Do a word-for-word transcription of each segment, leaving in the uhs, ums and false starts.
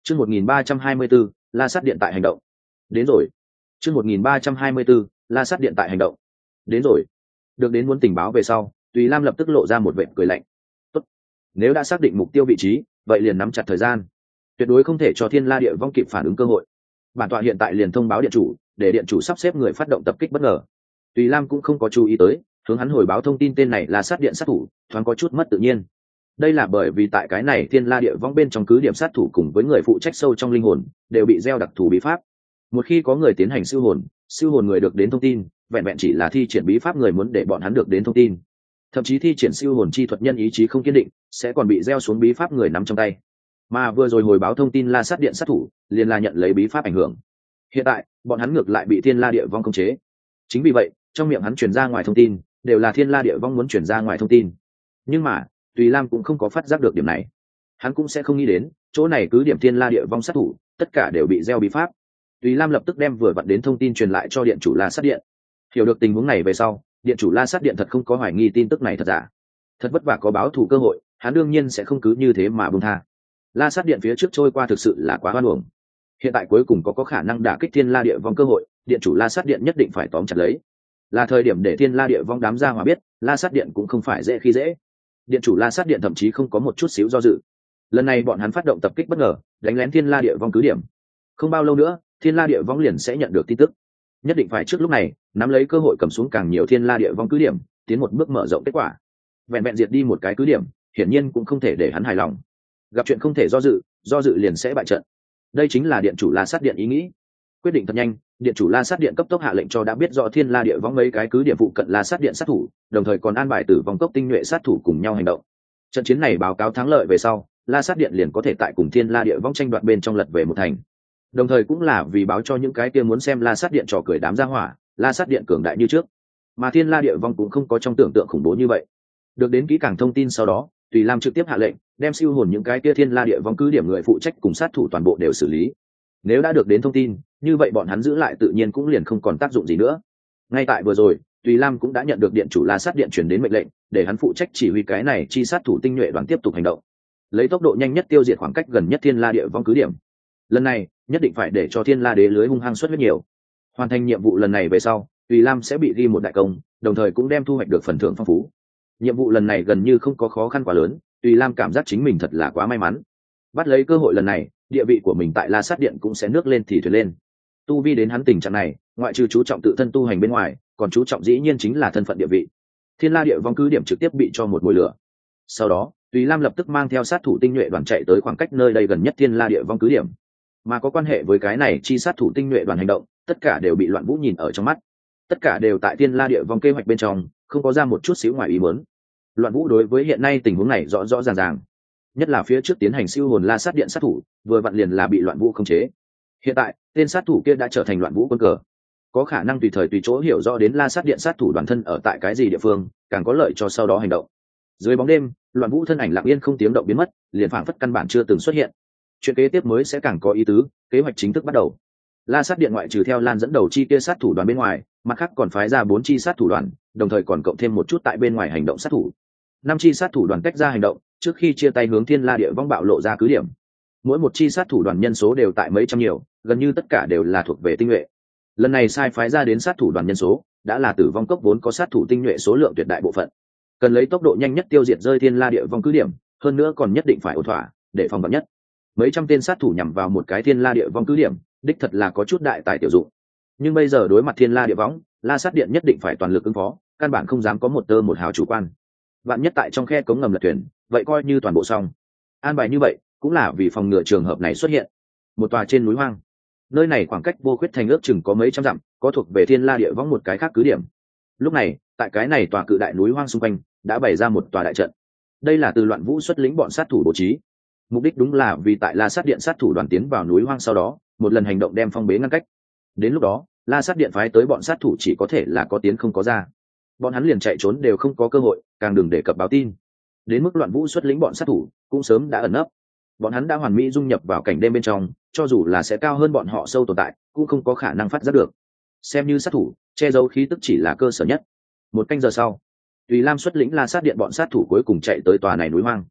Chương một nghìn ba trăm hai mươi 1324, La Sát Điện tại hành động. Đến rồi. Chương một nghìn ba trăm hai mươi 1324, La Sát Điện tại hành động. Đến rồi. Được đến muốn tình báo về sau, Tùy Lam lập tức lộ ra một vệt cười lạnh. Tốt. Nếu đã xác định mục tiêu vị trí, vậy liền nắm chặt thời gian. Tuyệt đối không thể cho Thiên La Địa Vong kịp phản ứng cơ hội. Bản tọa hiện tại liền thông báo điện chủ, để điện chủ sắp xếp người phát động tập kích bất ngờ. Tùy Lam cũng không có chú ý tới, hướng hắn hồi báo thông tin tên này là sát điện sát thủ, thoáng có chút mất tự nhiên. Đây là bởi vì tại cái này Thiên La Địa Vong bên trong cứ điểm sát thủ cùng với người phụ trách sâu trong linh hồn đều bị gieo đặc thù bí pháp. Một khi có người tiến hành siêu hồn, siêu hồn người được đến thông tin, vẹn vẹn chỉ là thi triển bí pháp người muốn để bọn hắn được đến thông tin. Thậm chí thi triển siêu hồn chi thuật nhân ý chí không kiên định, sẽ còn bị gieo xuống bí pháp người nắm trong tay. Mà vừa rồi hồi báo thông tin La Sát Điện sát thủ, liền là nhận lấy bí pháp ảnh hưởng. Hiện tại, bọn hắn ngược lại bị Thiên La Địa Vong khống chế. Chính vì vậy, trong miệng hắn truyền ra ngoài thông tin, đều là Thiên La Địa Vong muốn truyền ra ngoài thông tin. Nhưng mà, Tùy Lam cũng không có phát giác được điểm này. Hắn cũng sẽ không nghĩ đến, chỗ này cứ điểm Thiên La Địa Vong sát thủ, tất cả đều bị gieo bí pháp. Tùy Lam lập tức đem vừa vặn đến thông tin truyền lại cho điện chủ La Sát Điện. Hiểu được tình huống này về sau, điện chủ La Sát Điện thật không có hoài nghi tin tức này thật giả. Thật vất vả có báo thù cơ hội, hắn đương nhiên sẽ không cứ như thế mà buông tha. La Sát Điện phía trước trôi qua thực sự là quá hoan uổng. Hiện tại cuối cùng có có khả năng đả kích Thiên La Địa Vong cơ hội, điện chủ La Sát Điện nhất định phải tóm chặt lấy. Là thời điểm để Thiên La Địa Vong đám ra hòa biết, La Sát Điện cũng không phải dễ khi dễ. Điện chủ La Sát Điện thậm chí không có một chút xíu do dự. Lần này bọn hắn phát động tập kích bất ngờ, đánh lén Thiên La Địa Vong cứ điểm. Không bao lâu nữa, Thiên La Địa Vong liền sẽ nhận được tin tức. Nhất định phải trước lúc này, nắm lấy cơ hội cầm xuống càng nhiều Thiên La Địa Vong cứ điểm, tiến một bước mở rộng kết quả. Vẹn vẹn diệt đi một cái cứ điểm, hiển nhiên cũng không thể để hắn hài lòng. Gặp chuyện không thể do dự, do dự liền sẽ bại trận. Đây chính là điện chủ La Sát Điện ý nghĩ. Quyết định thật nhanh, điện chủ La Sát Điện cấp tốc hạ lệnh cho đã biết rõ Thiên La Địa Vong mấy cái cứ điểm phụ cận La Sát Điện sát thủ, đồng thời còn an bài tử vong cốc tinh nhuệ sát thủ cùng nhau hành động. Trận chiến này báo cáo thắng lợi về sau, La Sát Điện liền có thể tại cùng Thiên La Địa Vong tranh đoạt bên trong lật về một thành. Đồng thời cũng là vì báo cho những cái kia muốn xem La Sát Điện trò cười đám gia hỏa, La Sát Điện cường đại như trước. Mà Thiên La Địa Vong cũng không có trong tưởng tượng khủng bố như vậy. Được đến kỹ càng thông tin sau đó, Tùy Lam trực tiếp hạ lệnh, đem siêu hồn những cái kia Thiên La Địa Vong cứ điểm người phụ trách cùng sát thủ toàn bộ đều xử lý. Nếu đã được đến thông tin, như vậy bọn hắn giữ lại tự nhiên cũng liền không còn tác dụng gì nữa. Ngay tại vừa rồi, Tùy Lam cũng đã nhận được điện chủ La Sát Điện truyền đến mệnh lệnh, để hắn phụ trách chỉ huy cái này chi sát thủ tinh nhuệ đoàn tiếp tục hành động, lấy tốc độ nhanh nhất tiêu diệt khoảng cách gần nhất Thiên La Địa Vong cứ điểm. Lần này, nhất định phải để cho Thiên La Đế lưới hung hăng xuất huyết nhiều. Hoàn thành nhiệm vụ lần này về sau, Tùy Lam sẽ bị ghi một đại công, đồng thời cũng đem thu hoạch được phần thưởng phong phú. Nhiệm vụ lần này gần như không có khó khăn quá lớn, Tùy Lam cảm giác chính mình thật là quá may mắn. Bắt lấy cơ hội lần này, địa vị của mình tại La Sát Điện cũng sẽ nước lên thì thuyền lên. Tu vi đến hắn tình trạng này, ngoại trừ chú trọng tự thân tu hành bên ngoài, còn chú trọng dĩ nhiên chính là thân phận địa vị. Thiên La Địa Vong cứ điểm trực tiếp bị cho một mùi lửa. Sau đó, Tùy Lam lập tức mang theo sát thủ tinh nhuệ đoàn chạy tới khoảng cách nơi đây gần nhất Thiên La Địa Vong cứ điểm. Mà có quan hệ với cái này chi sát thủ tinh nhuệ đoàn hành động, tất cả đều bị Loạn Vũ nhìn ở trong mắt. Tất cả đều tại Thiên La Địa Vong kế hoạch bên trong, không có ra một chút xíu ngoài ý muốn. Loạn Vũ đối với hiện nay tình huống này rõ rõ ràng ràng, nhất là phía trước tiến hành siêu hồn La Sát Điện sát thủ, vừa vặn liền là bị Loạn Vũ khống chế. Hiện tại, tên sát thủ kia đã trở thành Loạn Vũ quân cờ, có khả năng tùy thời tùy chỗ hiểu rõ đến La Sát Điện sát thủ đoàn thân ở tại cái gì địa phương, càng có lợi cho sau đó hành động. Dưới bóng đêm, Loạn Vũ thân ảnh lặng yên không tiếng động biến mất, liền phảng phất căn bản chưa từng xuất hiện. Chuyện kế tiếp mới sẽ càng có ý tứ, kế hoạch chính thức bắt đầu. La Sát Điện ngoại trừ theo Lan dẫn đầu chi kia sát thủ đoàn bên ngoài, mặt khác còn phái ra bốn chi sát thủ đoàn, đồng thời còn cộng thêm một chút tại bên ngoài hành động sát thủ. Năm chi sát thủ đoàn tách ra hành động, trước khi chia tay hướng Thiên La Địa Vong bạo lộ ra cứ điểm. Mỗi một chi sát thủ đoàn nhân số đều tại mấy trăm nhiều, gần như tất cả đều là thuộc về tinh nhuệ. Lần này sai phái ra đến sát thủ đoàn nhân số, đã là tử vong cốc vốn có sát thủ tinh nhuệ số lượng tuyệt đại bộ phận. Cần lấy tốc độ nhanh nhất tiêu diệt rơi Thiên La Địa Vong cứ điểm, hơn nữa còn nhất định phải ổn thỏa, để phòng vạn nhất. Mấy trăm tên sát thủ nhằm vào một cái Thiên La Địa Vong cứ điểm, đích thật là có chút đại tài tiểu dụng. Nhưng bây giờ đối mặt Thiên La Địa Vong, La Sát Điện nhất định phải toàn lực ứng phó, căn bản không dám có một tơ một hào chủ quan. Vạn nhất tại trong khe cống ngầm lật thuyền, vậy coi như toàn bộ xong. An bài như vậy, cũng là vì phòng ngừa trường hợp này xuất hiện. Một tòa trên núi hoang, nơi này khoảng cách Vô Khuyết Thành ước chừng có mấy trăm dặm, có thuộc về Thiên La Địa Vong một cái khác cứ điểm. Lúc này, tại cái này tòa cự đại núi hoang xung quanh, đã bày ra một tòa đại trận. Đây là từ Loạn Vũ xuất lĩnh bọn sát thủ bố trí. Mục đích đúng là vì tại La Sát Điện sát thủ đoàn tiến vào núi hoang sau đó, một lần hành động đem phong bế ngăn cách. Đến lúc đó, La Sát Điện phái tới bọn sát thủ chỉ có thể là có tiến không có ra. Bọn hắn liền chạy trốn đều không có cơ hội, càng đừng đề cập báo tin. Đến mức Loạn Vũ xuất lĩnh bọn sát thủ, cũng sớm đã ẩn nấp. Bọn hắn đã hoàn mỹ dung nhập vào cảnh đêm bên trong, cho dù là sẽ cao hơn bọn họ sâu tồn tại, cũng không có khả năng phát giác được. Xem như sát thủ, che giấu khí tức chỉ là cơ sở nhất. Một canh giờ sau, Tùy Lam xuất lĩnh La Sát Điện bọn sát thủ cuối cùng chạy tới tòa này núi hoang.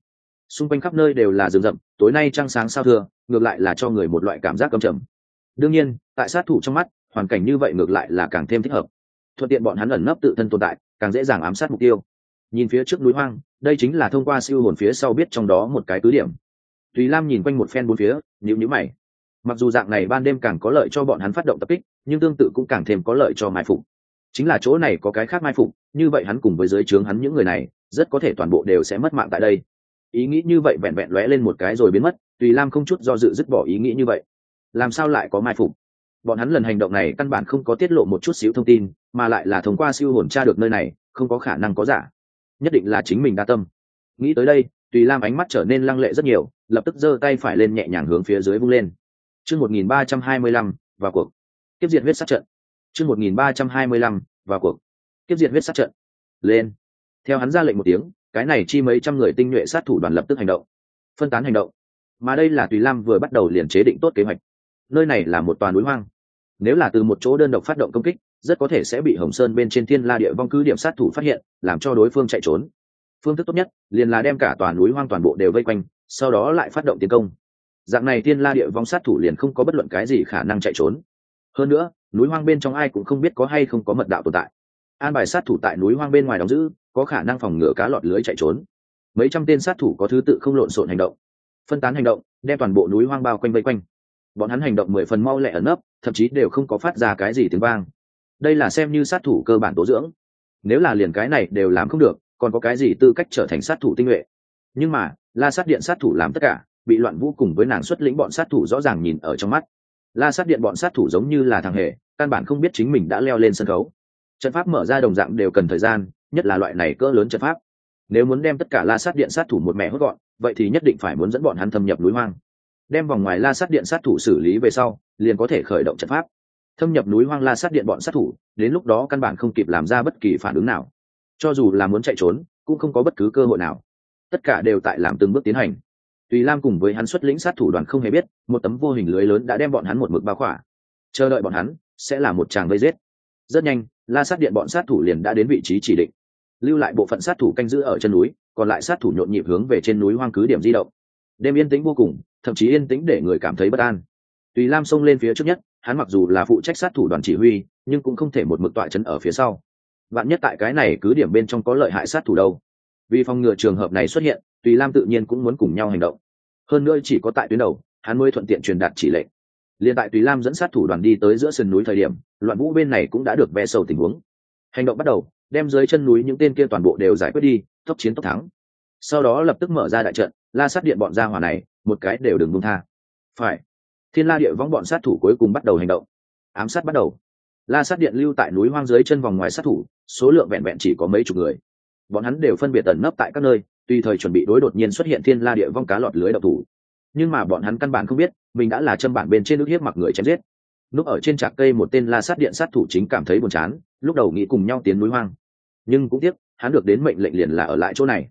xung quanh khắp nơi đều là rừng rậm, tối nay trăng sáng sao thưa, ngược lại là cho người một loại cảm giác căm trầm. Đương nhiên tại sát thủ trong mắt, hoàn cảnh như vậy ngược lại là càng thêm thích hợp, thuận tiện bọn hắn ẩn nấp tự thân tồn tại, càng dễ dàng ám sát mục tiêu. Nhìn phía trước núi hoang, đây chính là thông qua siêu hồn phía sau biết trong đó một cái cứ điểm. Tùy Lam nhìn quanh một phen bốn phía, nhíu nhíu mày. Mặc dù dạng này ban đêm càng có lợi cho bọn hắn phát động tập kích, nhưng tương tự cũng càng thêm có lợi cho mai phục. Chính là chỗ này có cái khác mai phục, như vậy hắn cùng với dưới trướng hắn những người này, rất có thể toàn bộ đều sẽ mất mạng tại đây. Ý nghĩ như vậy vẹn vẹn lóe lên một cái rồi biến mất, Tùy Lam không chút do dự dứt bỏ ý nghĩ như vậy. Làm sao lại có mai phục? Bọn hắn lần hành động này căn bản không có tiết lộ một chút xíu thông tin, mà lại là thông qua siêu hồn tra được nơi này, không có khả năng có giả. Nhất định là chính mình đa tâm. Nghĩ tới đây, Tùy Lam ánh mắt trở nên lăng lệ rất nhiều, lập tức giơ tay phải lên nhẹ nhàng hướng phía dưới vung lên. Chương một nghìn ba trăm hai mươi lăm, vào cuộc. Tiếp diệt huyết sát trận. Chương một nghìn ba trăm hai mươi lăm, vào cuộc. Tiếp diệt huyết sát trận. Lên. Theo hắn ra lệnh một tiếng, cái này chi mấy trăm người tinh nhuệ sát thủ đoàn lập tức hành động. Phân tán hành động. Mà đây là Tùy Lam vừa bắt đầu liền chế định tốt kế hoạch. Nơi này là một tòa núi hoang. Nếu là từ một chỗ đơn độc phát động công kích, rất có thể sẽ bị Hồng Sơn bên trên Thiên La Địa Vong cứ điểm sát thủ phát hiện, làm cho đối phương chạy trốn. Phương thức tốt nhất liền là đem cả tòa núi hoang toàn bộ đều vây quanh, sau đó lại phát động tiến công. Dạng này Thiên La Địa Vong sát thủ liền không có bất luận cái gì khả năng chạy trốn. Hơn nữa, núi hoang bên trong ai cũng không biết có hay không có mật đạo tồn tại. An bài sát thủ tại núi hoang bên ngoài đóng giữ, có khả năng phòng ngừa cá lọt lưới chạy trốn. Mấy trăm tên sát thủ có thứ tự không lộn xộn hành động, phân tán hành động, đem toàn bộ núi hoang bao quanh vây quanh. Bọn hắn hành động mười phần mau lẹ ẩn nấp, thậm chí đều không có phát ra cái gì tiếng vang. Đây là xem như sát thủ cơ bản tố dưỡng. Nếu là liền cái này đều làm không được, còn có cái gì tư cách trở thành sát thủ tinh nhuệ? Nhưng mà La Sát Điện sát thủ làm tất cả, bị Loạn Vũ cùng với nàng xuất lĩnh bọn sát thủ rõ ràng nhìn ở trong mắt. La Sát Điện bọn sát thủ giống như là thằng hề, căn bản không biết chính mình đã leo lên sân khấu. Trận pháp mở ra đồng dạng đều cần thời gian, nhất là loại này cỡ lớn trận pháp. Nếu muốn đem tất cả La Sát Điện sát thủ một mẹ hốt gọn, vậy thì nhất định phải muốn dẫn bọn hắn thâm nhập núi hoang. Đem vòng ngoài La Sát Điện sát thủ xử lý về sau, liền có thể khởi động trận pháp. Thâm nhập núi hoang La Sát Điện bọn sát thủ, đến lúc đó căn bản không kịp làm ra bất kỳ phản ứng nào. Cho dù là muốn chạy trốn, cũng không có bất cứ cơ hội nào. Tất cả đều tại làm từng bước tiến hành. Tùy Lam cùng với hắn xuất lĩnh sát thủ đoàn không hề biết, một tấm vô hình lưới lớn đã đem bọn hắn một mực bao khỏa. Chờ đợi bọn hắn sẽ là một tràng vây giết. Rất nhanh, La Sát Điện bọn sát thủ liền đã đến vị trí chỉ định. Lưu lại bộ phận sát thủ canh giữ ở chân núi, còn lại sát thủ nhộn nhịp hướng về trên núi hoang cứ điểm di động. Đêm yên tĩnh vô cùng, thậm chí yên tĩnh để người cảm thấy bất an. Tùy Lam xông lên phía trước nhất, hắn mặc dù là phụ trách sát thủ đoàn chỉ huy, nhưng cũng không thể một mực tọa chấn ở phía sau. Vạn nhất tại cái này cứ điểm bên trong có lợi hại sát thủ đâu. Vì phòng ngừa trường hợp này xuất hiện, Tùy Lam tự nhiên cũng muốn cùng nhau hành động. Hơn nữa chỉ có tại tuyến đầu, hắn mới thuận tiện truyền đạt chỉ lệnh. Liên tại Tùy Lam dẫn sát thủ đoàn đi tới giữa sườn núi thời điểm, Loạn Vũ bên này cũng đã được vẽ sâu tình huống. Hành động bắt đầu, đem dưới chân núi những tên kia toàn bộ đều giải quyết đi, tốc chiến tốc thắng. Sau đó lập tức mở ra đại trận, La Sát Điện bọn gia hỏa này, một cái đều đừng buông tha. Phải. Thiên La Địa Vong bọn sát thủ cuối cùng bắt đầu hành động. Ám sát bắt đầu. La Sát Điện lưu tại núi hoang dưới chân vòng ngoài sát thủ, số lượng vẹn vẹn chỉ có mấy chục người. Bọn hắn đều phân biệt ẩn nấp tại các nơi, tùy thời chuẩn bị đối đột nhiên xuất hiện Thiên La Địa Vong cá lọt lưới độc thủ. Nhưng mà bọn hắn căn bản không biết, mình đã là châm bản bên trên nước hiếp mặc người chém giết. Lúc ở trên trạc cây một tên La Sát Điện sát thủ chính cảm thấy buồn chán, lúc đầu nghĩ cùng nhau tiến núi hoang. Nhưng cũng tiếc, hắn được đến mệnh lệnh liền là ở lại chỗ này.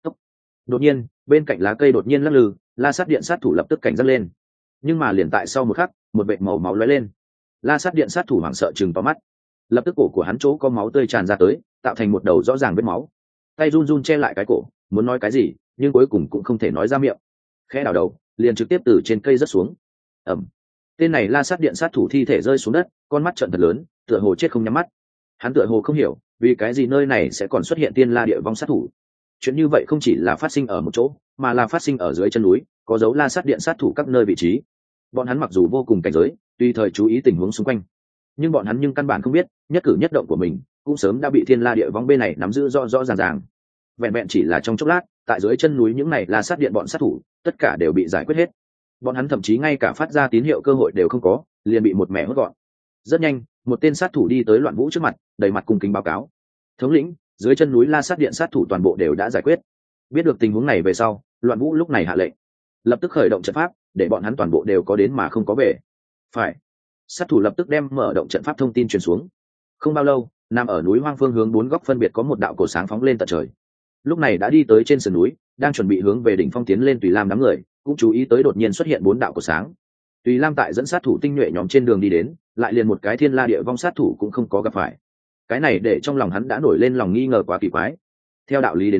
Đột nhiên, bên cạnh lá cây đột nhiên lắc lư, La Sát Điện sát thủ lập tức cảnh giác lên. Nhưng mà liền tại sau một khắc, một vệt màu máu lóe lên. La Sát Điện sát thủ hoảng sợ trừng to mắt. Lập tức cổ của hắn chỗ có máu tươi tràn ra tới, tạo thành một đầu rõ ràng vết máu. Tay run run che lại cái cổ, muốn nói cái gì, nhưng cuối cùng cũng không thể nói ra miệng. Khẽ đảo đầu, liền trực tiếp từ trên cây rớt xuống. Ầm. Tên này La Sát Điện sát thủ thi thể rơi xuống đất, con mắt trợn thật lớn, tựa hồ chết không nhắm mắt. Hắn tựa hồ không hiểu, vì cái gì nơi này sẽ còn xuất hiện Thiên La Địa Vong sát thủ. Chuyện như vậy không chỉ là phát sinh ở một chỗ, mà là phát sinh ở dưới chân núi, có dấu La Sát Điện sát thủ các nơi vị trí. Bọn hắn mặc dù vô cùng cảnh giới, tùy thời chú ý tình huống xung quanh, nhưng bọn hắn nhưng căn bản không biết, nhất cử nhất động của mình cũng sớm đã bị Thiên La Địa Vong bên này nắm giữ rõ rõ ràng ràng. Vẹn vẹn chỉ là trong chốc lát, tại dưới chân núi những này La Sát Điện bọn sát thủ, tất cả đều bị giải quyết hết. Bọn hắn thậm chí ngay cả phát ra tín hiệu cơ hội đều không có, liền bị một mẻ hốt gọn. Rất nhanh, một tên sát thủ đi tới Loạn Vũ trước mặt, đầy mặt cung kính báo cáo: thống lĩnh, dưới chân núi La Sát Điện sát thủ toàn bộ đều đã giải quyết. Biết được tình huống này về sau, Loạn Vũ lúc này hạ lệnh, lập tức khởi động trận pháp, để bọn hắn toàn bộ đều có đến mà không có về. Phải. Sát thủ lập tức đem mở động trận pháp thông tin truyền xuống. Không bao lâu, nằm ở núi hoang phương hướng bốn góc phân biệt có một đạo cổ sáng phóng lên tận trời. Lúc này đã đi tới trên sườn núi, đang chuẩn bị hướng về đỉnh phong tiến lên. Tùy Lam đám người cũng chú ý tới đột nhiên xuất hiện bốn đạo cổ sáng. Tùy Lam tại dẫn sát thủ tinh nhuệ nhóm trên đường đi đến, lại liền một cái Thiên La Địa Vong sát thủ cũng không có gặp phải. Cái này để trong lòng hắn đã nổi lên lòng nghi ngờ quá kỳ quái. Theo đạo lý đến nói,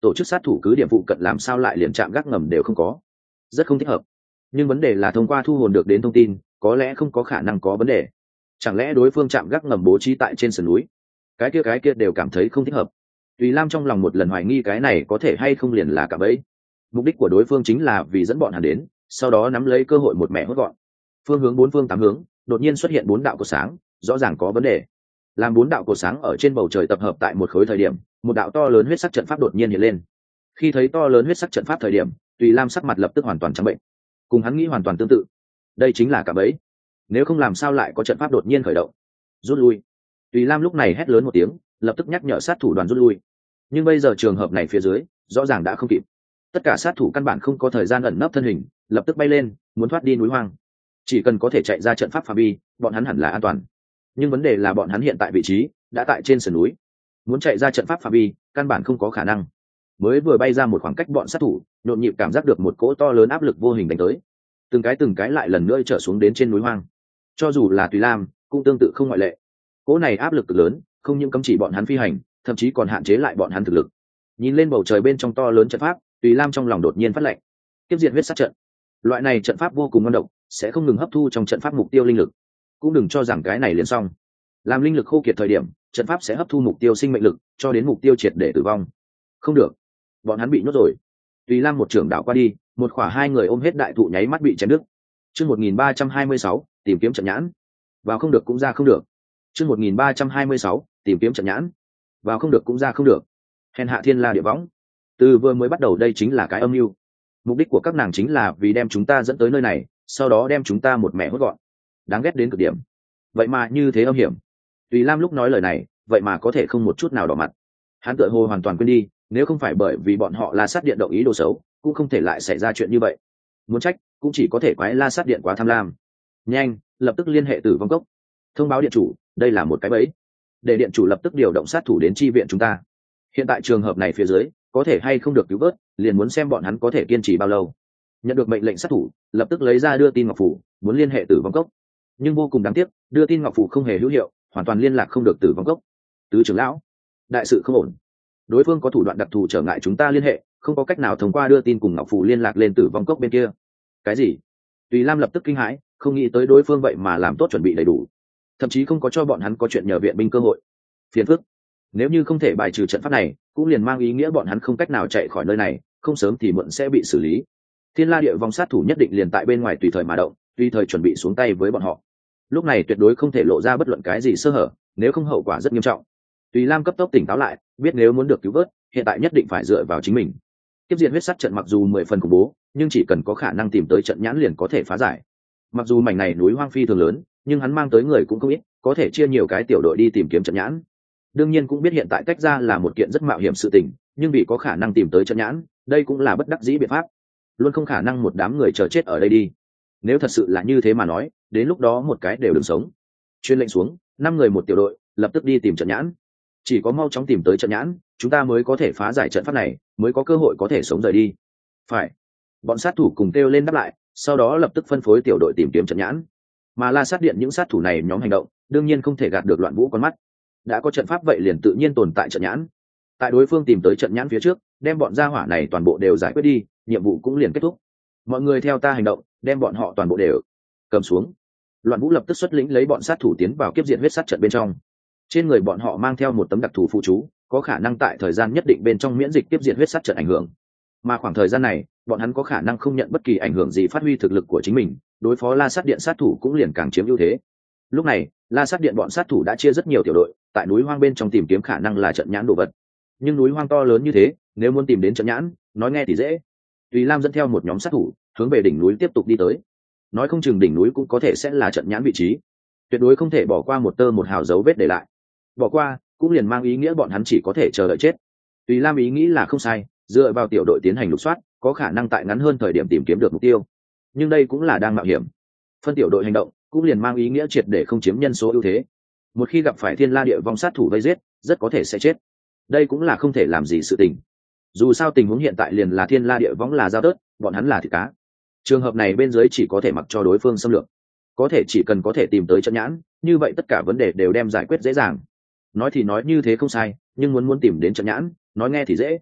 tổ chức sát thủ cứ điểm phụ cận làm sao lại liền trạm gác ngầm đều không có, rất không thích hợp. Nhưng vấn đề là thông qua thu hồn được đến thông tin có lẽ không có khả năng có vấn đề. Chẳng lẽ đối phương trạm gác ngầm bố trí tại trên sườn núi? Cái kia cái kia đều cảm thấy không thích hợp. Tùy Lam trong lòng một lần hoài nghi cái này có thể hay không liền là cả bẫy. Mục đích của đối phương chính là vì dẫn bọn hắn đến, sau đó nắm lấy cơ hội một mẹ hốt gọn. Phương hướng bốn phương tám hướng đột nhiên xuất hiện bốn đạo cột sáng, rõ ràng có vấn đề. Làm bốn đạo cột sáng ở trên bầu trời tập hợp tại một khối thời điểm, một đạo to lớn huyết sắc trận pháp đột nhiên hiện lên. Khi thấy to lớn huyết sắc trận pháp thời điểm, Tùy Lam sắc mặt lập tức hoàn toàn trắng bệnh. Cùng hắn nghĩ hoàn toàn tương tự. Đây chính là cả bẫy. Nếu không làm sao lại có trận pháp đột nhiên khởi động? Rút lui. Tùy Lam lúc này hét lớn một tiếng, lập tức nhắc nhở sát thủ đoàn rút lui. Nhưng bây giờ trường hợp này phía dưới, rõ ràng đã không kịp. Tất cả sát thủ căn bản không có thời gian ẩn nấp thân hình, lập tức bay lên, muốn thoát đi núi hoang. Chỉ cần có thể chạy ra trận pháp phạm vi, bọn hắn hẳn là an toàn. Nhưng vấn đề là bọn hắn hiện tại vị trí đã tại trên sườn núi, muốn chạy ra trận pháp phạm vi, căn bản không có khả năng. Mới vừa bay ra một khoảng cách, bọn sát thủ nhộn nhịp cảm giác được một cỗ to lớn áp lực vô hình đánh tới, từng cái từng cái lại lần nữa trở xuống đến trên núi hoang. Cho dù là Tùy Lam cũng tương tự không ngoại lệ. Cỗ này áp lực cực lớn, không những cấm chỉ bọn hắn phi hành, thậm chí còn hạn chế lại bọn hắn thực lực. Nhìn lên bầu trời bên trong to lớn trận pháp, Tùy Lam trong lòng đột nhiên phát lệnh. Tiếp diện huyết sát trận, loại này trận pháp vô cùng ngon độc, sẽ không ngừng hấp thu trong trận pháp mục tiêu linh lực. Cũng đừng cho rằng cái này liền xong. Làm linh lực khô kiệt thời điểm, trận pháp sẽ hấp thu mục tiêu sinh mệnh lực, cho đến mục tiêu triệt để tử vong. Không được, bọn hắn bị nhốt rồi. Tùy Lam một trường đảo qua đi, một khỏa hai người ôm hết đại thụ nháy mắt bị chém đứt. Chương một nghìn ba trăm hai mươi sáu, tìm kiếm trận nhãn. Vào không được cũng ra không được. Chương một nghìn ba trăm hai mươi sáu, tìm kiếm trận nhãn. Vào không được cũng ra không được. Hèn hạ thiên la địa võng. Từ vừa mới bắt đầu đây chính là cái âm mưu. Mục đích của các nàng chính là vì đem chúng ta dẫn tới nơi này, sau đó đem chúng ta một mẹ hốt gọn. Đáng ghét đến cực điểm. Vậy mà như thế âm hiểm. Tùy Lam lúc nói lời này, vậy mà có thể không một chút nào đỏ mặt. Hắn tựa hồ hoàn toàn quên đi, nếu không phải bởi vì bọn họ La Sát Điện động ý đồ xấu, cũng không thể lại xảy ra chuyện như vậy. Muốn trách, cũng chỉ có thể quái La Sát Điện quá tham lam. Nhanh, lập tức liên hệ Tử Vong Cốc, thông báo điện chủ, đây là một cái bẫy, để điện chủ lập tức điều động sát thủ đến chi viện chúng ta. Hiện tại trường hợp này phía dưới, có thể hay không được cứu vớt, liền muốn xem bọn hắn có thể kiên trì bao lâu. Nhận được mệnh lệnh sát thủ, lập tức lấy ra đưa tin ngọc phủ, muốn liên hệ Tử Vong Cốc. Nhưng vô cùng đáng tiếc, đưa tin ngọc phủ không hề hữu hiệu, hoàn toàn liên lạc không được Tử Vong Cốc. Tứ trưởng lão, đại sự không ổn. Đối phương có thủ đoạn đặc thù trở ngại chúng ta liên hệ, không có cách nào thông qua đưa tin cùng ngọc phủ liên lạc lên Tử Vong Cốc bên kia. Cái gì? Tùy Lam lập tức kinh hãi, không nghĩ tới đối phương vậy mà làm tốt chuẩn bị đầy đủ, thậm chí không có cho bọn hắn có chuyện nhờ viện binh cơ hội. Phiền phức. Nếu như không thể bài trừ trận pháp này, cũng liền mang ý nghĩa bọn hắn không cách nào chạy khỏi nơi này, không sớm thì muộn sẽ bị xử lý. Thiên La Địa Vong sát thủ nhất định liền tại bên ngoài tùy thời mà động, tùy thời chuẩn bị xuống tay với bọn họ. Lúc này tuyệt đối không thể lộ ra bất luận cái gì sơ hở, nếu không hậu quả rất nghiêm trọng. Tùy Lam cấp tốc tỉnh táo lại, biết nếu muốn được cứu vớt, hiện tại nhất định phải dựa vào chính mình. Tiếp diện huyết sát trận mặc dù mười phần khủng bố, nhưng chỉ cần có khả năng tìm tới trận nhãn liền có thể phá giải. Mặc dù mảnh này núi hoang phi thường lớn, nhưng hắn mang tới người cũng không ít, có thể chia nhiều cái tiểu đội đi tìm kiếm trận nhãn. Đương nhiên cũng biết hiện tại tách ra là một kiện rất mạo hiểm sự tình, nhưng vì có khả năng tìm tới trận nhãn, đây cũng là bất đắc dĩ biện pháp. Luôn không khả năng một đám người chờ chết ở đây đi. Nếu thật sự là như thế mà nói, đến lúc đó một cái đều đừng sống. Chuyên lệnh xuống, năm người một tiểu đội, lập tức đi tìm trận nhãn. Chỉ có mau chóng tìm tới trận nhãn, chúng ta mới có thể phá giải trận pháp này, mới có cơ hội có thể sống rời đi. Phải. Bọn sát thủ cùng kêu lên đáp lại, sau đó lập tức phân phối tiểu đội tìm kiếm trận nhãn. Mà La Sát Điện những sát thủ này nhóm hành động, đương nhiên không thể gạt được Loạn Vũ con mắt. Đã có trận pháp vậy liền tự nhiên tồn tại trận nhãn. Tại đối phương tìm tới trận nhãn phía trước, đem bọn gia hỏa này toàn bộ đều giải quyết đi, nhiệm vụ cũng liền kết thúc. Mọi người theo ta hành động, đem bọn họ toàn bộ đều cầm xuống. Loạn Vũ lập tức xuất lĩnh lấy bọn sát thủ tiến vào kiếp diện huyết sát trận bên trong. Trên người bọn họ mang theo một tấm đặc thù phụ chú, có khả năng tại thời gian nhất định bên trong miễn dịch kiếp diện huyết sát trận ảnh hưởng. Mà khoảng thời gian này, bọn hắn có khả năng không nhận bất kỳ ảnh hưởng gì phát huy thực lực của chính mình, đối phó La Sát Điện sát thủ cũng liền càng chiếm ưu thế. Lúc này, La Sát Điện bọn sát thủ đã chia rất nhiều tiểu đội, tại núi hoang bên trong tìm kiếm khả năng là trận nhãn đồ vật. Nhưng núi hoang to lớn như thế, nếu muốn tìm đến trận nhãn, nói nghe thì dễ. Tùy Lam dẫn theo một nhóm sát thủ, hướng về đỉnh núi tiếp tục đi tới. Nói không chừng đỉnh núi cũng có thể sẽ là trận nhãn vị trí. Tuyệt đối không thể bỏ qua một tơ một hào dấu vết để lại. Bỏ qua, cũng liền mang ý nghĩa bọn hắn chỉ có thể chờ đợi chết. Tùy Lam ý nghĩ là không sai, dựa vào tiểu đội tiến hành lục soát, có khả năng tại ngắn hơn thời điểm tìm kiếm được mục tiêu. Nhưng đây cũng là đang mạo hiểm. Phân tiểu đội hành động, cũng liền mang ý nghĩa triệt để không chiếm nhân số ưu thế. Một khi gặp phải Thiên La Địa Vong sát thủ vây giết, rất có thể sẽ chết. Đây cũng là không thể làm gì sự tình. Dù sao tình huống hiện tại liền là Thiên La Địa Vong là dao tớt, bọn hắn là thịt cá. Trường hợp này bên dưới chỉ có thể mặc cho đối phương xâm lược. Có thể chỉ cần có thể tìm tới trận nhãn, như vậy tất cả vấn đề đều đem giải quyết dễ dàng. Nói thì nói như thế không sai, nhưng muốn muốn tìm đến trận nhãn, nói nghe thì dễ.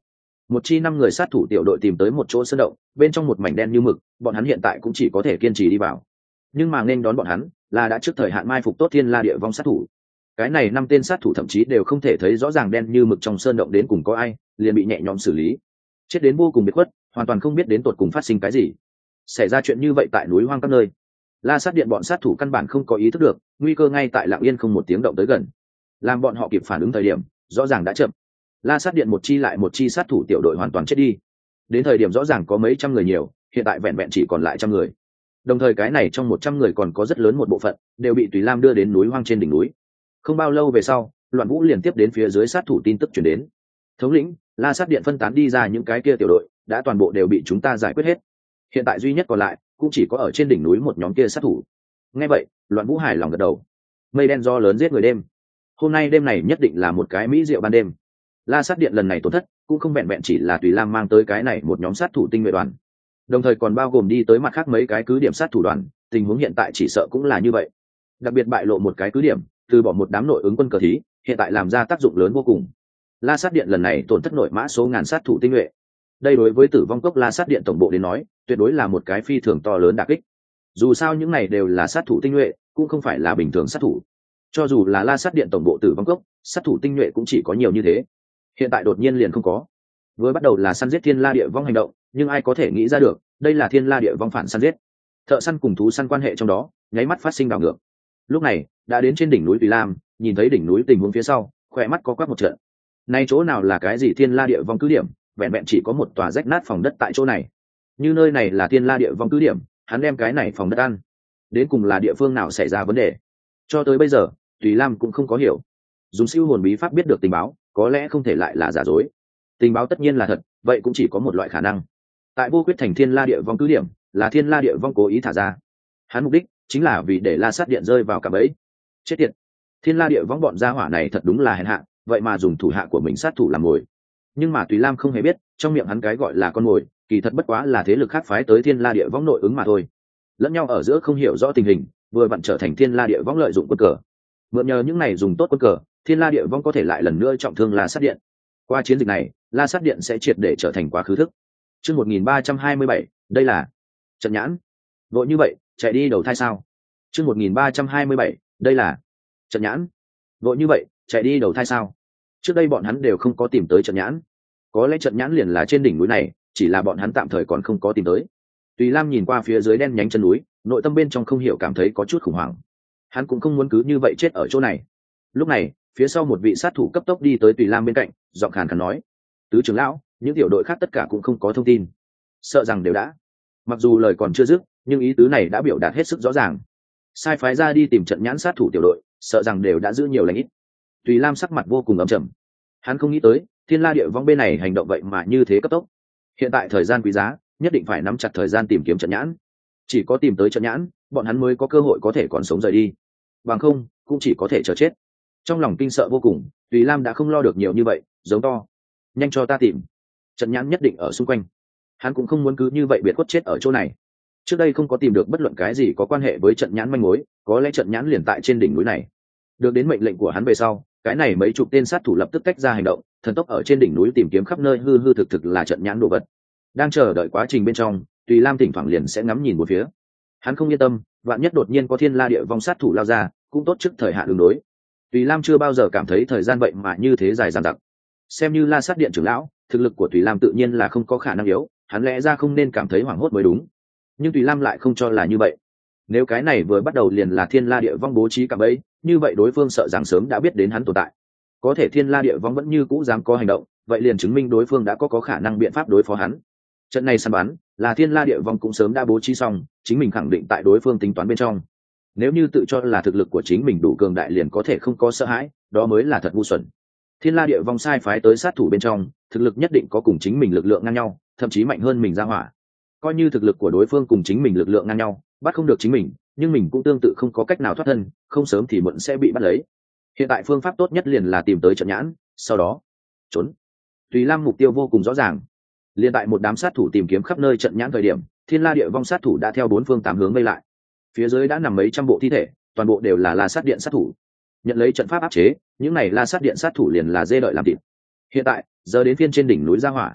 Một chi năm người sát thủ tiểu đội tìm tới một chỗ sơn động, bên trong một mảnh đen như mực, bọn hắn hiện tại cũng chỉ có thể kiên trì đi vào. Nhưng mà nên đón bọn hắn là đã trước thời hạn mai phục tốt thiên la địa vong sát thủ. Cái này năm tên sát thủ thậm chí đều không thể thấy rõ ràng đen như mực trong sơn động đến cùng có ai, liền bị nhẹ nhõm xử lý. Chết đến vô cùng biệt khuất, hoàn toàn không biết đến tột cùng phát sinh cái gì. Xảy ra chuyện như vậy tại núi hoang các nơi, La Sát Điện bọn sát thủ căn bản không có ý thức được, nguy cơ ngay tại lặng yên không một tiếng động tới gần. Làm bọn họ kịp phản ứng thời điểm, rõ ràng đã chậm. La Sát Điện một chi lại một chi sát thủ tiểu đội hoàn toàn chết đi. Đến thời điểm rõ ràng có mấy trăm người nhiều, hiện tại vẹn vẹn chỉ còn lại trăm người. Đồng thời cái này trong một trăm người còn có rất lớn một bộ phận đều bị Tùy Lam đưa đến núi hoang trên đỉnh núi. Không bao lâu về sau, Loạn Vũ liền tiếp đến phía dưới sát thủ tin tức truyền đến. Thống lĩnh, La Sát Điện phân tán đi ra những cái kia tiểu đội, đã toàn bộ đều bị chúng ta giải quyết hết. Hiện tại duy nhất còn lại cũng chỉ có ở trên đỉnh núi một nhóm kia sát thủ. Nghe vậy, Loạn Vũ hài lòng gật đầu. Mây đen do lớn giết người đêm. Hôm nay đêm này nhất định là một cái mỹ diệu ban đêm. La Sát Điện lần này tổn thất cũng không vẹn vẹn chỉ là Tùy Lam mang tới cái này một nhóm sát thủ tinh nhuệ đoàn, đồng thời còn bao gồm đi tới mặt khác mấy cái cứ điểm sát thủ đoàn. Tình huống hiện tại chỉ sợ cũng là như vậy. Đặc biệt bại lộ một cái cứ điểm, từ bỏ một đám nội ứng quân cờ thí, hiện tại làm ra tác dụng lớn vô cùng. La Sát Điện lần này tổn thất nội mã số ngàn sát thủ tinh nhuệ. Đây đối với Tử Vong Cốc La Sát Điện tổng bộ đến nói, tuyệt đối là một cái phi thường to lớn đả kích. Dù sao những này đều là sát thủ tinh nhuệ, cũng không phải là bình thường sát thủ. Cho dù là La Sát Điện tổng bộ Tử Vong Cốc, sát thủ tinh nhuệ cũng chỉ có nhiều như thế. Hiện tại đột nhiên liền không có. Vừa bắt đầu là săn giết Thiên La Địa Vong hành động, nhưng ai có thể nghĩ ra được, đây là Thiên La Địa Vong phản săn giết. Thợ săn cùng thú săn quan hệ trong đó, nháy mắt phát sinh đảo ngược. Lúc này, đã đến trên đỉnh núi Tùy Lam, nhìn thấy đỉnh núi tình huống phía sau, khỏe mắt có quắc một trận. Nay chỗ nào là cái gì Thiên La Địa Vong cứ điểm, vẹn vẹn chỉ có một tòa rách nát phòng đất tại chỗ này. Như nơi này là Thiên La Địa Vong cứ điểm, hắn đem cái này phòng đất ăn. Đến cùng là địa phương nào xảy ra vấn đề? Cho tới bây giờ, Tùy Lam cũng không có hiểu. Dùng siêu hồn bí pháp biết được tình báo, có lẽ không thể lại là giả dối. Tình báo tất nhiên là thật, vậy cũng chỉ có một loại khả năng. Tại Vô Quyết Thành Thiên La Địa Vong cứ điểm, là Thiên La Địa Vong cố ý thả ra. Hắn mục đích chính là vì để La Sát Điện rơi vào cạm bẫy. Chết tiệt. Thiên La Địa Vong bọn gia hỏa này thật đúng là hèn hạ, vậy mà dùng thủ hạ của mình sát thủ làm mồi. Nhưng mà Tùy Lam không hề biết, trong miệng hắn cái gọi là con mồi, kỳ thật bất quá là thế lực khác phái tới Thiên La Địa Vong nội ứng mà thôi. Lẫn nhau ở giữa không hiểu rõ tình hình, vừa vặn trở thành Thiên La Địa Vong lợi dụng quân cờ. Mượn nhờ những này dùng tốt quân cờ, Thiên La Địa Vong có thể lại lần nữa trọng thương La Sát Điện. Qua chiến dịch này, La Sát Điện sẽ triệt để trở thành quá khứ thức. Chương một nghìn ba trăm hai mươi bảy, đây là trận nhãn. Vội như vậy, chạy đi đầu thai sao? Chương một nghìn ba trăm hai mươi bảy, đây là trận nhãn. Vội như vậy, chạy đi đầu thai sao? Trước đây bọn hắn đều không có tìm tới trận nhãn. Có lẽ trận nhãn liền là trên đỉnh núi này, chỉ là bọn hắn tạm thời còn không có tìm tới. Tùy Lam nhìn qua phía dưới đen nhánh chân núi, nội tâm bên trong không hiểu cảm thấy có chút khủng hoảng. Hắn cũng không muốn cứ như vậy chết ở chỗ này. Lúc này, phía sau một vị sát thủ cấp tốc đi tới Tùy Lam bên cạnh, giọng khàn khàn nói: "Tứ trưởng lão, những tiểu đội khác tất cả cũng không có thông tin, sợ rằng đều đã." Mặc dù lời còn chưa dứt, nhưng ý tứ này đã biểu đạt hết sức rõ ràng. Sai phái ra đi tìm trận nhãn sát thủ tiểu đội, sợ rằng đều đã giữ nhiều lành ít. Tùy Lam sắc mặt vô cùng ấm trầm. Hắn không nghĩ tới, Thiên La Địa Vong bên này hành động vậy mà như thế cấp tốc. Hiện tại thời gian quý giá, nhất định phải nắm chặt thời gian tìm kiếm trận nhãn. Chỉ có tìm tới trận nhãn, bọn hắn mới có cơ hội có thể còn sống rời đi. Bằng không, cũng chỉ có thể chờ chết. Trong lòng kinh sợ vô cùng, Tùy Lam đã không lo được nhiều như vậy, giống to: "Nhanh cho ta tìm. Trận nhãn nhất định ở xung quanh." Hắn cũng không muốn cứ như vậy biệt khuất chết ở chỗ này. Trước đây không có tìm được bất luận cái gì có quan hệ với trận nhãn manh mối, có lẽ trận nhãn liền tại trên đỉnh núi này. Được đến mệnh lệnh của hắn về sau, cái này mấy chục tên sát thủ lập tức tách ra hành động, thần tốc ở trên đỉnh núi tìm kiếm khắp nơi hư hư thực thực là trận nhãn đồ vật. Đang chờ đợi quá trình bên trong, Tùy Lam thỉnh thoảng liền sẽ ngắm nhìn một phía. Hắn không yên tâm, vạn nhất đột nhiên có Thiên La Địa Vong sát thủ lao ra, cũng tốt trước thời hạn đường đối. Tùy Lam chưa bao giờ cảm thấy thời gian vậy mà như thế dài dằng dặc. Xem như La Sát Điện trưởng lão, thực lực của Tùy Lam tự nhiên là không có khả năng yếu, hắn lẽ ra không nên cảm thấy hoảng hốt mới đúng. Nhưng Tùy Lam lại không cho là như vậy. Nếu cái này vừa bắt đầu liền là Thiên La Địa Vong bố trí cả bẫy, như vậy đối phương sợ rằng sớm đã biết đến hắn tồn tại. Có thể Thiên La Địa Vong vẫn như cũ dám có hành động, vậy liền chứng minh đối phương đã có có khả năng biện pháp đối phó hắn. Trận này săn bắn là Thiên La Địa Vong cũng sớm đã bố trí xong, chính mình khẳng định tại đối phương tính toán bên trong. Nếu như tự cho là thực lực của chính mình đủ cường đại liền có thể không có sợ hãi, đó mới là thật ngu xuẩn. Thiên La Địa Vong sai phái tới sát thủ bên trong, thực lực nhất định có cùng chính mình lực lượng ngang nhau, thậm chí mạnh hơn mình ra hỏa. Coi như thực lực của đối phương cùng chính mình lực lượng ngang nhau, bắt không được chính mình, nhưng mình cũng tương tự không có cách nào thoát thân, không sớm thì muộn sẽ bị bắt lấy. Hiện tại phương pháp tốt nhất liền là tìm tới trận nhãn, sau đó trốn. Tùy Lam mục tiêu vô cùng rõ ràng. Liên tại một đám sát thủ tìm kiếm khắp nơi trận nhãn thời điểm, Thiên La Địa Vong sát thủ đã theo bốn phương tám hướng vây lại. Phía dưới đã nằm mấy trăm bộ thi thể, toàn bộ đều là La Sát Điện sát thủ. Nhận lấy trận pháp áp chế, những này La Sát Điện sát thủ liền là dê đợi làm thịt. Hiện tại, giờ đến phiên trên đỉnh núi ra hỏa,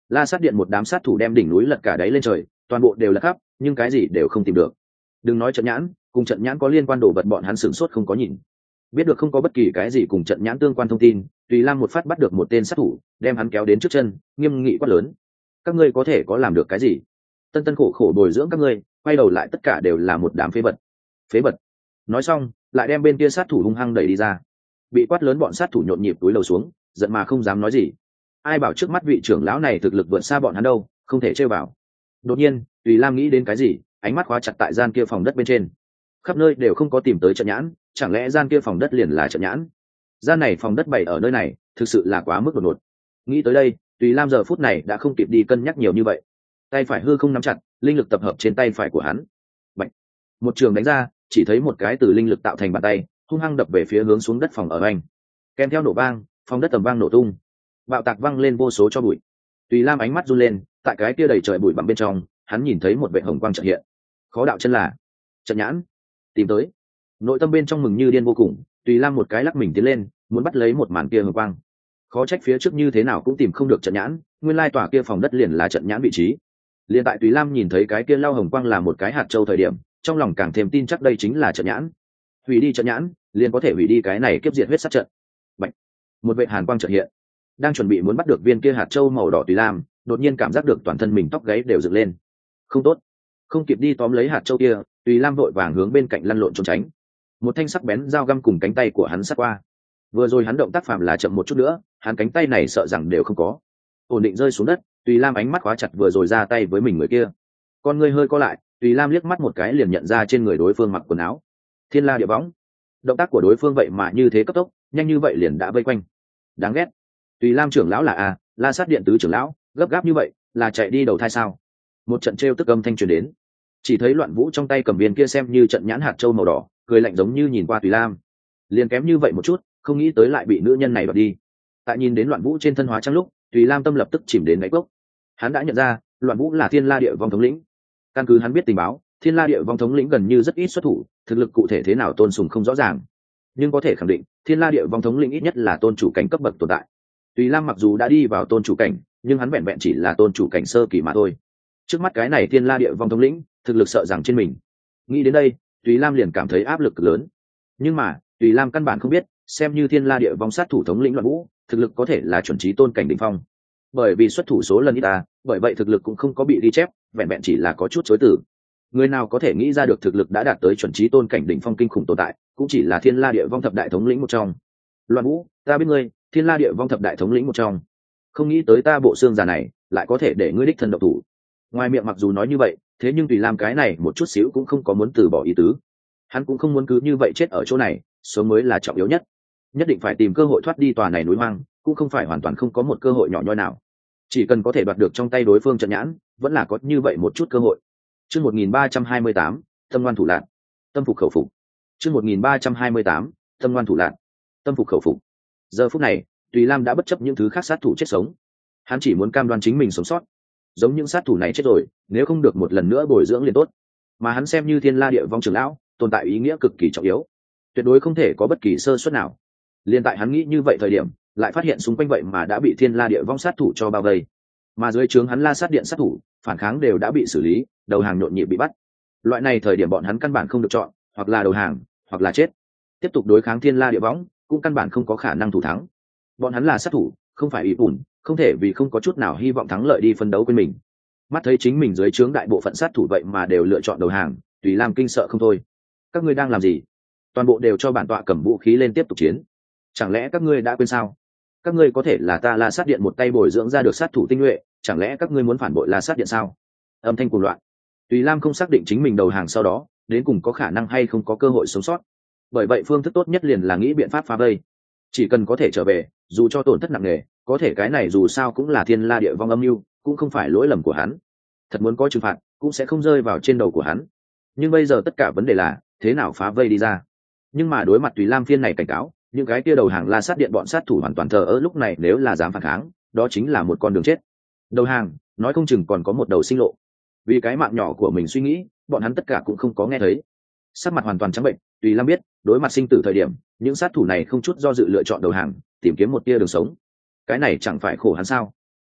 La Sát Điện một đám sát thủ đem đỉnh núi lật cả đáy lên trời, toàn bộ đều là khắp, nhưng cái gì đều không tìm được. Đừng nói trận nhãn, cùng trận nhãn có liên quan đồ vật bọn hắn sửng sốt không có nhìn. Biết được không có bất kỳ cái gì cùng trận nhãn tương quan thông tin, Tùy Lam một phát bắt được một tên sát thủ, đem hắn kéo đến trước chân, nghiêm nghị quát lớn: các ngươi có thể có làm được cái gì? Tân tân khổ khổ bồi dưỡng các ngươi, quay đầu lại tất cả đều là một đám phế vật. Phế vật. Nói xong, lại đem bên kia sát thủ hung hăng đẩy đi ra. Bị quát lớn bọn sát thủ nhộn nhịp túi lầu xuống, giận mà không dám nói gì. Ai bảo trước mắt vị trưởng lão này thực lực vượt xa bọn hắn đâu, không thể chơi vào. Đột nhiên, Tùy Lam nghĩ đến cái gì, ánh mắt khóa chặt tại gian kia phòng đất bên trên. Khắp nơi đều không có tìm tới trận nhãn, chẳng lẽ gian kia phòng đất liền là trận nhãn? Gian này phòng đất bày ở nơi này, thực sự là quá mức đột ngột. Nghĩ tới đây, Tùy Lam giờ phút này đã không kịp đi cân nhắc nhiều như vậy. Tay phải hư không nắm chặt, linh lực tập hợp trên tay phải của hắn. Bạch. Một trường đánh ra, chỉ thấy một cái từ linh lực tạo thành bàn tay, hung hăng đập về phía hướng xuống đất phòng ở anh. Kèm theo nổ vang, phòng đất tầm vang nổ tung, bạo tạc văng lên vô số cho bụi. Tùy Lam ánh mắt run lên, tại cái kia đầy trời bụi bặm bên trong, hắn nhìn thấy một vệ hồng quang chợt hiện. Khó đạo chân là trận nhãn, tìm tới. Nội tâm bên trong mừng như điên vô cùng, Tùy Lam một cái lắc mình tiến lên, muốn bắt lấy một màn kia hồng quang. Khó trách phía trước như thế nào cũng tìm không được trận nhãn, nguyên lai tòa kia phòng đất liền là trận nhãn vị trí. Liên tại Tùy Lam nhìn thấy cái kia lao hồng quang là một cái hạt châu thời điểm, trong lòng càng thêm tin chắc đây chính là trận nhãn. Hủy đi trận nhãn, liền có thể hủy đi cái này kiếp diệt huyết sát trận. Bạch. Một vệ hàn quang chợt hiện. Đang chuẩn bị muốn bắt được viên kia hạt châu màu đỏ Tùy Lam, đột nhiên cảm giác được toàn thân mình tóc gáy đều dựng lên. Không tốt. Không kịp đi tóm lấy hạt châu kia, Tùy Lam vội vàng hướng bên cạnh lăn lộn trốn tránh. Một thanh sắc bén dao găm cùng cánh tay của hắn sát qua. Vừa rồi hắn động tác phạm là chậm một chút nữa, hắn cánh tay này sợ rằng đều không có. Ổn định rơi xuống đất, Tùy Lam ánh mắt khóa chặt vừa rồi ra tay với mình người kia. Con người hơi co lại, Tùy Lam liếc mắt một cái liền nhận ra trên người đối phương mặc quần áo Thiên La Địa Võng. Động tác của đối phương vậy mà như thế cấp tốc, nhanh như vậy liền đã vây quanh. Đáng ghét. Tùy Lam trưởng lão là a, La Sát Điện tứ trưởng lão, gấp gáp như vậy, là chạy đi đầu thai sao? Một trận trêu tức âm thanh truyền đến. Chỉ thấy Loạn Vũ trong tay cầm viên kia xem như trận nhãn hạt châu màu đỏ, cười lạnh giống như nhìn qua Tùy Lam. Liền kém như vậy một chút, không nghĩ tới lại bị nữ nhân này đoạt đi. Tại nhìn đến Loạn Vũ trên thân hóa trang lúc, Tùy Lam tâm lập tức chìm đến đáy cốc. Hắn đã nhận ra, Loạn Vũ là Thiên La Địa Vong thống lĩnh. Căn cứ hắn biết tình báo, Thiên La Địa Vong thống lĩnh gần như rất ít xuất thủ, thực lực cụ thể thế nào Tôn Sùng không rõ ràng, nhưng có thể khẳng định, Thiên La Địa Vong thống lĩnh ít nhất là tôn chủ cảnh cấp bậc tồn tại. Tùy Lam mặc dù đã đi vào tôn chủ cảnh, nhưng hắn vẹn vẹn chỉ là tôn chủ cảnh sơ kỳ mà thôi. Trước mắt cái này Thiên La Địa Vong thống lĩnh, thực lực sợ rằng trên mình. Nghĩ đến đây, Tùy Lam liền cảm thấy áp lực lớn. Nhưng mà, Tùy Lam căn bản không biết, xem như Thiên La Địa Vong sát thủ thống lĩnh Loạn Vũ, thực lực có thể là chuẩn chí tôn cảnh đỉnh phong. Bởi vì xuất thủ số lần ít ta, bởi vậy thực lực cũng không có bị ghi chép, vẹn vẹn chỉ là có chút chối từ. Người nào có thể nghĩ ra được thực lực đã đạt tới chuẩn chí tôn cảnh đỉnh phong kinh khủng tồn tại, cũng chỉ là Thiên La Địa Vong thập đại thống lĩnh một trong. Loạn Vũ, ta biết ngươi, Thiên La Địa Vong thập đại thống lĩnh một trong. Không nghĩ tới ta bộ xương già này, lại có thể để ngươi đích thân độc thủ. Ngoài miệng mặc dù nói như vậy, thế nhưng Tùy Lam cái này một chút xíu cũng không có muốn từ bỏ ý tứ. Hắn cũng không muốn cứ như vậy chết ở chỗ này, sống mới là trọng yếu nhất. Nhất định phải tìm cơ hội thoát đi tòa này núi hoang, cũng không phải hoàn toàn không có một cơ hội nhỏ nhoi nào. Chỉ cần có thể đoạt được trong tay đối phương trận nhãn, vẫn là có như vậy một chút cơ hội. Chương một nghìn ba trăm hai mươi tám, tâm ngoan thủ lạn, tâm phục khẩu phục. Chương một nghìn ba trăm hai mươi tám, tâm ngoan thủ lạn, tâm phục khẩu phục. Giờ phút này, Tùy Lam đã bất chấp những thứ khác sát thủ chết sống. Hắn chỉ muốn cam đoan chính mình sống sót. Giống những sát thủ này chết rồi, nếu không được một lần nữa bồi dưỡng liền tốt. Mà hắn xem như Thiên La Địa Vong trưởng lão, tồn tại ý nghĩa cực kỳ trọng yếu, tuyệt đối không thể có bất kỳ sơ suất nào. Liên tại hắn nghĩ như vậy thời điểm, lại phát hiện xung quanh vậy mà đã bị Thiên La Địa Vong sát thủ cho bao vây. Mà dưới trướng hắn La Sát Điện sát thủ, phản kháng đều đã bị xử lý, đầu hàng nhộn nhịp bị bắt. Loại này thời điểm bọn hắn căn bản không được chọn, hoặc là đầu hàng, hoặc là chết. Tiếp tục đối kháng Thiên La Địa Võng, cũng căn bản không có khả năng thủ thắng. Bọn hắn là sát thủ, không phải ý ủn, không thể vì không có chút nào hy vọng thắng lợi đi phân đấu quên mình. Mắt thấy chính mình dưới trướng đại bộ phận sát thủ vậy mà đều lựa chọn đầu hàng, Tùy Lam kinh sợ không thôi. Các ngươi đang làm gì? Toàn bộ đều cho bản tọa cầm vũ khí lên tiếp tục chiến. Chẳng lẽ các ngươi đã quên sao? Các ngươi có thể là ta La Sát Điện một tay bồi dưỡng ra được sát thủ tinh nhuệ, chẳng lẽ các ngươi muốn phản bội La Sát Điện sao? Âm thanh cuồng loạn. Tùy Lam không xác định chính mình đầu hàng sau đó, đến cùng có khả năng hay không có cơ hội sống sót. Bởi vậy phương thức tốt nhất liền là nghĩ biện pháp phá vây. Chỉ cần có thể trở về, dù cho tổn thất nặng nề, có thể cái này dù sao cũng là Thiên La Địa Vong âm mưu, cũng không phải lỗi lầm của hắn. Thật muốn có trừng phạt, cũng sẽ không rơi vào trên đầu của hắn. Nhưng bây giờ tất cả vấn đề là thế nào phá vây đi ra. Nhưng mà đối mặt Tùy Lam phiên này cảnh cáo, những cái kia đầu hàng La Sát Điện bọn sát thủ hoàn toàn thờ ơ, lúc này nếu là dám phản kháng, đó chính là một con đường chết. Đầu hàng, nói không chừng còn có một đầu sinh lộ. Vì cái mạng nhỏ của mình suy nghĩ, bọn hắn tất cả cũng không có nghe thấy. Sắc mặt hoàn toàn trắng bệnh, Tùy Lam biết, đối mặt sinh tử thời điểm, những sát thủ này không chút do dự lựa chọn đầu hàng, tìm kiếm một tia đường sống. Cái này chẳng phải khổ hắn sao?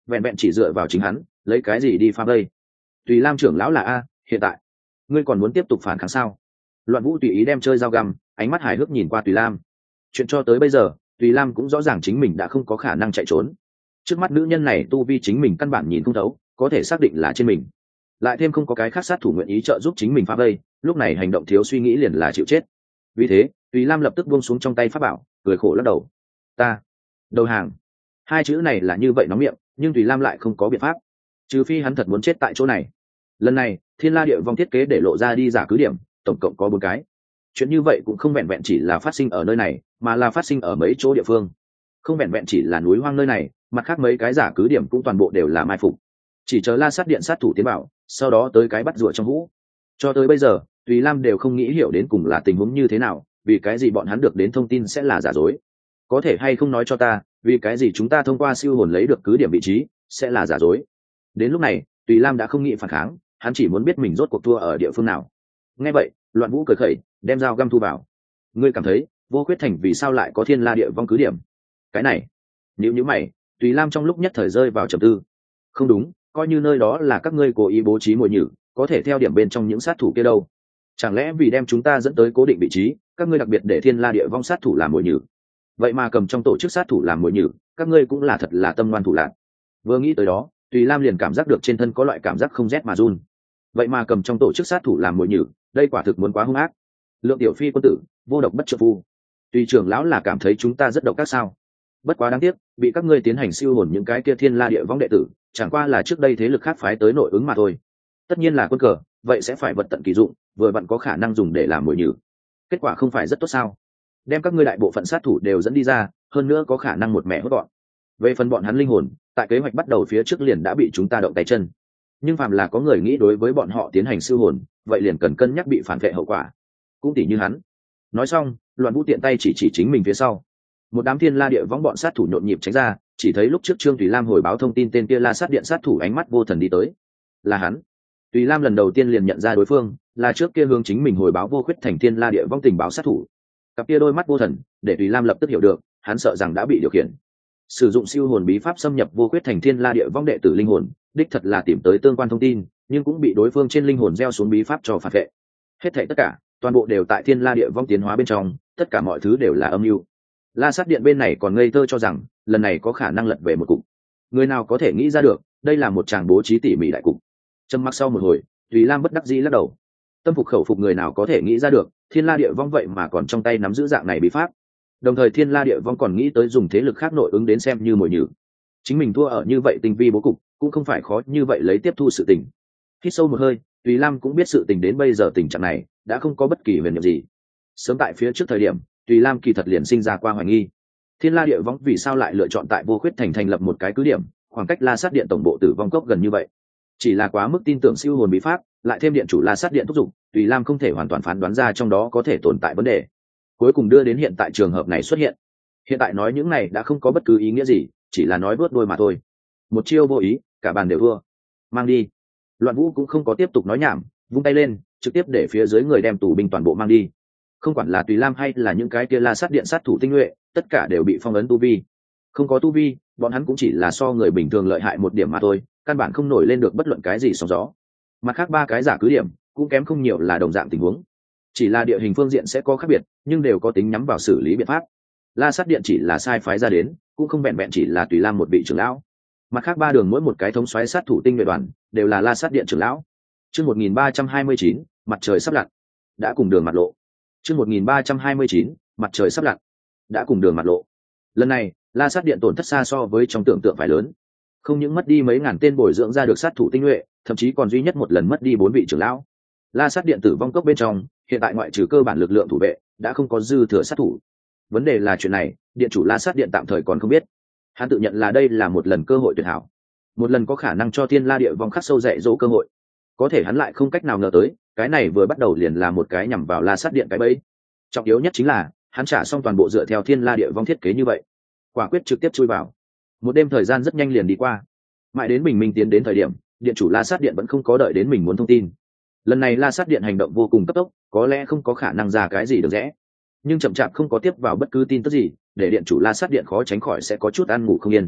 vẹn vẹn chỉ dựa vào chính hắn lấy cái gì đi phá vây? Tùy Lam trưởng lão là a, hiện tại ngươi còn muốn tiếp tục phản kháng sao? Loạn Vũ tùy ý đem chơi dao găm, ánh mắt hài hước nhìn qua Tùy Lam. Chuyện cho tới bây giờ, Tùy Lam cũng rõ ràng chính mình đã không có khả năng chạy trốn. Trước mắt nữ nhân này tu vi chính mình căn bản nhìn không thấu, có thể xác định là trên mình. Lại thêm không có cái khác sát thủ nguyện ý trợ giúp chính mình phá vây, lúc này hành động thiếu suy nghĩ liền là chịu chết. Vì thế, Tùy Lam lập tức buông xuống trong tay pháp bảo, cười khổ lắc đầu. Ta đầu hàng. Hai chữ này là như vậy nóng miệng, nhưng Tùy Lam lại không có biện pháp, trừ phi hắn thật muốn chết tại chỗ này. Lần này Thiên La Địa Vong thiết kế để lộ ra đi giả cứ điểm tổng cộng có bốn cái. Chuyện như vậy cũng không vẹn vẹn chỉ là phát sinh ở nơi này, mà là phát sinh ở mấy chỗ địa phương. Không vẹn vẹn chỉ là núi hoang nơi này, mặt khác mấy cái giả cứ điểm cũng toàn bộ đều là mai phục, chỉ chờ La Sát Điện sát thủ tiến bảo, sau đó tới cái bắt rùa trong hũ. Cho tới bây giờ Tùy Lam đều không nghĩ hiểu đến cùng là tình huống như thế nào, vì cái gì bọn hắn được đến thông tin sẽ là giả dối. Có thể hay không nói cho ta, vì cái gì chúng ta thông qua siêu hồn lấy được cứ điểm vị trí sẽ là giả dối? Đến lúc này Tùy Lam đã không nghĩ phản kháng, hắn chỉ muốn biết mình rốt cuộc thua ở địa phương nào. Nghe vậy Loạn Vũ cười khẩy, đem dao găm thu vào. Ngươi cảm thấy Vô Khuyết Thành vì sao lại có Thiên La Địa Vong cứ điểm? Cái này, nếu như mày, Tùy Lam trong lúc nhất thời rơi vào trầm tư. Không đúng, coi như nơi đó là các ngươi cố ý bố trí mồi nhử, có thể theo điểm bên trong những sát thủ kia đâu? Chẳng lẽ vì đem chúng ta dẫn tới cố định vị trí, các ngươi đặc biệt để Thiên La Địa Vong sát thủ làm mồi nhử? Vậy mà cầm trong tổ chức sát thủ làm mồi nhử, các ngươi cũng là thật là tâm ngoan thủ lạn. Vừa nghĩ tới đó, Tùy Lam liền cảm giác được trên thân có loại cảm giác không rét mà run. Vậy mà cầm trong tổ chức sát thủ làm mồi nhử, đây quả thực muốn quá hung ác. Lượng tiểu phi quân tử, vô độc bất trợ phu. Tùy trưởng lão là cảm thấy chúng ta rất độc các sao? Bất quá đáng tiếc, bị các ngươi tiến hành siêu hồn những cái kia Thiên La Địa Vong đệ tử, chẳng qua là trước đây thế lực khác phái tới nội ứng mà thôi. Tất nhiên là quân cờ, vậy sẽ phải vật tận kỳ dụng, vừa vặn có khả năng dùng để làm mồi nhử. Kết quả không phải rất tốt sao? Đem các ngươi đại bộ phận sát thủ đều dẫn đi ra, hơn nữa có khả năng một mẹ hốt gọn. Về phần bọn hắn linh hồn, tại kế hoạch bắt đầu phía trước liền đã bị chúng ta động tay chân. Nhưng phàm là có người nghĩ đối với bọn họ tiến hành siêu hồn, vậy liền cần cân nhắc bị phản vệ hậu quả. Cũng tỷ như hắn. Nói xong, Loạn Vũ tiện tay chỉ chỉ chính mình phía sau. Một đám Thiên La Địa Vong bọn sát thủ nhộn nhịp tránh ra, chỉ thấy lúc trước Trương Tùy Lam hồi báo thông tin tên kia La Sát Điện sát thủ ánh mắt vô thần đi tới. Là hắn. Tùy Lam lần đầu tiên liền nhận ra đối phương, là trước kia hướng chính mình hồi báo Vô Khuyết Thành Thiên La Địa Vong tình báo sát thủ. Cặp kia đôi mắt vô thần, để Tùy Lam lập tức hiểu được, hắn sợ rằng đã bị điều khiển. Sử dụng siêu hồn bí pháp xâm nhập Vô Khuyết Thành Thiên La Địa Vong đệ tử linh hồn, đích thật là tìm tới tương quan thông tin, nhưng cũng bị đối phương trên linh hồn gieo xuống bí pháp cho phản vệ. Hết thảy tất cả, toàn bộ đều tại Thiên La Địa Vong tiến hóa bên trong, tất cả mọi thứ đều là âm mưu. La Sát Điện bên này còn ngây thơ cho rằng lần này có khả năng lật về một cục. Người nào có thể nghĩ ra được, đây là một tràng bố trí tỉ mỉ đại cục. Trầm mặc sau một hồi, Tùy Lam bất đắc dĩ lắc đầu. Tâm phục khẩu phục người nào có thể nghĩ ra được, Thiên La Địa Vong vậy mà còn trong tay nắm giữ dạng này bí pháp. Đồng thời Thiên La Địa Vong còn nghĩ tới dùng thế lực khác nội ứng đến xem như mồi nhử. Chính mình thua ở như vậy tinh vi bố cục, cũng không phải khó như vậy lấy tiếp thu sự tình. Hít sâu một hơi, Tùy Lam cũng biết sự tình đến bây giờ tình trạng này đã không có bất kỳ huyền nhiệm gì. Sớm tại phía trước thời điểm, Tùy Lam kỳ thật liền sinh ra qua hoài nghi. Thiên La Địa Vong vì sao lại lựa chọn tại Vô Khuyết Thành thành lập một cái cứ điểm, khoảng cách La Sát Điện tổng bộ Tử Vong Cốc gần như vậy? Chỉ là quá mức tin tưởng siêu hồn bí pháp, lại thêm điện chủ La Sát Điện thúc giục, Tùy Lam không thể hoàn toàn phán đoán ra trong đó có thể tồn tại vấn đề. Cuối cùng đưa đến hiện tại trường hợp này xuất hiện. Hiện tại nói những này đã không có bất cứ ý nghĩa gì, chỉ là nói vớt đôi mà thôi. Một chiêu vô ý, cả bàn đều thua. Mang đi. Loạn Vũ cũng không có tiếp tục nói nhảm, vung tay lên, trực tiếp để phía dưới người đem tù binh toàn bộ mang đi. Không quản là Tùy Lam hay là những cái kia La Sát Điện sát thủ tinh nhuệ, tất cả đều bị phong ấn tu vi. Không có tu vi, bọn hắn cũng chỉ là so người bình thường lợi hại một điểm mà thôi, căn bản không nổi lên được bất luận cái gì sóng gió. Mặt khác ba cái giả cứ điểm cũng kém không nhiều là đồng dạng tình huống, chỉ là địa hình phương diện sẽ có khác biệt, nhưng đều có tính nhắm vào xử lý biện pháp. La Sát Điện chỉ là sai phái ra đến, cũng không vẹn vẹn chỉ là Tùy Lam một vị trưởng lão. Mặt khác ba đường mỗi một cái thống soái sát thủ tinh nhuệ đoàn đều là La Sát Điện trưởng lão. Chương một nghìn ba trăm hai mươi chín, mặt trời sắp lặn, đã cùng đường mặt lộ. Chương một nghìn ba trăm hai mươi chín, mặt trời sắp lặn, đã cùng đường mặt lộ. Lần này, La Sát Điện tổn thất xa so với trong tưởng tượng phải lớn. Không những mất đi mấy ngàn tên bồi dưỡng ra được sát thủ tinh nhuệ, thậm chí còn duy nhất một lần mất đi bốn vị trưởng lão. La Sát Điện Tử Vong Cốc bên trong, hiện tại ngoại trừ cơ bản lực lượng thủ vệ, đã không có dư thừa sát thủ. Vấn đề là chuyện này, điện chủ La Sát Điện tạm thời còn không biết. Hắn tự nhận là đây là một lần cơ hội tuyệt hảo, một lần có khả năng cho Thiên La Địa Vong khắc sâu dạy dỗ cơ hội. Có thể hắn lại không cách nào ngờ tới, cái này vừa bắt đầu liền là một cái nhằm vào La Sát Điện cái bẫy. Trọng yếu nhất chính là, hắn trả xong toàn bộ dựa theo Thiên La Địa Vong thiết kế như vậy, quả quyết trực tiếp chui vào. Một đêm thời gian rất nhanh liền đi qua, mãi đến bình minh tiến đến thời điểm, điện chủ La Sát Điện vẫn không có đợi đến mình muốn thông tin. Lần này La Sát Điện hành động vô cùng cấp tốc, có lẽ không có khả năng ra cái gì được rẽ, nhưng chậm chạp không có tiếp vào bất cứ tin tức gì, để điện chủ La Sát Điện khó tránh khỏi sẽ có chút ăn ngủ không yên.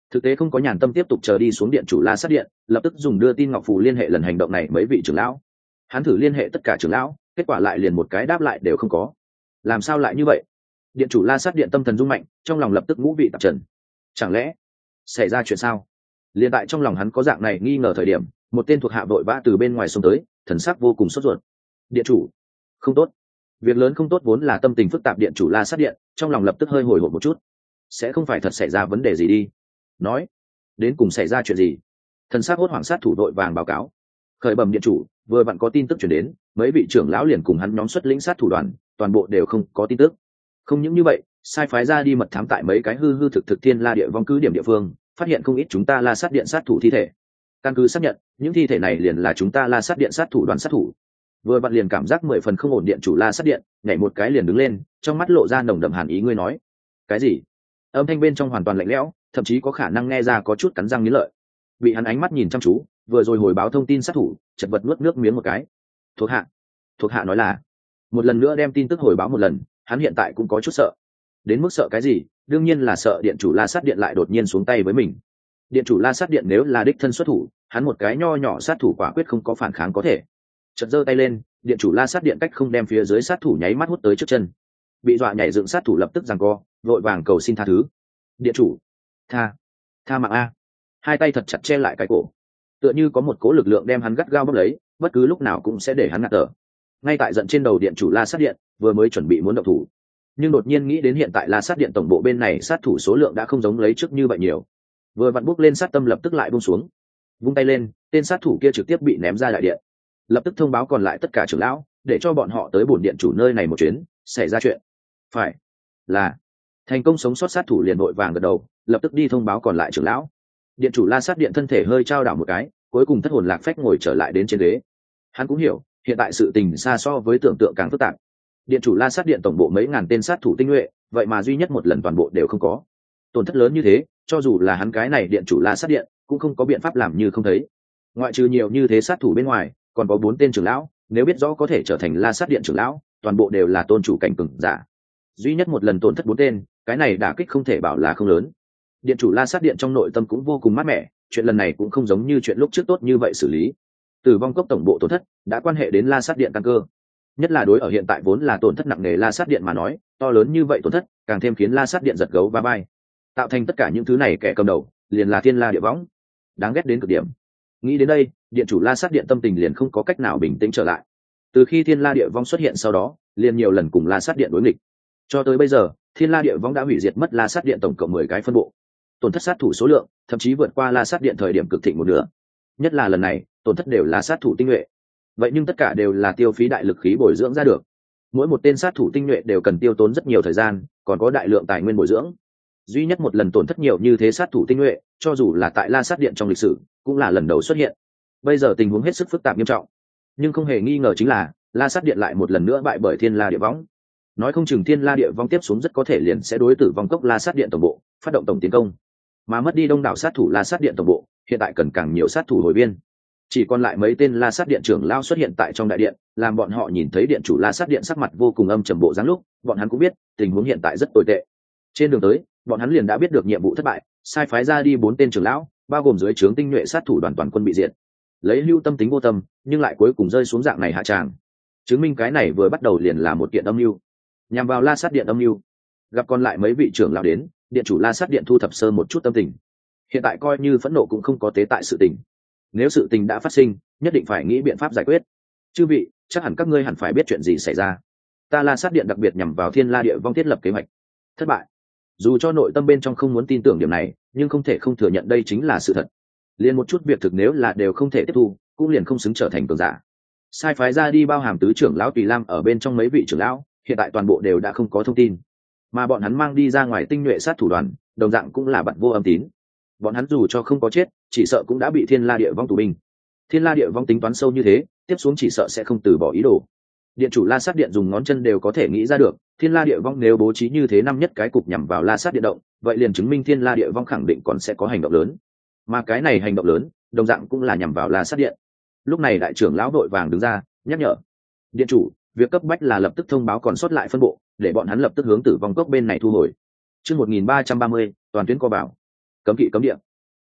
Thực tế không có nhàn tâm tiếp tục chờ đi xuống điện chủ La Sát điện, lập tức dùng đưa tin ngọc phù liên hệ lần hành động này mấy vị trưởng lão. Hắn thử liên hệ tất cả trưởng lão, kết quả lại liền một cái đáp lại đều không có. Làm sao lại như vậy? Điện chủ La Sát điện tâm thần rung mạnh, trong lòng lập tức ngũ vị tạp trần. Chẳng lẽ xảy ra chuyện sao? Liên tại trong lòng hắn có dạng này nghi ngờ thời điểm, một tên thuộc hạ vội vã từ bên ngoài xông tới, thần sắc vô cùng sốt ruột. Điện chủ, không tốt. Việc lớn không tốt vốn là tâm tình phức tạp điện chủ La Sát điện, trong lòng lập tức hơi hồi hộp một chút. Sẽ không phải thật xảy ra vấn đề gì đi. Nói, đến cùng xảy ra chuyện gì? Thần sắc hốt hoảng sát thủ đội vàng báo cáo. Khởi bẩm điện chủ, vừa vặn có tin tức truyền đến, mấy vị trưởng lão liền cùng hắn nhóm xuất lĩnh sát thủ đoàn, toàn bộ đều không có tin tức. Không những như vậy, sai phái ra đi mật thám tại mấy cái hư hư thực thực thiên la địa vong cứ điểm địa phương, phát hiện không ít chúng ta La Sát điện sát thủ thi thể. Căn cứ xác nhận, những thi thể này liền là chúng ta La Sát điện sát thủ đoàn sát thủ. Vừa vặn liền cảm giác mười phần không ổn, điện chủ La Sát điện nhảy một cái liền đứng lên, trong mắt lộ ra nồng đậm hàn ý. Ngươi nói cái gì? Âm thanh bên trong hoàn toàn lạnh lẽo, thậm chí có khả năng nghe ra có chút cắn răng nghiến lợi. Bị hắn ánh mắt nhìn chăm chú, vừa rồi hồi báo thông tin sát thủ chật vật nuốt nước miếng một cái. Thuộc hạ thuộc hạ nói là một lần nữa đem tin tức hồi báo một lần. Hắn hiện tại cũng có chút sợ. Đến mức sợ cái gì? Đương nhiên là sợ điện chủ La Sát điện lại đột nhiên xuống tay với mình. Điện chủ La Sát điện nếu là đích thân xuất thủ, hắn một cái nho nhỏ sát thủ quả quyết không có phản kháng có thể. Chợt giơ tay lên, điện chủ La Sát điện cách không đem phía dưới sát thủ nháy mắt hút tới trước chân. Bị dọa nhảy dựng sát thủ lập tức giằng co, vội vàng cầu xin tha thứ. Điện chủ, tha tha mạng a. Hai tay thật chặt che lại cái cổ, tựa như có một cỗ lực lượng đem hắn gắt gao bóp lấy, bất cứ lúc nào cũng sẽ để hắn ngạt thở. Ngay tại giận trên đầu điện chủ La Sát điện vừa mới chuẩn bị muốn động thủ, nhưng đột nhiên nghĩ đến hiện tại La Sát điện tổng bộ bên này sát thủ số lượng đã không giống lấy trước như vậy nhiều, vừa vặn bốc lên sát tâm lập tức lại buông xuống. Vung tay lên, tên sát thủ kia trực tiếp bị ném ra đại điện, lập tức thông báo còn lại tất cả trưởng lão để cho bọn họ tới bổn điện chủ nơi này một chuyến, xảy ra chuyện. Phải là thành công sống sót sát thủ liền vội vàng gật đầu, lập tức đi thông báo còn lại trưởng lão. Điện chủ La Sát điện thân thể hơi trao đảo một cái, cuối cùng thất hồn lạc phách ngồi trở lại đến trên ghế. Hắn cũng hiểu hiện tại sự tình xa so với tưởng tượng càng phức tạp. Điện chủ La Sát điện tổng bộ mấy ngàn tên sát thủ tinh nhuệ, vậy mà duy nhất một lần toàn bộ đều không có. Tổn thất lớn như thế, cho dù là hắn cái này điện chủ La Sát điện cũng không có biện pháp làm như không thấy. Ngoại trừ nhiều như thế sát thủ bên ngoài, còn có bốn tên trưởng lão, nếu biết rõ có thể trở thành La Sát điện trưởng lão, toàn bộ đều là tôn chủ cảnh cường giả. Duy nhất một lần tổn thất bốn tên, cái này đả kích không thể bảo là không lớn. Điện chủ La Sát điện trong nội tâm cũng vô cùng mát mẻ, chuyện lần này cũng không giống như chuyện lúc trước tốt như vậy xử lý. Tử vong cốc tổng bộ tổn thất đã quan hệ đến La Sát điện căn cơ, nhất là đối ở hiện tại vốn là tổn thất nặng nề La Sát điện mà nói, to lớn như vậy tổn thất càng thêm khiến La Sát điện giật gấu va vai. Tạo thành tất cả những thứ này kẻ cầm đầu liền là thiên la địa võng, đáng ghét đến cực điểm. Nghĩ đến đây, điện chủ La Sát điện tâm tình liền không có cách nào bình tĩnh trở lại. Từ khi thiên la địa vong xuất hiện sau đó, liền nhiều lần cùng La Sát điện đối nghịch, cho tới bây giờ thiên la địa vong đã hủy diệt mất La Sát điện tổng cộng mười cái phân bộ, tổn thất sát thủ số lượng thậm chí vượt qua La Sát điện thời điểm cực thịnh một nửa. Nhất là lần này tổn thất đều là sát thủ tinh nhuệ, vậy nhưng tất cả đều là tiêu phí đại lực khí bồi dưỡng ra được. Mỗi một tên sát thủ tinh nhuệ đều cần tiêu tốn rất nhiều thời gian, còn có đại lượng tài nguyên bồi dưỡng. Duy nhất một lần tổn thất nhiều như thế sát thủ tinh nhuệ, cho dù là tại La Sát điện trong lịch sử cũng là lần đầu xuất hiện. Bây giờ tình huống hết sức phức tạp nghiêm trọng, nhưng không hề nghi ngờ chính là La Sát điện lại một lần nữa bại bởi thiên la địa võng. Nói không chừng thiên la địa vong tiếp xuống rất có thể liền sẽ đối tử vong cốc La Sát điện tổng bộ phát động tổng tiến công, mà mất đi đông đảo sát thủ La Sát điện tổng bộ, hiện tại cần càng nhiều sát thủ hồi viên. Chỉ còn lại mấy tên La Sát điện trưởng lao xuất hiện tại trong đại điện, làm bọn họ nhìn thấy điện chủ La Sát điện sắc mặt vô cùng âm trầm bộ dáng lúc, bọn hắn cũng biết tình huống hiện tại rất tồi tệ. Trên đường tới, bọn hắn liền đã biết được nhiệm vụ thất bại, sai phái ra đi bốn tên trưởng lão, bao gồm dưới trướng tinh nhuệ sát thủ đoàn toàn quân bị diệt. Lấy lưu tâm tính vô tâm, nhưng lại cuối cùng rơi xuống dạng này hạ tràng, chứng minh cái này vừa bắt đầu liền là một kiện âm mưu, nhằm vào La Sát điện âm mưu. Gặp còn lại mấy vị trưởng lão đến, điện chủ La Sát điện thu thập sơ một chút tâm tình. Hiện tại coi như phẫn nộ cũng không có tế tại sự tình. Nếu sự tình đã phát sinh, nhất định phải nghĩ biện pháp giải quyết. Chư vị, chắc hẳn các ngươi hẳn phải biết chuyện gì xảy ra. Ta La Sát điện đặc biệt nhằm vào thiên la địa vong thiết lập kế hoạch thất bại. Dù cho nội tâm bên trong không muốn tin tưởng điểm này, nhưng không thể không thừa nhận đây chính là sự thật. Liền một chút việc thực nếu là đều không thể tiếp thu, cũng liền không xứng trở thành cường giả. Sai phái ra đi bao hàm tứ trưởng lão Tùy Lam ở bên trong mấy vị trưởng lão, hiện tại toàn bộ đều đã không có thông tin, mà bọn hắn mang đi ra ngoài tinh nhuệ sát thủ đoàn, đồng dạng cũng là bạn vô âm tín. Bọn hắn dù cho không có chết, chỉ sợ cũng đã bị thiên la địa vong tù binh. Thiên la địa vong tính toán sâu như thế, tiếp xuống chỉ sợ sẽ không từ bỏ ý đồ. Điện chủ La Sát điện dùng ngón chân đều có thể nghĩ ra được, thiên la địa vong nếu bố trí như thế năm nhất cái cục nhằm vào La Sát điện động, vậy liền chứng minh thiên la địa vong khẳng định còn sẽ có hành động lớn, mà cái này hành động lớn đồng dạng cũng là nhằm vào La Sát điện. Lúc này đại trưởng lão vội vàng đứng ra nhắc nhở điện chủ, việc cấp bách là lập tức thông báo còn sót lại phân bộ, để bọn hắn lập tức hướng tử vong cốc bên này thu hồi. Chương một nghìn ba trăm ba mươi, toàn tuyến co bảo, cấm kỵ cấm địa.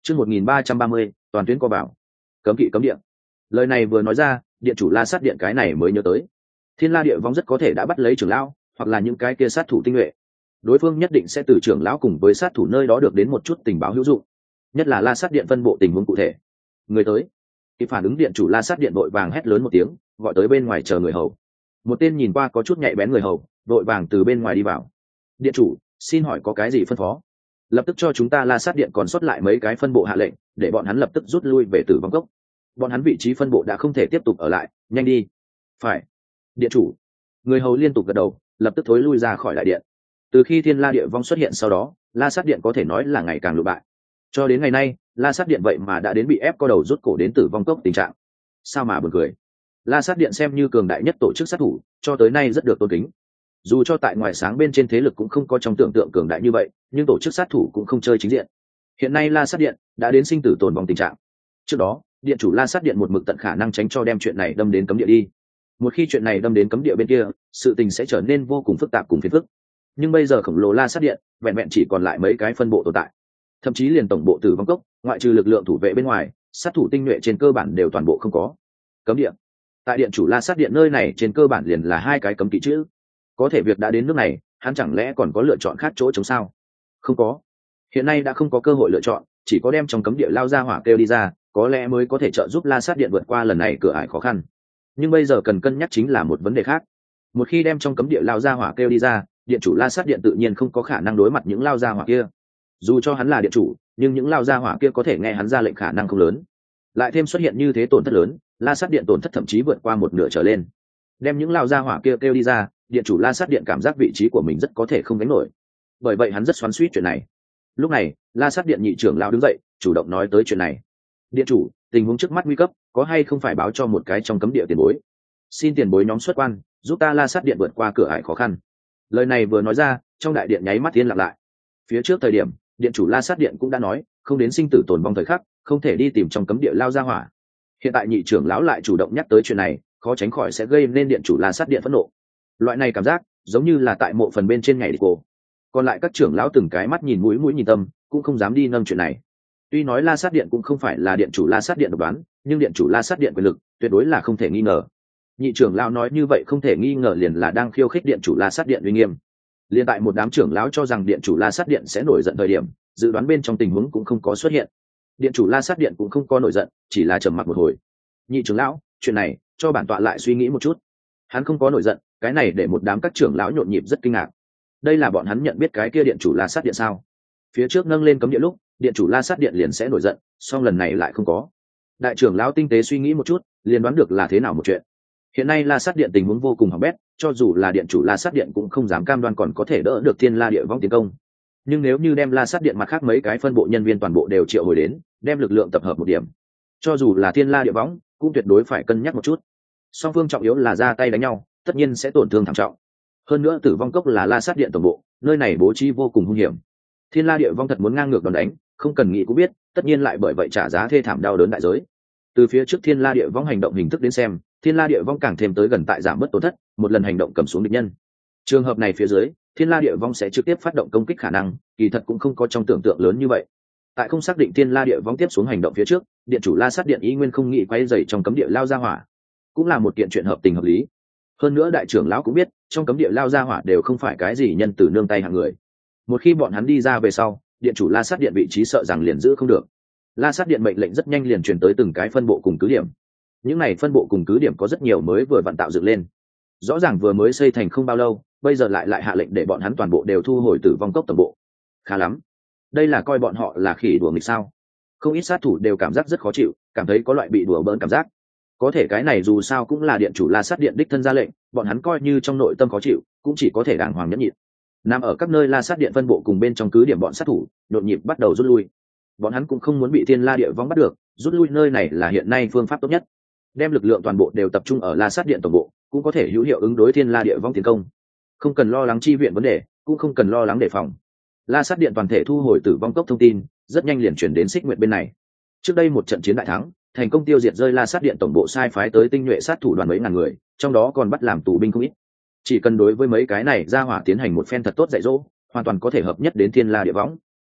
chương một nghìn ba trăm ba mươi toàn tuyến co bảo, cấm kỵ cấm điện. Lời này vừa nói ra, điện chủ La Sát điện cái này mới nhớ tới, Thiên La Địa Vong rất có thể đã bắt lấy trưởng lão, hoặc là những cái kia sát thủ tinh nhuệ. Đối phương nhất định sẽ từ trưởng lão cùng với sát thủ nơi đó được đến một chút tình báo hữu dụng, nhất là La Sát điện phân bộ tình huống cụ thể. Người tới. Khi phản ứng điện chủ La Sát điện vội vàng hét lớn một tiếng, gọi tới bên ngoài chờ người hầu. Một tên nhìn qua có chút nhạy bén người hầu vội vàng từ bên ngoài đi vào. Điện chủ, xin hỏi có cái gì phân phó? Lập tức cho chúng ta La Sát điện còn sót lại mấy cái phân bộ hạ lệnh, để bọn hắn lập tức rút lui về Tử Vong Cốc. Bọn hắn vị trí phân bộ đã không thể tiếp tục ở lại, nhanh đi. Phải. Điện chủ. Người hầu liên tục gật đầu, lập tức thối lui ra khỏi đại điện. Từ khi Thiên La Địa Vong xuất hiện sau đó, La Sát điện có thể nói là ngày càng lụ bại. Cho đến ngày nay, La Sát điện vậy mà đã đến bị ép co đầu rút cổ đến Tử Vong Cốc tình trạng. Sao mà buồn cười. La Sát điện xem như cường đại nhất tổ chức sát thủ, cho tới nay rất được tôn kính. Dù cho tại ngoài sáng bên trên thế lực cũng không có trong tưởng tượng cường đại như vậy, nhưng tổ chức sát thủ cũng không chơi chính diện. Hiện nay La Sát điện đã đến sinh tử tồn vong tình trạng. Trước đó, điện chủ La Sát điện một mực tận khả năng tránh cho đem chuyện này đâm đến cấm địa đi. Một khi chuyện này đâm đến cấm địa bên kia, sự tình sẽ trở nên vô cùng phức tạp cùng phiền phức. Nhưng bây giờ khổng lồ La Sát điện vẹn vẹn chỉ còn lại mấy cái phân bộ tồn tại, thậm chí liền tổng bộ Tử Vong Cốc, ngoại trừ lực lượng thủ vệ bên ngoài, sát thủ tinh nhuệ trên cơ bản đều toàn bộ không có. Cấm địa. Tại điện chủ La Sát điện nơi này trên cơ bản liền là hai cái cấm kỵ chữ. Có thể việc đã đến nước này, hắn chẳng lẽ còn có lựa chọn khác chỗ chống sao? Không có. Hiện nay đã không có cơ hội lựa chọn, chỉ có đem trong cấm địa lao ra hỏa kêu đi ra, có lẽ mới có thể trợ giúp La Sát điện vượt qua lần này cửa ải khó khăn. Nhưng bây giờ cần cân nhắc chính là một vấn đề khác. Một khi đem trong cấm địa lao ra hỏa kêu đi ra, điện chủ La Sát điện tự nhiên không có khả năng đối mặt những lao ra hỏa kia. Dù cho hắn là điện chủ, nhưng những lao ra hỏa kia có thể nghe hắn ra lệnh khả năng không lớn. Lại thêm xuất hiện như thế tổn thất lớn, La Sát điện tổn thất thậm chí vượt qua một nửa trở lên. Đem những lao ra hỏa kia kêu đi ra, điện chủ La Sát điện cảm giác vị trí của mình rất có thể không gánh nổi. Bởi vậy hắn rất xoắn xuýt chuyện này. Lúc này, La Sát điện nhị trưởng lão đứng dậy, chủ động nói tới chuyện này. Điện chủ, tình huống trước mắt nguy cấp, có hay không phải báo cho một cái trong cấm địa tiền bối? Xin tiền bối nhóm xuất quan, giúp ta La Sát điện vượt qua cửa ải khó khăn. Lời này vừa nói ra, trong đại điện nháy mắt yên lặng lại. Phía trước thời điểm, điện chủ La Sát điện cũng đã nói, không đến sinh tử tồn vong thời khắc, không thể đi tìm trong cấm địa lao ra hỏa. Hiện tại nhị trưởng lão lại chủ động nhắc tới chuyện này, khó tránh khỏi sẽ gây nên điện chủ La Sát điện phẫn nộ. Loại này cảm giác giống như là tại mộ phần bên trên ngày đi cổ. Còn lại các trưởng lão từng cái mắt nhìn mũi mũi nhìn tâm, cũng không dám đi nâng chuyện này. Tuy nói La Sát điện cũng không phải là điện chủ La Sát điện độc đoán, nhưng điện chủ La Sát điện quyền lực tuyệt đối là không thể nghi ngờ. Nhị trưởng lão nói như vậy không thể nghi ngờ liền là đang khiêu khích điện chủ La Sát điện uy nghiêm. Liên tại một đám trưởng lão cho rằng điện chủ La Sát điện sẽ nổi giận thời điểm, dự đoán bên trong tình huống cũng không có xuất hiện. Điện chủ La Sát điện cũng không có nổi giận, chỉ là trầm mặc một hồi. Nhị trưởng lão, chuyện này cho bản tọa lại suy nghĩ một chút. Hắn không có nổi giận, cái này để một đám các trưởng lão nhộn nhịp rất kinh ngạc. Đây là bọn hắn nhận biết cái kia điện chủ La Sát điện sao? Phía trước nâng lên cấm địa lúc, điện chủ La Sát điện liền sẽ nổi giận, song lần này lại không có. Đại trưởng lão tinh tế suy nghĩ một chút, liền đoán được là thế nào một chuyện. Hiện nay La Sát điện tình huống vô cùng hỏng bét, cho dù là điện chủ La Sát điện cũng không dám cam đoan còn có thể đỡ được Thiên La Địa Vong tiến công. Nhưng nếu như đem La Sát điện mặt khác mấy cái phân bộ nhân viên toàn bộ đều triệu hồi đến, đem lực lượng tập hợp một điểm, cho dù là Thiên La Địa Vong cũng tuyệt đối phải cân nhắc một chút. Song phương trọng yếu là ra tay đánh nhau, tất nhiên sẽ tổn thương thảm trọng. Hơn nữa Tử Vong Cốc là La Sát điện tổng bộ, nơi này bố trí vô cùng hung hiểm. Thiên La Địa Vong thật muốn ngang ngược đòn đánh, không cần nghĩ cũng biết, tất nhiên lại bởi vậy trả giá thê thảm đau đớn đại giới. Từ phía trước Thiên La Địa Vong hành động hình thức đến xem, Thiên La Địa Vong càng thêm tới gần tại giảm bớt tổn thất, một lần hành động cầm xuống địch nhân. Trường hợp này phía dưới, Thiên La Địa Vong sẽ trực tiếp phát động công kích khả năng, kỳ thật cũng không có trong tưởng tượng lớn như vậy. Tại không xác định Thiên La Địa Vong tiếp xuống hành động phía trước, điện chủ La Sát điện ý nguyên không nghĩ quay dày trong cấm địa lao ra hỏa, cũng là một kiện chuyện hợp tình hợp lý. Hơn nữa đại trưởng lão cũng biết, trong cấm địa lao ra hỏa đều không phải cái gì nhân từ nương tay hạng người. Một khi bọn hắn đi ra về sau, điện chủ La Sát điện vị trí sợ rằng liền giữ không được. La Sát điện mệnh lệnh rất nhanh liền truyền tới từng cái phân bộ cùng cứ điểm. Những này phân bộ cùng cứ điểm có rất nhiều mới vừa vặn tạo dựng lên, rõ ràng vừa mới xây thành không bao lâu, bây giờ lại lại hạ lệnh để bọn hắn toàn bộ đều thu hồi Tử Vong Cốc tổng bộ. Khá lắm, đây là coi bọn họ là khỉ đùa nghịch sao? Không ít sát thủ đều cảm giác rất khó chịu, cảm thấy có loại bị đùa bỡn cảm giác. Có thể cái này dù sao cũng là điện chủ La Sát điện đích thân ra lệnh, bọn hắn coi như trong nội tâm khó chịu, cũng chỉ có thể đàng hoàng nhẫn nhịn. Nằm ở các nơi La Sát điện phân bộ cùng bên trong cứ điểm bọn sát thủ, nhộn nhịp bắt đầu rút lui. Bọn hắn cũng không muốn bị Thiên La Địa Vong bắt được, rút lui nơi này là hiện nay phương pháp tốt nhất. Đem lực lượng toàn bộ đều tập trung ở La Sát điện tổng bộ, cũng có thể hữu hiệu ứng đối Thiên La Địa Vong tiến công. Không cần lo lắng chi viện vấn đề, cũng không cần lo lắng đề phòng. La Sát điện toàn thể thu hồi Tử Vong Cốc thông tin, rất nhanh liền chuyển đến Xích Nguyệt bên này. Trước đây một trận chiến đại thắng, thành công tiêu diệt rơi La Sát điện tổng bộ sai phái tới tinh nhuệ sát thủ đoàn mấy ngàn người, trong đó còn bắt làm tù binh không ít. Chỉ cần đối với mấy cái này ra hỏa tiến hành một phen thật tốt dạy dỗ, hoàn toàn có thể hợp nhất đến Thiên La Địa Vong.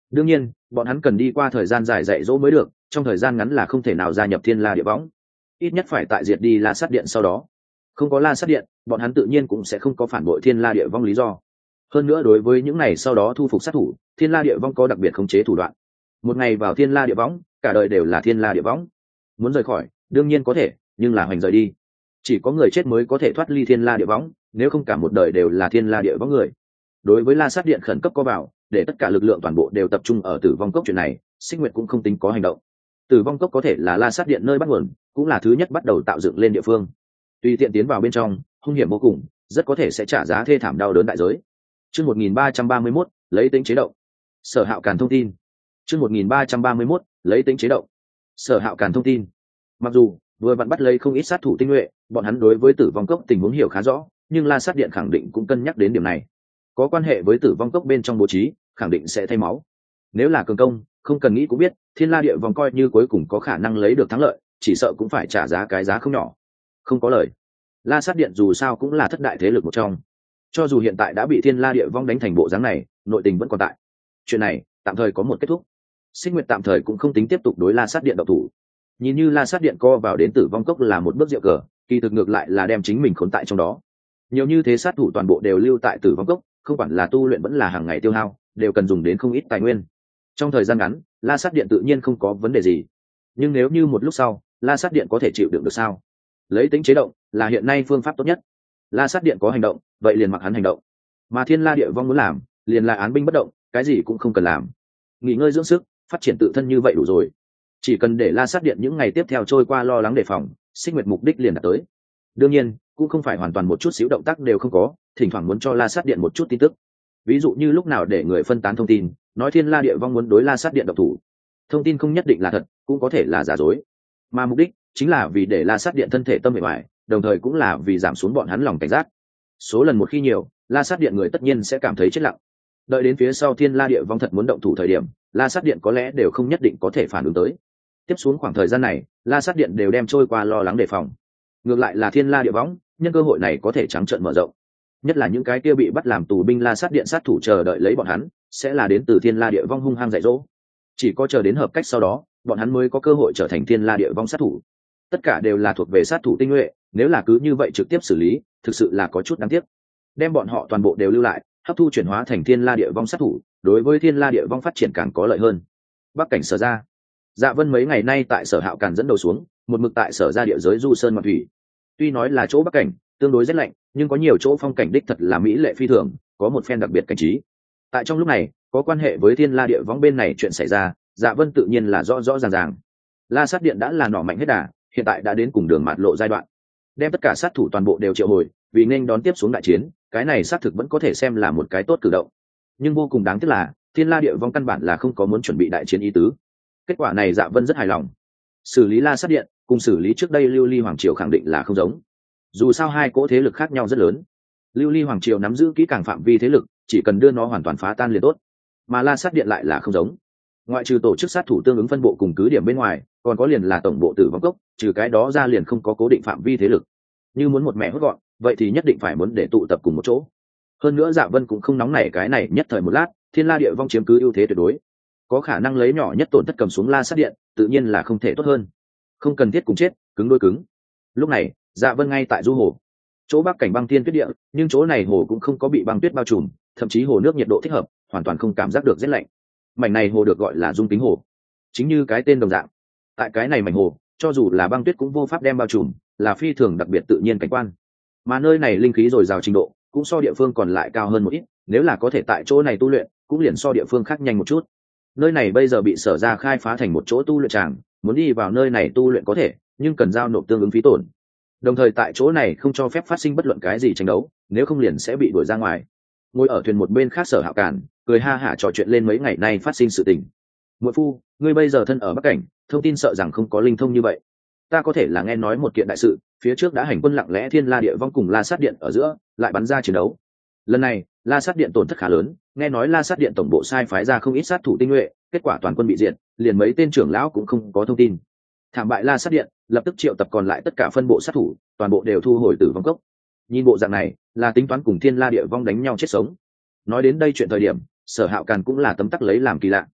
đương nhiên bọn hắn cần đi qua thời gian dài dạy dỗ mới được, trong thời gian ngắn là không thể nào gia nhập thiên la địa võng, ít nhất phải tại diệt đi la sát điện sau đó. Không có la sát điện, bọn hắn tự nhiên cũng sẽ không có phản bội thiên la địa vong lý do. Hơn nữa đối với những ngày sau đó thu phục sát thủ, thiên la địa vong có đặc biệt khống chế thủ đoạn. Một ngày vào thiên la địa võng, cả đời đều là thiên la địa võng. Muốn rời khỏi đương nhiên có thể, nhưng là hoành rời đi, chỉ có người chết mới có thể thoát ly thiên la địa võng, nếu không cả một đời đều là thiên la địa võng người. Đối với la sát điện khẩn cấp có vào, để tất cả lực lượng toàn bộ đều tập trung ở tử vong cốc chuyện này, Xích Nguyệt cũng không tính có hành động. Tử vong cốc có thể là la sát điện nơi bắt nguồn, cũng là thứ nhất bắt đầu tạo dựng lên địa phương. Tùy tiện tiến vào bên trong, hung hiểm vô cùng, rất có thể sẽ trả giá thê thảm đau đớn đại giới. Chương một nghìn ba trăm ba mươi mốt, lấy tính chế động. Sở Hạo Càn thông tin. Chương một nghìn ba trăm ba mươi mốt, lấy tính chế động. Sở Hạo Càn thông tin. Mặc dù vừa vặn bắt lấy không ít sát thủ tinh nhuệ, bọn hắn đối với tử vong cốc tình huống hiểu khá rõ, nhưng la sát điện khẳng định cũng cân nhắc đến điểm này. Có quan hệ với tử vong cốc bên trong bố trí, khẳng định sẽ thay máu. Nếu là cường công, không cần nghĩ cũng biết, thiên la địa vong coi như cuối cùng có khả năng lấy được thắng lợi, chỉ sợ cũng phải trả giá cái giá không nhỏ. Không có lời, la sát điện dù sao cũng là thất đại thế lực một trong, cho dù hiện tại đã bị thiên la địa vong đánh thành bộ dáng này, nội tình vẫn còn tại. Chuyện này tạm thời có một kết thúc. Xích Nguyệt tạm thời cũng không tính tiếp tục đối la sát điện độc thủ. Nhìn như la sát điện co vào đến tử vong cốc là một bước diệu cờ, kỳ thực ngược lại là đem chính mình khốn tại trong đó. Nhiều như thế sát thủ toàn bộ đều lưu tại tử vong cốc, không quản là tu luyện vẫn là hàng ngày tiêu hao, đều cần dùng đến không ít tài nguyên. Trong thời gian ngắn, la sát điện tự nhiên không có vấn đề gì, nhưng nếu như một lúc sau, la sát điện có thể chịu đựng được sao? Lấy tính chế động là hiện nay phương pháp tốt nhất. La sát điện có hành động, vậy liền mặc hắn hành động. Mà thiên la địa vong muốn làm, liền là án binh bất động, cái gì cũng không cần làm, nghỉ ngơi dưỡng sức, phát triển tự thân như vậy đủ rồi. Chỉ cần để la sát điện những ngày tiếp theo trôi qua lo lắng đề phòng, Xích Nguyệt mục đích liền đạt tới. Đương nhiên cũng không phải hoàn toàn một chút xíu động tác đều không có, thỉnh thoảng muốn cho la sát điện một chút tin tức. Ví dụ như lúc nào để người phân tán thông tin, nói thiên la địa vong muốn đối la sát điện độc thủ, thông tin không nhất định là thật, cũng có thể là giả dối, mà mục đích chính là vì để la sát điện thân thể tâm bề ngoài, đồng thời cũng là vì giảm xuống bọn hắn lòng cảnh giác. Số lần một khi nhiều, la sát điện người tất nhiên sẽ cảm thấy chết lặng. Đợi đến phía sau thiên la địa vong thật muốn động thủ thời điểm, la sát điện có lẽ đều không nhất định có thể phản ứng tới. Tiếp xuống khoảng thời gian này, la sát điện đều đem trôi qua lo lắng đề phòng. Ngược lại là thiên la địa võng, nhân cơ hội này có thể trắng trợn mở rộng. Nhất là những cái kia bị bắt làm tù binh la sát điện sát thủ chờ đợi lấy bọn hắn, sẽ là đến từ thiên la địa vong hung hăng dạy dỗ. Chỉ có chờ đến hợp cách sau đó, bọn hắn mới có cơ hội trở thành thiên la địa vong sát thủ. Tất cả đều là thuộc về sát thủ tinh nhuệ, nếu là cứ như vậy trực tiếp xử lý, thực sự là có chút đáng tiếc. Đem bọn họ toàn bộ đều lưu lại, hấp thu chuyển hóa thành thiên la địa vong sát thủ, đối với thiên la địa vong phát triển càng có lợi hơn. Bắc cảnh Sở Ra, Dạ Vân mấy ngày nay tại Sở Hạo Càn dẫn đầu xuống, một mực tại Sở Ra địa giới du sơn ngoạn thủy. Tuy nói là chỗ Bắc cảnh tương đối rét lạnh, nhưng có nhiều chỗ phong cảnh đích thật là mỹ lệ phi thường, có một phen đặc biệt cảnh trí. Tại trong lúc này, có quan hệ với thiên la địa vong bên này chuyện xảy ra, Dạ Vân tự nhiên là rõ rõ ràng ràng. La sát điện đã là nỏ mạnh hết đà, hiện tại đã đến cùng đường mạt lộ giai đoạn, đem tất cả sát thủ toàn bộ đều triệu hồi, vì nên đón tiếp xuống đại chiến, cái này xác thực vẫn có thể xem là một cái tốt cử động. Nhưng vô cùng đáng tiếc là thiên la địa vong căn bản là không có muốn chuẩn bị đại chiến ý tứ. Kết quả này Dạ Vân rất hài lòng. Xử lý la sát điện cùng xử lý trước đây Lưu Ly Hoàng Triều khẳng định là không giống. Dù sao hai cỗ thế lực khác nhau rất lớn. Lưu Ly Hoàng Triều nắm giữ kỹ càng phạm vi thế lực, chỉ cần đưa nó hoàn toàn phá tan liền tốt. Mà la sát điện lại là không giống. Ngoại trừ tổ chức sát thủ tương ứng phân bộ cùng cứ điểm bên ngoài, còn có liền là tổng bộ tử vong cốc, trừ cái đó ra liền không có cố định phạm vi thế lực. Như muốn một mẹ hốt gọn, vậy thì nhất định phải muốn để tụ tập cùng một chỗ. Hơn nữa Dạ Vân cũng không nóng nảy cái này nhất thời một lát, thiên la địa vong chiếm cứ ưu thế tuyệt đối, có khả năng lấy nhỏ nhất tổn thất cầm xuống la sát điện, tự nhiên là không thể tốt hơn. Không cần thiết cùng chết, cứng đôi cứng. Lúc này Dạ Vân ngay tại du hồ, chỗ bắc cảnh băng thiên tuyết địa, nhưng chỗ này hồ cũng không có bị băng tuyết bao trùm, thậm chí hồ nước nhiệt độ thích hợp, hoàn toàn không cảm giác được rét lạnh. Mảnh này hồ được gọi là dung tính hồ, chính như cái tên đồng dạng. Tại cái này mảnh hồ, cho dù là băng tuyết cũng vô pháp đem bao trùm, là phi thường đặc biệt tự nhiên cảnh quan. Mà nơi này linh khí dồi dào trình độ cũng so địa phương còn lại cao hơn một ít, nếu là có thể tại chỗ này tu luyện, cũng liền so địa phương khác nhanh một chút. Nơi này bây giờ bị Sở Ra khai phá thành một chỗ tu luyện tràng, muốn đi vào nơi này tu luyện có thể, nhưng cần giao nộp tương ứng phí tổn. Đồng thời tại chỗ này không cho phép phát sinh bất luận cái gì tranh đấu, nếu không liền sẽ bị đuổi ra ngoài. Ngồi ở thuyền một bên khác Sở Hạo Càn cười ha hả trò chuyện lên mấy ngày nay phát sinh sự tình. Muội phu, ngươi bây giờ thân ở Bắc cảnh, thông tin sợ rằng không có linh thông như vậy. Ta có thể là nghe nói một kiện đại sự, phía trước đã hành quân lặng lẽ thiên la địa vong cùng la sát điện ở giữa, lại bắn ra chiến đấu. Lần này la sát điện tổn thất khá lớn, nghe nói la sát điện tổng bộ sai phái ra không ít sát thủ tinh nhuệ, kết quả toàn quân bị diệt, liền mấy tên trưởng lão cũng không có thông tin. Thảm bại la sát điện, lập tức triệu tập còn lại tất cả phân bộ sát thủ, toàn bộ đều thu hồi tử vong cốc. Nhìn bộ dạng này là tính toán cùng thiên la địa vong đánh nhau chết sống. Nói đến đây chuyện thời điểm, Sở Hạo Càn cũng là tấm tắc lấy làm kỳ lạ.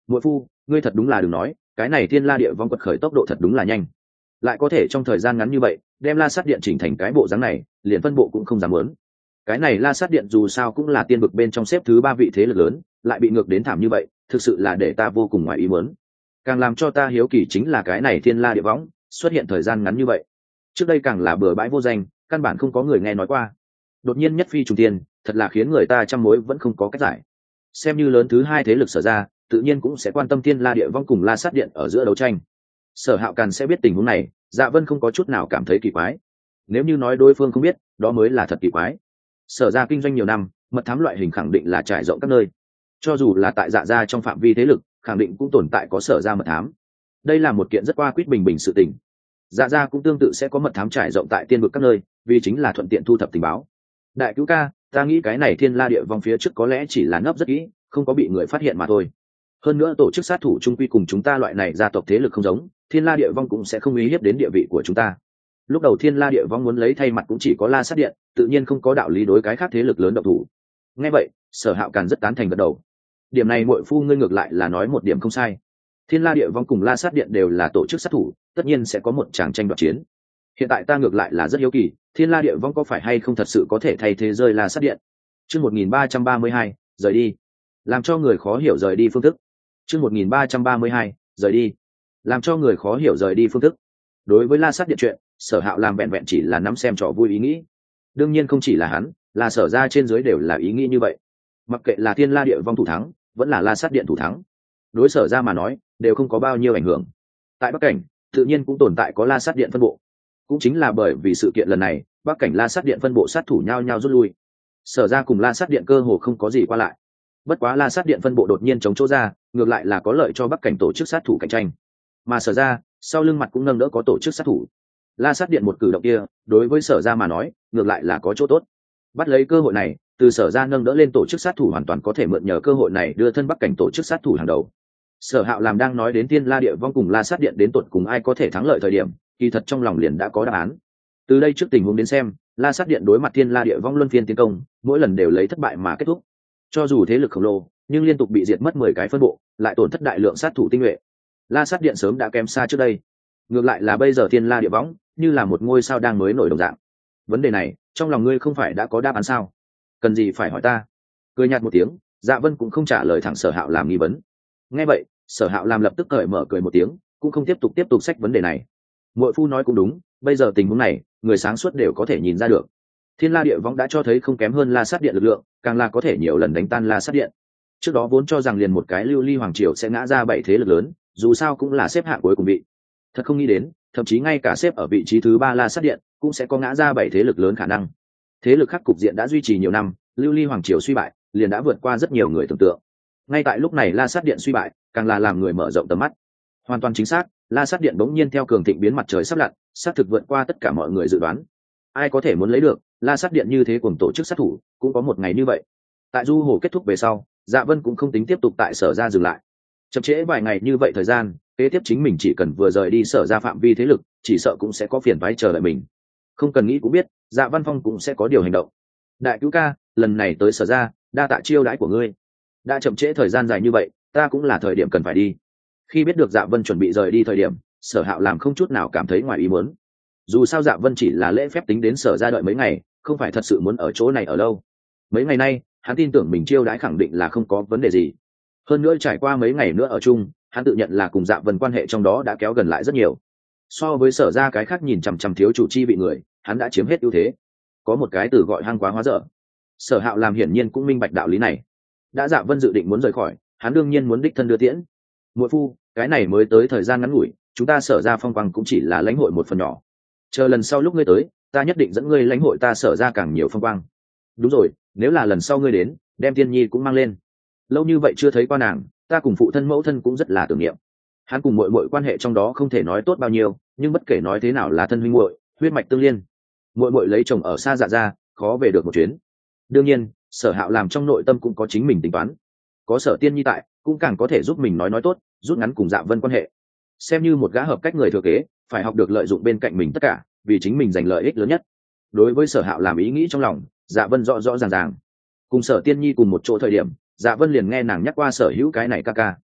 muội phu, ngươi thật đúng là đừng nói, cái này thiên la địa vong quật khởi tốc độ thật đúng là nhanh, lại có thể trong thời gian ngắn như vậy đem la sát điện chỉnh thành cái bộ dáng này, liền phân bộ cũng không dám muốn. Cái này la sát điện dù sao cũng là tiên vực bên trong xếp thứ ba vị thế lực lớn, lại bị ngược đến thảm như vậy, thực sự là để ta vô cùng ngoài ý muốn. Càng làm cho ta hiếu kỳ chính là cái này thiên la địa võng xuất hiện thời gian ngắn như vậy, trước đây càng là bừa bãi vô danh, căn bản không có người nghe nói qua. Đột nhiên nhất phi trùng tiên, thật là khiến người ta trăm mối vẫn không có cách giải. Xem như lớn thứ hai thế lực Sở ra, tự nhiên cũng sẽ quan tâm thiên la địa vong cùng la sát điện ở giữa đấu tranh. Sở Hạo Càn sẽ biết tình huống này, Dạ Vân không có chút nào cảm thấy kỳ quái. Nếu như nói đối phương không biết, đó mới là thật kỳ quái. Sở ra kinh doanh nhiều năm, mật thám loại hình khẳng định là trải rộng các nơi. Cho dù là tại Dạ gia trong phạm vi thế lực, khẳng định cũng tồn tại có sở ra mật thám. Đây là một kiện rất qua quýt bình bình sự tình. Dạ gia cũng tương tự sẽ có mật thám trải rộng tại tiên vực các nơi, vì chính là thuận tiện thu thập tình báo. Đại cứu ca, ta nghĩ cái này thiên la địa vong phía trước có lẽ chỉ là nấp rất kỹ, không có bị người phát hiện mà thôi. Hơn nữa tổ chức sát thủ trung quy cùng chúng ta loại này gia tộc thế lực không giống, thiên la địa vong cũng sẽ không uy hiếp đến địa vị của chúng ta. Lúc đầu thiên la địa vong muốn lấy thay mặt cũng chỉ có la sát điện, tự nhiên không có đạo lý đối cái khác thế lực lớn động thủ. Nghe vậy, Sở Hạo Càn rất tán thành gật đầu. Điểm này muội phu ngươi ngược lại là nói một điểm không sai. Thiên la địa vong cùng la sát điện đều là tổ chức sát thủ, tất nhiên sẽ có một tràng tranh đoạt chiến. Hiện tại ta ngược lại là rất hiếu kỳ, thiên la địa vong có phải hay không thật sự có thể thay thế rơi la sát điện. Chương một nghìn ba trăm ba mươi hai, rời đi. Làm cho người khó hiểu rời đi phương thức. Chương một nghìn ba trăm ba mươi hai, rời đi. Làm cho người khó hiểu rời đi phương thức. Đối với la sát điện chuyện, Sở Hạo làm vẹn vẹn chỉ là nắm xem trò vui ý nghĩ. Đương nhiên không chỉ là hắn, là Sở ra trên dưới đều là ý nghĩ như vậy. Mặc kệ là thiên la địa vong thủ thắng, vẫn là la sát điện thủ thắng, đối Sở ra mà nói đều không có bao nhiêu ảnh hưởng. Tại Bắc Cảnh tự nhiên cũng tồn tại có la sát điện phân bộ, cũng chính là bởi vì sự kiện lần này, Bắc Cảnh la sát điện phân bộ sát thủ nhau nhau rút lui, Sở ra cùng la sát điện cơ hồ không có gì qua lại. Bất quá la sát điện phân bộ đột nhiên chống chỗ ra, ngược lại là có lợi cho Bắc Cảnh tổ chức sát thủ cạnh tranh, mà Sở ra sau lưng mặt cũng nâng đỡ có tổ chức sát thủ. La sát điện một cử động kia đối với Sở ra mà nói ngược lại là có chỗ tốt. Bắt lấy cơ hội này, từ Sở ra nâng đỡ lên tổ chức sát thủ hoàn toàn có thể mượn nhờ cơ hội này đưa thân Bắc Cảnh tổ chức sát thủ hàng đầu. Sở Hạo làm đang nói đến thiên la địa vong cùng la sát điện đến tột cùng ai có thể thắng lợi thời điểm, kỳ thật trong lòng liền đã có đáp án. Từ đây trước tình huống đến xem, la sát điện đối mặt thiên la địa vong luân phiên tiến công, mỗi lần đều lấy thất bại mà kết thúc. Cho dù thế lực khổng lồ, nhưng liên tục bị diệt mất mười cái phân bộ, lại tổn thất đại lượng sát thủ tinh nhuệ. La sát điện sớm đã kém xa trước đây. Ngược lại là bây giờ thiên la địa vong như là một ngôi sao đang mới nổi đồng dạng. Vấn đề này, trong lòng ngươi không phải đã có đáp án sao? Cần gì phải hỏi ta? Cười nhạt một tiếng, Dạ Vân cũng không trả lời thẳng Sở Hạo làm nghi vấn. Nghe vậy, Sở Hạo làm lập tức cởi mở cười một tiếng, cũng không tiếp tục tiếp tục xách vấn đề này. Muội phu nói cũng đúng, bây giờ tình huống này, người sáng suốt đều có thể nhìn ra được. Thiên La Địa Võng đã cho thấy không kém hơn La Sát Điện lực lượng, càng là có thể nhiều lần đánh tan La Sát Điện. Trước đó vốn cho rằng liền một cái Lưu Ly Hoàng Triều sẽ ngã ra bảy thế lực lớn, dù sao cũng là xếp hạng cuối cùng vị. Thật không nghĩ đến, thậm chí ngay cả xếp ở vị trí thứ ba La Sát Điện cũng sẽ có ngã ra bảy thế lực lớn khả năng. Thế lực khác cục diện đã duy trì nhiều năm, Lưu Ly Hoàng Triều suy bại, liền đã vượt qua rất nhiều người tưởng tượng. Ngay tại lúc này La Sát Điện suy bại, càng là làm người mở rộng tầm mắt. Hoàn toàn chính xác, La Sát Điện bỗng nhiên theo cường thịnh biến mặt trời sắp lặn, sát thực vượt qua tất cả mọi người dự đoán. Ai có thể muốn lấy được, La Sát Điện như thế cùng tổ chức sát thủ, cũng có một ngày như vậy. Tại du hồ kết thúc về sau, Dạ Vân cũng không tính tiếp tục tại Sở ra dừng lại. Chậm trễ vài ngày như vậy thời gian, kế tiếp chính mình chỉ cần vừa rời đi Sở ra phạm vi thế lực, chỉ sợ cũng sẽ có phiền toái chờ đợi mình. Không cần nghĩ cũng biết, Dạ Văn Phong cũng sẽ có điều hành động. Đại cứu ca, lần này tới Sở ra, đa tạ chiêu đãi của ngươi. Đã chậm trễ thời gian dài như vậy, ta cũng là thời điểm cần phải đi. Khi biết được Dạ Vân chuẩn bị rời đi thời điểm, Sở Hạo làm không chút nào cảm thấy ngoài ý muốn. Dù sao Dạ Vân chỉ là lễ phép tính đến Sở ra đợi mấy ngày, không phải thật sự muốn ở chỗ này ở lâu. Mấy ngày nay, hắn tin tưởng mình chiêu đãi khẳng định là không có vấn đề gì. Hơn nữa trải qua mấy ngày nữa ở chung, hắn tự nhận là cùng Dạ Vân quan hệ trong đó đã kéo gần lại rất nhiều. So với Sở ra cái khác nhìn chằm chằm thiếu chủ chi vị người, hắn đã chiếm hết ưu thế. Có một cái từ gọi hăng quá hóa dở. Sở Hạo làm hiển nhiên cũng minh bạch đạo lý này. Đã Dạ Vân dự định muốn rời khỏi, hắn đương nhiên muốn đích thân đưa tiễn. Muội phu, cái này mới tới thời gian ngắn ngủi, chúng ta Sở ra phong quang cũng chỉ là lãnh hội một phần nhỏ. Chờ lần sau lúc ngươi tới, ta nhất định dẫn ngươi lãnh hội ta Sở ra càng nhiều phong quang. Đúng rồi, nếu là lần sau ngươi đến, đem Tiên Nhi cũng mang lên. Lâu như vậy chưa thấy qua nàng, ta cùng phụ thân mẫu thân cũng rất là tưởng niệm. Hắn cùng muội muội quan hệ trong đó không thể nói tốt bao nhiêu, nhưng bất kể nói thế nào là thân huynh muội, huyết mạch tương liên. Muội muội lấy chồng ở xa Dạ ra, khó về được một chuyến. Đương nhiên, Sở Hạo làm trong nội tâm cũng có chính mình tính toán. Có Sở Tiên Nhi tại, cũng càng có thể giúp mình nói nói tốt, rút ngắn cùng Dạ Vân quan hệ. Xem như một gã hợp cách người thừa kế, phải học được lợi dụng bên cạnh mình tất cả, vì chính mình giành lợi ích lớn nhất. Đối với Sở Hạo làm ý nghĩ trong lòng, Dạ Vân rõ rõ ràng ràng. Cùng Sở Tiên Nhi cùng một chỗ thời điểm, Dạ Vân liền nghe nàng nhắc qua Sở Hữu cái này ca ca.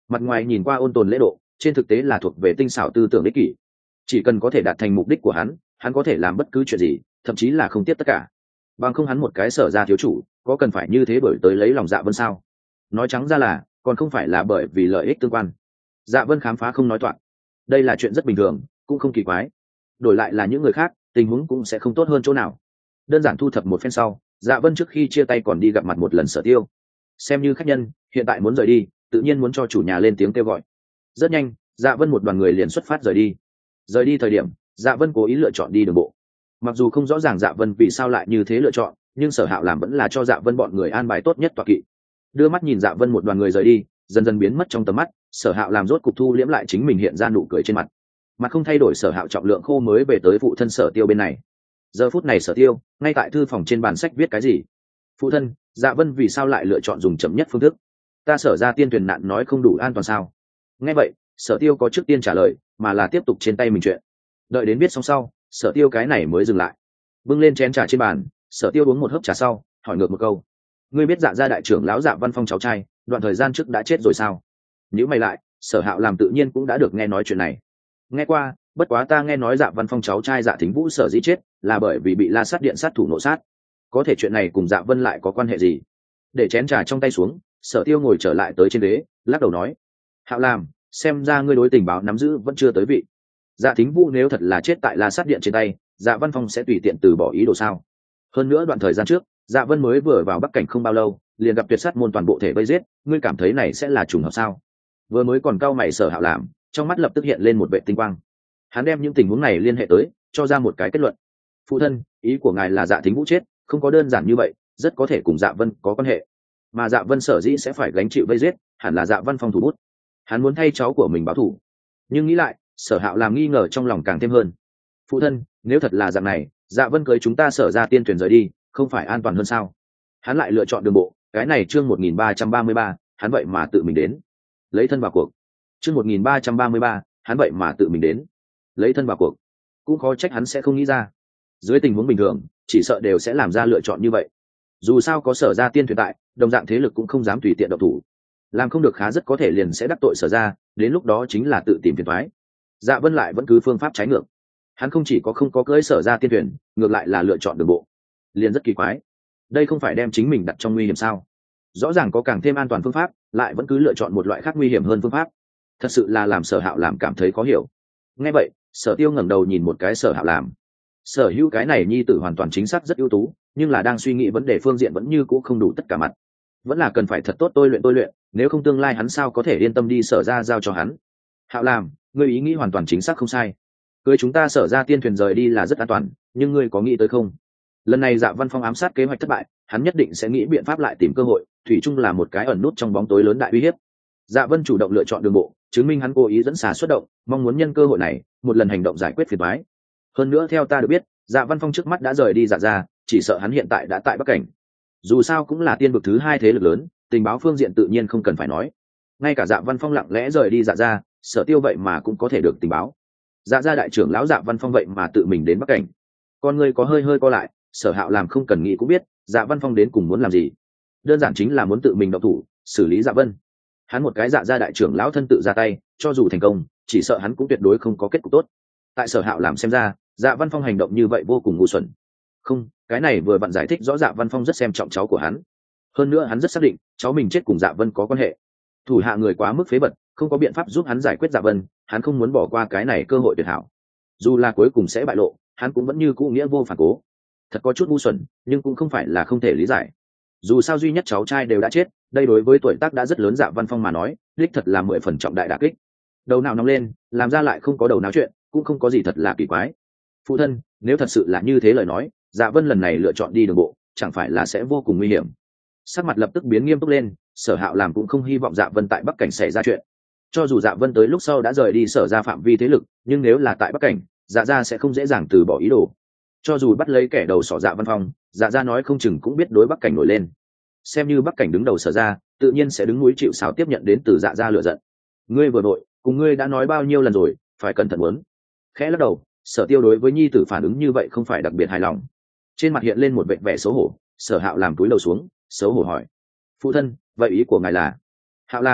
mặt ngoài nhìn qua ôn tồn lễ độ, trên thực tế là thuộc về tinh xảo tư tưởng ích kỷ. Chỉ cần có thể đạt thành mục đích của hắn, hắn có thể làm bất cứ chuyện gì, thậm chí là không tiếp tất cả. Bằng không hắn một cái Sở gia thiếu chủ, có cần phải như thế bởi tới lấy lòng Dạ Vân sao? Nói trắng ra là, còn không phải là bởi vì lợi ích tương quan. Dạ Vân khám phá không nói toạc. Đây là chuyện rất bình thường, cũng không kỳ quái. Đổi lại là những người khác, tình huống cũng sẽ không tốt hơn chỗ nào. Đơn giản thu thập một phen sau, Dạ Vân trước khi chia tay còn đi gặp mặt một lần Sở Tiêu. Xem như khách nhân, hiện tại muốn rời đi, tự nhiên muốn cho chủ nhà lên tiếng kêu gọi. Rất nhanh, Dạ Vân một đoàn người liền xuất phát rời đi. Rời đi thời điểm, Dạ Vân cố ý lựa chọn đi đường bộ. Mặc dù không rõ ràng Dạ Vân vì sao lại như thế lựa chọn, nhưng Sở Hạo làm vẫn là cho Dạ Vân bọn người an bài tốt nhất tọa kỵ. Đưa mắt nhìn Dạ Vân một đoàn người rời đi, dần dần biến mất trong tầm mắt, Sở Hạo làm rốt cục thu liễm lại chính mình hiện ra nụ cười trên mặt. Mặt không thay đổi, Sở Hạo trọng lượng khô mới về tới phụ thân Sở Tiêu bên này. Giờ phút này Sở Tiêu ngay tại thư phòng trên bàn sách viết cái gì. Phụ thân, Dạ Vân vì sao lại lựa chọn dùng chậm nhất phương thức? Ta Sở ra tiên thuyền nạn nói không đủ an toàn sao? Nghe vậy, Sở Tiêu có trước tiên trả lời, mà là tiếp tục trên tay mình chuyện. Đợi đến biết xong sau, Sở Tiêu cái này mới dừng lại. Bưng lên chén trà trên bàn, Sở Tiêu uống một hớp trà sau, hỏi ngược một câu. Ngươi biết Dạ gia đại trưởng lão Dạ Văn Phong cháu trai, đoạn thời gian trước đã chết rồi sao? Nếu mày lại, Sở Hạo làm tự nhiên cũng đã được nghe nói chuyện này. Nghe qua, bất quá ta nghe nói Dạ Văn Phong cháu trai Dạ Thính Vũ sở dĩ chết, là bởi vì bị La Sát điện sát thủ nộ sát. Có thể chuyện này cùng Dạ Vân lại có quan hệ gì? Để chén trà trong tay xuống, Sở Tiêu ngồi trở lại tới trên ghế, lắc đầu nói: Hạo làm, xem ra ngươi đối tình báo nắm giữ vẫn chưa tới vị. Dạ Thính Vũ nếu thật là chết tại La Sát điện trên tay, Dạ Văn Phong sẽ tùy tiện từ bỏ ý đồ sao? Hơn nữa đoạn thời gian trước, Dạ Vân mới vừa vào Bắc Cảnh không bao lâu, liền gặp tuyệt sát môn toàn bộ thể vây giết, ngươi cảm thấy này sẽ là trùng hợp sao? Vừa mới còn cau mày Sở Hạo làm, trong mắt lập tức hiện lên một vệ tinh quang. Hắn đem những tình huống này liên hệ tới, cho ra một cái kết luận. Phụ thân, ý của ngài là Dạ Thính Vũ chết, không có đơn giản như vậy, rất có thể cùng Dạ Vân có quan hệ. Mà Dạ Vân sở dĩ sẽ phải gánh chịu vây giết, hẳn là Dạ Văn Phong thủ bút. Hắn muốn thay cháu của mình báo thù. Nhưng nghĩ lại, Sở Hạo làm nghi ngờ trong lòng càng thêm hơn. Phụ thân, nếu thật là dạng này, Dạ Vân cưới chúng ta Sở ra tiên thuyền rời đi, không phải an toàn hơn sao? Hắn lại lựa chọn đường bộ, cái này chương một nghìn ba trăm ba mươi ba, hắn vậy mà tự mình đến, lấy thân vào cuộc. Chương một nghìn ba trăm ba mươi ba, hắn vậy mà tự mình đến, lấy thân vào cuộc. Cũng khó trách hắn sẽ không nghĩ ra. Dưới tình huống bình thường, chỉ sợ đều sẽ làm ra lựa chọn như vậy. Dù sao có Sở ra tiên thuyền tại, đồng dạng thế lực cũng không dám tùy tiện động thủ. Làm không được khá rất có thể liền sẽ đắc tội Sở ra, đến lúc đó chính là tự tìm phiền toái. Dạ Vân lại vẫn cứ phương pháp trái ngược. Hắn không chỉ có không có cưỡi Sở ra tiên thuyền, ngược lại là lựa chọn đường bộ. Liền rất kỳ quái. Đây không phải đem chính mình đặt trong nguy hiểm sao? Rõ ràng có càng thêm an toàn phương pháp, lại vẫn cứ lựa chọn một loại khác nguy hiểm hơn phương pháp. Thật sự là làm Sở Hạo làm cảm thấy khó hiểu. Nghe vậy, Sở Tiêu ngẩng đầu nhìn một cái Sở Hạo làm. Sở hữu cái này nhi tử hoàn toàn chính xác rất ưu tú, nhưng là đang suy nghĩ vấn đề phương diện vẫn như cũ không đủ tất cả mặt. Vẫn là cần phải thật tốt tôi luyện tôi luyện, nếu không tương lai hắn sao có thể yên tâm đi Sở ra giao cho hắn. Hạo làm, ngươi ý nghĩ hoàn toàn chính xác không sai. Cưới chúng ta Sở ra tiên thuyền rời đi là rất an toàn, nhưng ngươi có nghĩ tới không? Lần này Dạ Văn Phong ám sát kế hoạch thất bại, hắn nhất định sẽ nghĩ biện pháp lại tìm cơ hội, thủy chung là một cái ẩn nút trong bóng tối lớn đại uy hiếp. Dạ Vân chủ động lựa chọn đường bộ, chứng minh hắn cố ý dẫn xà xuất động, mong muốn nhân cơ hội này, một lần hành động giải quyết phiền toái. Hơn nữa theo ta được biết, Dạ Văn Phong trước mắt đã rời đi Dạ gia, chỉ sợ hắn hiện tại đã tại Bắc Cảnh. Dù sao cũng là tiên vực thứ hai thế lực lớn, tình báo phương diện tự nhiên không cần phải nói. Ngay cả Dạ Văn Phong lặng lẽ rời đi Dạ gia, Sở Tiêu vậy mà cũng có thể được tình báo. Dạ gia đại trưởng lão Dạ Văn Phong vậy mà tự mình đến Bắc Cảnh. Con người có hơi hơi co lại, Sở Hạo làm không cần nghĩ cũng biết, Dạ Văn Phong đến cùng muốn làm gì. Đơn giản chính là muốn tự mình động thủ, xử lý Dạ Vân. Hắn một cái Dạ gia đại trưởng lão thân tự ra tay, cho dù thành công, chỉ sợ hắn cũng tuyệt đối không có kết cục tốt. Tại Sở Hạo làm xem ra, Dạ Văn Phong hành động như vậy vô cùng ngu xuẩn. Không, cái này vừa bạn giải thích rõ Dạ Văn Phong rất xem trọng cháu của hắn. Hơn nữa hắn rất xác định, cháu mình chết cùng Dạ Vân có quan hệ. Thủ hạ người quá mức phế bật, không có biện pháp giúp hắn giải quyết Dạ Vân, hắn không muốn bỏ qua cái này cơ hội tuyệt hảo. Dù là cuối cùng sẽ bại lộ, hắn cũng vẫn như cũ nghĩa vô phản cố. Thật có chút ngu xuẩn, nhưng cũng không phải là không thể lý giải. Dù sao duy nhất cháu trai đều đã chết, đây đối với tuổi tác đã rất lớn Dạ Văn Phong mà nói, đích thật là mười phần trọng đại đả kích. Đầu nào nóng lên, làm ra lại không có đầu não chuyện, cũng không có gì thật là kỳ quái. Phụ thân, nếu thật sự là như thế lời nói, Dạ Vân lần này lựa chọn đi đường bộ, chẳng phải là sẽ vô cùng nguy hiểm. Sắc mặt lập tức biến nghiêm túc lên, Sở Hạo làm cũng không hy vọng Dạ Vân tại Bắc Cảnh xảy ra chuyện. Cho dù Dạ Vân tới lúc sau đã rời đi Sở ra phạm vi thế lực, nhưng nếu là tại Bắc Cảnh, Dạ gia sẽ không dễ dàng từ bỏ ý đồ. Cho dù bắt lấy kẻ đầu sỏ Dạ Văn Phong, Dạ gia nói không chừng cũng biết đối Bắc Cảnh nổi lên. Xem như Bắc Cảnh đứng đầu Sở ra, tự nhiên sẽ đứng núi chịu sào tiếp nhận đến từ Dạ gia lựa giận. Ngươi vừa đội, cùng ngươi đã nói bao nhiêu lần rồi, phải cẩn thận muốn. Khẽ lắc đầu, Sở Tiêu đối với nhi tử phản ứng như vậy không phải đặc biệt hài lòng. Trên mặt hiện lên một vẻ vẻ xấu hổ, Sở Hạo làm túi lầu xuống, xấu hổ hỏi: "Phụ thân, vậy ý của ngài là?" Hạo làm,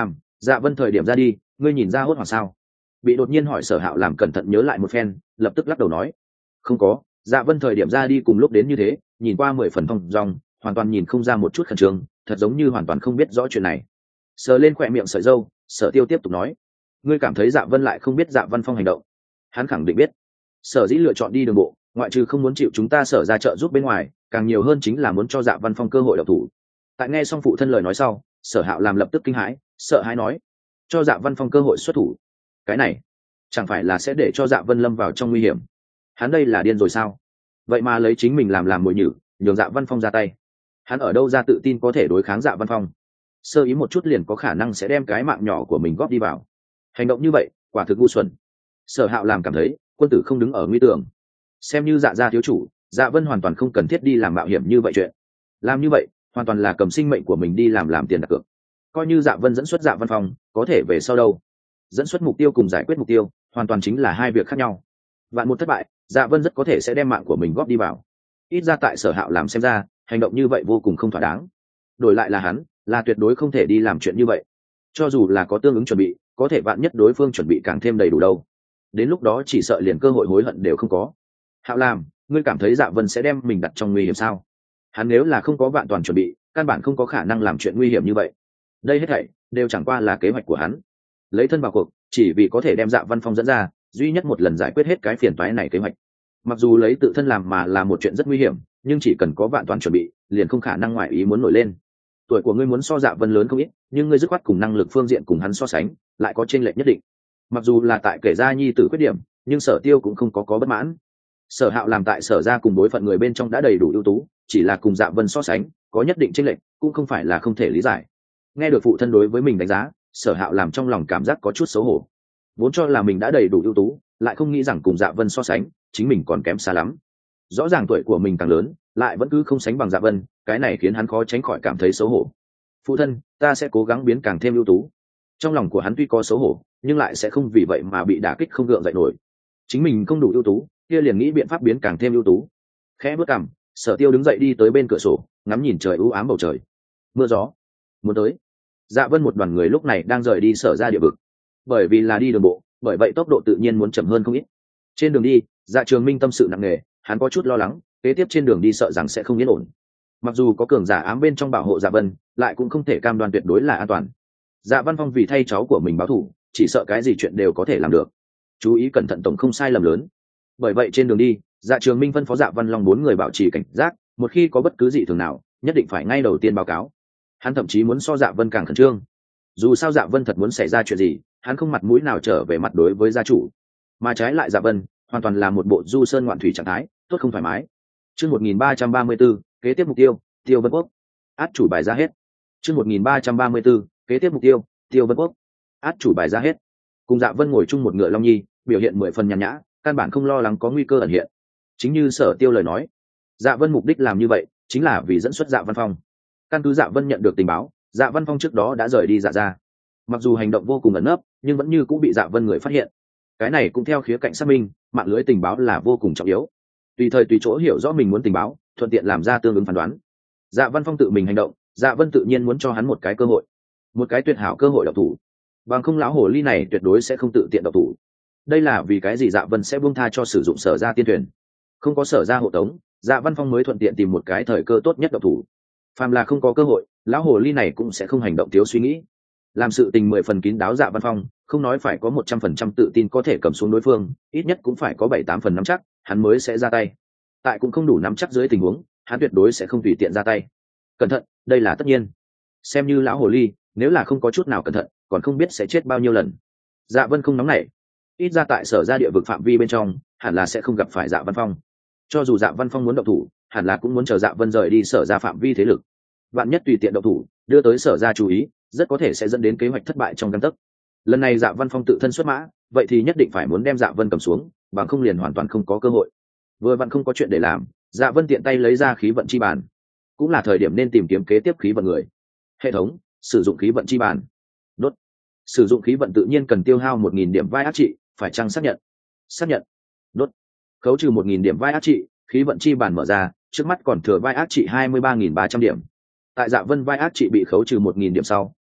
Dạ Vân thời điểm ra đi, ngươi nhìn ra hốt hoảng sao? Bị đột nhiên hỏi Sở Hạo làm cẩn thận nhớ lại một phen, lập tức lắc đầu nói, không có. Dạ Vân thời điểm ra đi cùng lúc đến như thế, nhìn qua mười phần thong dong, hoàn toàn nhìn không ra một chút khẩn trương, thật giống như hoàn toàn không biết rõ chuyện này. Sờ lên khỏe miệng sợi râu, Sở Tiêu tiếp tục nói, ngươi cảm thấy Dạ Vân lại không biết Dạ Văn Phong hành động? Hắn khẳng định biết. Sở dĩ lựa chọn đi đường bộ, ngoại trừ không muốn chịu chúng ta Sở ra trợ giúp bên ngoài, càng nhiều hơn chính là muốn cho Dạ Văn Phong cơ hội độc thủ. Tại nghe xong phụ thân lời nói sau, Sở Hạo làm lập tức kinh hãi, sợ hãi nói, cho Dạ Văn Phong cơ hội xuất thủ, cái này chẳng phải là sẽ để cho Dạ Vân lâm vào trong nguy hiểm? Hắn đây là điên rồi sao? Vậy mà lấy chính mình làm làm mồi nhử, nhường Dạ Văn Phong ra tay. Hắn ở đâu ra tự tin có thể đối kháng Dạ Văn Phong? Sơ ý một chút liền có khả năng sẽ đem cái mạng nhỏ của mình góp đi vào. Hành động như vậy quả thực ngu xuẩn. Sở Hạo làm cảm thấy quân tử không đứng ở nguy tường. Xem như Dạ gia thiếu chủ, Dạ Vân hoàn toàn không cần thiết đi làm mạo hiểm như vậy chuyện. Làm như vậy hoàn toàn là cầm sinh mệnh của mình đi làm làm tiền đặt cược. Coi như Dạ Vân dẫn xuất Dạ Văn Phong, có thể về sau đâu? Dẫn xuất mục tiêu cùng giải quyết mục tiêu hoàn toàn chính là hai việc khác nhau. Vạn một thất bại, Dạ Vân rất có thể sẽ đem mạng của mình góp đi vào. Ít ra tại Sở Hạo làm xem ra, hành động như vậy vô cùng không thỏa đáng. Đổi lại là hắn, là tuyệt đối không thể đi làm chuyện như vậy. Cho dù là có tương ứng chuẩn bị, có thể vạn nhất đối phương chuẩn bị càng thêm đầy đủ đâu. Đến lúc đó chỉ sợ liền cơ hội hối hận đều không có. Hạo làm, ngươi cảm thấy Dạ Vân sẽ đem mình đặt trong nguy hiểm sao? Hắn nếu là không có vạn toàn chuẩn bị, căn bản không có khả năng làm chuyện nguy hiểm như vậy. Đây hết thảy đều chẳng qua là kế hoạch của hắn. Lấy thân vào cuộc, chỉ vì có thể đem Dạ Văn Phong dẫn ra, duy nhất một lần giải quyết hết cái phiền toái này kế hoạch. Mặc dù lấy tự thân làm mà là một chuyện rất nguy hiểm, nhưng chỉ cần có vạn toàn chuẩn bị, liền không khả năng ngoại ý muốn nổi lên. Tuổi của ngươi muốn so Dạ Vân lớn không ít, nhưng ngươi dứt khoát cùng năng lực phương diện cùng hắn so sánh, lại có chênh lệch nhất định. Mặc dù là tại kể ra nhi tử khuyết điểm, nhưng Sở Tiêu cũng không có có bất mãn. Sở Hạo làm tại Sở ra cùng đối phận người bên trong đã đầy đủ ưu tú, chỉ là cùng Dạ Vân so sánh, có nhất định chênh lệch, cũng không phải là không thể lý giải. Nghe được phụ thân đối với mình đánh giá, Sở Hạo làm trong lòng cảm giác có chút xấu hổ. Vốn cho là mình đã đầy đủ ưu tú, lại không nghĩ rằng cùng Dạ Vân so sánh, chính mình còn kém xa lắm. Rõ ràng tuổi của mình càng lớn, lại vẫn cứ không sánh bằng Dạ Vân, cái này khiến hắn khó tránh khỏi cảm thấy xấu hổ. Phụ thân, ta sẽ cố gắng biến càng thêm ưu tú. Trong lòng của hắn tuy có xấu hổ, nhưng lại sẽ không vì vậy mà bị đả kích không gượng dậy nổi. Chính mình không đủ ưu tú, kia liền nghĩ biện pháp biến càng thêm ưu tú. Khẽ bước cằm, Sở Tiêu đứng dậy đi tới bên cửa sổ, ngắm nhìn trời u ám bầu trời. Mưa gió muốn tới. Dạ Vân một đoàn người lúc này đang rời đi Sở ra địa vực. Bởi vì là đi đường bộ, bởi vậy tốc độ tự nhiên muốn chậm hơn không ít. Trên đường đi, Dạ Trường Minh tâm sự nặng nề, hắn có chút lo lắng, kế tiếp trên đường đi sợ rằng sẽ không yên ổn. Mặc dù có cường giả ám bên trong bảo hộ Dạ Vân, lại cũng không thể cam đoan tuyệt đối là an toàn. Dạ Văn Phong vì thay cháu của mình báo thù, chỉ sợ cái gì chuyện đều có thể làm được. Chú ý cẩn thận tổng không sai lầm lớn. Bởi vậy trên đường đi, Dạ Trường Minh phân phó Dạ Văn Long bốn người bảo trì cảnh giác, một khi có bất cứ gì thường nào, nhất định phải ngay đầu tiên báo cáo. Hắn thậm chí muốn so Dạ Vân càng khẩn trương. Dù sao Dạ Vân thật muốn xảy ra chuyện gì, hắn không mặt mũi nào trở về mặt đối với gia chủ, mà trái lại Dạ Vân hoàn toàn là một bộ du sơn ngoạn thủy trạng thái, tốt không thoải mái. Chương một nghìn ba trăm ba mươi 4, kế tiếp mục tiêu, Tiêu Vân Quốc. Át chủ bài ra hết. Chương một nghìn ba trăm ba mươi 4, kế tiếp mục tiêu, Tiêu Vân Quốc. Át chủ bài ra hết. Cùng Dạ Vân ngồi chung một ngựa long nhi, biểu hiện mười phần nhàn nhã, căn bản không lo lắng có nguy cơ ẩn hiện. Chính như Sở Tiêu lời nói, Dạ Vân mục đích làm như vậy chính là vì dẫn xuất Dạ Văn Phong. Căn cứ Dạ Vân nhận được tình báo, Dạ Văn Phong trước đó đã rời đi Dạ gia. Mặc dù hành động vô cùng ẩn nấp, nhưng vẫn như cũng bị Dạ Vân người phát hiện. Cái này cũng theo khía cạnh xác minh, mạng lưới tình báo là vô cùng trọng yếu. Tùy thời tùy chỗ hiểu rõ mình muốn tình báo, thuận tiện làm ra tương ứng phán đoán. Dạ Văn Phong tự mình hành động, Dạ Vân tự nhiên muốn cho hắn một cái cơ hội, một cái tuyệt hảo cơ hội độc thủ. Bằng không lão hồ ly này tuyệt đối sẽ không tự tiện độc thủ. Đây là vì cái gì Dạ Vân sẽ buông tha cho sử dụng Sở ra tiên thuyền. Không có Sở ra hộ tống, Dạ Văn Phong mới thuận tiện tìm một cái thời cơ tốt nhất độc thủ. Phàm là không có cơ hội, lão hồ ly này cũng sẽ không hành động thiếu suy nghĩ. Làm sự tình mười phần kín đáo Dạ Văn Phong, không nói phải có một trăm phần trăm tự tin có thể cầm xuống đối phương, ít nhất cũng phải có bảy tám phần nắm chắc, hắn mới sẽ ra tay. Tại cũng không đủ nắm chắc dưới tình huống, hắn tuyệt đối sẽ không tùy tiện ra tay. Cẩn thận, đây là tất nhiên. Xem như lão hồ ly, nếu là không có chút nào cẩn thận, còn không biết sẽ chết bao nhiêu lần. Dạ Vân không nóng nảy, ít ra tại Sở ra địa vực phạm vi bên trong, hẳn là sẽ không gặp phải Dạ Văn Phong. Cho dù Dạ Văn Phong muốn động thủ, hẳn là cũng muốn chờ Dạ Vân rời đi Sở ra phạm vi thế lực. Vạn nhất tùy tiện động thủ, đưa tới Sở ra chú ý, rất có thể sẽ dẫn đến kế hoạch thất bại trong gang tấc. Lần này Dạ Văn Phong tự thân xuất mã, vậy thì nhất định phải muốn đem Dạ Vân cầm xuống, bằng không liền hoàn toàn không có cơ hội. Vừa vặn không có chuyện để làm, Dạ Vân tiện tay lấy ra khí vận chi bàn, cũng là thời điểm nên tìm kiếm kế tiếp khí vận người. Hệ thống sử dụng khí vận chi bàn. Đốt. Sử dụng khí vận tự nhiên cần tiêu hao một nghìn điểm vai ác trị, phải chăng xác nhận? Xác nhận. Đốt. Khấu trừ một nghìn điểm vai ác trị, khí vận chi bàn mở ra, trước mắt còn thừa vai ác trị hai mươi ba nghìn ba trăm điểm. Tại Dạ Vân vai ác trị bị khấu trừ một nghìn điểm sau,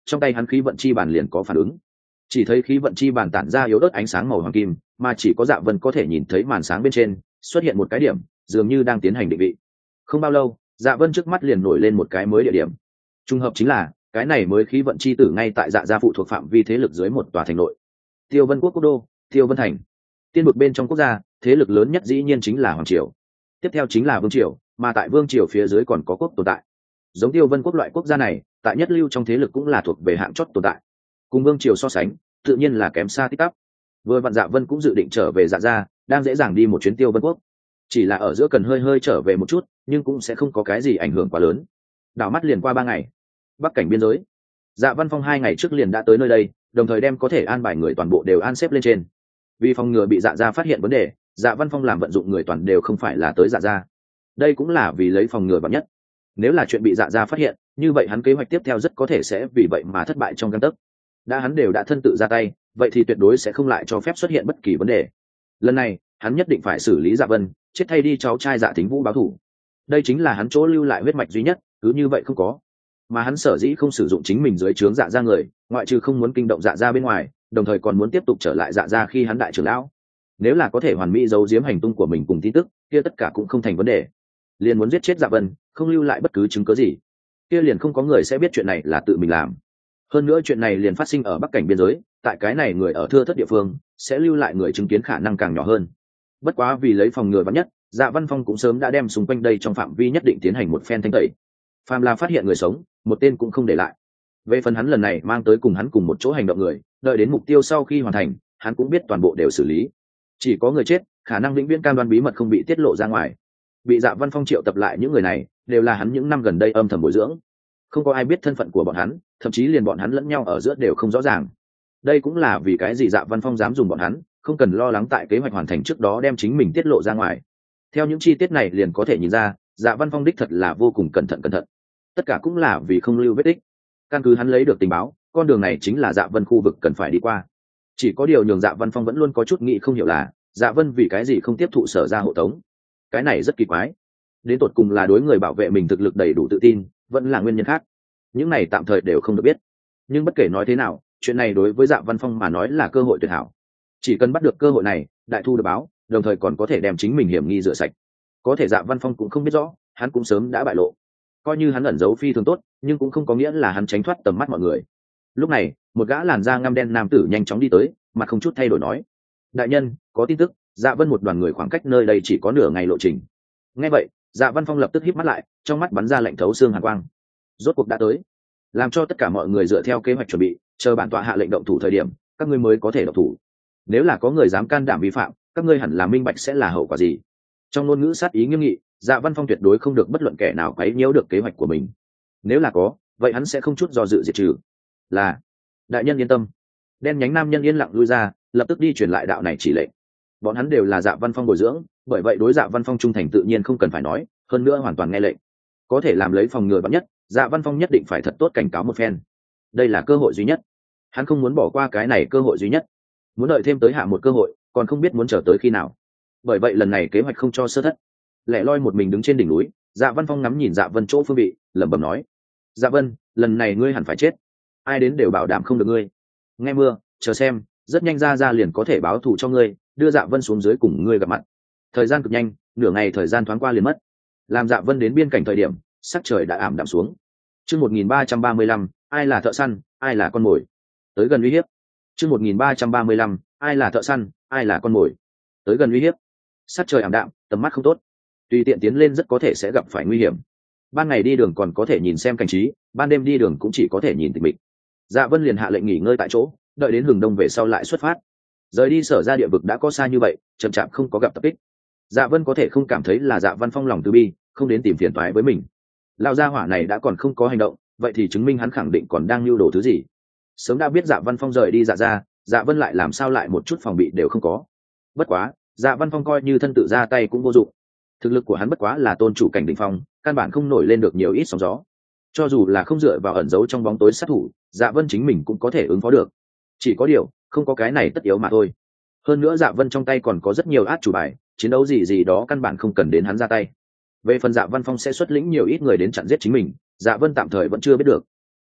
trong tay hắn khí vận chi bàn liền có phản ứng. Chỉ thấy khí vận chi bàn tản ra yếu ớt ánh sáng màu hoàng kim, mà chỉ có Dạ Vân có thể nhìn thấy màn sáng bên trên xuất hiện một cái điểm, dường như đang tiến hành định vị. Không bao lâu, Dạ Vân trước mắt liền nổi lên một cái mới địa điểm. Trùng hợp chính là cái này mới khí vận chi tử ngay tại Dạ gia phụ thuộc phạm vi thế lực dưới một tòa thành nội. Tiêu Vân quốc quốc đô, Tiêu Vân thành. Tiên vực bên trong quốc gia, thế lực lớn nhất dĩ nhiên chính là hoàng triều. Tiếp theo chính là vương triều, mà tại vương triều phía dưới còn có quốc tồn tại. Giống Tiêu Vân quốc loại quốc gia này, tại nhất lưu trong thế lực cũng là thuộc về hạng chót tồn tại. Cùng vương triều so sánh, tự nhiên là kém xa tích tắp. Vừa vặn Dạ Vân cũng dự định trở về Dạ gia, đang dễ dàng đi một chuyến Tiêu Vân quốc. Chỉ là ở giữa cần hơi hơi trở về một chút, nhưng cũng sẽ không có cái gì ảnh hưởng quá lớn. Đảo mắt liền qua ba ngày. Bắc cảnh biên giới. Dạ Văn Phong hai ngày trước liền đã tới nơi đây, đồng thời đem có thể an bài người toàn bộ đều an xếp lên trên. Vì phòng ngừa bị Dạ gia phát hiện vấn đề, Dạ Văn Phong làm vận dụng người toàn đều không phải là tới Dạ gia. Đây cũng là vì lấy phòng ngừa vạn nhất. Nếu là chuyện bị Dạ gia phát hiện, như vậy hắn kế hoạch tiếp theo rất có thể sẽ vì vậy mà thất bại trong gang tấc. Đã hắn đều đã thân tự ra tay, vậy thì tuyệt đối sẽ không lại cho phép xuất hiện bất kỳ vấn đề. Lần này, hắn nhất định phải xử lý Dạ Vân, chết thay đi cháu trai Dạ Thính Vũ báo thù. Đây chính là hắn chỗ lưu lại huyết mạch duy nhất, cứ như vậy không có. Mà hắn sở dĩ không sử dụng chính mình dưới trướng Dạ gia người, ngoại trừ không muốn kinh động Dạ gia bên ngoài, đồng thời còn muốn tiếp tục trở lại Dạ gia khi hắn đại trưởng lão. Nếu là có thể hoàn mỹ giấu giếm hành tung của mình cùng tin tức, kia tất cả cũng không thành vấn đề. Liền muốn giết chết Dạ Vân, không lưu lại bất cứ chứng cứ gì, kia liền không có người sẽ biết chuyện này là tự mình làm. Hơn nữa chuyện này liền phát sinh ở Bắc cảnh biên giới, tại cái này người ở thưa thất địa phương, sẽ lưu lại người chứng kiến khả năng càng nhỏ hơn. Bất quá vì lấy phòng ngừa vắn nhất, Dạ Văn Phong cũng sớm đã đem xung quanh đây trong phạm vi nhất định tiến hành một phen thanh tẩy. Phàm là phát hiện người sống, một tên cũng không để lại. Về phần hắn lần này mang tới cùng hắn cùng một chỗ hành động người, đợi đến mục tiêu sau khi hoàn thành, hắn cũng biết toàn bộ đều xử lý. Chỉ có người chết, khả năng vĩnh viễn cam đoan bí mật không bị tiết lộ ra ngoài. Bị Dạ Văn Phong triệu tập lại những người này, đều là hắn những năm gần đây âm thầm bồi dưỡng. Không có ai biết thân phận của bọn hắn, thậm chí liền bọn hắn lẫn nhau ở giữa đều không rõ ràng. Đây cũng là vì cái gì Dạ Văn Phong dám dùng bọn hắn, không cần lo lắng tại kế hoạch hoàn thành trước đó đem chính mình tiết lộ ra ngoài. Theo những chi tiết này liền có thể nhìn ra, Dạ Văn Phong đích thật là vô cùng cẩn thận cẩn thận. Tất cả cũng là vì không lưu vết tích. Căn cứ hắn lấy được tình báo, con đường này chính là Dạ Vân khu vực cần phải đi qua. Chỉ có điều nhường Dạ Văn Phong vẫn luôn có chút nghĩ không hiểu là, Dạ Vân vì cái gì không tiếp thụ sở ra hộ tống. Cái này rất kỳ quái. Đến tột cùng là đối người bảo vệ mình thực lực đầy đủ tự tin, vẫn là nguyên nhân khác. Những này tạm thời đều không được biết. Nhưng bất kể nói thế nào, chuyện này đối với Dạ Văn Phong mà nói là cơ hội tuyệt hảo. Chỉ cần bắt được cơ hội này, đại thu được báo, đồng thời còn có thể đem chính mình hiểm nghi rửa sạch. Có thể Dạ Văn Phong cũng không biết rõ, hắn cũng sớm đã bại lộ. Coi như hắn ẩn giấu phi thường tốt, nhưng cũng không có nghĩa là hắn tránh thoát tầm mắt mọi người. Lúc này, một gã làn da ngăm đen nam tử nhanh chóng đi tới, mặt không chút thay đổi nói: "Đại nhân, có tin tức, Dạ Vân một đoàn người khoảng cách nơi đây chỉ có nửa ngày lộ trình." Nghe vậy, Dạ Văn Phong lập tức híp mắt lại, trong mắt bắn ra lạnh thấu xương hàn quang. Rốt cuộc đã tới, làm cho tất cả mọi người dựa theo kế hoạch chuẩn bị, chờ bản tọa hạ lệnh động thủ thời điểm, các ngươi mới có thể động thủ. Nếu là có người dám can đảm vi phạm, các ngươi hẳn là minh bạch sẽ là hậu quả gì. Trong ngôn ngữ sát ý nghiêm nghị, Dạ Văn Phong tuyệt đối không được bất luận kẻ nào quấy nhiễu được kế hoạch của mình. Nếu là có, vậy hắn sẽ không chút do dự diệt trừ. Là, đại nhân yên tâm. Đen nhánh nam nhân yên lặng lui ra, lập tức đi truyền lại đạo này chỉ lệnh. Bọn hắn đều là Dạ Văn Phong bồi dưỡng, bởi vậy đối Dạ Văn Phong trung thành tự nhiên không cần phải nói, hơn nữa hoàn toàn nghe lệnh. Có thể làm lấy phòng ngừa vạn nhất, Dạ Văn Phong nhất định phải thật tốt cảnh cáo một phen. Đây là cơ hội duy nhất, hắn không muốn bỏ qua cái này cơ hội duy nhất. Muốn đợi thêm tới hạ một cơ hội, còn không biết muốn chờ tới khi nào. Bởi vậy lần này kế hoạch không cho sơ thất. Lẻ loi một mình đứng trên đỉnh núi, Dạ Văn Phong ngắm nhìn Dạ Vân chỗ phương vị, lẩm bẩm nói: "Dạ Vân, lần này ngươi hẳn phải chết. Ai đến đều bảo đảm không được ngươi. Nghe mưa, chờ xem, rất nhanh ra ra liền có thể báo thù cho ngươi, đưa Dạ Vân xuống dưới cùng ngươi gặp mặt." Thời gian cực nhanh, nửa ngày thời gian thoáng qua liền mất. Làm Dạ Vân đến biên cảnh thời điểm, sắc trời đã ảm đạm xuống. Chương một nghìn ba trăm ba mươi lăm, ai là thợ săn, ai là con mồi. Tới gần uy hiếp. Chương một nghìn ba trăm ba mươi lăm, ai là thợ săn, ai là con mồi. Tới gần uy hiếp. Sắc trời ảm đạm, tầm mắt không tốt. Tùy tiện tiến lên rất có thể sẽ gặp phải nguy hiểm. Ban ngày đi đường còn có thể nhìn xem cảnh trí, ban đêm đi đường cũng chỉ có thể nhìn tịch mịch. Dạ Vân liền hạ lệnh nghỉ ngơi tại chỗ, đợi đến hừng đông về sau lại xuất phát. Rời đi sở ra địa vực đã có xa như vậy, chậm chạp không có gặp tập kích. Dạ Vân có thể không cảm thấy là Dạ Văn Phong lòng từ bi, không đến tìm phiền toái với mình. Lão gia hỏa này đã còn không có hành động, vậy thì chứng minh hắn khẳng định còn đang lưu đồ thứ gì. Sớm đã biết Dạ Văn Phong rời đi Dạ gia, Dạ Vân lại làm sao lại một chút phòng bị đều không có. Bất quá, Dạ Văn Phong coi như thân tự ra tay cũng vô dụng. Thực lực của hắn bất quá là tôn chủ cảnh đỉnh phong, căn bản không nổi lên được nhiều ít sóng gió. Cho dù là không dựa vào ẩn giấu trong bóng tối sát thủ, Dạ Vân chính mình cũng có thể ứng phó được. Chỉ có điều, không có cái này tất yếu mà thôi. Hơn nữa Dạ Vân trong tay còn có rất nhiều át chủ bài, chiến đấu gì gì đó căn bản không cần đến hắn ra tay. Về phần Dạ Văn Phong sẽ xuất lĩnh nhiều ít người đến chặn giết chính mình, Dạ Vân tạm thời vẫn chưa biết được.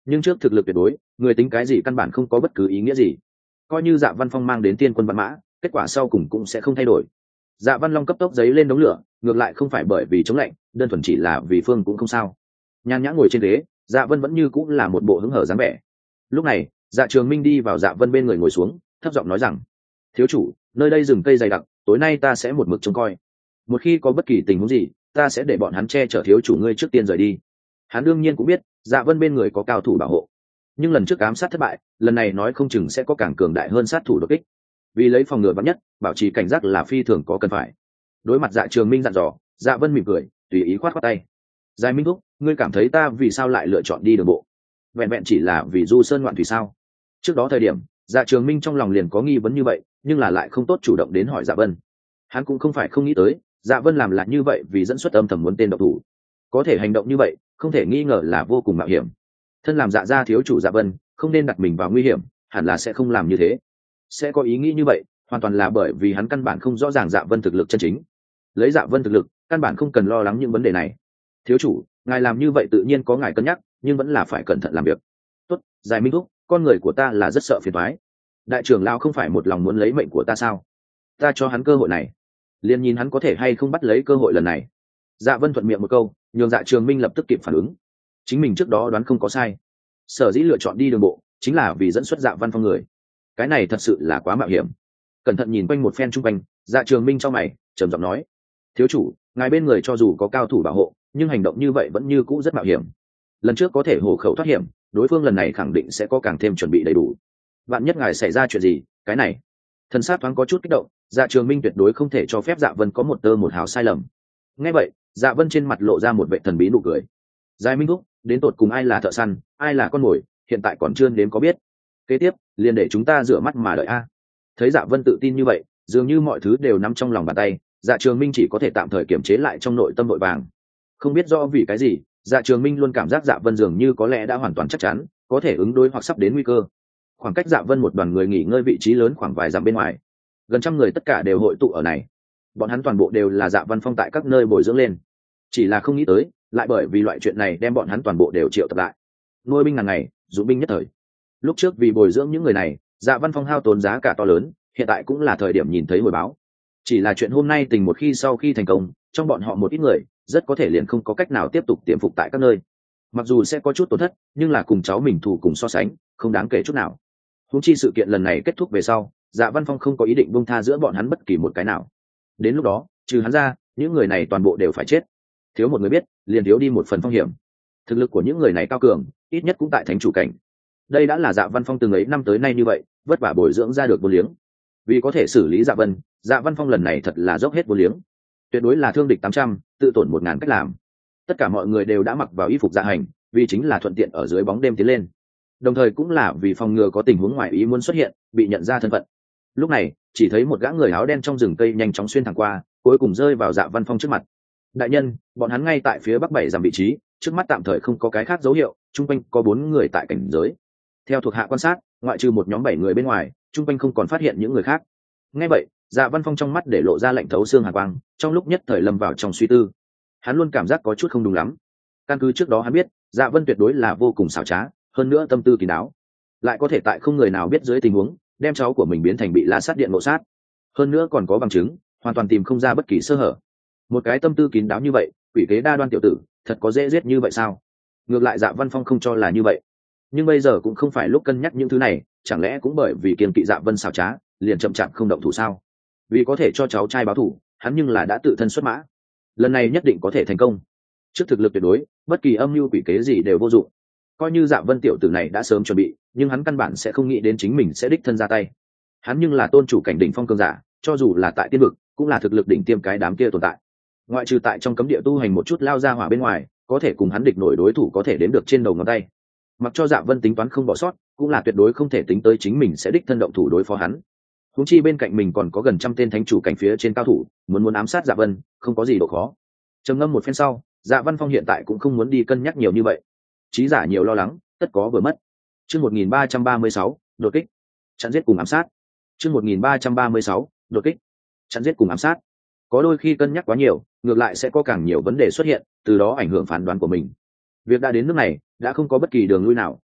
nhưng trước thực lực tuyệt đối, người tính cái gì căn bản không có bất cứ ý nghĩa gì. Coi như Dạ Văn Phong mang đến tiên quân văn mã, kết quả sau cùng cũng sẽ không thay đổi. Dạ Văn Long cấp tốc giấy lên đống lửa, ngược lại không phải bởi vì chống lạnh, đơn thuần chỉ là vì phương cũng không sao. Nhan nhã ngồi trên ghế, Dạ Vân vẫn như cũng là một bộ hứng hở dáng vẻ. Lúc này, Dạ Trường Minh đi vào Dạ Vân bên người ngồi xuống, thấp giọng nói rằng: thiếu chủ, nơi đây rừng cây dày đặc, tối nay ta sẽ một mực trông coi. Một khi có bất kỳ tình huống gì, ta sẽ để bọn hắn che chở thiếu chủ ngươi trước tiên rời đi. Hắn đương nhiên cũng biết Dạ Vân bên người có cao thủ bảo hộ, nhưng lần trước ám sát thất bại, lần này nói không chừng sẽ có càng cường đại hơn sát thủ đột kích. Vì lấy phòng ngừa vắn nhất, bảo trì cảnh giác là phi thường có cần phải. Đối mặt Dạ Trường Minh dặn dò, Dạ Vân mỉm cười, tùy ý khoát khoát tay. Giải Minh Thúc, ngươi cảm thấy ta vì sao lại lựa chọn đi đường bộ? Vẹn vẹn chỉ là vì du sơn ngoạn thủy sao? Trước đó thời điểm, Dạ Trường Minh trong lòng liền có nghi vấn như vậy, nhưng là lại không tốt chủ động đến hỏi Dạ Vân. Hắn cũng không phải không nghĩ tới, Dạ Vân làm là như vậy vì dẫn xuất âm thầm muốn tên độc thủ. Có thể hành động như vậy, không thể nghi ngờ là vô cùng mạo hiểm. Thân làm Dạ gia thiếu chủ Dạ Vân, không nên đặt mình vào nguy hiểm, hẳn là sẽ không làm như thế. Sẽ có ý nghĩ như vậy, hoàn toàn là bởi vì hắn căn bản không rõ ràng Dạ Vân thực lực chân chính. Lấy Dạ Vân thực lực, căn bản không cần lo lắng những vấn đề này. Thiếu chủ, ngài làm như vậy tự nhiên có ngài cân nhắc, nhưng vẫn là phải cẩn thận làm việc. Tốt, Giải Minh Thúc, con người của ta là rất sợ phiền toái. Đại trưởng lão không phải một lòng muốn lấy mệnh của ta sao? Ta cho hắn cơ hội này, liền nhìn hắn có thể hay không bắt lấy cơ hội lần này. Dạ Vân thuận miệng một câu, nhường Dạ Trường Minh lập tức kịp phản ứng. Chính mình trước đó đoán không có sai, sở dĩ lựa chọn đi đường bộ chính là vì dẫn xuất Dạ Văn Phong người. Cái này thật sự là quá mạo hiểm. Cẩn thận nhìn quanh một phen chung quanh, Dạ Trường Minh trong mày trầm giọng nói: thiếu chủ, ngài bên người cho dù có cao thủ bảo hộ, nhưng hành động như vậy vẫn như cũ rất mạo hiểm. Lần trước có thể hổ khẩu thoát hiểm, đối phương lần này khẳng định sẽ có càng thêm chuẩn bị đầy đủ. Vạn nhất ngài xảy ra chuyện gì, cái này thần sát thoáng có chút kích động. Dạ Trường Minh tuyệt đối không thể cho phép Dạ Vân có một tơ một hào sai lầm. Nghe vậy, Dạ Vân trên mặt lộ ra một vẻ thần bí nụ cười. Giải Minh Thúc, đến tột cùng ai là thợ săn, ai là con mồi, hiện tại còn chưa đến có biết. Kế tiếp, liền để chúng ta rửa mắt mà đợi a. Thấy Dạ Vân tự tin như vậy, dường như mọi thứ đều nắm trong lòng bàn tay, Dạ Trường Minh chỉ có thể tạm thời kiềm chế lại trong nội tâm vội vàng. Không biết rõ vì cái gì, Dạ Trường Minh luôn cảm giác Dạ Vân dường như có lẽ đã hoàn toàn chắc chắn có thể ứng đối hoặc sắp đến nguy cơ. Khoảng cách Dạ Vân một đoàn người nghỉ ngơi vị trí lớn khoảng vài dặm bên ngoài, gần trăm người tất cả đều hội tụ ở này. Bọn hắn toàn bộ đều là Dạ Văn Phong tại các nơi bồi dưỡng lên, chỉ là không nghĩ tới, lại bởi vì loại chuyện này đem bọn hắn toàn bộ đều triệu tập lại. Nuôi binh ngàn ngày, dụng binh nhất thời. Lúc trước vì bồi dưỡng những người này, Dạ Văn Phong hao tốn giá cả to lớn, hiện tại cũng là thời điểm nhìn thấy hồi báo. Chỉ là chuyện hôm nay tình một khi sau khi thành công, trong bọn họ một ít người rất có thể liền không có cách nào tiếp tục tiềm phục tại các nơi. Mặc dù sẽ có chút tổn thất, nhưng là cùng cháu mình thù cùng so sánh, không đáng kể chút nào. Huống chi sự kiện lần này kết thúc về sau, Dạ Văn Phong không có ý định buông tha giữa bọn hắn bất kỳ một cái nào. Đến lúc đó, trừ hắn ra, những người này toàn bộ đều phải chết. Thiếu một người biết, liền thiếu đi một phần phong hiểm. Thực lực của những người này cao cường, ít nhất cũng tại thánh chủ cảnh. Đây đã là Dạ Văn Phong từng ấy năm tới nay như vậy, vất vả bồi dưỡng ra được vô liếng. Vì có thể xử lý Dạ Vân, Dạ Văn Phong lần này thật là dốc hết vô liếng. Tuyệt đối là thương địch tám trăm, tự tổn một ngàn cách làm. Tất cả mọi người đều đã mặc vào y phục dạ hành, vì chính là thuận tiện ở dưới bóng đêm tiến lên. Đồng thời cũng là vì phòng ngừa có tình huống ngoài ý muốn xuất hiện, bị nhận ra thân phận. Lúc này, chỉ thấy một gã người áo đen trong rừng cây nhanh chóng xuyên thẳng qua, cuối cùng rơi vào Dạ Văn Phong trước mặt. Đại nhân, bọn hắn ngay tại phía bắc bảy dặm vị trí, trước mắt tạm thời không có cái khác dấu hiệu, chung quanh có bốn người tại cảnh giới. Theo thuộc hạ quan sát, ngoại trừ một nhóm bảy người bên ngoài, chung quanh không còn phát hiện những người khác. Nghe vậy, Dạ Văn Phong trong mắt để lộ ra lạnh thấu xương hàn quang, trong lúc nhất thời lâm vào trong suy tư. Hắn luôn cảm giác có chút không đúng lắm. Căn cứ trước đó hắn biết, Dạ Vân tuyệt đối là vô cùng xảo trá, hơn nữa tâm tư kín đáo, lại có thể tại không người nào biết dưới tình huống, đem cháu của mình biến thành bị La Sát Điện ngộ sát. Hơn nữa còn có bằng chứng, hoàn toàn tìm không ra bất kỳ sơ hở. Một cái tâm tư kín đáo như vậy, quỷ kế đa đoan tiểu tử, thật có dễ giết như vậy sao? Ngược lại Dạ Văn Phong không cho là như vậy. Nhưng bây giờ cũng không phải lúc cân nhắc những thứ này, chẳng lẽ cũng bởi vì kiêng kỵ Dạ Vân xảo trá, liền chậm chạp không động thủ sao? Vì có thể cho cháu trai báo thủ, hắn nhưng là đã tự thân xuất mã. Lần này nhất định có thể thành công. Trước thực lực tuyệt đối, bất kỳ âm mưu quỷ kế gì đều vô dụng. Coi như Dạ Vân tiểu tử này đã sớm chuẩn bị, nhưng hắn căn bản sẽ không nghĩ đến chính mình sẽ đích thân ra tay. Hắn nhưng là tôn chủ cảnh đỉnh phong cường giả, cho dù là tại tiên vực, cũng là thực lực đỉnh tiêm cái đám kia tồn tại. Ngoại trừ tại trong cấm địa tu hành một chút lao ra hỏa bên ngoài, có thể cùng hắn địch nổi đối thủ có thể đếm được trên đầu ngón tay. Mặc cho Dạ Vân tính toán không bỏ sót, cũng là tuyệt đối không thể tính tới chính mình sẽ đích thân động thủ đối phó hắn. Huống chi bên cạnh mình còn có gần trăm tên thánh chủ cảnh phía trên cao thủ, muốn muốn ám sát Dạ Vân, không có gì độ khó. Trầm ngâm một phen sau, Dạ Văn Phong hiện tại cũng không muốn đi cân nhắc nhiều như vậy. Chí giả nhiều lo lắng, tất có vừa mất. Chương một nghìn ba trăm ba mươi sáu, đột kích. Chặn giết cùng ám sát. Chương một nghìn ba trăm ba mươi sáu, đột kích. Chặn giết cùng ám sát. Có đôi khi cân nhắc quá nhiều, ngược lại sẽ có càng nhiều vấn đề xuất hiện, từ đó ảnh hưởng phán đoán của mình. Việc đã đến nước này, đã không có bất kỳ đường lui nào,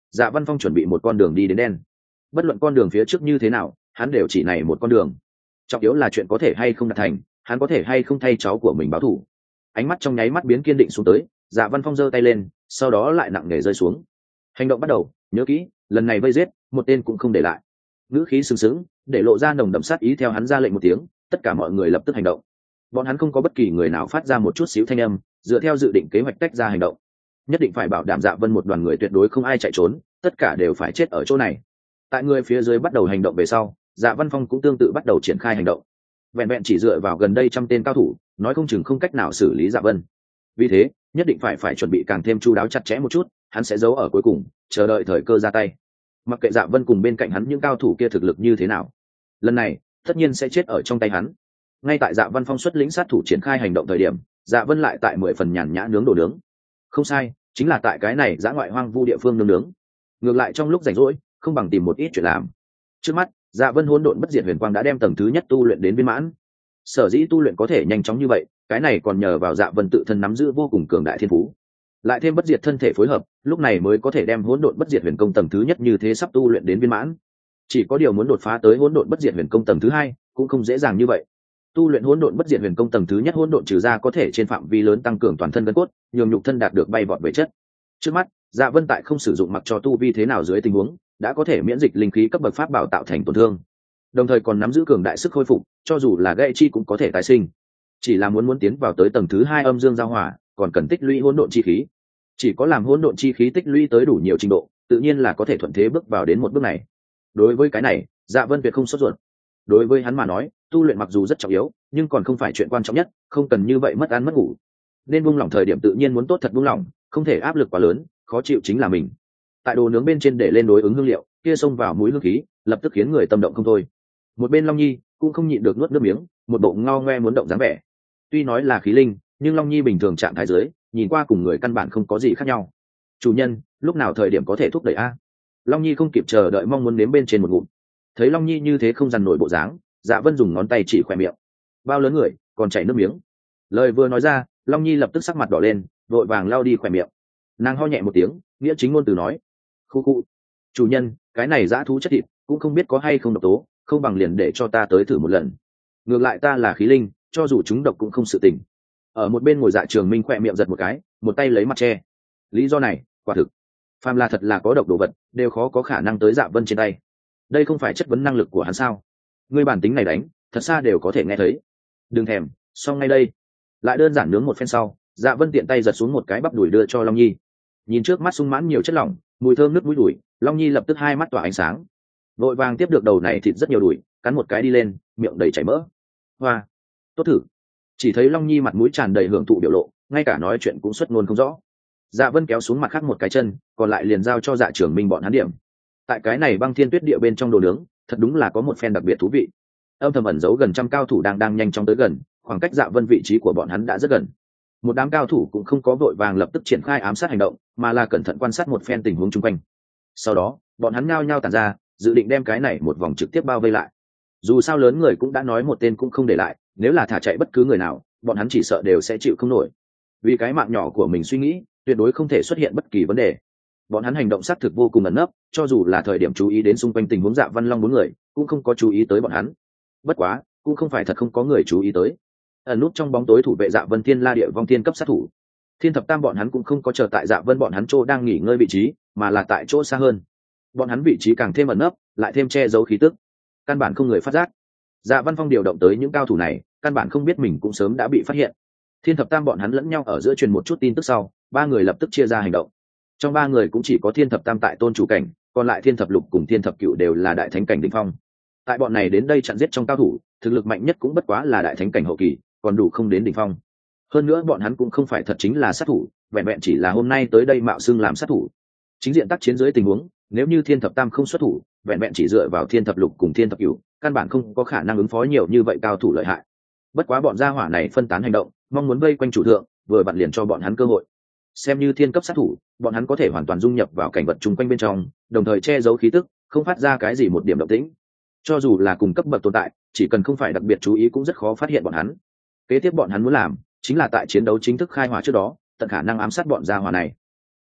Dạ Văn Phong chuẩn bị một con đường đi đến đen. Bất luận con đường phía trước như thế nào, hắn đều chỉ này một con đường. Trọng yếu là chuyện có thể hay không đạt thành, hắn có thể hay không thay cháu của mình báo thù. Ánh mắt trong nháy mắt biến kiên định xuống tới, Dạ Văn Phong giơ tay lên, sau đó lại nặng nề rơi xuống. Hành động bắt đầu, nhớ kỹ, lần này vây giết, một tên cũng không để lại. Ngữ khí sừng sững, để lộ ra nồng đậm sát ý theo hắn ra lệnh một tiếng, tất cả mọi người lập tức hành động. Bọn hắn không có bất kỳ người nào phát ra một chút xíu thanh âm, dựa theo dự định kế hoạch tách ra hành động. Nhất định phải bảo đảm Dạ Vân một đoàn người tuyệt đối không ai chạy trốn, tất cả đều phải chết ở chỗ này. Tại người phía dưới bắt đầu hành động về sau, Dạ Văn Phong cũng tương tự bắt đầu triển khai hành động. Vẹn vẹn chỉ dựa vào gần đây trăm tên cao thủ, nói không chừng không cách nào xử lý Dạ Vân. Vì thế, nhất định phải phải chuẩn bị càng thêm chu đáo chặt chẽ một chút, hắn sẽ giấu ở cuối cùng, chờ đợi thời cơ ra tay. Mặc kệ Dạ Vân cùng bên cạnh hắn những cao thủ kia thực lực như thế nào, lần này tất nhiên sẽ chết ở trong tay hắn. Ngay tại Dạ Văn Phong xuất lĩnh sát thủ triển khai hành động thời điểm, Dạ Vân lại tại mười phần nhàn nhã nướng đồ nướng. Không sai, chính là tại cái này dã ngoại hoang vu địa phương nướng nướng. Ngược lại trong lúc rảnh rỗi, không bằng tìm một ít chuyện làm. Trước mắt, Dạ Vân hỗn độn bất diệt huyền quang đã đem tầng thứ nhất tu luyện đến viên mãn. Sở dĩ tu luyện có thể nhanh chóng như vậy, cái này còn nhờ vào Dạ Vân tự thân nắm giữ vô cùng cường đại thiên phú, lại thêm bất diệt thân thể phối hợp, lúc này mới có thể đem hỗn độn bất diệt huyền công tầng thứ nhất như thế sắp tu luyện đến viên mãn. Chỉ có điều muốn đột phá tới hỗn độn bất diệt huyền công tầng thứ hai, cũng không dễ dàng như vậy. Tu luyện hỗn độn bất diệt huyền công tầng thứ nhất hỗn độn trừ ra có thể trên phạm vi lớn tăng cường toàn thân gân cốt, nhường nhục thân đạt được bay vọt về chất. Trước mắt, Dạ Vân tại không sử dụng mặc cho tu vi thế nào dưới tình huống, đã có thể miễn dịch linh khí cấp bậc pháp bảo tạo thành tổn thương, đồng thời còn nắm giữ cường đại sức khôi phục, cho dù là gãy chi cũng có thể tái sinh. Chỉ là muốn muốn tiến vào tới tầng thứ hai âm dương giao hòa, còn cần tích lũy hỗn độn chi khí. Chỉ có làm hỗn độn chi khí tích lũy tới đủ nhiều trình độ, tự nhiên là có thể thuận thế bước vào đến một bước này. Đối với cái này, Dạ Vân tuyệt không sốt ruột. Đối với hắn mà nói, tu luyện mặc dù rất trọng yếu, nhưng còn không phải chuyện quan trọng nhất, không cần như vậy mất ăn mất ngủ. Nên buông lỏng thời điểm tự nhiên muốn tốt thật buông lỏng, không thể áp lực quá lớn, khó chịu chính là mình. Tại đồ nướng bên trên để lên đối ứng hương liệu, kia xông vào mũi hương khí, lập tức khiến người tâm động không thôi. Một bên Long Nhi cũng không nhịn được nuốt nước miếng, một bộ ngao ngoe muốn động dáng vẻ. Tuy nói là khí linh, nhưng Long Nhi bình thường trạng thái dưới, nhìn qua cùng người căn bản không có gì khác nhau. Chủ nhân, lúc nào thời điểm có thể thúc đẩy a? Long Nhi không kịp chờ đợi mong muốn nếm bên trên một ngụm. Thấy Long Nhi như thế không dằn nổi bộ dáng, Dạ Vân dùng ngón tay chỉ khỏe miệng. Bao lớn người, còn chảy nước miếng. Lời vừa nói ra, Long Nhi lập tức sắc mặt đỏ lên, vội vàng lao đi khỏe miệng. Nàng ho nhẹ một tiếng, nghĩa chính ngôn từ nói: "Khu khu, chủ nhân, cái này dã thú chất thịt, cũng không biết có hay không độc tố, không bằng liền để cho ta tới thử một lần. Ngược lại ta là khí linh, cho dù chúng độc cũng không sự tình." Ở một bên ngồi Dạ Trường Minh khỏe miệng giật một cái, một tay lấy mặt che. Lý do này, quả thực, phàm là thật là có độc đồ vật, đều khó có khả năng tới Dạ Vân trên tay. Đây không phải chất vấn năng lực của hắn sao? Ngươi bản tính này đánh, thật xa đều có thể nghe thấy. Đừng thèm, xong ngay đây. Lại đơn giản nướng một phen sau, Dạ Vân tiện tay giật xuống một cái bắp đùi đưa cho Long Nhi. Nhìn trước mắt sung mãn nhiều chất lỏng, mùi thơm nước mũi đùi, Long Nhi lập tức hai mắt tỏa ánh sáng. Vội vàng tiếp được đầu này thịt rất nhiều đùi, cắn một cái đi lên, miệng đầy chảy mỡ. Hoa, tốt thử. Chỉ thấy Long Nhi mặt mũi tràn đầy hưởng thụ biểu lộ, ngay cả nói chuyện cũng xuất ngôn không rõ. Dạ Vân kéo xuống mặt khác một cái chân, còn lại liền giao cho Dạ Trường Minh bọn hắn điểm. Tại cái này băng thiên tuyết địa bên trong đồ nướng, thật đúng là có một phen đặc biệt thú vị. Âm thầm ẩn giấu gần trăm cao thủ đang đang nhanh chóng tới gần, khoảng cách Dạ Vân vị trí của bọn hắn đã rất gần. Một đám cao thủ cũng không có vội vàng lập tức triển khai ám sát hành động, mà là cẩn thận quan sát một phen tình huống chung quanh. Sau đó, bọn hắn nhao nhao tản ra, dự định đem cái này một vòng trực tiếp bao vây lại. Dù sao lớn người cũng đã nói một tên cũng không để lại, nếu là thả chạy bất cứ người nào, bọn hắn chỉ sợ đều sẽ chịu không nổi. Vì cái mạng nhỏ của mình suy nghĩ, tuyệt đối không thể xuất hiện bất kỳ vấn đề. Bọn hắn hành động xác thực vô cùng ẩn nấp, cho dù là thời điểm chú ý đến xung quanh tình huống Dạ Văn Long bốn người, cũng không có chú ý tới bọn hắn. Bất quá, cũng không phải thật không có người chú ý tới. Ẩn nút trong bóng tối thủ vệ Dạ Vân Thiên La Địa Vong Thiên cấp sát thủ. Thiên Thập Tam bọn hắn cũng không có chờ tại Dạ Vân bọn hắn chỗ đang nghỉ ngơi vị trí, mà là tại chỗ xa hơn. Bọn hắn vị trí càng thêm ẩn nấp, lại thêm che giấu khí tức, căn bản không người phát giác. Dạ Văn Phong điều động tới những cao thủ này, căn bản không biết mình cũng sớm đã bị phát hiện. Thiên Thập Tam bọn hắn lẫn nhau ở giữa truyền một chút tin tức sau, ba người lập tức chia ra hành động. Trong ba người cũng chỉ có Thiên Thập Tam tại tôn chủ cảnh, còn lại Thiên Thập Lục cùng Thiên Thập Cửu đều là đại thánh cảnh đỉnh phong. Tại bọn này đến đây chặn giết trong cao thủ, thực lực mạnh nhất cũng bất quá là đại thánh cảnh hậu kỳ, còn đủ không đến đỉnh phong. Hơn nữa bọn hắn cũng không phải thật chính là sát thủ, vẹn vẹn chỉ là hôm nay tới đây mạo xưng làm sát thủ. Chính diện tác chiến dưới tình huống, nếu như Thiên Thập Tam không xuất thủ, vẹn vẹn chỉ dựa vào Thiên Thập Lục cùng Thiên Thập Cửu, căn bản không có khả năng ứng phó nhiều như vậy cao thủ lợi hại. Bất quá bọn gia hỏa này phân tán hành động, mong muốn vây quanh chủ thượng, vừa vặn liền cho bọn hắn cơ hội. Xem như thiên cấp sát thủ, bọn hắn có thể hoàn toàn dung nhập vào cảnh vật chung quanh bên trong, đồng thời che giấu khí tức, không phát ra cái gì một điểm động tĩnh. Cho dù là cùng cấp bậc tồn tại, chỉ cần không phải đặc biệt chú ý cũng rất khó phát hiện bọn hắn. Kế tiếp bọn hắn muốn làm, chính là tại chiến đấu chính thức khai hỏa trước đó, tận khả năng ám sát bọn gia hỏa này.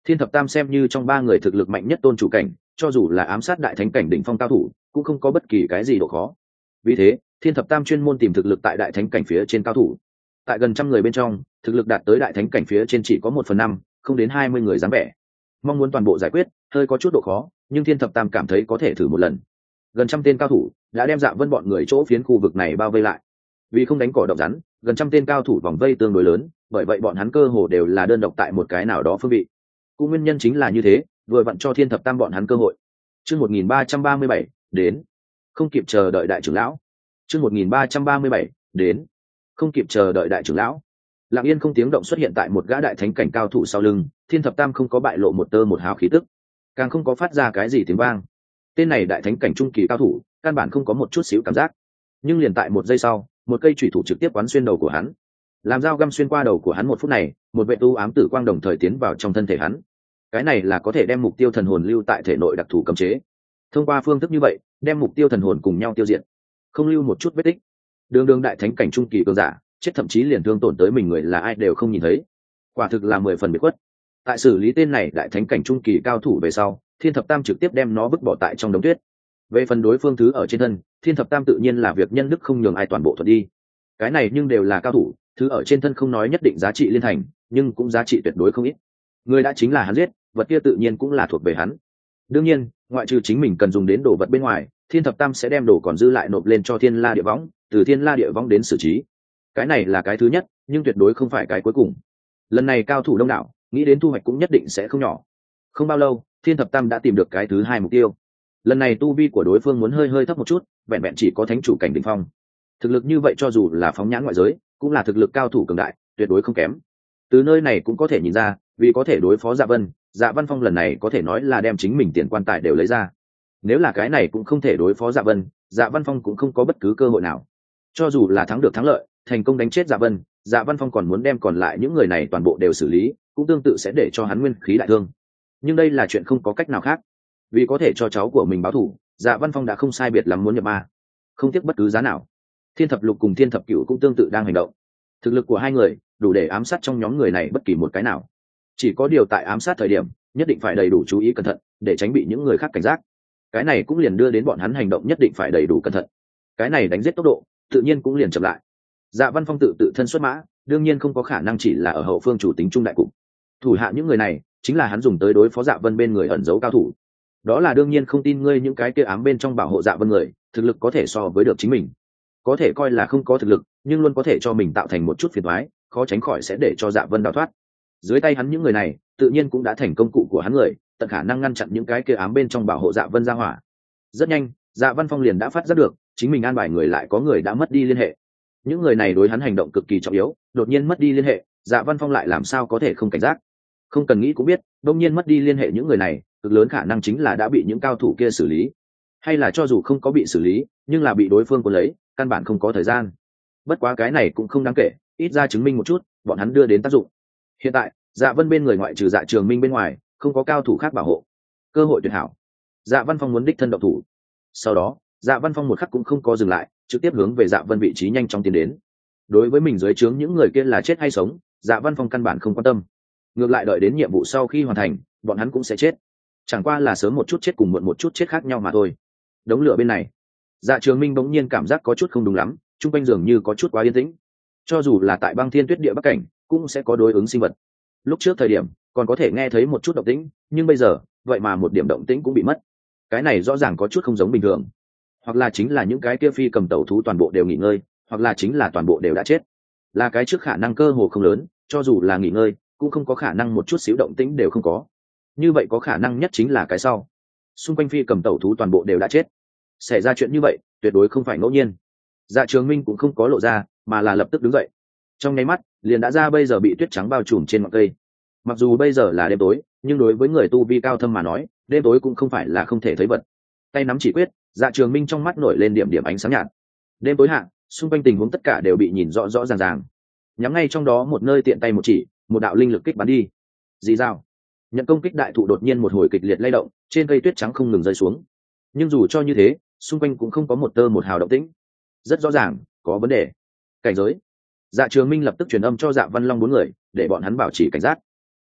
Thiên thập tam xem như trong ba người thực lực mạnh nhất tôn chủ cảnh, cho dù là ám sát đại thánh cảnh đỉnh phong cao thủ cũng không có bất kỳ cái gì độ khó. Vì thế thiên thập tam chuyên môn tìm thực lực tại đại thánh cảnh phía trên cao thủ. Tại gần trăm người bên trong, thực lực đạt tới đại thánh cảnh phía trên chỉ có một phần năm, không đến hai mươi người dáng vẻ. Mong muốn toàn bộ giải quyết hơi có chút độ khó, nhưng thiên thập tam cảm thấy có thể thử một lần. Gần trăm tên cao thủ đã đem Dạ Vân bọn người chỗ phiến khu vực này bao vây lại. Vì không đánh cỏ động rắn, gần trăm tên cao thủ vòng vây tương đối lớn, bởi vậy bọn hắn cơ hồ đều là đơn độc tại một cái nào đó phương vị. Cũng nguyên nhân chính là như thế, vừa vặn cho thiên thập tam bọn hắn cơ hội. Chương một nghìn ba trăm ba mươi bảy đến, không kịp chờ đợi đại trưởng lão. Chương một nghìn ba trăm ba mươi bảy đến, không kịp chờ đợi đại trưởng lão. Lặng yên không tiếng động xuất hiện tại một gã đại thánh cảnh cao thủ sau lưng, thiên thập tam không có bại lộ một tơ một hào khí tức, càng không có phát ra cái gì tiếng vang. Tên này đại thánh cảnh trung kỳ cao thủ căn bản không có một chút xíu cảm giác, nhưng liền tại một giây sau, một cây chủy thủ trực tiếp quán xuyên đầu của hắn, làm dao găm xuyên qua đầu của hắn. Một phút này, một vệ tu ám tử quang đồng thời tiến vào trong thân thể hắn. Cái này là có thể đem mục tiêu thần hồn lưu tại thể nội đặc thù cấm chế, thông qua phương thức như vậy đem mục tiêu thần hồn cùng nhau tiêu diệt, không lưu một chút vết tích. Đường đường đại thánh cảnh trung kỳ cường giả chết, thậm chí liền thương tổn tới mình người là ai đều không nhìn thấy, quả thực là mười phần biệt khuất. Tại xử lý tên này đại thánh cảnh trung kỳ cao thủ về sau, thiên thập tam trực tiếp đem nó vứt bỏ tại trong đống tuyết. Về phần đối phương thứ ở trên thân, thiên thập tam tự nhiên là việc nhân đức không nhường ai toàn bộ thuật đi. Cái này nhưng đều là cao thủ, thứ ở trên thân không nói nhất định giá trị liên thành, nhưng cũng giá trị tuyệt đối không ít. Người đã chính là hắn giết, vật kia tự nhiên cũng là thuộc về hắn. Đương nhiên, ngoại trừ chính mình cần dùng đến đồ vật bên ngoài, thiên thập tam sẽ đem đồ còn dư lại nộp lên cho thiên la địa võng, từ thiên la địa võng đến xử trí. Cái này là cái thứ nhất, nhưng tuyệt đối không phải cái cuối cùng. Lần này cao thủ đông đảo, nghĩ đến thu hoạch cũng nhất định sẽ không nhỏ. Không bao lâu, thiên thập tam đã tìm được cái thứ hai mục tiêu. Lần này tu vi của đối phương muốn hơi hơi thấp một chút, vẹn vẹn chỉ có thánh chủ cảnh đỉnh phong. Thực lực như vậy cho dù là phóng nhãn ngoại giới, cũng là thực lực cao thủ cường đại, tuyệt đối không kém. Từ nơi này cũng có thể nhìn ra, vì có thể đối phó Dạ Vân, Dạ Văn Phong lần này có thể nói là đem chính mình tiền quan tài đều lấy ra. Nếu là cái này cũng không thể đối phó Dạ Vân, Dạ Văn Phong cũng không có bất cứ cơ hội nào. Cho dù là thắng được thắng lợi, thành công đánh chết Dạ Vân, Dạ Văn Phong còn muốn đem còn lại những người này toàn bộ đều xử lý, cũng tương tự sẽ để cho hắn nguyên khí đại thương. Nhưng đây là chuyện không có cách nào khác. Vì có thể cho cháu của mình báo thù, Dạ Văn Phong đã không sai biệt lắm muốn nhập ma, không tiếc bất cứ giá nào. Thiên thập lục cùng thiên thập cửu cũng tương tự đang hành động. Thực lực của hai người đủ để ám sát trong nhóm người này bất kỳ một cái nào. Chỉ có điều tại ám sát thời điểm, nhất định phải đầy đủ chú ý cẩn thận, để tránh bị những người khác cảnh giác. Cái này cũng liền đưa đến bọn hắn hành động nhất định phải đầy đủ cẩn thận. Cái này đánh giết tốc độ, tự nhiên cũng liền chậm lại. Dạ Văn Phong tự tự thân xuất mã, đương nhiên không có khả năng chỉ là ở hậu phương chủ tính trung đại cục. Thủ hạ những người này, chính là hắn dùng tới đối phó Dạ Vân bên người ẩn giấu cao thủ. Đó là đương nhiên không tin ngươi những cái kia ám bên trong bảo hộ Dạ Vân người, thực lực có thể so với được chính mình. Có thể coi là không có thực lực, nhưng luôn có thể cho mình tạo thành một chút phiền toái, khó tránh khỏi sẽ để cho Dạ Vân đào thoát. Dưới tay hắn những người này, tự nhiên cũng đã thành công cụ của hắn người, tận khả năng ngăn chặn những cái kia ám bên trong bảo hộ Dạ Vân ra hỏa. Rất nhanh, Dạ Văn Phong liền đã phát giác được, chính mình an bài người lại có người đã mất đi liên hệ. Những người này đối hắn hành động cực kỳ trọng yếu, đột nhiên mất đi liên hệ, Dạ Văn Phong lại làm sao có thể không cảnh giác. Không cần nghĩ cũng biết, đột nhiên mất đi liên hệ những người này, cực lớn khả năng chính là đã bị những cao thủ kia xử lý, hay là cho dù không có bị xử lý, nhưng là bị đối phương cuốn lấy, căn bản không có thời gian. Bất quá cái này cũng không đáng kể, ít ra chứng minh một chút, bọn hắn đưa đến tác dụng. Hiện tại, Dạ Vân bên người ngoại trừ Dạ Trường Minh bên ngoài, không có cao thủ khác bảo hộ. Cơ hội tuyệt hảo. Dạ Văn Phong muốn đích thân động thủ. Sau đó, Dạ Văn Phong một khắc cũng không có dừng lại, trực tiếp hướng về Dạ Vân vị trí nhanh chóng tiến đến. Đối với mình dưới trướng những người kia là chết hay sống, Dạ Văn Phong căn bản không quan tâm. Ngược lại đợi đến nhiệm vụ sau khi hoàn thành, bọn hắn cũng sẽ chết. Chẳng qua là sớm một chút chết cùng muộn một chút chết khác nhau mà thôi. Đống lửa bên này, Dạ Trường Minh bỗng nhiên cảm giác có chút không đúng lắm, chung quanh dường như có chút quá yên tĩnh. Cho dù là tại băng thiên tuyết địa bắc cảnh, cũng sẽ có đối ứng sinh vật. Lúc trước thời điểm còn có thể nghe thấy một chút động tĩnh, nhưng bây giờ vậy mà một điểm động tĩnh cũng bị mất. Cái này rõ ràng có chút không giống bình thường. Hoặc là chính là những cái kia phi cầm tẩu thú toàn bộ đều nghỉ ngơi, hoặc là chính là toàn bộ đều đã chết. Là cái trước khả năng cơ hồ không lớn, cho dù là nghỉ ngơi cũng không có khả năng một chút xíu động tĩnh đều không có. Như vậy có khả năng nhất chính là cái sau, xung quanh phi cầm tẩu thú toàn bộ đều đã chết. Xảy ra chuyện như vậy tuyệt đối không phải ngẫu nhiên. Dạ Trường Minh cũng không có lộ ra, mà là lập tức đứng dậy. Trong nháy mắt liền đã ra bây giờ bị tuyết trắng bao trùm trên ngọn cây. Mặc dù bây giờ là đêm tối, nhưng đối với người tu vi cao thâm mà nói, đêm tối cũng không phải là không thể thấy vật. Tay nắm chỉ quyết, Dạ Trường Minh trong mắt nổi lên điểm điểm ánh sáng nhạt. Đêm tối hạ, xung quanh tình huống tất cả đều bị nhìn rõ rõ ràng ràng. Nhắm ngay trong đó một nơi tiện tay một chỉ, một đạo linh lực kích bắn đi. Dì dao, nhận công kích đại thụ đột nhiên một hồi kịch liệt lay động, trên cây tuyết trắng không ngừng rơi xuống. Nhưng dù cho như thế, xung quanh cũng không có một tơ một hào động tĩnh. Rất rõ ràng có vấn đề. Cảnh giới. Dạ Trường Minh lập tức truyền âm cho Dạ Văn Long bốn người, để bọn hắn bảo trì cảnh giác.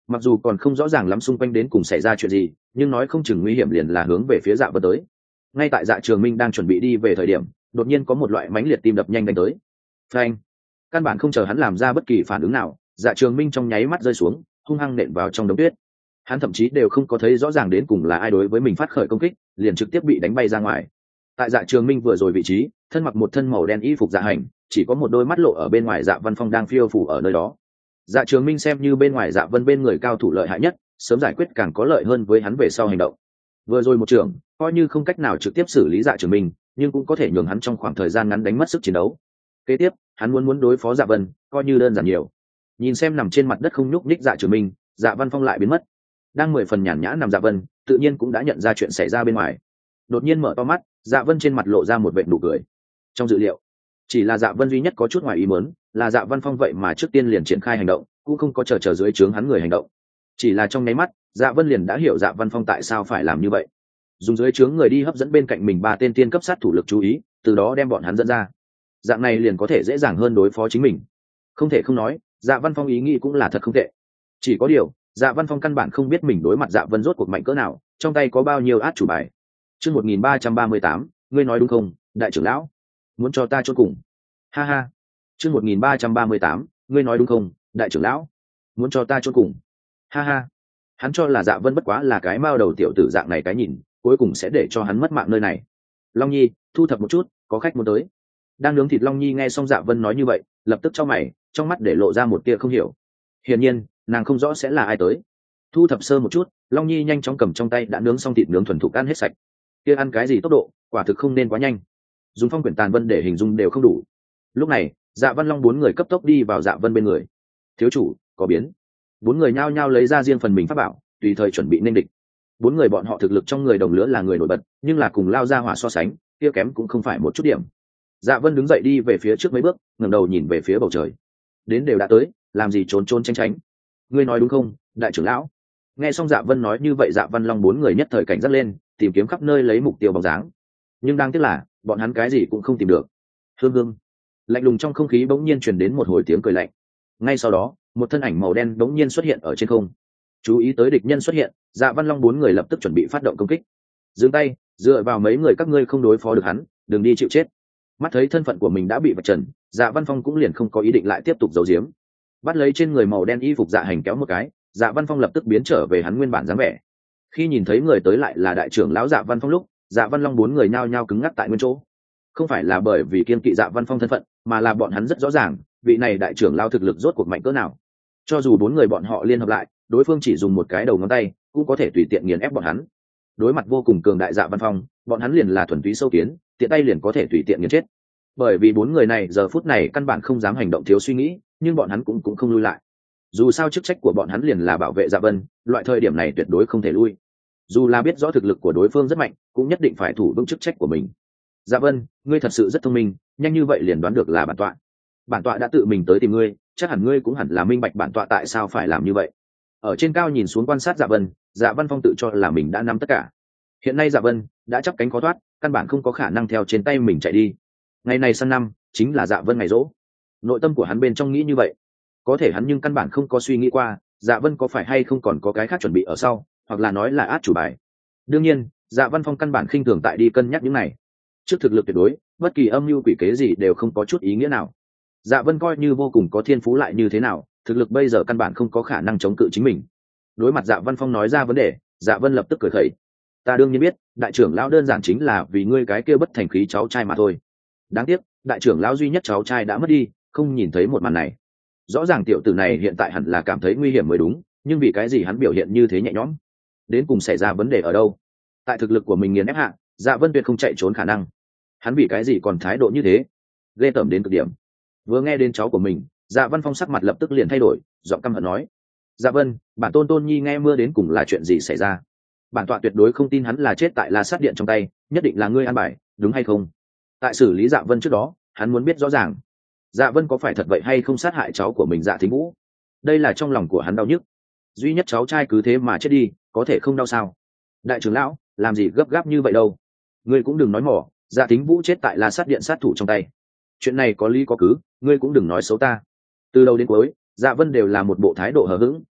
mặc dù còn không rõ ràng lắm xung quanh đến cùng xảy ra chuyện gì, nhưng nói không chừng nguy hiểm liền là hướng về phía Dạ Vân tới. Ngay tại Dạ Trường Minh đang chuẩn bị đi về thời điểm, đột nhiên có một loại mãnh liệt tim đập nhanh đánh tới. Phanh! Căn bản không chờ hắn làm ra bất kỳ phản ứng nào, Dạ Trường Minh trong nháy mắt rơi xuống, hung hăng nện vào trong đống tuyết. Hắn thậm chí đều không có thấy rõ ràng đến cùng là ai đối với mình phát khởi công kích, liền trực tiếp bị đánh bay ra ngoài. Tại Dạ Trường Minh vừa rồi vị trí, thân mặc một thân màu đen y phục dạ hành, chỉ có một đôi mắt lộ ở bên ngoài Dạ Văn Phong đang phiêu phù ở nơi đó. Dạ Trường Minh xem như bên ngoài Dạ Vân bên người cao thủ lợi hại nhất, sớm giải quyết càng có lợi hơn với hắn về sau hành động. Vừa rồi một trường, coi như không cách nào trực tiếp xử lý Dạ Trường Minh, nhưng cũng có thể nhường hắn trong khoảng thời gian ngắn đánh mất sức chiến đấu. Kế tiếp, hắn muốn muốn đối phó Dạ Vân, coi như đơn giản nhiều. Nhìn xem nằm trên mặt đất không nhúc nhích Dạ Trường Minh, Dạ Văn Phong lại biến mất. Đang mười phần nhàn nhã nằm Dạ Vân, tự nhiên cũng đã nhận ra chuyện xảy ra bên ngoài. Đột nhiên mở to mắt, Dạ Vân trên mặt lộ ra một vệt nụ cười. Trong dự liệu, chỉ là Dạ Vân duy nhất có chút ngoài ý muốn, là Dạ Văn Phong vậy mà trước tiên liền triển khai hành động, cũng không có chờ chờ dưới trướng hắn người hành động. Chỉ là trong nháy mắt, Dạ Vân liền đã hiểu Dạ Văn Phong tại sao phải làm như vậy. Dùng dưới trướng người đi hấp dẫn bên cạnh mình ba tên tiên cấp sát thủ lực chú ý, từ đó đem bọn hắn dẫn ra. Dạng này liền có thể dễ dàng hơn đối phó chính mình. Không thể không nói, Dạ Văn Phong ý nghĩ cũng là thật không tệ. Chỉ có điều, Dạ Văn Phong căn bản không biết mình đối mặt Dạ Vân rốt cuộc mạnh cỡ nào, trong tay có bao nhiêu át chủ bài. Chương một nghìn ba trăm ba mươi tám, ngươi nói đúng không, đại trưởng lão? Muốn cho ta chôn cùng? Ha ha. Chương một nghìn ba trăm ba mươi tám, ngươi nói đúng không, đại trưởng lão? Muốn cho ta chôn cùng? Ha ha. Hắn cho là Dạ Vân bất quá là cái mao đầu tiểu tử dạng này cái nhìn, cuối cùng sẽ để cho hắn mất mạng nơi này. Long Nhi, thu thập một chút, có khách muốn tới. Đang nướng thịt Long Nhi nghe xong Dạ Vân nói như vậy, lập tức chau mày, trong mắt để lộ ra một tia không hiểu. Hiển nhiên, nàng không rõ sẽ là ai tới. Thu thập sơ một chút, Long Nhi nhanh chóng cầm trong tay đã nướng xong thịt nướng thuần thục ăn hết sạch. Kia ăn cái gì tốc độ, quả thực không nên quá nhanh. Dùng phong quyển tàn vân để hình dung đều không đủ. Lúc này, Dạ Văn Long bốn người cấp tốc đi vào Dạ Vân bên người. Thiếu chủ, có biến. Bốn người nhao nhao lấy ra riêng phần mình pháp bảo, tùy thời chuẩn bị nên địch. Bốn người bọn họ thực lực trong người đồng lứa là người nổi bật, nhưng là cùng lao ra hỏa so sánh, kia kém cũng không phải một chút điểm. Dạ Vân đứng dậy đi về phía trước mấy bước, ngẩng đầu nhìn về phía bầu trời. Đến đều đã tới, làm gì trốn trốn tránh tránh? Ngươi nói đúng không, đại trưởng lão? Nghe xong Dạ Vân nói như vậy, Dạ Văn Long bốn người nhất thời cảnh giác lên, tìm kiếm khắp nơi lấy mục tiêu bóng dáng. Nhưng đáng tiếc là, bọn hắn cái gì cũng không tìm được. Hương hương. Lạnh lùng trong không khí bỗng nhiên truyền đến một hồi tiếng cười lạnh. Ngay sau đó, một thân ảnh màu đen bỗng nhiên xuất hiện ở trên không. Chú ý tới địch nhân xuất hiện, Dạ Văn Long bốn người lập tức chuẩn bị phát động công kích. Dừng tay, dựa vào mấy người các ngươi không đối phó được hắn, đừng đi chịu chết. Mắt thấy thân phận của mình đã bị vạch trần, Dạ Văn Phong cũng liền không có ý định lại tiếp tục giấu giếm. Bắt lấy trên người màu đen y phục Dạ Hành kéo một cái, Dạ Văn Phong lập tức biến trở về hắn nguyên bản dáng vẻ. Khi nhìn thấy người tới lại là đại trưởng lão Dạ Văn Phong lúc, Dạ Văn Long bốn người nhao nhao cứng ngắc tại nguyên chỗ. Không phải là bởi vì kiên kỵ Dạ Văn Phong thân phận, mà là bọn hắn rất rõ ràng, vị này đại trưởng lão thực lực rốt cuộc mạnh cỡ nào. Cho dù bốn người bọn họ liên hợp lại, đối phương chỉ dùng một cái đầu ngón tay, cũng có thể tùy tiện nghiền ép bọn hắn. Đối mặt vô cùng cường đại Dạ Văn Phong, bọn hắn liền là thuần túy sâu kiến, tiện tay liền có thể tùy tiện nghiền chết. Bởi vì bốn người này giờ phút này căn bản không dám hành động thiếu suy nghĩ, nhưng bọn hắn cũng cũng không lui lại. Dù sao chức trách của bọn hắn liền là bảo vệ Dạ Vân, loại thời điểm này tuyệt đối không thể lui. Dù là biết rõ thực lực của đối phương rất mạnh, cũng nhất định phải thủ vững chức trách của mình. Dạ Vân, ngươi thật sự rất thông minh, nhanh như vậy liền đoán được là bản tọa. Bản tọa đã tự mình tới tìm ngươi, chắc hẳn ngươi cũng hẳn là minh bạch bản tọa tại sao phải làm như vậy. Ở trên cao nhìn xuống quan sát Dạ Vân, Dạ Văn Phong tự cho là mình đã nắm tất cả. Hiện nay Dạ Vân đã chắp cánh khó thoát, căn bản không có khả năng theo trên tay mình chạy đi. Ngày này sang năm chính là Dạ Vân ngày rỗ. Nội tâm của hắn bên trong nghĩ như vậy, có thể hắn nhưng căn bản không có suy nghĩ qua Dạ Vân có phải hay không còn có cái khác chuẩn bị ở sau, hoặc là nói là át chủ bài. Đương nhiên, Dạ Văn Phong căn bản khinh thường tại đi cân nhắc những này. Trước thực lực tuyệt đối, bất kỳ âm mưu quỷ kế gì đều không có chút ý nghĩa nào. Dạ Vân coi như vô cùng có thiên phú lại như thế nào, thực lực bây giờ căn bản không có khả năng chống cự chính mình. Đối mặt Dạ Văn Phong nói ra vấn đề, Dạ Vân lập tức cười khẩy. Ta đương nhiên biết, đại trưởng lão đơn giản chính là vì ngươi cái kia bất thành khí cháu trai mà thôi. Đáng tiếc, đại trưởng lão duy nhất cháu trai đã mất đi, không nhìn thấy một màn này. Rõ ràng tiểu tử này hiện tại hẳn là cảm thấy nguy hiểm mới đúng, nhưng vì cái gì hắn biểu hiện như thế nhẹ nhõm? Đến cùng xảy ra vấn đề ở đâu? Tại thực lực của mình nghiền ép hạ, Dạ Vân tuyệt không chạy trốn khả năng. Hắn vì cái gì còn thái độ như thế? Ghê tởm đến cực điểm. Vừa nghe đến cháu của mình, Dạ Văn Phong sắc mặt lập tức liền thay đổi, giọng căm hận nói: Dạ Vân, bản tôn tôn nhi nghe mưa đến cùng là chuyện gì xảy ra? Bản tọa tuyệt đối không tin hắn là chết tại La Sát Điện trong tay, nhất định là ngươi an bài, đúng hay không? Tại xử lý Dạ Vân trước đó, hắn muốn biết rõ ràng, Dạ Vân có phải thật vậy hay không sát hại cháu của mình Dạ Thính Vũ. Đây là trong lòng của hắn đau nhức. Duy nhất cháu trai cứ thế mà chết đi, có thể không đau sao? Đại trưởng lão, làm gì gấp gáp như vậy đâu? Ngươi cũng đừng nói mỏ, Dạ Thính Vũ chết tại La Sát Điện sát thủ trong tay. Chuyện này có lý có cứ, ngươi cũng đừng nói xấu ta. Từ đầu đến cuối, Dạ Vân đều là một bộ thái độ hờ hững,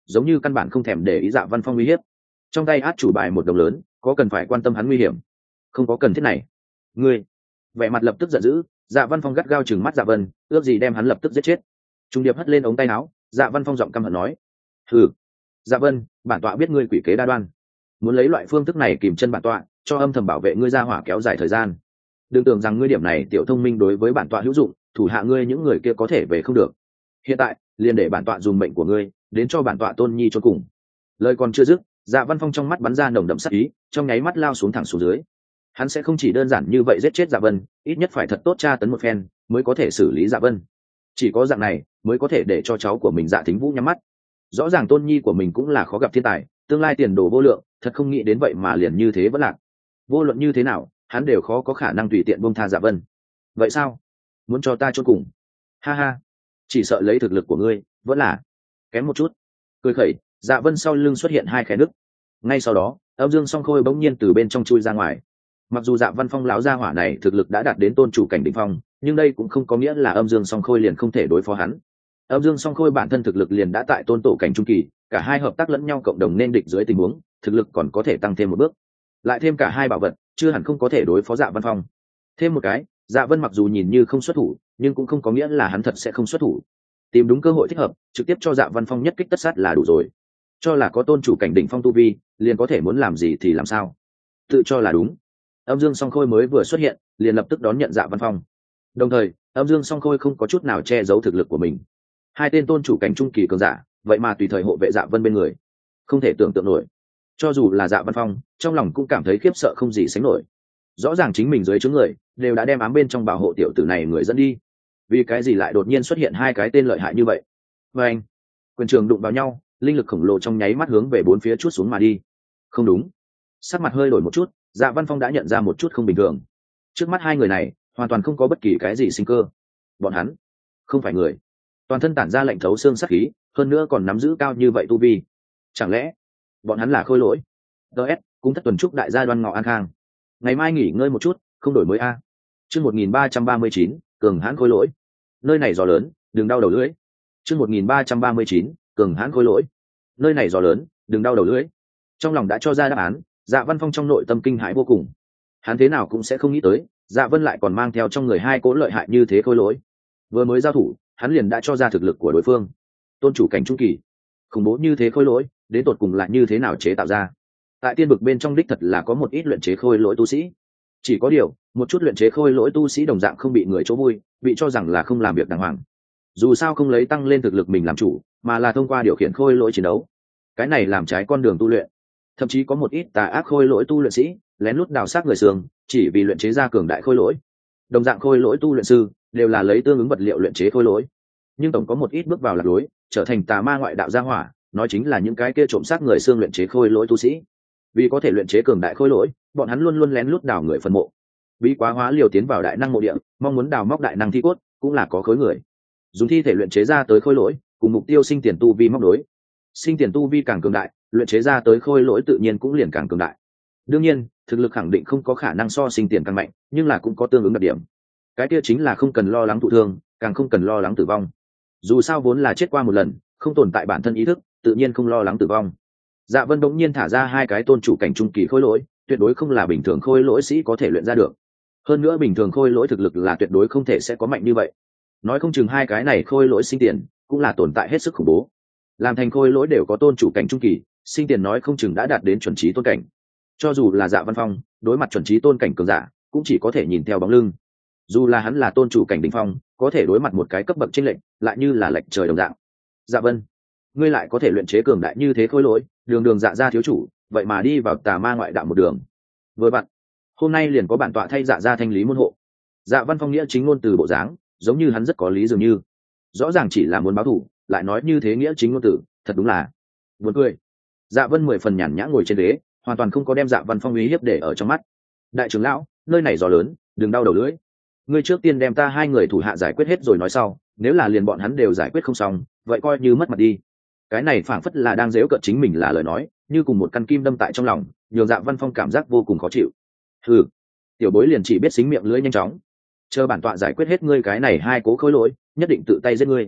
giống như căn bản không thèm để ý Dạ Văn Phong uy hiếp. Trong tay át chủ bài một đồng lớn, có cần phải quan tâm hắn nguy hiểm? Không có cần thiết này. Ngươi, vẻ mặt lập tức giận dữ, Dạ Văn Phong gắt gao chừng mắt Dạ Vân, ước gì đem hắn lập tức giết chết. Trung điệp hất lên ống tay áo, Dạ Văn Phong giọng căm hận nói: "Hừ, Dạ Vân, bản tọa biết ngươi quỷ kế đa đoan, muốn lấy loại phương thức này kìm chân bản tọa, cho âm thầm bảo vệ ngươi ra hỏa kéo dài thời gian. Đừng tưởng rằng ngươi điểm này tiểu thông minh đối với bản tọa hữu dụng, thủ hạ ngươi những người kia có thể về không được. Hiện tại, liền để bản tọa dùng mệnh của ngươi, đến cho bản tọa tôn nhi chôn cùng." Lời còn chưa dứt, Dạ Văn Phong trong mắt bắn ra nồng đậm sát ý, trong nháy mắt lao xuống thẳng xuống dưới. Hắn sẽ không chỉ đơn giản như vậy giết chết Dạ Vân, ít nhất phải thật tốt tra tấn một phen, mới có thể xử lý Dạ Vân. Chỉ có dạng này, mới có thể để cho cháu của mình Dạ Thính Vũ nhắm mắt. Rõ ràng tôn nhi của mình cũng là khó gặp thiên tài, tương lai tiền đồ vô lượng, thật không nghĩ đến vậy mà liền như thế vẫn lạc. Vô luận như thế nào, hắn đều khó có khả năng tùy tiện buông tha Dạ Vân. Vậy sao? Muốn cho ta chôn cùng? Ha ha, chỉ sợ lấy thực lực của ngươi, vẫn là kém một chút. Cười khẩy, Dạ Vân sau lưng xuất hiện hai khe nứt. Ngay sau đó, Âm Dương Song Khôi bỗng nhiên từ bên trong chui ra ngoài. Mặc dù Dạ Văn Phong lão gia hỏa này thực lực đã đạt đến tôn chủ cảnh đỉnh phong, nhưng đây cũng không có nghĩa là Âm Dương Song Khôi liền không thể đối phó hắn. Âm Dương Song Khôi bản thân thực lực liền đã tại tôn tổ cảnh trung kỳ, cả hai hợp tác lẫn nhau cộng đồng nên địch dưới tình huống, thực lực còn có thể tăng thêm một bước. Lại thêm cả hai bảo vật, chưa hẳn không có thể đối phó Dạ Văn Phong. Thêm một cái, Dạ Vân mặc dù nhìn như không xuất thủ, nhưng cũng không có nghĩa là hắn thật sẽ không xuất thủ. Tìm đúng cơ hội thích hợp, trực tiếp cho Dạ Văn Phong nhất kích tất sát là đủ rồi. Cho là có tôn chủ cảnh đỉnh phong tu vi, liền có thể muốn làm gì thì làm sao. Tự cho là đúng. Âm Dương Song Khôi mới vừa xuất hiện, liền lập tức đón nhận Dạ Văn Phong. Đồng thời, Âm Dương Song Khôi không có chút nào che giấu thực lực của mình. Hai tên tôn chủ cảnh trung kỳ cường giả, vậy mà tùy thời hộ vệ Dạ Vân bên người, không thể tưởng tượng nổi. Cho dù là Dạ Văn Phong, trong lòng cũng cảm thấy khiếp sợ không gì sánh nổi. Rõ ràng chính mình dưới chướng người, đều đã đem ám bên trong bảo hộ tiểu tử này người dẫn đi, vì cái gì lại đột nhiên xuất hiện hai cái tên lợi hại như vậy? Và anh, quyền trường đụng vào nhau, linh lực khổng lồ trong nháy mắt hướng về bốn phía chút xuống mà đi. Không đúng, sắc mặt hơi đổi một chút, Dạ Văn Phong đã nhận ra một chút không bình thường. Trước mắt hai người này, hoàn toàn không có bất kỳ cái gì sinh cơ. Bọn hắn không phải người, toàn thân tản ra lạnh thấu xương sát khí, hơn nữa còn nắm giữ cao như vậy tu vi. Chẳng lẽ bọn hắn là khôi lỗi? ds cũng thất tuần chúc đại gia Đoan Ngọ an khang. Ngày mai nghỉ ngơi một chút, không đổi mới a. Chương một nghìn ba trăm ba mươi chín, cường hãn khôi lỗi. Nơi này gió lớn, đừng đau đầu lưỡi. Chương một nghìn ba trăm ba mươi chín, cường hãn khôi lỗi. Nơi này gió lớn, đừng đau đầu lưỡi. Trong lòng đã cho ra đáp án, Dạ Văn Phong trong nội tâm kinh hãi vô cùng. Hắn thế nào cũng sẽ không nghĩ tới, Dạ Vân lại còn mang theo trong người hai cỗ lợi hại như thế khôi lỗi. Vừa mới giao thủ, hắn liền đã cho ra thực lực của đối phương. Tôn chủ cảnh trung kỳ, khủng bố như thế khôi lỗi, đến tột cùng là như thế nào chế tạo ra? Tại tiên vực bên trong đích thật là có một ít luyện chế khôi lỗi tu sĩ. Chỉ có điều, một chút luyện chế khôi lỗi tu sĩ đồng dạng không bị người chỗ vui, bị cho rằng là không làm việc đàng hoàng. Dù sao không lấy tăng lên thực lực mình làm chủ, mà là thông qua điều khiển khôi lỗi chiến đấu. Cái này làm trái con đường tu luyện. Thậm chí có một ít tà ác khôi lỗi tu luyện sĩ, lén lút đào xác người xương, chỉ vì luyện chế ra cường đại khôi lỗi. Đồng dạng khôi lỗi tu luyện sư, đều là lấy tương ứng vật liệu luyện chế khôi lỗi. Nhưng tổng có một ít bước vào lạc lối, trở thành tà ma ngoại đạo gia hỏa, nói chính là những cái kia trộm xác người xương luyện chế khôi lỗi tu sĩ. Vì có thể luyện chế cường đại khôi lỗi, bọn hắn luôn luôn lén lút đào người phần mộ. Bí quá hóa liều tiến vào đại năng mộ địa, mong muốn đào móc đại năng thi cốt, cũng là có khối người. Dùng thi thể luyện chế ra tới khôi lỗi, cùng mục tiêu sinh tiền tu vi móc đối. Sinh tiền tu vi càng cường đại, luyện chế ra tới khôi lỗi tự nhiên cũng liền càng cường đại. Đương nhiên, thực lực khẳng định không có khả năng so sinh tiền càng mạnh, nhưng là cũng có tương ứng đặc điểm. Cái kia chính là không cần lo lắng thụ thương, càng không cần lo lắng tử vong. Dù sao vốn là chết qua một lần, không tồn tại bản thân ý thức, tự nhiên không lo lắng tử vong. Dạ Vân bỗng nhiên thả ra hai cái tôn chủ cảnh trung kỳ khôi lỗi, tuyệt đối không là bình thường khôi lỗi sĩ có thể luyện ra được. Hơn nữa bình thường khôi lỗi thực lực là tuyệt đối không thể sẽ có mạnh như vậy. Nói không chừng hai cái này khôi lỗi sinh tiền, cũng là tồn tại hết sức khủng bố. Làm thành khôi lỗi đều có tôn chủ cảnh trung kỳ, sinh tiền nói không chừng đã đạt đến chuẩn trí tôn cảnh. Cho dù là Dạ Văn Phong, đối mặt chuẩn trí tôn cảnh cường giả, cũng chỉ có thể nhìn theo bóng lưng. Dù là hắn là tôn chủ cảnh đỉnh phong, có thể đối mặt một cái cấp bậc chênh lệch, lại như là lệch trời đồng dạng. Dạ Vân, ngươi lại có thể luyện chế cường đại như thế khôi lỗi, đường đường Dạ gia thiếu chủ, vậy mà đi vào tà ma ngoại đạo một đường. Vừa bạn, hôm nay liền có bản tọa thay Dạ gia thanh lý môn hộ. Dạ Văn Phong nghĩa chính ngôn từ bộ dáng, giống như hắn rất có lý dường như. Rõ ràng chỉ là muốn báo thù, lại nói như thế nghĩa chính ngôn từ, thật đúng là buồn cười. Dạ Vân mười phần nhàn nhã ngồi trên ghế, hoàn toàn không có đem Dạ Văn Phong uy hiếp để ở trong mắt. Đại trưởng lão, nơi này gió lớn, đừng đau đầu lưỡi. Ngươi trước tiên đem ta hai người thủ hạ giải quyết hết rồi nói sau, nếu là liền bọn hắn đều giải quyết không xong, vậy coi như mất mặt đi. Cái này phảng phất là đang giễu cợt chính mình là lời nói, như cùng một căn kim đâm tại trong lòng, nhường Dạ Văn Phong cảm giác vô cùng khó chịu. Hừ, tiểu bối liền chỉ biết xính miệng lưỡi nhanh chóng. Chờ bản tọa giải quyết hết ngươi cái này hai cố khối lỗi, nhất định tự tay giết ngươi.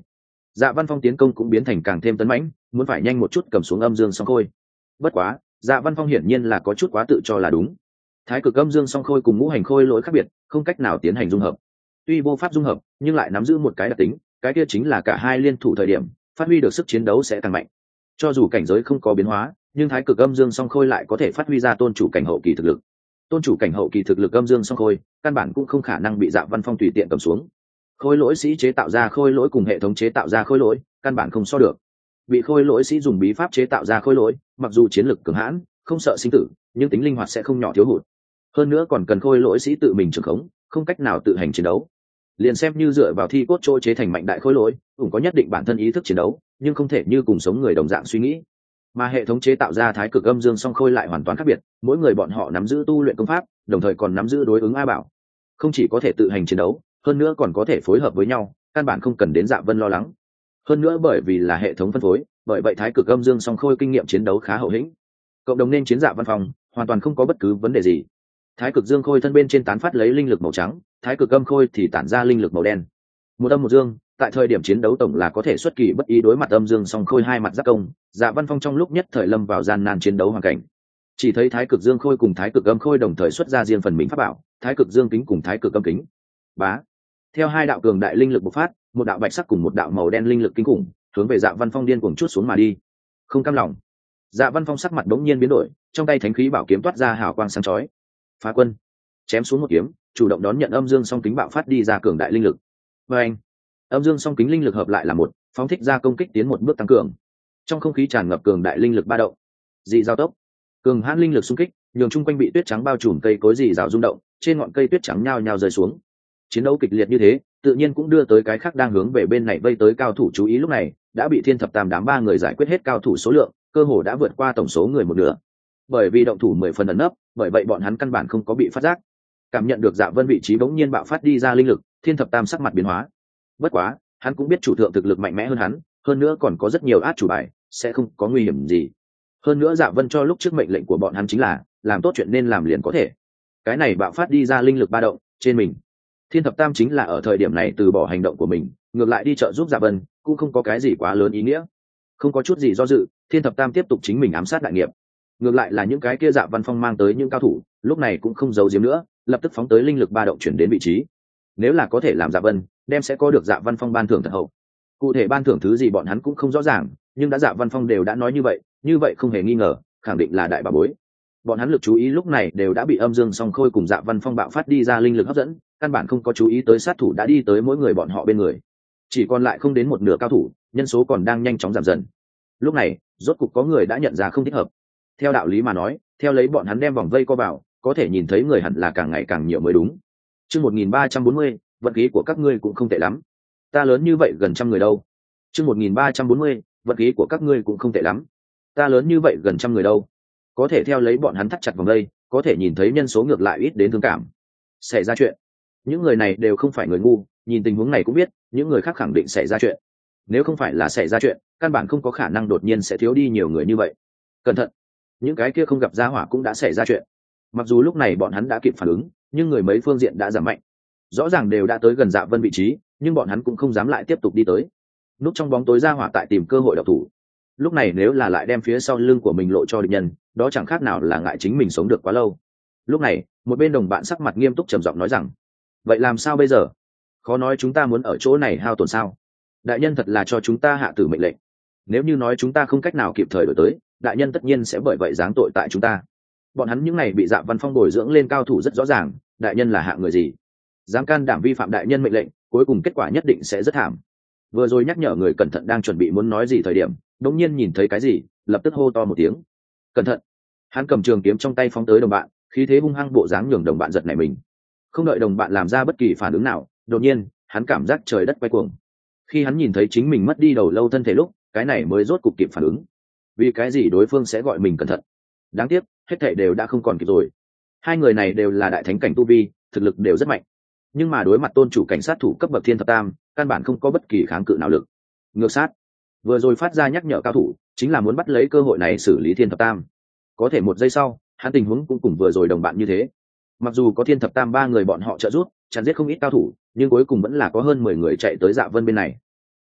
Dạ Văn Phong tiến công cũng biến thành càng thêm tấn mãnh, muốn phải nhanh một chút cầm xuống âm dương song khôi. Bất quá, Dạ Văn Phong hiển nhiên là có chút quá tự cho là đúng. Thái cực âm dương song khôi cùng ngũ hành khôi lỗi khác biệt, không cách nào tiến hành dung hợp. Tuy vô pháp dung hợp, nhưng lại nắm giữ một cái đặc tính, cái kia chính là cả hai liên thủ thời điểm, phát huy được sức chiến đấu sẽ càng mạnh. Cho dù cảnh giới không có biến hóa, nhưng thái cực âm dương song khôi lại có thể phát huy ra tôn chủ cảnh hậu kỳ thực lực. Tôn chủ cảnh hậu kỳ thực lực âm dương song khôi, căn bản cũng không khả năng bị Dạ Văn Phong tùy tiện cầm xuống. Khôi lỗi sĩ chế tạo ra khôi lỗi cùng hệ thống chế tạo ra khôi lỗi, căn bản không so được. Bị khôi lỗi sĩ dùng bí pháp chế tạo ra khôi lỗi, mặc dù chiến lực cường hãn, không sợ sinh tử, nhưng tính linh hoạt sẽ không nhỏ thiếu hụt. Hơn nữa còn cần khôi lỗi sĩ tự mình trưởng khống, không cách nào tự hành chiến đấu. Liền xem như dựa vào thi cốt trôi chế thành mạnh đại khôi lỗi, cũng có nhất định bản thân ý thức chiến đấu, nhưng không thể như cùng sống người đồng dạng suy nghĩ. Mà hệ thống chế tạo ra thái cực âm dương song khôi lại hoàn toàn khác biệt, mỗi người bọn họ nắm giữ tu luyện công pháp, đồng thời còn nắm giữ đối ứng a bảo, không chỉ có thể tự hành chiến đấu, hơn nữa còn có thể phối hợp với nhau, căn bản không cần đến Dạ Vân lo lắng. Hơn nữa bởi vì là hệ thống phân phối, bởi vậy thái cực âm dương song khôi kinh nghiệm chiến đấu khá hậu hĩnh. Cộng đồng nên chiến Dạ Văn Phong hoàn toàn không có bất cứ vấn đề gì. Thái cực dương khôi thân bên trên tán phát lấy linh lực màu trắng, thái cực âm khôi thì tản ra linh lực màu đen. Một âm một dương, tại thời điểm chiến đấu tổng là có thể xuất kỳ bất ý đối mặt âm dương song khôi hai mặt giáp công. Dạ Văn Phong trong lúc nhất thời lâm vào gian nan chiến đấu hoàn cảnh. Chỉ thấy thái cực dương khôi cùng thái cực âm khôi đồng thời xuất ra riêng phần mình pháp bảo, thái cực dương kính cùng thái cực âm kính. Bá. Theo hai đạo cường đại linh lực bộc phát, một đạo bạch sắc cùng một đạo màu đen linh lực kinh khủng, hướng về Dạ Văn Phong điên cuồng chút xuống mà đi. Không cam lòng, Dạ Văn Phong sắc mặt đống nhiên biến đổi, trong tay thánh khí bảo kiếm toát ra hào quang sáng chói. Phá quân, chém xuống một kiếm, chủ động đón nhận âm dương song kính bạo phát đi ra cường đại linh lực. Và anh, âm dương song kính linh lực hợp lại là một, phóng thích ra công kích tiến một bước tăng cường. Trong không khí tràn ngập cường đại linh lực ba động, dị giao tốc, cường hãn linh lực xung kích, nhường chung quanh bị tuyết trắng bao trùm cây cối dị rào rung động, trên ngọn cây tuyết trắng nhao nhao rơi xuống. Chiến đấu kịch liệt như thế, tự nhiên cũng đưa tới cái khác đang hướng về bên này vây tới cao thủ chú ý. Lúc này đã bị thiên thập tam đám ba người giải quyết hết cao thủ số lượng, cơ hồ đã vượt qua tổng số người một nửa. Bởi vì động thủ mười phần ẩn nấp, bởi vậy bọn hắn căn bản không có bị phát giác. Cảm nhận được Dạ Vân vị trí bỗng nhiên bạo phát đi ra linh lực, thiên thập tam sắc mặt biến hóa. Bất quá, hắn cũng biết chủ thượng thực lực mạnh mẽ hơn hắn, hơn nữa còn có rất nhiều át chủ bài, sẽ không có nguy hiểm gì. Hơn nữa Dạ Vân cho lúc trước mệnh lệnh của bọn hắn chính là làm tốt chuyện nên làm liền có thể. Cái này bạo phát đi ra linh lực ba động trên mình, thiên thập tam chính là ở thời điểm này từ bỏ hành động của mình, ngược lại đi trợ giúp Dạ Vân, cũng không có cái gì quá lớn ý nghĩa. Không có chút gì do dự, thiên thập tam tiếp tục chính mình ám sát đại nghiệp. Ngược lại là những cái kia Dạ Văn Phong mang tới những cao thủ, lúc này cũng không giấu giếm nữa, lập tức phóng tới linh lực ba động chuyển đến vị trí. Nếu là có thể làm Dạ Vân, đem sẽ có được Dạ Văn Phong ban thưởng thật hậu. Cụ thể ban thưởng thứ gì bọn hắn cũng không rõ ràng, nhưng đã Dạ Văn Phong đều đã nói như vậy, như vậy không hề nghi ngờ, khẳng định là đại bảo bối. Bọn hắn lực chú ý lúc này đều đã bị âm dương song khôi cùng Dạ Văn Phong bạo phát đi ra linh lực hấp dẫn, căn bản không có chú ý tới sát thủ đã đi tới mỗi người bọn họ bên người. Chỉ còn lại không đến một nửa cao thủ, nhân số còn đang nhanh chóng giảm dần. Lúc này, rốt cục có người đã nhận ra không thích hợp. Theo đạo lý mà nói, theo lấy bọn hắn đem vòng vây co vào, có thể nhìn thấy người hẳn là càng ngày càng nhiều mới đúng. Chương một nghìn ba trăm bốn mươi, vận khí của các ngươi cũng không tệ lắm. Ta lớn như vậy gần trăm người đâu. Chương một nghìn ba trăm bốn mươi, vận khí của các ngươi cũng không tệ lắm. Ta lớn như vậy gần trăm người đâu. Có thể theo lấy bọn hắn thắt chặt vòng vây, có thể nhìn thấy nhân số ngược lại ít đến thương cảm. Xảy ra chuyện. Những người này đều không phải người ngu, nhìn tình huống này cũng biết, những người khác khẳng định xảy ra chuyện. Nếu không phải là xảy ra chuyện, căn bản không có khả năng đột nhiên sẽ thiếu đi nhiều người như vậy. Cẩn thận, những cái kia không gặp gia hỏa cũng đã xảy ra chuyện. Mặc dù lúc này bọn hắn đã kịp phản ứng, nhưng người mấy phương diện đã giảm mạnh. Rõ ràng đều đã tới gần Dạ Vân vị trí, nhưng bọn hắn cũng không dám lại tiếp tục đi tới. Núp trong bóng tối gia hỏa tại tìm cơ hội độc thủ. Lúc này nếu là lại đem phía sau lưng của mình lộ cho địch nhân, đó chẳng khác nào là ngại chính mình sống được quá lâu. Lúc này, một bên đồng bạn sắc mặt nghiêm túc trầm giọng nói rằng: vậy làm sao bây giờ? Khó nói chúng ta muốn ở chỗ này hao tổn sao? Đại nhân thật là cho chúng ta hạ tử mệnh lệnh. Nếu như nói chúng ta không cách nào kịp thời đổi tới, đại nhân tất nhiên sẽ bởi vậy giáng tội tại chúng ta. Bọn hắn những này bị Dạ Văn Phong bồi dưỡng lên cao thủ rất rõ ràng, đại nhân là hạng người gì, dám can đảm vi phạm đại nhân mệnh lệnh, cuối cùng kết quả nhất định sẽ rất thảm. Vừa rồi nhắc nhở người cẩn thận đang chuẩn bị muốn nói gì thời điểm, đột nhiên nhìn thấy cái gì, lập tức hô to một tiếng: cẩn thận! Hắn cầm trường kiếm trong tay phóng tới đồng bạn, khí thế hung hăng bộ dáng nhường đồng bạn giật nảy mình. Không đợi đồng bạn làm ra bất kỳ phản ứng nào, đột nhiên hắn cảm giác trời đất quay cuồng. Khi hắn nhìn thấy chính mình mất đi đầu lâu thân thể lúc, cái này mới rốt cục kịp phản ứng. Vì cái gì đối phương sẽ gọi mình cẩn thận? Đáng tiếc, hết thảy đều đã không còn kịp rồi. Hai người này đều là đại thánh cảnh tu vi, thực lực đều rất mạnh, nhưng mà đối mặt tôn chủ cảnh sát thủ cấp bậc thiên thập tam, căn bản không có bất kỳ kháng cự nào lực. Ngược sát vừa rồi phát ra nhắc nhở cao thủ, chính là muốn bắt lấy cơ hội này xử lý thiên thập tam. Có thể một giây sau, hắn tình huống cũng cùng vừa rồi đồng bạn như thế. Mặc dù có thiên thập tam ba người bọn họ trợ giúp chặn giết không ít cao thủ, nhưng cuối cùng vẫn là có hơn mười người chạy tới Dạ Vân bên này.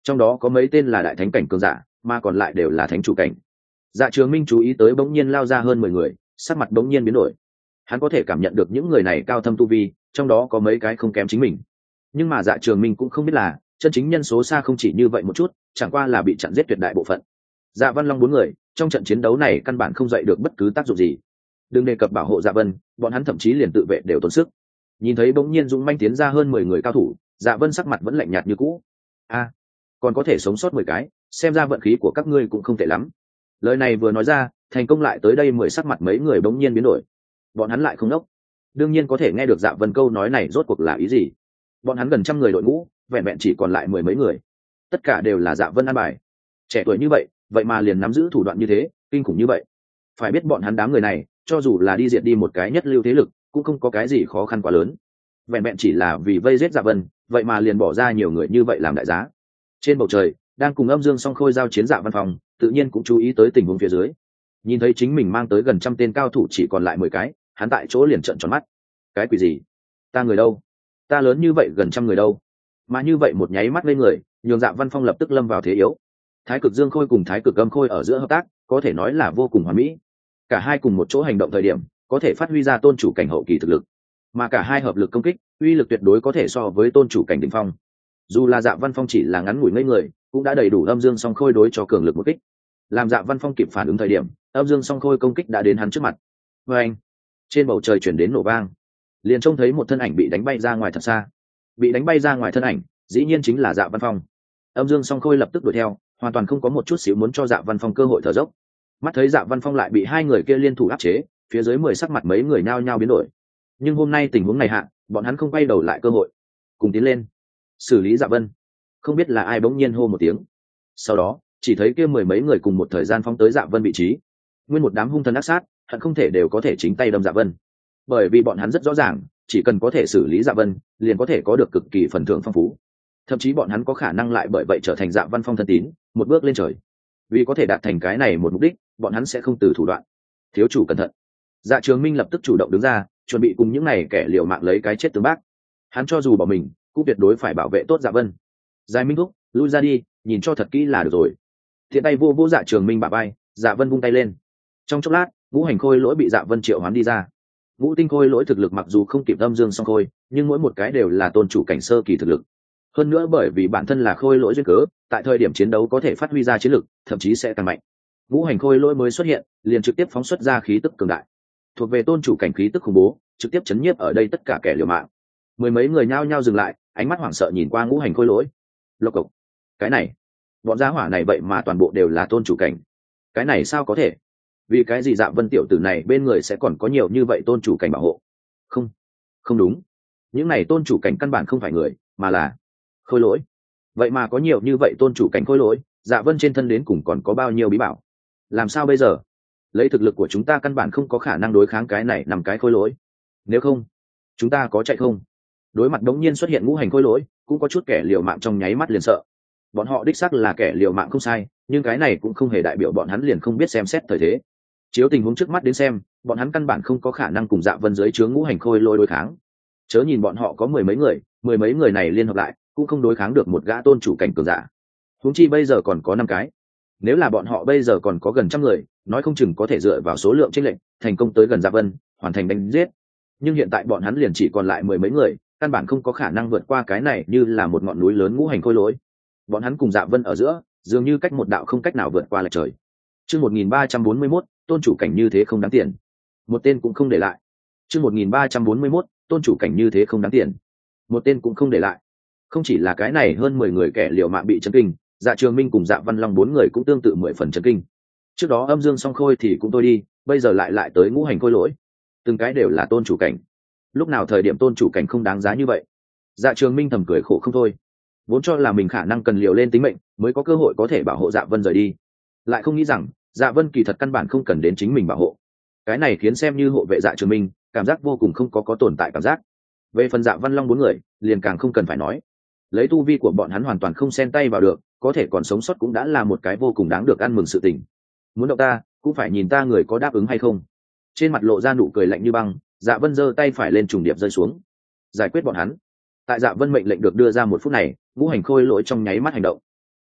trong đó có mấy tên là đại thánh cảnh cường giả mà còn lại đều là thánh chủ cảnh. Dạ Trường Minh chú ý tới bỗng nhiên lao ra hơn mười người, sắc mặt bỗng nhiên biến đổi. Hắn có thể cảm nhận được những người này cao thâm tu vi, trong đó có mấy cái không kém chính mình. Nhưng mà Dạ Trường Minh cũng không biết là chân chính nhân số xa không chỉ như vậy một chút, chẳng qua là bị chặn giết tuyệt đại bộ phận. Dạ Văn Long bốn người trong trận chiến đấu này căn bản không dậy được bất cứ tác dụng gì. Đừng đề cập bảo hộ Dạ Vân, bọn hắn thậm chí liền tự vệ đều tốn sức. Nhìn thấy bỗng nhiên dũng manh tiến ra hơn mười người cao thủ, Dạ Vân sắc mặt vẫn lạnh nhạt như cũ. A, còn có thể sống sót mười cái, xem ra vận khí của các ngươi cũng không tệ lắm. Lời này vừa nói ra, thành công lại tới đây mười sắc mặt mấy người bỗng nhiên biến đổi. Bọn hắn lại không đốc, đương nhiên có thể nghe được Dạ Vân câu nói này rốt cuộc là ý gì. Bọn hắn gần trăm người đội ngũ, vẹn vẹn chỉ còn lại mười mấy người, tất cả đều là Dạ Vân an bài. Trẻ tuổi như vậy, vậy mà liền nắm giữ thủ đoạn như thế, kinh khủng như vậy. Phải biết bọn hắn đám người này, cho dù là đi diệt đi một cái nhất lưu thế lực, cũng không có cái gì khó khăn quá lớn. Vẹn vẹn chỉ là vì vây giết Dạ Vân, vậy mà liền bỏ ra nhiều người như vậy làm đại giá. Trên bầu trời, đang cùng Âm Dương Song Khôi giao chiến Dạ Văn Phong, tự nhiên cũng chú ý tới tình huống phía dưới. Nhìn thấy chính mình mang tới gần trăm tên cao thủ chỉ còn lại mười cái, hắn tại chỗ liền trợn tròn mắt. Cái quỷ gì? Ta người đâu? Ta lớn như vậy gần trăm người đâu? Mà như vậy một nháy mắt lên người, nhường Dạ Văn Phong lập tức lâm vào thế yếu. Thái Cực Dương Khôi cùng Thái Cực Âm Khôi ở giữa hợp tác, có thể nói là vô cùng hoàn mỹ. Cả hai cùng một chỗ hành động thời điểm, có thể phát huy ra tôn chủ cảnh hậu kỳ thực lực. Mà cả hai hợp lực công kích, uy lực tuyệt đối có thể so với tôn chủ cảnh đỉnh phong. Dù là Dạ Văn Phong chỉ là ngắn ngủi ngây người, cũng đã đầy đủ Âm Dương Song Khôi đối cho cường lực một kích. Làm Dạ Văn Phong kịp phản ứng thời điểm, Âm Dương Song Khôi công kích đã đến hắn trước mặt. Và anh, trên bầu trời chuyển đến nổ vang, liền trông thấy một thân ảnh bị đánh bay ra ngoài thật xa. Bị đánh bay ra ngoài thân ảnh, dĩ nhiên chính là Dạ Văn Phong. Âm Dương Song Khôi lập tức đuổi theo, hoàn toàn không có một chút xíu muốn cho Dạ Văn Phong cơ hội thở dốc. Mắt thấy Dạ Văn Phong lại bị hai người kia liên thủ áp chế, phía dưới mười sắc mặt mấy người nhao nhao biến đổi. Nhưng hôm nay tình huống này hạ, bọn hắn không quay đầu lại cơ hội, cùng tiến lên xử lý Dạ Vân. Không biết là ai bỗng nhiên hô một tiếng, sau đó chỉ thấy kia mười mấy người cùng một thời gian phóng tới Dạ Vân vị trí, nguyên một đám hung thần ác sát, hận không thể đều có thể chính tay đâm Dạ Vân. Bởi vì bọn hắn rất rõ ràng, chỉ cần có thể xử lý Dạ Vân, liền có thể có được cực kỳ phần thưởng phong phú. Thậm chí bọn hắn có khả năng lại bởi vậy trở thành Dạ Văn Phong thân tín, một bước lên trời. Vì có thể đạt thành cái này một mục đích, bọn hắn sẽ không từ thủ đoạn. Thiếu chủ cẩn thận. Dạ Trường Minh lập tức chủ động đứng ra, chuẩn bị cùng những này kẻ liều mạng lấy cái chết tương bác. Hắn cho dù bỏ mình, cũng tuyệt đối phải bảo vệ tốt Dạ Vân. Giải Minh thúc, lui ra đi, nhìn cho thật kỹ là được rồi. Thiện tay vô vô Dạ Trường Minh bả vai, Dạ Vân vung tay lên. Trong chốc lát, ngũ hành khôi lỗi bị Dạ Vân triệu hoán đi ra. Ngũ tinh khôi lỗi thực lực mặc dù không kịp Âm Dương Song Khôi, nhưng mỗi một cái đều là tôn chủ cảnh sơ kỳ thực lực. Hơn nữa bởi vì bản thân là khôi lỗi duyên cớ, tại thời điểm chiến đấu có thể phát huy ra chiến lực, thậm chí sẽ tăng mạnh. Ngũ hành khôi lỗi mới xuất hiện, liền trực tiếp phóng xuất ra khí tức cường đại, thuộc về tôn chủ cảnh khí tức khủng bố, trực tiếp chấn nhiếp ở đây tất cả kẻ liều mạng. Mười mấy người nhao nhao dừng lại, ánh mắt hoảng sợ nhìn qua ngũ hành khôi lỗi. Lộc cộc, cái này, bọn gia hỏa này vậy mà toàn bộ đều là tôn chủ cảnh, cái này sao có thể? Vì cái gì Dạ Vân tiểu tử này bên người sẽ còn có nhiều như vậy tôn chủ cảnh bảo hộ? Không, không đúng, những này tôn chủ cảnh căn bản không phải người, mà là khôi lỗi. Vậy mà có nhiều như vậy tôn chủ cảnh khôi lỗi, Dạ Vân trên thân đến cùng còn có bao nhiêu bí bảo? Làm sao bây giờ? Lấy thực lực của chúng ta căn bản không có khả năng đối kháng cái này nằm cái khôi lỗi. Nếu không, chúng ta có chạy không? Đối mặt đống nhiên xuất hiện ngũ hành khôi lỗi, cũng có chút kẻ liều mạng trong nháy mắt liền sợ. Bọn họ đích xác là kẻ liều mạng không sai, nhưng cái này cũng không hề đại biểu bọn hắn liền không biết xem xét thời thế. Chiếu tình huống trước mắt đến xem, bọn hắn căn bản không có khả năng cùng Dạ Vân dưới chướng ngũ hành khôi lỗi đối kháng. Chớ nhìn bọn họ có mười mấy người, mười mấy người này liên hợp lại, cũng không đối kháng được một gã tôn chủ cảnh cường giả. Huống chi bây giờ còn có năm cái. Nếu là bọn họ bây giờ còn có gần trăm người, nói không chừng có thể dựa vào số lượng chênh lệch, thành công tới gần Dạ Vân, hoàn thành đánh giết. Nhưng hiện tại bọn hắn liền chỉ còn lại mười mấy người, căn bản không có khả năng vượt qua cái này như là một ngọn núi lớn ngũ hành khôi lỗi. Bọn hắn cùng Dạ Vân ở giữa, dường như cách một đạo không cách nào vượt qua lệch trời. Chương một nghìn ba trăm bốn mươi mốt, tôn chủ cảnh như thế không đáng tiền. Một tên cũng không để lại. Chương một nghìn ba trăm bốn mươi mốt, tôn chủ cảnh như thế không đáng tiền. Một tên cũng không để lại. Không chỉ là cái này hơn mười người kẻ liều mạng bị chấn kinh, Dạ Trường Minh cùng Dạ Văn Long bốn người cũng tương tự mười phần chấn kinh. Trước đó Âm Dương Song Khôi thì cũng tôi đi, bây giờ lại lại tới ngũ hành khôi lỗi. Từng cái đều là tôn chủ cảnh. Lúc nào thời điểm tôn chủ cảnh không đáng giá như vậy? Dạ Trường Minh thầm cười khổ không thôi. Vốn cho là mình khả năng cần liều lên tính mệnh mới có cơ hội có thể bảo hộ Dạ Vân rời đi, lại không nghĩ rằng Dạ Vân kỳ thật căn bản không cần đến chính mình bảo hộ. Cái này khiến xem như hộ vệ Dạ Trường Minh cảm giác vô cùng không có có tồn tại cảm giác. Về phần Dạ Văn Long bốn người liền càng không cần phải nói, lấy tu vi của bọn hắn hoàn toàn không xen tay vào được, có thể còn sống sót cũng đã là một cái vô cùng đáng được ăn mừng sự tình. Muốn động ta cũng phải nhìn ta người có đáp ứng hay không. Trên mặt lộ ra nụ cười lạnh như băng, Dạ Vân giơ tay phải lên trùng điệp rơi xuống, giải quyết bọn hắn. Tại Dạ Vân mệnh lệnh được đưa ra một phút này, ngũ hành khôi lỗi trong nháy mắt hành động.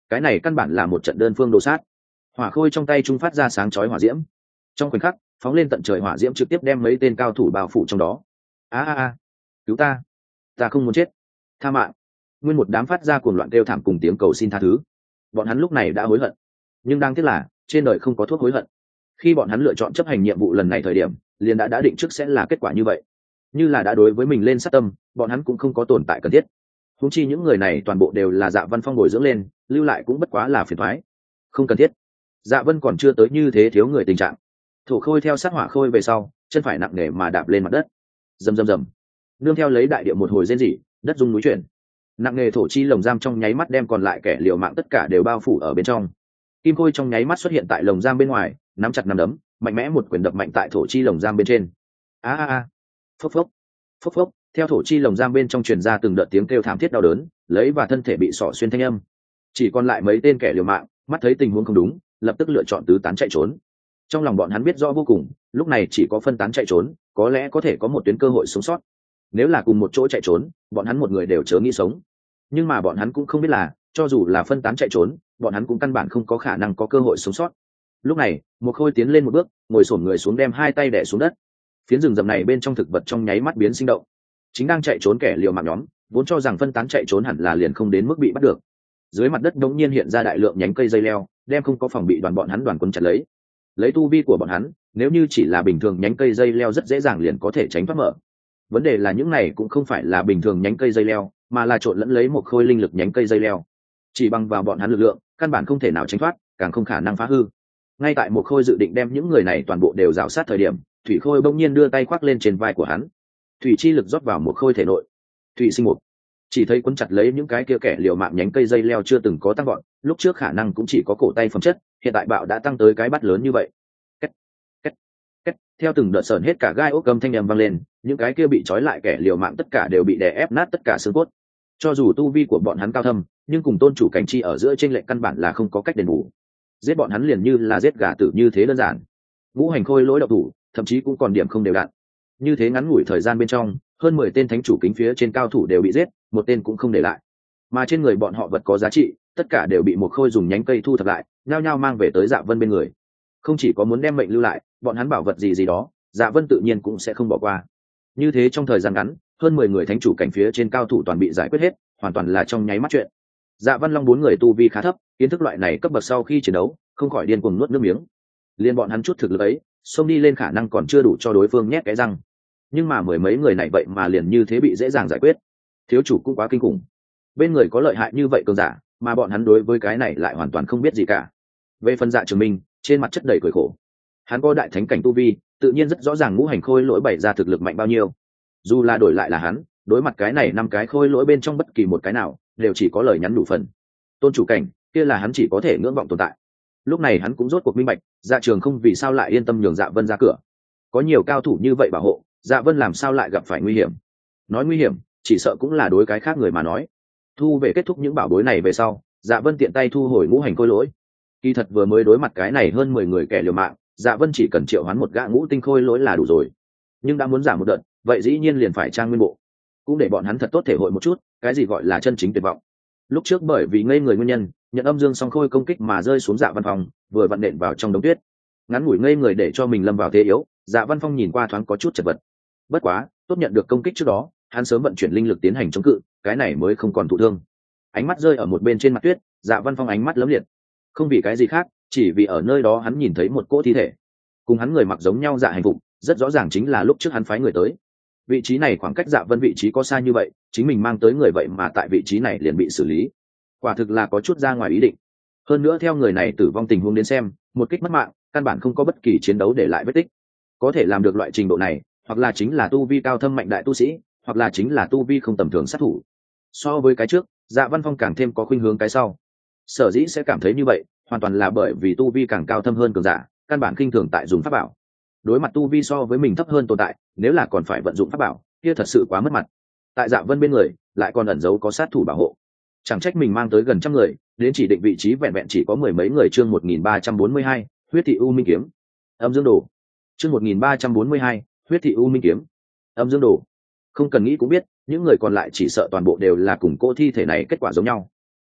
cái này căn bản là một trận đơn phương đồ sát. Hỏa khôi trong tay trung phát ra sáng chói hỏa diễm, trong khoảnh khắc phóng lên tận trời hỏa diễm trực tiếp đem mấy tên cao thủ bao phủ trong đó. A a a, cứu ta, ta không muốn chết, tha mạng. Nguyên một đám phát ra cuồng loạn kêu thảm cùng tiếng cầu xin tha thứ. Bọn hắn lúc này đã hối hận, nhưng đáng tiếc là trên đời không có thuốc hối hận. Khi bọn hắn lựa chọn chấp hành nhiệm vụ lần này thời điểm, liền đã đã định trước sẽ là kết quả như vậy. Như là đã đối với mình lên sát tâm, bọn hắn cũng không có tồn tại cần thiết. Huống chi những người này toàn bộ đều là Dạ Văn Phong bồi dưỡng lên, lưu lại cũng bất quá là phiền toái, không cần thiết. Dạ Vân còn chưa tới như thế thiếu người tình trạng. Thổ khôi theo sát hỏa khôi về sau, chân phải nặng nề mà đạp lên mặt đất. Rầm rầm rầm. Nương theo lấy đại địa một hồi rên rỉ, đất rung núi chuyển. Nặng nề thổ chi lồng giam trong nháy mắt đem còn lại kẻ liều mạng tất cả đều bao phủ ở bên trong. Kim khôi trong nháy mắt xuất hiện tại lồng giam bên ngoài, nắm chặt nắm đấm, mạnh mẽ một quyền đập mạnh tại thổ chi lồng giam bên trên. A a a. Phốc phốc. Phốc phốc. Theo thổ chi lồng giam bên trong truyền ra từng đợt tiếng kêu thảm thiết đau đớn, lấy và thân thể bị xỏ xuyên thanh âm. Chỉ còn lại mấy tên kẻ liều mạng, mắt thấy tình huống không đúng, lập tức lựa chọn tứ tán chạy trốn. Trong lòng bọn hắn biết rõ vô cùng, lúc này chỉ có phân tán chạy trốn, có lẽ có thể có một tuyến cơ hội sống sót. Nếu là cùng một chỗ chạy trốn, bọn hắn một người đều chớ nghĩ sống. Nhưng mà bọn hắn cũng không biết là, cho dù là phân tán chạy trốn, bọn hắn cũng căn bản không có khả năng có cơ hội sống sót. Lúc này, một khôi tiến lên một bước, ngồi xổm người xuống đem hai tay đè xuống đất. Phiến rừng rậm này bên trong thực vật trong nháy mắt biến sinh động. Chính đang chạy trốn kẻ liều mạng nhóm, vốn cho rằng phân tán chạy trốn hẳn là liền không đến mức bị bắt được. Dưới mặt đất đống nhiên hiện ra đại lượng nhánh cây dây leo, đem không có phòng bị đoàn bọn hắn đoàn quân chặt lấy. Lấy tu vi của bọn hắn, nếu như chỉ là bình thường nhánh cây dây leo rất dễ dàng liền có thể tránh thoát mở. Vấn đề là những này cũng không phải là bình thường nhánh cây dây leo, mà là trộn lẫn lấy một khôi linh lực nhánh cây dây leo. Chỉ bằng vào bọn hắn lực lượng, căn bản không thể nào tránh thoát, càng không khả năng phá hư. Ngay tại một khôi dự định đem những người này toàn bộ đều rào sát thời điểm, thủy khôi bỗng nhiên đưa tay khoác lên trên vai của hắn. Thủy chi lực rót vào một khôi thể nội. Thủy sinh một, chỉ thấy quấn chặt lấy những cái kia kẻ liều mạng nhánh cây dây leo chưa từng có tăng gọn, lúc trước khả năng cũng chỉ có cổ tay phẩm chất, hiện tại bạo đã tăng tới cái bắt lớn như vậy. Két, két, két, theo từng đợt sờn hết cả gai ốc gầm thanh âm vang lên, những cái kia bị trói lại kẻ liều mạng tất cả đều bị đè ép nát tất cả xương cốt. Cho dù tu vi của bọn hắn cao thâm, nhưng cùng tôn chủ cảnh chi ở giữa trên lệnh căn bản là không có cách đền bù. Giết bọn hắn liền như là giết gà tử như thế đơn giản. Ngũ hành khôi lỗi độc thủ, thậm chí cũng còn điểm không đều đặn. Như thế ngắn ngủi thời gian bên trong, hơn mười tên thánh chủ kính phía trên cao thủ đều bị giết, một tên cũng không để lại. Mà trên người bọn họ vật có giá trị, tất cả đều bị một khôi dùng nhánh cây thu thập lại, nhao nhao mang về tới Dạ Vân bên người. Không chỉ có muốn đem mệnh lưu lại, bọn hắn bảo vật gì gì đó, Dạ Vân tự nhiên cũng sẽ không bỏ qua. Như thế trong thời gian ngắn, hơn mười người thánh chủ cảnh phía trên cao thủ toàn bị giải quyết hết, hoàn toàn là trong nháy mắt chuyện. Dạ Văn Long bốn người tu vi khá thấp, kiến thức loại này cấp bậc sau khi chiến đấu, không khỏi điên cuồng nuốt nước miếng. Liên bọn hắn chút thực lực ấy, xông đi lên khả năng còn chưa đủ cho đối phương nhét cái răng. Nhưng mà mười mấy người này vậy mà liền như thế bị dễ dàng giải quyết. Thiếu chủ cũng quá kinh khủng. Bên người có lợi hại như vậy cường giả, mà bọn hắn đối với cái này lại hoàn toàn không biết gì cả. Về phần Dạ Trường Minh, trên mặt chất đầy cười khổ. Hắn có đại thánh cảnh tu vi, tự nhiên rất rõ ràng ngũ hành khôi lỗi bày ra thực lực mạnh bao nhiêu. Dù là đổi lại là hắn, đối mặt cái này năm cái khôi lỗi bên trong bất kỳ một cái nào, đều chỉ có lời nhắn đủ phần. Tôn chủ cảnh, kia là hắn chỉ có thể ngưỡng vọng tồn tại. Lúc này hắn cũng rốt cuộc minh bạch, Dạ Trường không vì sao lại yên tâm nhường Dạ Vân ra cửa. Có nhiều cao thủ như vậy bảo hộ, Dạ Vân làm sao lại gặp phải nguy hiểm. Nói nguy hiểm, chỉ sợ cũng là đối cái khác người mà nói. Thu về kết thúc những bảo bối này về sau, Dạ Vân tiện tay thu hồi ngũ hành khôi lỗi. Kỳ thật vừa mới đối mặt cái này hơn mười người kẻ liều mạng, Dạ Vân chỉ cần triệu hoán một gã ngũ tinh khôi lỗi là đủ rồi. Nhưng đã muốn giảm một đợt, vậy dĩ nhiên liền phải trang nguyên bộ. Cũng để bọn hắn thật tốt thể hội một chút, cái gì gọi là chân chính tuyệt vọng. Lúc trước bởi vì ngây người nguyên nhân, nhận âm dương song khôi công kích mà rơi xuống Dạ Văn Phong, vừa vặn nện vào trong đống tuyết. Ngắn ngủi ngây người để cho mình lâm vào thế yếu, Dạ Văn Phong nhìn qua thoáng có chút chật vật. Bất quá, tốt nhận được công kích trước đó, hắn sớm vận chuyển linh lực tiến hành chống cự, cái này mới không còn thụ thương. Ánh mắt rơi ở một bên trên mặt tuyết, Dạ Văn Phong ánh mắt lấm liệt. Không vì cái gì khác, chỉ vì ở nơi đó hắn nhìn thấy một cỗ thi thể. Cùng hắn người mặc giống nhau Dạ Hành Phụng, rất rõ ràng chính là lúc trước hắn phái người tới. Vị trí này khoảng cách Dạ Vân vị trí có xa như vậy, chính mình mang tới người vậy mà tại vị trí này liền bị xử lý. Quả thực là có chút ra ngoài ý định. Hơn nữa theo người này tử vong tình huống đến xem, một kích mất mạng, căn bản không có bất kỳ chiến đấu để lại vết tích. Có thể làm được loại trình độ này, hoặc là chính là tu vi cao thâm mạnh đại tu sĩ, hoặc là chính là tu vi không tầm thường sát thủ. So với cái trước, Dạ Văn Phong càng thêm có khuynh hướng cái sau. Sở dĩ sẽ cảm thấy như vậy, hoàn toàn là bởi vì tu vi càng cao thâm hơn cường giả, căn bản khinh thường tại dùng pháp bảo. Đối mặt tu vi so với mình thấp hơn tồn tại, nếu là còn phải vận dụng pháp bảo, kia thật sự quá mất mặt. Tại Dạ Vân bên người, lại còn ẩn giấu có sát thủ bảo hộ. Chẳng trách mình mang tới gần trăm người, đến chỉ định vị trí vẹn vẹn chỉ có mười mấy người. Chương một nghìn ba trăm bốn mươi hai, huyết thị u minh kiếm. Âm dương đồ. Chương một nghìn ba trăm bốn mươi hai, huyết thị u minh kiếm. Âm dương đồ. Không cần nghĩ cũng biết, những người còn lại chỉ sợ toàn bộ đều là cùng cô thi thể này kết quả giống nhau.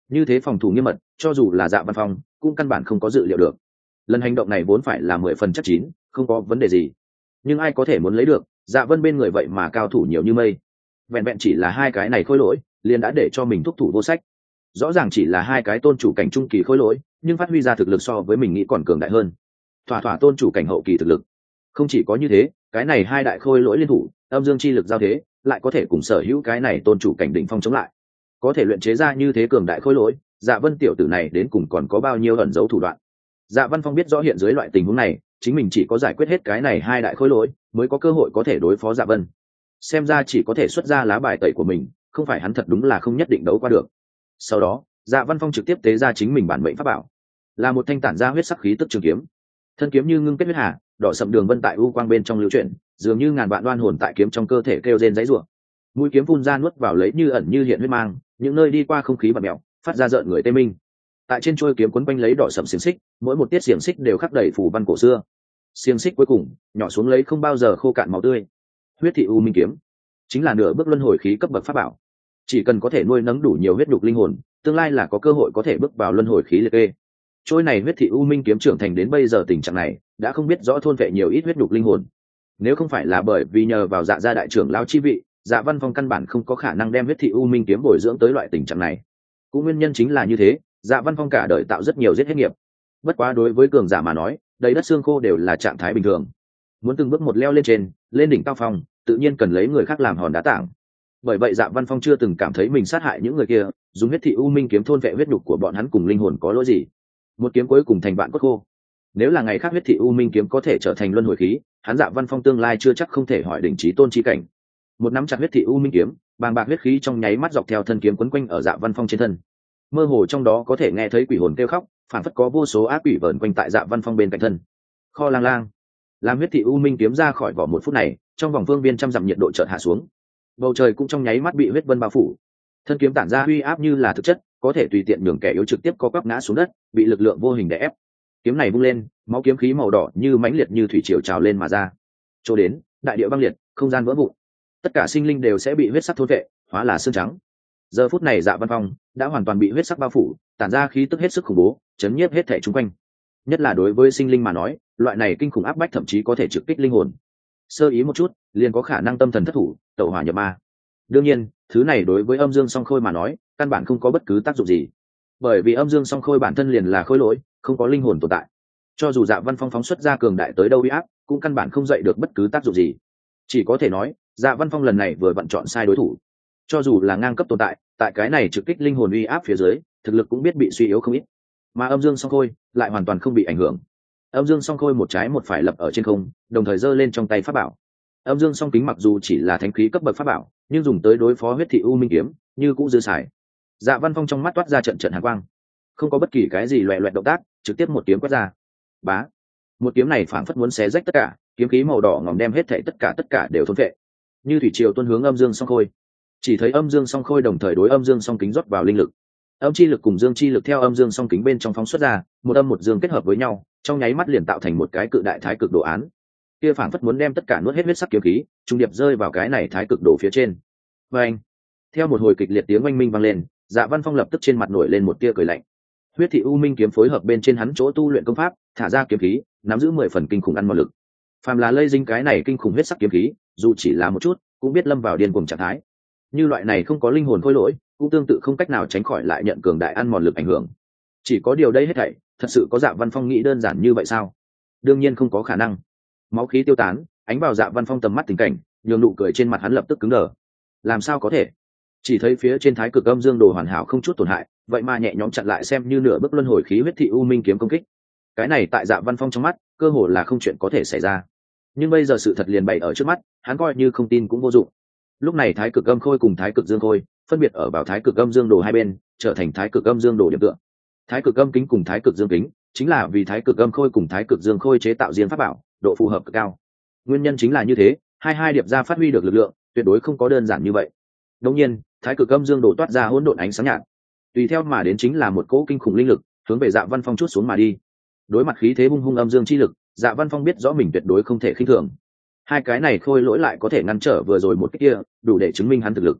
như thế phòng thủ nghiêm mật, cho dù là Dạ Văn Phong cũng căn bản không có dự liệu được. Lần hành động này vốn phải là mười phần chắc chín, không có vấn đề gì, nhưng ai có thể muốn lấy được Dạ Vân bên người vậy mà cao thủ nhiều như mây. Vẹn vẹn chỉ là hai cái này khôi lỗi liền đã để cho mình thúc thủ vô sách. Rõ ràng chỉ là hai cái tôn chủ cảnh trung kỳ khôi lỗi, nhưng phát huy ra thực lực so với mình nghĩ còn cường đại hơn, thỏa thỏa tôn chủ cảnh hậu kỳ thực lực. Không chỉ có như thế, cái này hai đại khôi lỗi liên thủ, âm dương chi lực giao thế, lại có thể cùng sở hữu cái này tôn chủ cảnh đỉnh phong chống lại. Có thể luyện chế ra như thế cường đại khôi lỗi, Dạ Vân tiểu tử này đến cùng còn có bao nhiêu ẩn giấu thủ đoạn. Dạ Văn Phong biết rõ hiện dưới loại tình huống này, chính mình chỉ có giải quyết hết cái này hai đại khôi lỗi mới có cơ hội có thể đối phó Dạ Vân. Xem ra chỉ có thể xuất ra lá bài tẩy của mình, không phải hắn thật đúng là không nhất định đấu qua được. Sau đó, Dạ Văn Phong trực tiếp tế ra chính mình bản mệnh pháp bảo, là một thanh tản ra huyết sắc khí tức trường kiếm. Thân kiếm như ngưng kết huyết hà, đỏ sậm đường vân tại u quang bên trong lưu chuyển, dường như ngàn vạn đoan hồn tại kiếm trong cơ thể kêu rên giãy giụa. Mũi kiếm phun ra nuốt vào lấy như ẩn như hiện huyết mang, những nơi đi qua không khí bạt mèo, phát ra rợn người tê minh. Tại trên chuôi kiếm quấn quanh lấy đỏ sậm xiềng xích, mỗi một tiết xiềng xích đều khắc đầy phù văn cổ xưa. Xiềng xích cuối cùng nhỏ xuống lấy không bao giờ khô cạn máu tươi. Huyết thị u minh kiếm chính là nửa bước luân hồi khí cấp bậc pháp bảo, chỉ cần có thể nuôi nấng đủ nhiều huyết nhục linh hồn, tương lai là có cơ hội có thể bước vào luân hồi khí liệt kê. Trôi này huyết thị u minh kiếm trưởng thành đến bây giờ tình trạng này, đã không biết rõ thôn vệ nhiều ít huyết nhục linh hồn. Nếu không phải là bởi vì nhờ vào Dạ gia đại trưởng lão chi vị, Dạ Văn Phong căn bản không có khả năng đem huyết thị u minh kiếm bồi dưỡng tới loại tình trạng này. Cũng nguyên nhân chính là như thế, Dạ Văn Phong cả đời tạo rất nhiều giết hết nghiệp. Bất quá đối với cường giả mà nói, đầy đất xương khô đều là trạng thái bình thường. Muốn từng bước một leo lên trên, lên đỉnh cao phong, tự nhiên cần lấy người khác làm hòn đá tảng. Bởi vậy Dạ Văn Phong chưa từng cảm thấy mình sát hại những người kia, dùng huyết thị u minh kiếm thôn vệ huyết nhục của bọn hắn cùng linh hồn có lỗi gì. Một kiếm cuối cùng thành vạn cốt khô. Nếu là ngày khác huyết thị u minh kiếm có thể trở thành luân hồi khí, hắn Dạ Văn Phong tương lai chưa chắc không thể hỏi đỉnh chí tôn chi cảnh. Một nắm chặt huyết thị u minh kiếm, bàng bạc huyết khí trong nháy mắt dọc theo thân kiếm quấn quanh ở Dạ Văn Phong trên thân. Mơ hồ trong đó có thể nghe thấy quỷ hồn kêu khóc, phản phất có vô số ác quỷ vờn quanh tại Dạ Văn Phong bên cạnh thân. Kho lang lang, làm huyết thị u minh kiếm ra khỏi vỏ một phút này, trong vòng phương viên trăm dặm nhiệt độ chợt hạ xuống, bầu trời cũng trong nháy mắt bị huyết vân bao phủ. Thân kiếm tản ra uy áp như là thực chất, có thể tùy tiện nhường kẻ yếu trực tiếp co quắp ngã xuống đất, bị lực lượng vô hình đè ép. Kiếm này vung lên, máu kiếm khí màu đỏ như mãnh liệt như thủy triều trào lên mà ra. Chỗ đến, đại địa băng liệt, không gian vỡ vụn, tất cả sinh linh đều sẽ bị huyết sắc thôn vệ, hóa là xương trắng. Giờ phút này Dạ Văn Phong đã hoàn toàn bị huyết sắc bao phủ, tản ra khí tức hết sức khủng bố, chấn nhiếp hết thảy xung quanh. Nhất là đối với sinh linh mà nói, loại này kinh khủng áp bách thậm chí có thể trực kích linh hồn. Sơ ý một chút, liền có khả năng tâm thần thất thủ, tẩu hỏa nhập ma. Đương nhiên, thứ này đối với âm dương song khôi mà nói, căn bản không có bất cứ tác dụng gì. Bởi vì âm dương song khôi bản thân liền là khôi lỗi, không có linh hồn tồn tại. Cho dù Dạ Văn Phong phóng xuất ra cường đại tới đâu uy áp, cũng căn bản không dậy được bất cứ tác dụng gì. Chỉ có thể nói, Dạ Văn Phong lần này vừa vặn chọn sai đối thủ. Cho dù là ngang cấp tồn tại, tại cái này trực kích linh hồn uy áp phía dưới, thực lực cũng biết bị suy yếu không ít. Mà âm dương song khôi lại hoàn toàn không bị ảnh hưởng. Âm dương song khôi một trái một phải lập ở trên không, đồng thời giơ lên trong tay pháp bảo. Âm dương song kính mặc dù chỉ là thánh khí cấp bậc pháp bảo, nhưng dùng tới đối phó huyết thị u minh kiếm, như cũng dư xài. Dạ Văn Phong trong mắt toát ra trận trận hàn quang, không có bất kỳ cái gì loẹt loẹt động tác, trực tiếp một kiếm quét ra. Bá, một kiếm này phảng phất muốn xé rách tất cả, kiếm khí màu đỏ ngòm đem hết thảy tất cả tất cả đều thôn phệ. Như thủy triều tuôn hướng âm dương song khôi. Chỉ thấy âm dương song khôi đồng thời đối âm dương song kính rót vào linh lực. Âm chi lực cùng dương chi lực theo âm dương song kính bên trong phóng xuất ra, một âm một dương kết hợp với nhau, trong nháy mắt liền tạo thành một cái cự đại thái cực đồ án. Kia phảng phất muốn đem tất cả nuốt hết huyết sắc kiếm khí, trung điệp rơi vào cái này thái cực đồ phía trên. Và anh, theo một hồi kịch liệt tiếng oanh minh vang lên, Dạ Văn Phong lập tức trên mặt nổi lên một tia cười lạnh. Huyết thị u minh kiếm phối hợp bên trên hắn chỗ tu luyện công pháp, thả ra kiếm khí, nắm giữ mười phần kinh khủng ăn mòn lực. Phàm là lây dính cái này kinh khủng huyết sắc kiếm khí, dù chỉ là một chút, cũng biết lâm vào điên cuồng trạng thái. Như loại này không có linh hồn khôi lỗi, cũng tương tự không cách nào tránh khỏi lại nhận cường đại ăn mòn lực ảnh hưởng. Chỉ có điều đây hết thảy, thật sự có Dạ Văn Phong nghĩ đơn giản như vậy sao? Đương nhiên không có khả năng. Máu khí tiêu tán, ánh vào Dạ Văn Phong tầm mắt tình cảnh, nhường nụ cười trên mặt hắn lập tức cứng đờ. Làm sao có thể? Chỉ thấy phía trên thái cực âm dương đồ hoàn hảo không chút tổn hại, vậy mà nhẹ nhõm chặn lại xem như nửa bước luân hồi khí huyết thị u minh kiếm công kích. Cái này tại Dạ Văn Phong trong mắt, cơ hồ là không chuyện có thể xảy ra. Nhưng bây giờ sự thật liền bày ở trước mắt, hắn coi như không tin cũng vô dụng. Lúc này thái cực âm khôi cùng thái cực dương khôi phân biệt ở vào thái cực âm dương đồ hai bên, trở thành thái cực âm dương đồ điểm tựa. Thái cực âm kính cùng thái cực dương kính chính là vì thái cực âm khôi cùng thái cực dương khôi chế tạo riêng pháp bảo, độ phù hợp cực cao. Nguyên nhân chính là như thế, hai hai điệp ra phát huy được lực lượng, tuyệt đối không có đơn giản như vậy. Đương nhiên, thái cực âm dương đồ toát ra hỗn độn ánh sáng nhạt, tùy theo mà đến chính là một cỗ kinh khủng linh lực, hướng về Dạ Văn Phong chút xuống mà đi. Đối mặt khí thế hung hung âm dương chi lực, Dạ Văn Phong biết rõ mình tuyệt đối không thể khinh thường. Hai cái này khôi lỗi lại có thể ngăn trở vừa rồi một cái kia, đủ để chứng minh hắn thực lực.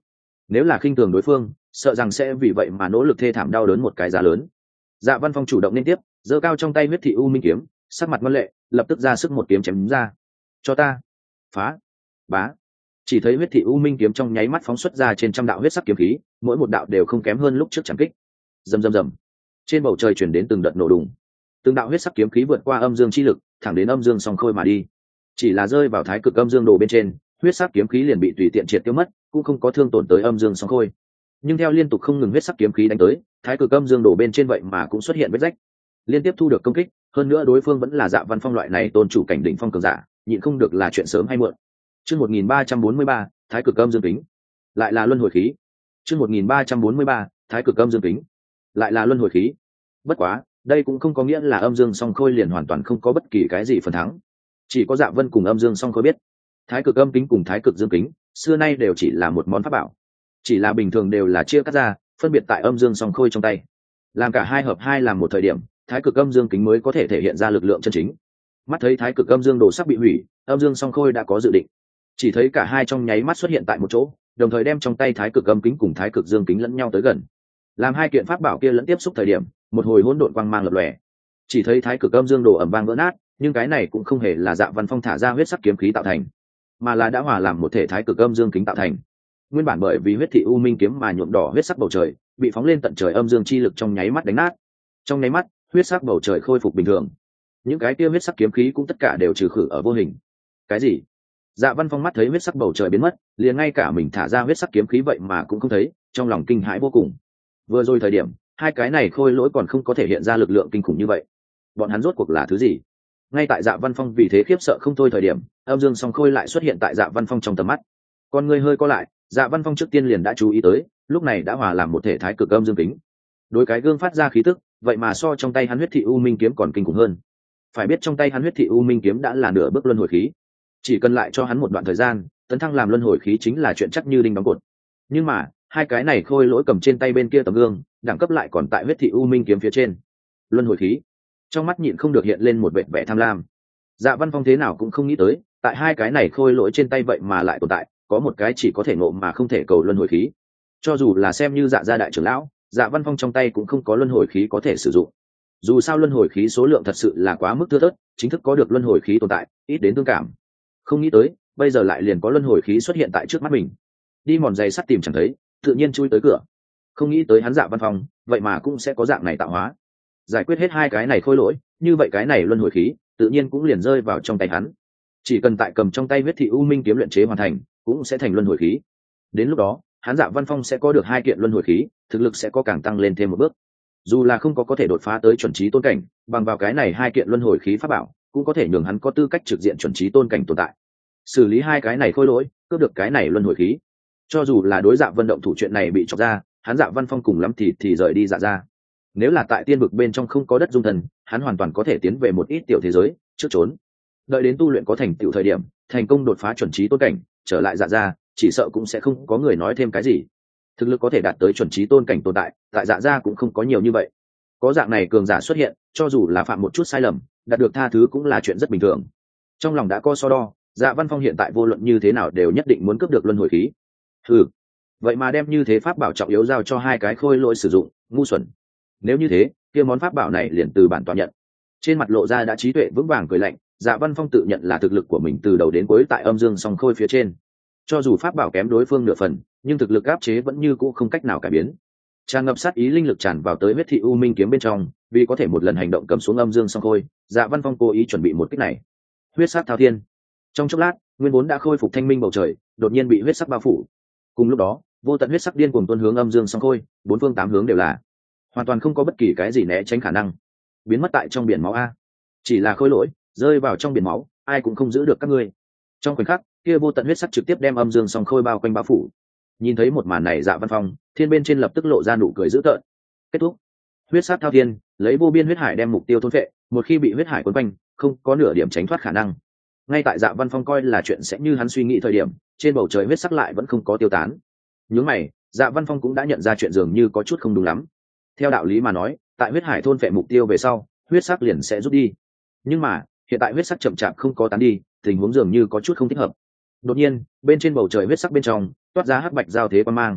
nếu là khinh thường đối phương sợ rằng sẽ vì vậy mà nỗ lực thê thảm đau đớn một cái giá lớn. Dạ Văn Phong chủ động liên tiếp giơ cao trong tay huyết thị u minh kiếm, sắc mặt ngoan lệ lập tức ra sức một kiếm chém đúng ra. Cho ta phá. Bá. Chỉ thấy huyết thị u minh kiếm trong nháy mắt phóng xuất ra trên trăm đạo huyết sắc kiếm khí, mỗi một đạo đều không kém hơn lúc trước chẳng kích. Rầm rầm rầm. Trên bầu trời truyền đến từng đợt nổ đùng, từng đạo huyết sắc kiếm khí vượt qua âm dương chi lực thẳng đến âm dương song khôi mà đi. Chỉ là rơi vào thái cực âm dương đồ bên trên, huyết sắc kiếm khí liền bị tùy tiện triệt tiêu mất, cũng không có thương tổn tới âm dương song khôi. Nhưng theo liên tục không ngừng huyết sắc kiếm khí đánh tới, thái cực âm dương đồ bên trên vậy mà cũng xuất hiện vết rách, liên tiếp thu được công kích. Hơn nữa đối phương vẫn là Dạ Văn Phong loại này tôn chủ cảnh đỉnh phong cường giả, nhịn không được là chuyện sớm hay muộn. Chương một nghìn ba trăm bốn mươi ba, thái cực âm dương kính, lại là luân hồi khí. Chương một nghìn ba trăm bốn mươi ba, thái cực âm dương kính, lại là luân hồi khí. Bất quá, đây cũng không có nghĩa là âm dương song khôi liền hoàn toàn không có bất kỳ cái gì phần thắng. Chỉ có Dạ Vân cùng âm dương song khôi biết, thái cực âm kính cùng thái cực dương kính xưa nay đều chỉ là một món pháp bảo, chỉ là bình thường đều là chia cắt ra phân biệt tại âm dương song khôi trong tay, làm cả hai hợp hai làm một thời điểm, thái cực âm dương kính mới có thể thể hiện ra lực lượng chân chính. Mắt thấy thái cực âm dương đồ sắp bị hủy, âm dương song khôi đã có dự định, chỉ thấy cả hai trong nháy mắt xuất hiện tại một chỗ, đồng thời đem trong tay thái cực âm kính cùng thái cực dương kính lẫn nhau tới gần, làm hai kiện pháp bảo kia lẫn tiếp xúc thời điểm, một hồi hỗn độn quang mang lập lòe. Chỉ thấy thái cực âm dương đồ ầm vang vỡ nát, nhưng cái này cũng không hề là Dạ Văn Phong thả ra huyết sắc kiếm khí tạo thành, mà là đã hòa làm một thể thái cực âm dương kính tạo thành. Nguyên bản bởi vì huyết thị u minh kiếm mà nhuộm đỏ huyết sắc bầu trời, bị phóng lên tận trời âm dương chi lực trong nháy mắt đánh nát. Trong nháy mắt, huyết sắc bầu trời khôi phục bình thường. Những cái kia huyết sắc kiếm khí cũng tất cả đều trừ khử ở vô hình. Cái gì? Dạ Văn Phong mắt thấy huyết sắc bầu trời biến mất, liền ngay cả mình thả ra huyết sắc kiếm khí vậy mà cũng không thấy, trong lòng kinh hãi vô cùng. Vừa rồi thời điểm, hai cái này khôi lỗi còn không có thể hiện ra lực lượng kinh khủng như vậy. Bọn hắn rốt cuộc là thứ gì? Ngay tại Dạ Văn Phong vì thế khiếp sợ không thôi thời điểm, âm dương song khôi lại xuất hiện tại Dạ Văn Phong trong tầm mắt. Con người hơi co lại, Dạ Văn Phong trước tiên liền đã chú ý tới, lúc này đã hòa làm một thể thái cực âm dương kính. Đối cái gương phát ra khí tức, vậy mà so trong tay hắn huyết thị u minh kiếm còn kinh khủng hơn. Phải biết trong tay hắn huyết thị u minh kiếm đã là nửa bước luân hồi khí, chỉ cần lại cho hắn một đoạn thời gian, tấn thăng làm luân hồi khí chính là chuyện chắc như đinh đóng cột. Nhưng mà hai cái này khôi lỗi cầm trên tay bên kia tấm gương, đẳng cấp lại còn tại huyết thị u minh kiếm phía trên. Luân hồi khí, trong mắt nhịn không được hiện lên một vẻ vẻ tham lam. Dạ Văn Phong thế nào cũng không nghĩ tới, tại hai cái này khôi lỗi trên tay vậy mà lại tồn tại có một cái chỉ có thể ngộ mà không thể cầu luân hồi khí. Cho dù là xem như Dạ gia đại trưởng lão, Dạ Văn Phong trong tay cũng không có luân hồi khí có thể sử dụng. Dù sao luân hồi khí số lượng thật sự là quá mức thưa thớt, chính thức có được luân hồi khí tồn tại ít đến tương cảm. Không nghĩ tới bây giờ lại liền có luân hồi khí xuất hiện tại trước mắt mình. Đi mòn giày sắt tìm chẳng thấy, tự nhiên chui tới cửa. Không nghĩ tới hắn Dạ Văn Phong vậy mà cũng sẽ có dạng này tạo hóa. Giải quyết hết hai cái này khôi lỗi, như vậy cái này luân hồi khí tự nhiên cũng liền rơi vào trong tay hắn. Chỉ cần tại cầm trong tay huyết thị u minh kiếm luyện chế hoàn thành, cũng sẽ thành luân hồi khí. Đến lúc đó hắn Dạ Văn Phong sẽ có được hai kiện luân hồi khí, thực lực sẽ có càng tăng lên thêm một bước. Dù là không có có thể đột phá tới chuẩn trí tôn cảnh, bằng vào cái này hai kiện luân hồi khí pháp bảo cũng có thể nhường hắn có tư cách trực diện chuẩn trí tôn cảnh tồn tại. Xử lý hai cái này khôi lỗi, cướp được cái này luân hồi khí, cho dù là đối Dạ Vân động thủ chuyện này bị chọc ra, hắn Dạ Văn Phong cùng lắm thì thì rời đi Dạ ra. Nếu là tại tiên vực bên trong không có đất dung thần, hắn hoàn toàn có thể tiến về một ít tiểu thế giới trước trốn, đợi đến tu luyện có thành tựu thời điểm, thành công đột phá chuẩn trí tôn cảnh, trở lại Dạ ra, chỉ sợ cũng sẽ không có người nói thêm cái gì. Thực lực có thể đạt tới chuẩn trí tôn cảnh tồn tại tại Dạ ra cũng không có nhiều như vậy. Có dạng này cường giả xuất hiện, cho dù là phạm một chút sai lầm, đạt được tha thứ cũng là chuyện rất bình thường. Trong lòng đã có so đo, Dạ Văn Phong hiện tại vô luận như thế nào đều nhất định muốn cướp được luân hồi khí. Ừ, vậy mà đem như thế pháp bảo trọng yếu giao cho hai cái khôi lỗi sử dụng, ngu xuẩn. Nếu như thế, kia món pháp bảo này liền từ bản tọa nhận. Trên mặt lộ ra đã trí tuệ vững vàng cười lạnh, Dạ Văn Phong tự nhận là thực lực của mình từ đầu đến cuối tại âm dương song khôi phía trên. Cho dù pháp bảo kém đối phương nửa phần, nhưng thực lực áp chế vẫn như cũ không cách nào cải biến. Tràn ngập sát ý linh lực tràn vào tới huyết thị u minh kiếm bên trong, vì có thể một lần hành động cầm xuống âm dương song khôi, Dạ Văn Phong cố ý chuẩn bị một kích này. Huyết sắc thao thiên. Trong chốc lát, nguyên vốn đã khôi phục thanh minh bầu trời, đột nhiên bị huyết sắc bao phủ. Cùng lúc đó, vô tận huyết sắc điên cuồng tuôn hướng âm dương song khôi, bốn phương tám hướng đều là, hoàn toàn không có bất kỳ cái gì né tránh khả năng. Biến mất tại trong biển máu a. Chỉ là khôi lỗi, rơi vào trong biển máu, ai cũng không giữ được các ngươi. Trong khoảnh khắc, kia vô tận huyết sắc trực tiếp đem âm dương song khôi bao quanh bao phủ. Nhìn thấy một màn này, Dạ Văn Phong thiên bên trên lập tức lộ ra nụ cười dữ tợn. Kết thúc. Huyết sát thao thiên, lấy vô biên huyết hải đem mục tiêu thôn phệ, một khi bị huyết hải cuốn quanh, không có nửa điểm tránh thoát khả năng. Ngay tại Dạ Văn Phong coi là chuyện sẽ như hắn suy nghĩ thời điểm, trên bầu trời huyết sắc lại vẫn không có tiêu tán. Nhướng mày, Dạ Văn Phong cũng đã nhận ra chuyện dường như có chút không đúng lắm. Theo đạo lý mà nói, tại huyết hải thôn phệ mục tiêu về sau, huyết sắc liền sẽ rút đi. Nhưng mà, hiện tại huyết sắc chậm chạp không có tán đi, tình huống dường như có chút không thích hợp. Đột nhiên, bên trên bầu trời huyết sắc bên trong toát ra hắc bạch giao thế quan mang.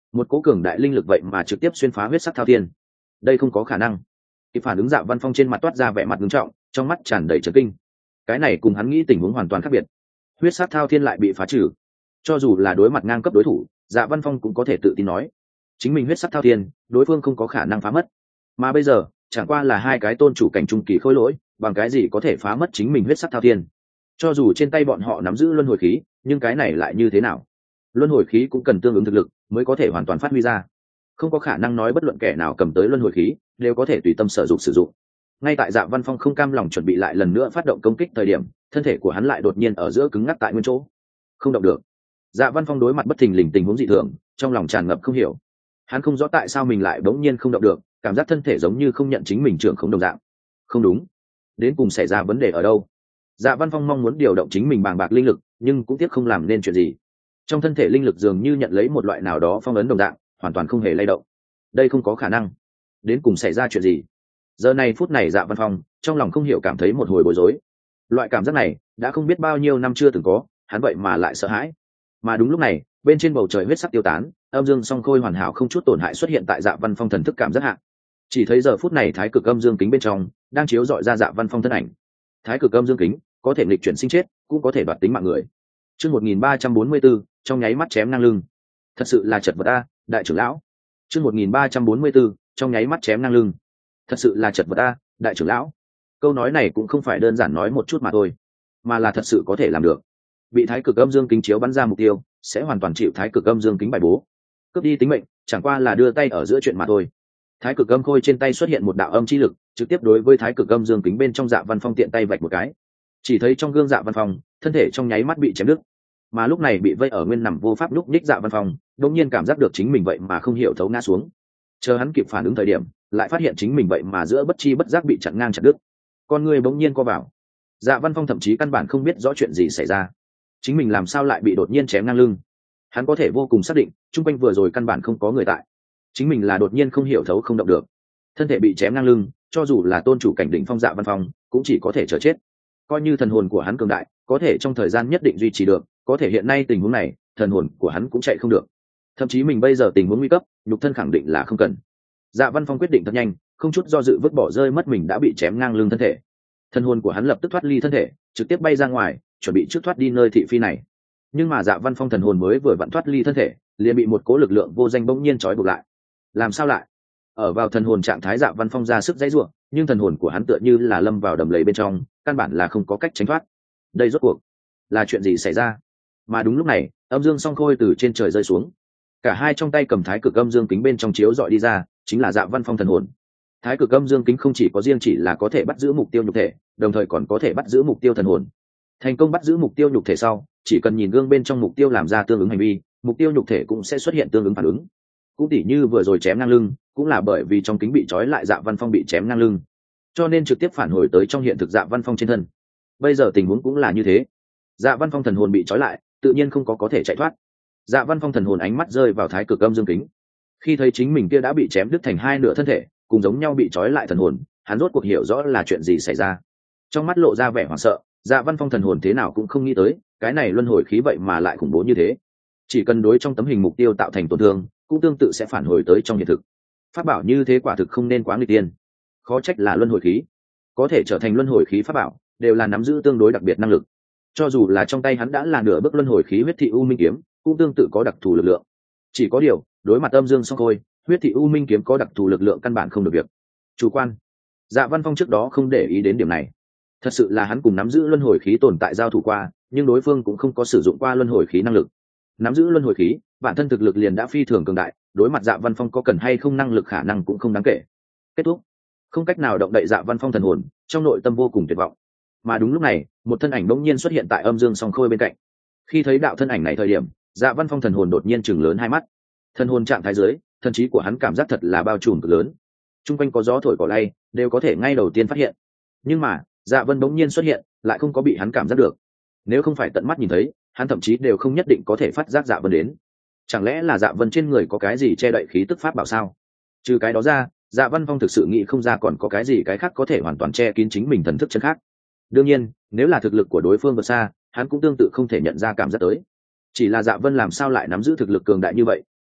một cố cường đại linh lực vậy mà trực tiếp xuyên phá huyết sắc thao thiên. Đây không có khả năng. Kịp phản ứng Dạ Văn Phong trên mặt toát ra vẻ mặt nghiêm trọng, trong mắt tràn đầy chấn kinh. Cái này cùng hắn nghĩ tình huống hoàn toàn khác biệt. Huyết sắc thao thiên lại bị phá trừ. Cho dù là đối mặt ngang cấp đối thủ, Dạ Văn Phong cũng có thể tự tin nói, chính mình huyết sắc thao thiên, đối phương không có khả năng phá mất. Mà bây giờ, chẳng qua là hai cái tôn chủ cảnh trung kỳ khôi lỗi, bằng cái gì có thể phá mất chính mình huyết sắc thao thiên? Cho dù trên tay bọn họ nắm giữ luân hồi khí, nhưng cái này lại như thế nào? Luân hồi khí cũng cần tương ứng thực lực mới có thể hoàn toàn phát huy ra. Không có khả năng nói bất luận kẻ nào cầm tới luân hồi khí đều có thể tùy tâm sở dụng sử dụng. Ngay tại Dạ Văn Phong không cam lòng chuẩn bị lại lần nữa phát động công kích thời điểm, thân thể của hắn lại đột nhiên ở giữa cứng ngắc tại nguyên chỗ, không động được. Dạ Văn Phong đối mặt bất thình lình tình huống dị thường, trong lòng tràn ngập không hiểu. Hắn không rõ tại sao mình lại bỗng nhiên không động được, cảm giác thân thể giống như không nhận chính mình trưởng không đồng dạng. Không đúng, đến cùng xảy ra vấn đề ở đâu? Dạ Văn Phong mong muốn điều động chính mình bàng bạc linh lực, nhưng cũng tiếc không làm nên chuyện gì. Trong thân thể linh lực dường như nhận lấy một loại nào đó phong ấn đồng dạng, hoàn toàn không hề lay động. Đây không có khả năng. Đến cùng xảy ra chuyện gì? Giờ này phút này Dạ Văn Phong trong lòng không hiểu cảm thấy một hồi bối rối. Loại cảm giác này đã không biết bao nhiêu năm chưa từng có, hắn vậy mà lại sợ hãi. Mà đúng lúc này, bên trên bầu trời huyết sắc tiêu tán, âm dương song khôi hoàn hảo không chút tổn hại xuất hiện tại Dạ Văn Phong thần thức cảm giác hạ. Chỉ thấy giờ phút này thái cực âm dương kính bên trong đang chiếu dọi ra Dạ Văn Phong thân ảnh. Thái cực âm dương kính có thể nghịch chuyển sinh chết, cũng có thể đoạt tính mạng người. Chương một nghìn ba trăm bốn mươi tư, trong nháy mắt chém ngang lưng. Thật sự là chật vật a, đại trưởng lão. Chương một nghìn ba trăm bốn mươi tư, trong nháy mắt chém ngang lưng. Thật sự là chật vật a, đại trưởng lão. Câu nói này cũng không phải đơn giản nói một chút mà thôi, mà là thật sự có thể làm được. Bị thái cực âm dương kính chiếu bắn ra mục tiêu, sẽ hoàn toàn chịu thái cực âm dương kính bài bố. Cướp đi tính mệnh, chẳng qua là đưa tay ở giữa chuyện mà thôi. Thái cực âm khôi trên tay xuất hiện một đạo âm chi lực, trực tiếp đối với thái cực âm dương kính bên trong Dạ Văn Phong tiện tay vạch một cái. Chỉ thấy trong gương Dạ Văn Phong, thân thể trong nháy mắt bị chém đứt. Mà lúc này bị vây ở nguyên nằm vô pháp lúc nhích Dạ Văn Phong, đột nhiên cảm giác được chính mình vậy mà không hiểu thấu ngã xuống. Chờ hắn kịp phản ứng thời điểm, lại phát hiện chính mình vậy mà giữa bất chi bất giác bị chặn ngang chặt đứt. Con người bỗng nhiên co vào. Dạ Văn Phong thậm chí căn bản không biết rõ chuyện gì xảy ra. Chính mình làm sao lại bị đột nhiên chém ngang lưng? Hắn có thể vô cùng xác định, chung quanh vừa rồi căn bản không có người tại. Chính mình là đột nhiên không hiểu thấu không động được. Thân thể bị chém ngang lưng, cho dù là tôn chủ cảnh đỉnh phong Dạ Văn Phong, cũng chỉ có thể chờ chết. Coi như thần hồn của hắn cường đại, có thể trong thời gian nhất định duy trì được, có thể hiện nay tình huống này, thần hồn của hắn cũng chạy không được. Thậm chí mình bây giờ tình huống nguy cấp, nhục thân khẳng định là không cần. Dạ Văn Phong quyết định thật nhanh, không chút do dự vứt bỏ rơi mất mình đã bị chém ngang lưng thân thể. Thần hồn của hắn lập tức thoát ly thân thể, trực tiếp bay ra ngoài, chuẩn bị trước thoát đi nơi thị phi này. Nhưng mà Dạ Văn Phong thần hồn mới vừa vặn thoát ly thân thể, liền bị một cố lực lượng vô danh bỗng nhiên trói buộc lại. Làm sao lại? Ở vào thần hồn trạng thái Dạ Văn Phong ra sức dãy rủa, nhưng thần hồn của hắn tựa như là lâm vào đầm lầy bên trong, căn bản là không có cách tránh thoát. Đây rốt cuộc là chuyện gì xảy ra? Mà đúng lúc này, âm dương song khôi từ trên trời rơi xuống. Cả hai trong tay cầm thái cực âm dương kính bên trong chiếu dọi đi ra, chính là Dạ Văn Phong thần hồn. Thái cực âm dương kính không chỉ có riêng chỉ là có thể bắt giữ mục tiêu nhục thể, đồng thời còn có thể bắt giữ mục tiêu thần hồn. Thành công bắt giữ mục tiêu nhục thể sau, chỉ cần nhìn gương bên trong mục tiêu làm ra tương ứng hành vi, mục tiêu nhục thể cũng sẽ xuất hiện tương ứng phản ứng. Cũng tỉ như vừa rồi chém ngang lưng, cũng là bởi vì trong kính bị trói lại Dạ Văn Phong bị chém ngang lưng, cho nên trực tiếp phản hồi tới trong hiện thực Dạ Văn Phong trên thân. Bây giờ tình huống cũng là như thế. Dạ Văn Phong thần hồn bị trói lại, tự nhiên không có có thể chạy thoát. Dạ Văn Phong thần hồn ánh mắt rơi vào thái cực âm dương kính. Khi thấy chính mình kia đã bị chém đứt thành hai nửa thân thể, cùng giống nhau bị trói lại thần hồn, hắn rốt cuộc hiểu rõ là chuyện gì xảy ra. Trong mắt lộ ra vẻ hoảng sợ, Dạ Văn Phong thần hồn thế nào cũng không nghĩ tới, cái này luân hồi khí vậy mà lại khủng bố như thế. Chỉ cần đối trong tấm hình mục tiêu tạo thành tổn thương, cũng tương tự sẽ phản hồi tới trong hiện thực. Pháp bảo như thế quả thực không nên quá nghịch tiên. Khó trách là luân hồi khí. Có thể trở thành luân hồi khí pháp bảo, đều là nắm giữ tương đối đặc biệt năng lực. Cho dù là trong tay hắn đã là nửa bước luân hồi khí huyết thị u minh kiếm, cũng tương tự có đặc thù lực lượng. Chỉ có điều, đối mặt âm dương song khôi, huyết thị u minh kiếm có đặc thù lực lượng căn bản không được việc. Chủ quan. Dạ Văn Phong trước đó không để ý đến điểm này. Thật sự là hắn cùng nắm giữ luân hồi khí tồn tại giao thủ qua, nhưng đối phương cũng không có sử dụng qua luân hồi khí năng lực. Nắm giữ luân hồi khí, bản thân thực lực liền đã phi thường cường đại, đối mặt Dạ Văn Phong có cần hay không năng lực khả năng cũng không đáng kể. Kết thúc. Không cách nào động đậy Dạ Văn Phong thần hồn, trong nội tâm vô cùng tuyệt vọng. Mà đúng lúc này, một thân ảnh bỗng nhiên xuất hiện tại âm dương song khôi bên cạnh. Khi thấy đạo thân ảnh này thời điểm, Dạ Văn Phong thần hồn đột nhiên chừng lớn hai mắt. Thần hồn trạng thái dưới, thần trí của hắn cảm giác thật là bao trùm cực lớn. Trung quanh có gió thổi cỏ lay, đều có thể ngay đầu tiên phát hiện. Nhưng mà, Dạ Vân bỗng nhiên xuất hiện, lại không có bị hắn cảm giác được. Nếu không phải tận mắt nhìn thấy, hắn thậm chí đều không nhất định có thể phát giác Dạ Vân đến. Chẳng lẽ là Dạ Vân trên người có cái gì che đậy khí tức pháp bảo sao? Trừ cái đó ra, Dạ Văn Phong thực sự nghĩ không ra còn có cái gì cái khác có thể hoàn toàn che kín chính mình thần thức chân khác. Đương nhiên, nếu là thực lực của đối phương vượt xa, hắn cũng tương tự không thể nhận ra cảm giác tới. Chỉ là Dạ Vân làm sao lại nắm giữ thực lực cường đại như vậy,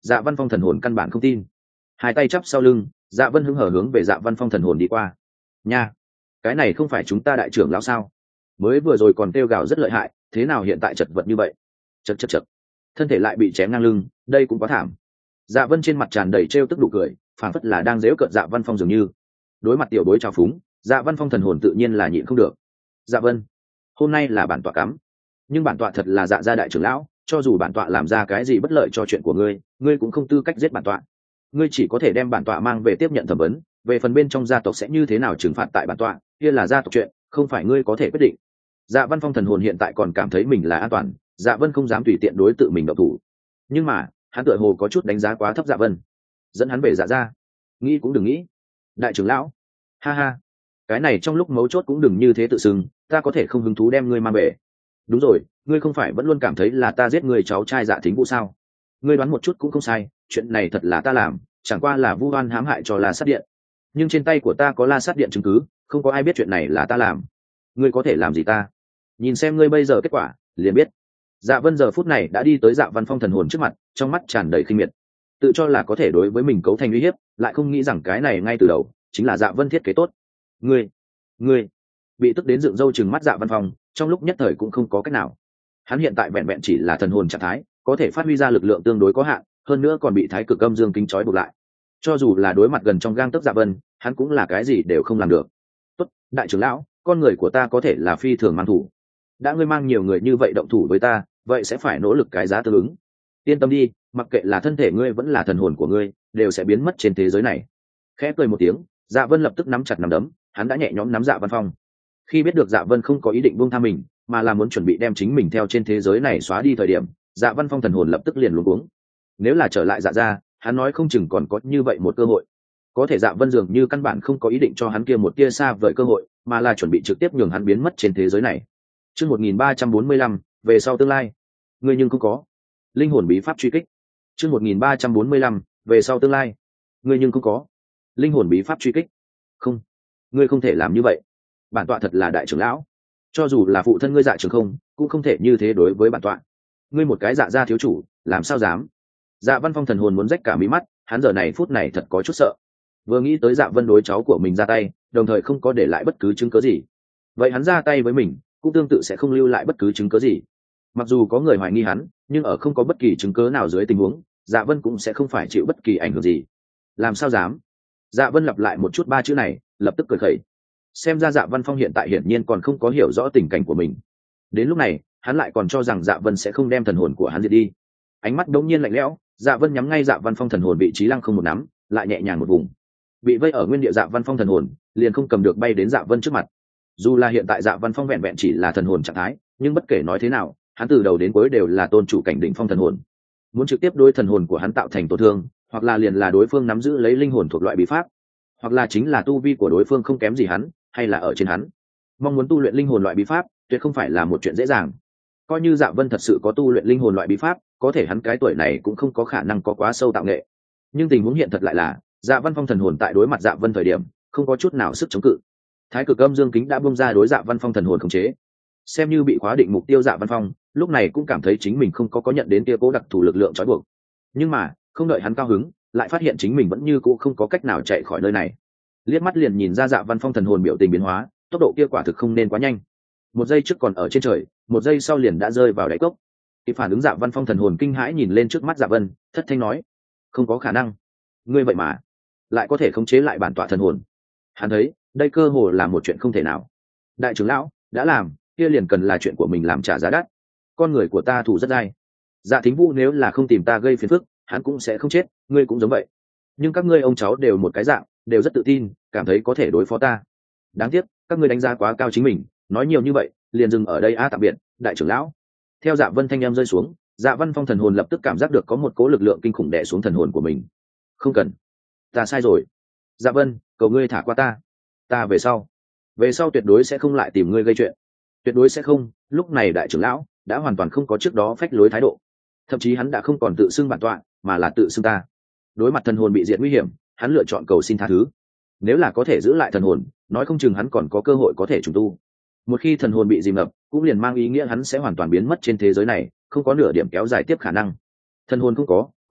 Dạ Văn Phong thần hồn căn bản không tin. Hai tay chắp sau lưng, Dạ Vân hứng hở hướng về Dạ Văn Phong thần hồn đi qua. Nha, cái này không phải chúng ta đại trưởng lão sao? Mới vừa rồi còn kêu gào rất lợi hại, thế nào hiện tại chật vật như vậy? Chật chật chật, thân thể lại bị chém ngang lưng, đây cũng quá thảm. Dạ Vân trên mặt tràn đầy trêu tức đủ cười, phảng phất là đang giễu cợt Dạ Văn Phong dường như. Đối mặt tiểu bối trào phúng, Dạ Văn Phong thần hồn tự nhiên là nhịn không được. Dạ Vân, hôm nay là bản tọa cắm, nhưng bản tọa thật là Dạ gia đại trưởng lão, cho dù bản tọa làm ra cái gì bất lợi cho chuyện của ngươi, ngươi cũng không tư cách giết bản tọa. Ngươi chỉ có thể đem bản tọa mang về tiếp nhận thẩm vấn, về phần bên trong gia tộc sẽ như thế nào trừng phạt tại bản tọa, kia là gia tộc chuyện, không phải ngươi có thể quyết định. Dạ Văn Phong thần hồn hiện tại còn cảm thấy mình là an toàn, Dạ Vân không dám tùy tiện đối tự mình động thủ. Nhưng mà, hắn tựa hồ có chút đánh giá quá thấp Dạ Vân, dẫn hắn về Dạ gia. Nghĩ cũng đừng nghĩ. Đại trưởng lão, ha ha, cái này trong lúc mấu chốt cũng đừng như thế tự xưng, ta có thể không hứng thú đem ngươi mang về. Đúng rồi, ngươi không phải vẫn luôn cảm thấy là ta giết người cháu trai Dạ Thính Vũ sao? Ngươi đoán một chút cũng không sai, chuyện này thật là ta làm, chẳng qua là vu oan hãm hại cho La Sát Điện. Nhưng trên tay của ta có La Sát Điện chứng cứ, không có ai biết chuyện này là ta làm. Ngươi có thể làm gì ta? Nhìn xem ngươi bây giờ kết quả, liền biết. Dạ Vân giờ phút này đã đi tới Dạ Văn Phong thần hồn trước mặt, trong mắt tràn đầy khinh miệt, tự cho là có thể đối với mình cấu thành uy hiếp, lại không nghĩ rằng cái này ngay từ đầu chính là Dạ Vân thiết kế tốt. Ngươi, ngươi, bị tức đến dựng râu chừng mắt Dạ Văn Phong, trong lúc nhất thời cũng không có cách nào. Hắn hiện tại vẹn vẹn chỉ là thần hồn trạng thái, có thể phát huy ra lực lượng tương đối có hạn, hơn nữa còn bị thái cực âm dương kính chói buộc lại. Cho dù là đối mặt gần trong gang tấc Dạ Vân, hắn cũng là cái gì đều không làm được. Tốt, đại trưởng lão, con người của ta có thể là phi thường mang thủ. Đã ngươi mang nhiều người như vậy động thủ với ta, vậy sẽ phải nỗ lực cái giá tương ứng. Yên tâm đi, mặc kệ là thân thể ngươi vẫn là thần hồn của ngươi, đều sẽ biến mất trên thế giới này. Khẽ cười một tiếng, Dạ Vân lập tức nắm chặt nắm đấm, hắn đã nhẹ nhõm nắm Dạ Văn Phong. Khi biết được Dạ Vân không có ý định buông tha mình, mà là muốn chuẩn bị đem chính mình theo trên thế giới này xóa đi thời điểm, Dạ Văn Phong thần hồn lập tức liền luống cuống. Nếu là trở lại Dạ gia, hắn nói không chừng còn có như vậy một cơ hội. Có thể Dạ Vân dường như căn bản không có ý định cho hắn kia một tia xa vời cơ hội, mà là chuẩn bị trực tiếp nhường hắn biến mất trên thế giới này. Chương một nghìn ba trăm bốn mươi lăm, về sau tương lai. Ngươi nhưng không có. Linh hồn bí pháp truy kích. Chương một nghìn ba trăm bốn mươi lăm, về sau tương lai. Ngươi nhưng không có. Linh hồn bí pháp truy kích. Không, ngươi không thể làm như vậy. Bản tọa thật là đại trưởng lão, cho dù là phụ thân ngươi Dạ Trường Không, cũng không thể như thế đối với bản tọa. Ngươi một cái Dạ gia thiếu chủ, làm sao dám? Dạ Văn Phong thần hồn muốn rách cả mí mắt, hắn giờ này phút này thật có chút sợ. Vừa nghĩ tới Dạ Vân đối cháu của mình ra tay, đồng thời không có để lại bất cứ chứng cớ gì, vậy hắn ra tay với mình cũng tương tự sẽ không lưu lại bất cứ chứng cớ gì. Mặc dù có người hoài nghi hắn, nhưng ở không có bất kỳ chứng cớ nào dưới tình huống, Dạ Vân cũng sẽ không phải chịu bất kỳ ảnh hưởng gì. Làm sao dám? Dạ Vân lặp lại một chút ba chữ này, lập tức cười khẩy. Xem ra Dạ Văn Phong hiện tại hiển nhiên còn không có hiểu rõ tình cảnh của mình. Đến lúc này, hắn lại còn cho rằng Dạ Vân sẽ không đem thần hồn của hắn diệt đi. Ánh mắt đống nhiên lạnh lẽo, Dạ Vân nhắm ngay Dạ Văn Phong thần hồn vị trí lăng không một nắm, lại nhẹ nhàng một vùng. Bị vây ở nguyên địa Dạ Văn Phong thần hồn, liền không cầm được bay đến Dạ Vân trước mặt. Dù là hiện tại Dạ Văn Phong vẹn vẹn chỉ là thần hồn trạng thái, nhưng bất kể nói thế nào, hắn từ đầu đến cuối đều là tôn chủ cảnh đỉnh phong thần hồn. Muốn trực tiếp đối thần hồn của hắn tạo thành tổn thương, hoặc là liền là đối phương nắm giữ lấy linh hồn thuộc loại bí pháp, hoặc là chính là tu vi của đối phương không kém gì hắn, hay là ở trên hắn. Mong muốn tu luyện linh hồn loại bí pháp, tuyệt không phải là một chuyện dễ dàng. Coi như Dạ Vân thật sự có tu luyện linh hồn loại bí pháp, có thể hắn cái tuổi này cũng không có khả năng có quá sâu tạo nghệ. Nhưng tình huống hiện thật lại là, Dạ Văn Phong thần hồn tại đối mặt Dạ Vân thời điểm, không có chút nào sức chống cự. Thái cực âm dương kính đã bung ra đối Dạ Văn Phong thần hồn khống chế. Xem như bị khóa định mục tiêu Dạ Văn Phong, lúc này cũng cảm thấy chính mình không có có nhận đến kia cố đặc thù lực lượng trói buộc. Nhưng mà, không đợi hắn cao hứng, lại phát hiện chính mình vẫn như cũ không có cách nào chạy khỏi nơi này. Liếc mắt liền nhìn ra Dạ Văn Phong thần hồn biểu tình biến hóa, tốc độ kia quả thực không nên quá nhanh. Một giây trước còn ở trên trời, một giây sau liền đã rơi vào đáy cốc. Khi phản ứng Dạ Văn Phong thần hồn kinh hãi nhìn lên trước mắt Dạ Vân, thất thanh nói: "Không có khả năng, ngươi vậy mà lại có thể khống chế lại bản tọa thần hồn." Hắn thấy, đây cơ hồ là một chuyện không thể nào. Đại trưởng lão đã làm, kia liền cần là chuyện của mình làm trả giá đắt. Con người của ta thủ rất dai. Dạ Thính Vũ nếu là không tìm ta gây phiền phức, hắn cũng sẽ không chết, ngươi cũng giống vậy. Nhưng các ngươi ông cháu đều một cái dạng, đều rất tự tin, cảm thấy có thể đối phó ta. Đáng tiếc, các ngươi đánh giá quá cao chính mình, nói nhiều như vậy, liền dừng ở đây a à, tạm biệt, đại trưởng lão. Theo Dạ Vân thanh em rơi xuống, Dạ Văn Phong thần hồn lập tức cảm giác được có một cỗ lực lượng kinh khủng đè xuống thần hồn của mình. Không cần, ta sai rồi. Dạ Vân, cầu ngươi thả qua ta. Ta về sau, về sau tuyệt đối sẽ không lại tìm ngươi gây chuyện. Tuyệt đối sẽ không. Lúc này đại trưởng lão đã hoàn toàn không có trước đó phách lối thái độ, thậm chí hắn đã không còn tự xưng bản tọa, mà là tự xưng ta. Đối mặt thần hồn bị diệt nguy hiểm, hắn lựa chọn cầu xin tha thứ. Nếu là có thể giữ lại thần hồn, nói không chừng hắn còn có cơ hội có thể trùng tu. Một khi thần hồn bị dìm ngập, cũng liền mang ý nghĩa hắn sẽ hoàn toàn biến mất trên thế giới này, không có nửa điểm kéo dài tiếp khả năng. Thần hồn không có,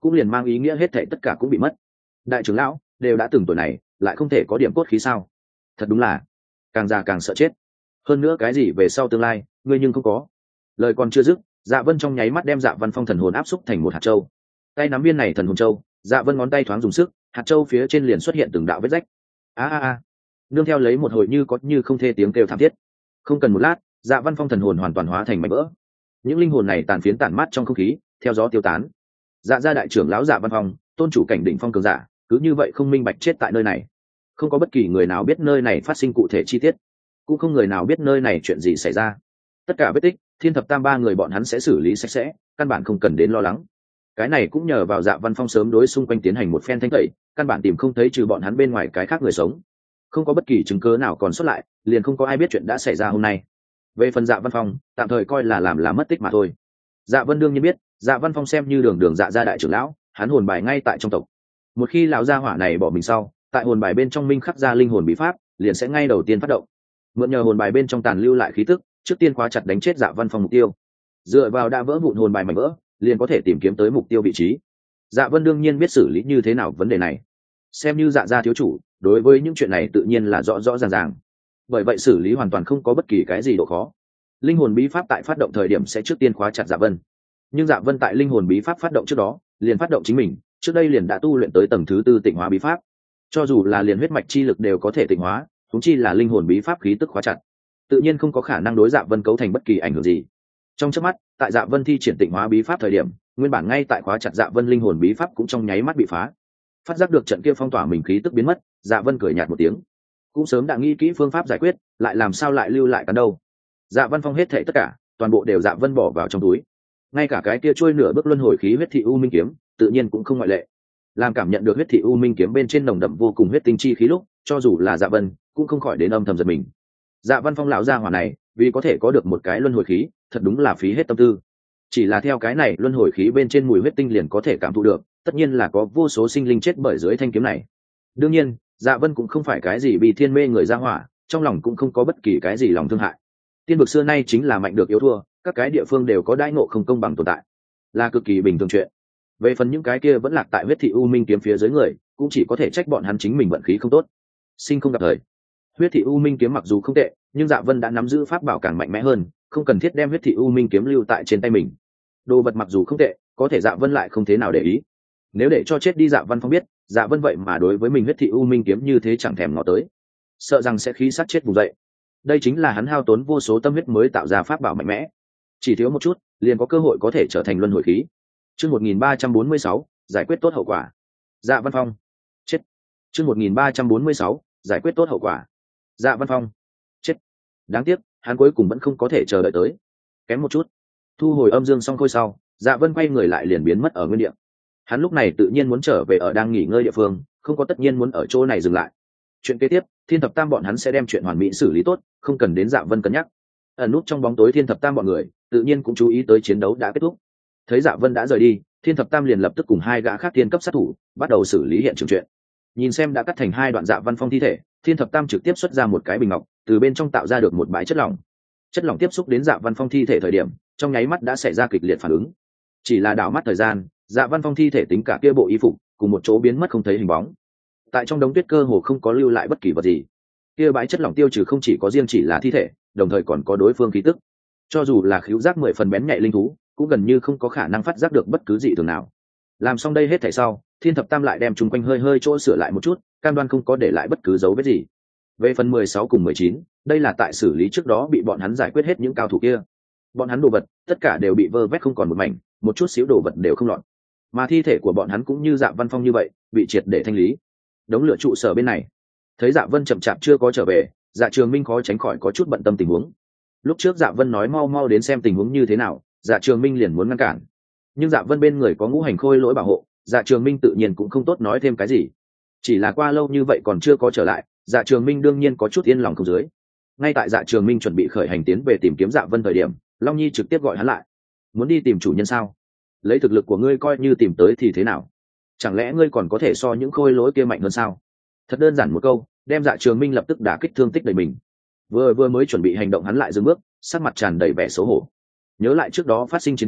cũng liền mang ý nghĩa hết thảy tất cả cũng bị mất. Đại trưởng lão đều đã từng tuổi này, lại không thể có điểm cốt khí sao? Thật đúng là càng già càng sợ chết. Hơn nữa cái gì về sau tương lai, ngươi nhưng không có. Lời còn chưa dứt, Dạ Vân trong nháy mắt đem Dạ Văn Phong thần hồn áp xúc thành một hạt châu. Tay nắm viên này thần hồn châu, Dạ Vân ngón tay thoáng dùng sức, hạt châu phía trên liền xuất hiện từng đạo vết rách. A a a. Nương theo lấy một hồi như có như không thê tiếng kêu thảm thiết. Không cần một lát, Dạ Văn Phong thần hồn hoàn toàn hóa thành mảnh vỡ. Những linh hồn này tàn phiến tản mát trong không khí, theo gió tiêu tán. Dạ gia đại trưởng lão Dạ Văn Phong, tôn chủ cảnh đỉnh phong cường giả, cứ như vậy không minh bạch chết tại nơi này. Không có bất kỳ người nào biết nơi này phát sinh cụ thể chi tiết, cũng không người nào biết nơi này chuyện gì xảy ra. Tất cả vết tích, Thiên Thập Tam ba người bọn hắn sẽ xử lý sạch sẽ, căn bản không cần đến lo lắng. Cái này cũng nhờ vào Dạ Văn Phong sớm đối xung quanh tiến hành một phen thanh tẩy, căn bản tìm không thấy trừ bọn hắn bên ngoài cái khác người sống. Không có bất kỳ chứng cứ nào còn xuất lại, liền không có ai biết chuyện đã xảy ra hôm nay. Về phần Dạ Văn Phong, tạm thời coi là làm là mất tích mà thôi. Dạ Vân đương nhiên biết, Dạ Văn Phong xem như đường đường Dạ gia đại trưởng lão, hắn hồn bài ngay tại trong tộc. Một khi lão gia hỏa này bỏ mình sau, tại hồn bài bên trong minh khắc ra linh hồn bí pháp, liền sẽ ngay đầu tiên phát động. Mượn nhờ hồn bài bên trong tàn lưu lại khí tức, trước tiên khóa chặt đánh chết Dạ Văn Phong mục tiêu. Dựa vào đã vỡ vụn hồn bài mảnh vỡ, liền có thể tìm kiếm tới mục tiêu vị trí. Dạ Vân đương nhiên biết xử lý như thế nào vấn đề này. Xem như Dạ gia thiếu chủ, đối với những chuyện này tự nhiên là rõ rõ ràng ràng. Bởi vậy xử lý hoàn toàn không có bất kỳ cái gì độ khó. Linh hồn bí pháp tại phát động thời điểm sẽ trước tiên khóa chặt Dạ Vân. Nhưng Dạ Vân tại linh hồn bí pháp phát động trước đó, liền phát động chính mình, trước đây liền đã tu luyện tới tầng thứ tư tịnh hóa bí pháp. Cho dù là liền huyết mạch chi lực đều có thể tịnh hóa, huống chi là linh hồn bí pháp khí tức khóa chặt, tự nhiên không có khả năng đối Dạ Vân cấu thành bất kỳ ảnh hưởng gì. Trong chớp mắt, tại Dạ Vân thi triển tịnh hóa bí pháp thời điểm, nguyên bản ngay tại khóa chặt Dạ Vân linh hồn bí pháp cũng trong nháy mắt bị phá. Phát giác được trận kia phong tỏa mình khí tức biến mất, Dạ Vân cười nhạt một tiếng, cũng sớm đã nghĩ kỹ phương pháp giải quyết, lại làm sao lại lưu lại cắn đâu. Dạ Văn Phong hết thảy tất cả, toàn bộ đều Dạ Vân bỏ vào trong túi. Ngay cả cái kia trôi nửa bước luân hồi khí huyết thị u minh kiếm, tự nhiên cũng không ngoại lệ. Làm cảm nhận được huyết thị u minh kiếm bên trên nồng đậm vô cùng huyết tinh chi khí lúc, cho dù là Dạ Vân, cũng không khỏi đến âm thầm giật mình. Dạ Văn Phong lão gia hỏa này, vì có thể có được một cái luân hồi khí, thật đúng là phí hết tâm tư. Chỉ là theo cái này luân hồi khí bên trên mùi huyết tinh liền có thể cảm thụ được, tất nhiên là có vô số sinh linh chết bởi dưới thanh kiếm này. Đương nhiên, Dạ Vân cũng không phải cái gì bị thiên mê người gia hỏa, trong lòng cũng không có bất kỳ cái gì lòng thương hại. Tiên vực xưa nay chính là mạnh được yếu thua, các cái địa phương đều có đãi ngộ không công bằng tồn tại, là cực kỳ bình thường chuyện. Về phần những cái kia vẫn lạc tại huyết thị u minh kiếm phía dưới người, cũng chỉ có thể trách bọn hắn chính mình vận khí không tốt, sinh không gặp thời. Huyết thị u minh kiếm mặc dù không tệ, nhưng Dạ Vân đã nắm giữ pháp bảo càng mạnh mẽ hơn, không cần thiết đem huyết thị u minh kiếm lưu tại trên tay mình. Đồ vật mặc dù không tệ, có thể Dạ Vân lại không thế nào để ý. Nếu để cho chết đi Dạ Văn Phong biết, Dạ Vân vậy mà đối với mình huyết thị u minh kiếm như thế chẳng thèm ngó tới, sợ rằng sẽ khí sát chết vùng dậy. Đây chính là hắn hao tốn vô số tâm huyết mới tạo ra pháp bảo mạnh mẽ, chỉ thiếu một chút liền có cơ hội có thể trở thành luân hồi khí. Chương một nghìn ba trăm bốn mươi sáu, giải quyết tốt hậu quả. Dạ Văn Phong chết. Chương một nghìn ba trăm bốn mươi sáu, giải quyết tốt hậu quả. Dạ Văn Phong chết. Đáng tiếc, hắn cuối cùng vẫn không có thể chờ đợi tới. Kém một chút. Thu hồi âm dương xong khôi sau, Dạ Vân quay người lại liền biến mất ở nguyên địa. Hắn lúc này tự nhiên muốn trở về ở đang nghỉ ngơi địa phương, không có tất nhiên muốn ở chỗ này dừng lại. Chuyện kế tiếp, Thiên Thập Tam bọn hắn sẽ đem chuyện hoàn mỹ xử lý tốt, không cần đến Dạ Vân cân nhắc. Ẩn nút trong bóng tối Thiên Thập Tam bọn người, tự nhiên cũng chú ý tới chiến đấu đã kết thúc. Thấy Dạ Vân đã rời đi, Thiên Thập Tam liền lập tức cùng hai gã khác thiên cấp sát thủ, bắt đầu xử lý hiện trường chuyện. Nhìn xem đã cắt thành hai đoạn Dạ Văn Phong thi thể, Thiên Thập Tam trực tiếp xuất ra một cái bình ngọc, từ bên trong tạo ra được một bãi chất lỏng. Chất lỏng tiếp xúc đến Dạ Văn Phong thi thể thời điểm, trong nháy mắt đã xảy ra kịch liệt phản ứng. Chỉ là đảo mắt thời gian, Dạ Văn Phong thi thể tính cả kia bộ y phục, cùng một chỗ biến mất không thấy hình bóng. Tại trong đống tuyết cơ hồ không có lưu lại bất kỳ vật gì. Kia bãi chất lỏng tiêu trừ không chỉ có riêng chỉ là thi thể, đồng thời còn có đối phương khí tức. Cho dù là khứu giác mười phần bén nhạy linh thú, cũng gần như không có khả năng phát giác được bất cứ gì thường nào. Làm xong đây hết thảy sau, Thiên Thập Tam lại đem chung quanh hơi hơi chỗ sửa lại một chút, cam đoan không có để lại bất cứ dấu vết gì. Về phần mười sáu cùng mười chín, đây là tại xử lý trước đó bị bọn hắn giải quyết hết những cao thủ kia. Bọn hắn đồ vật, tất cả đều bị vơ vét không còn một mảnh, một chút xíu đồ vật đều không lọt. Mà thi thể của bọn hắn cũng như Dạ Văn Phong như vậy, bị triệt để thanh lý. Đống lửa trụ sở bên này, thấy Dạ Vân chậm chạp chưa có trở về, Dạ Trường Minh khó tránh khỏi có chút bận tâm tình huống. Lúc trước Dạ Vân nói mau mau đến xem tình huống như thế nào, Dạ Trường Minh liền muốn ngăn cản. Nhưng Dạ Vân bên người có ngũ hành khôi lỗi bảo hộ, Dạ Trường Minh tự nhiên cũng không tốt nói thêm cái gì. Chỉ là qua lâu như vậy còn chưa có trở lại, Dạ Trường Minh đương nhiên có chút yên lòng không dưới. Ngay tại Dạ Trường Minh chuẩn bị khởi hành tiến về tìm kiếm Dạ Vân thời điểm, Long Nhi trực tiếp gọi hắn lại. Muốn đi tìm chủ nhân sao? Lấy thực lực của ngươi coi như tìm tới thì thế nào? Chẳng lẽ ngươi còn có thể so những khôi lỗi kia mạnh hơn sao? Thật đơn giản một câu, đem Dạ Trường Minh lập tức đả kích thương tích đầy mình. Vừa vừa mới chuẩn bị hành động hắn lại dừng bước, sắc mặt tràn đầy vẻ xấu hổ. Nhớ lại trước đó phát sinh chiến tranh,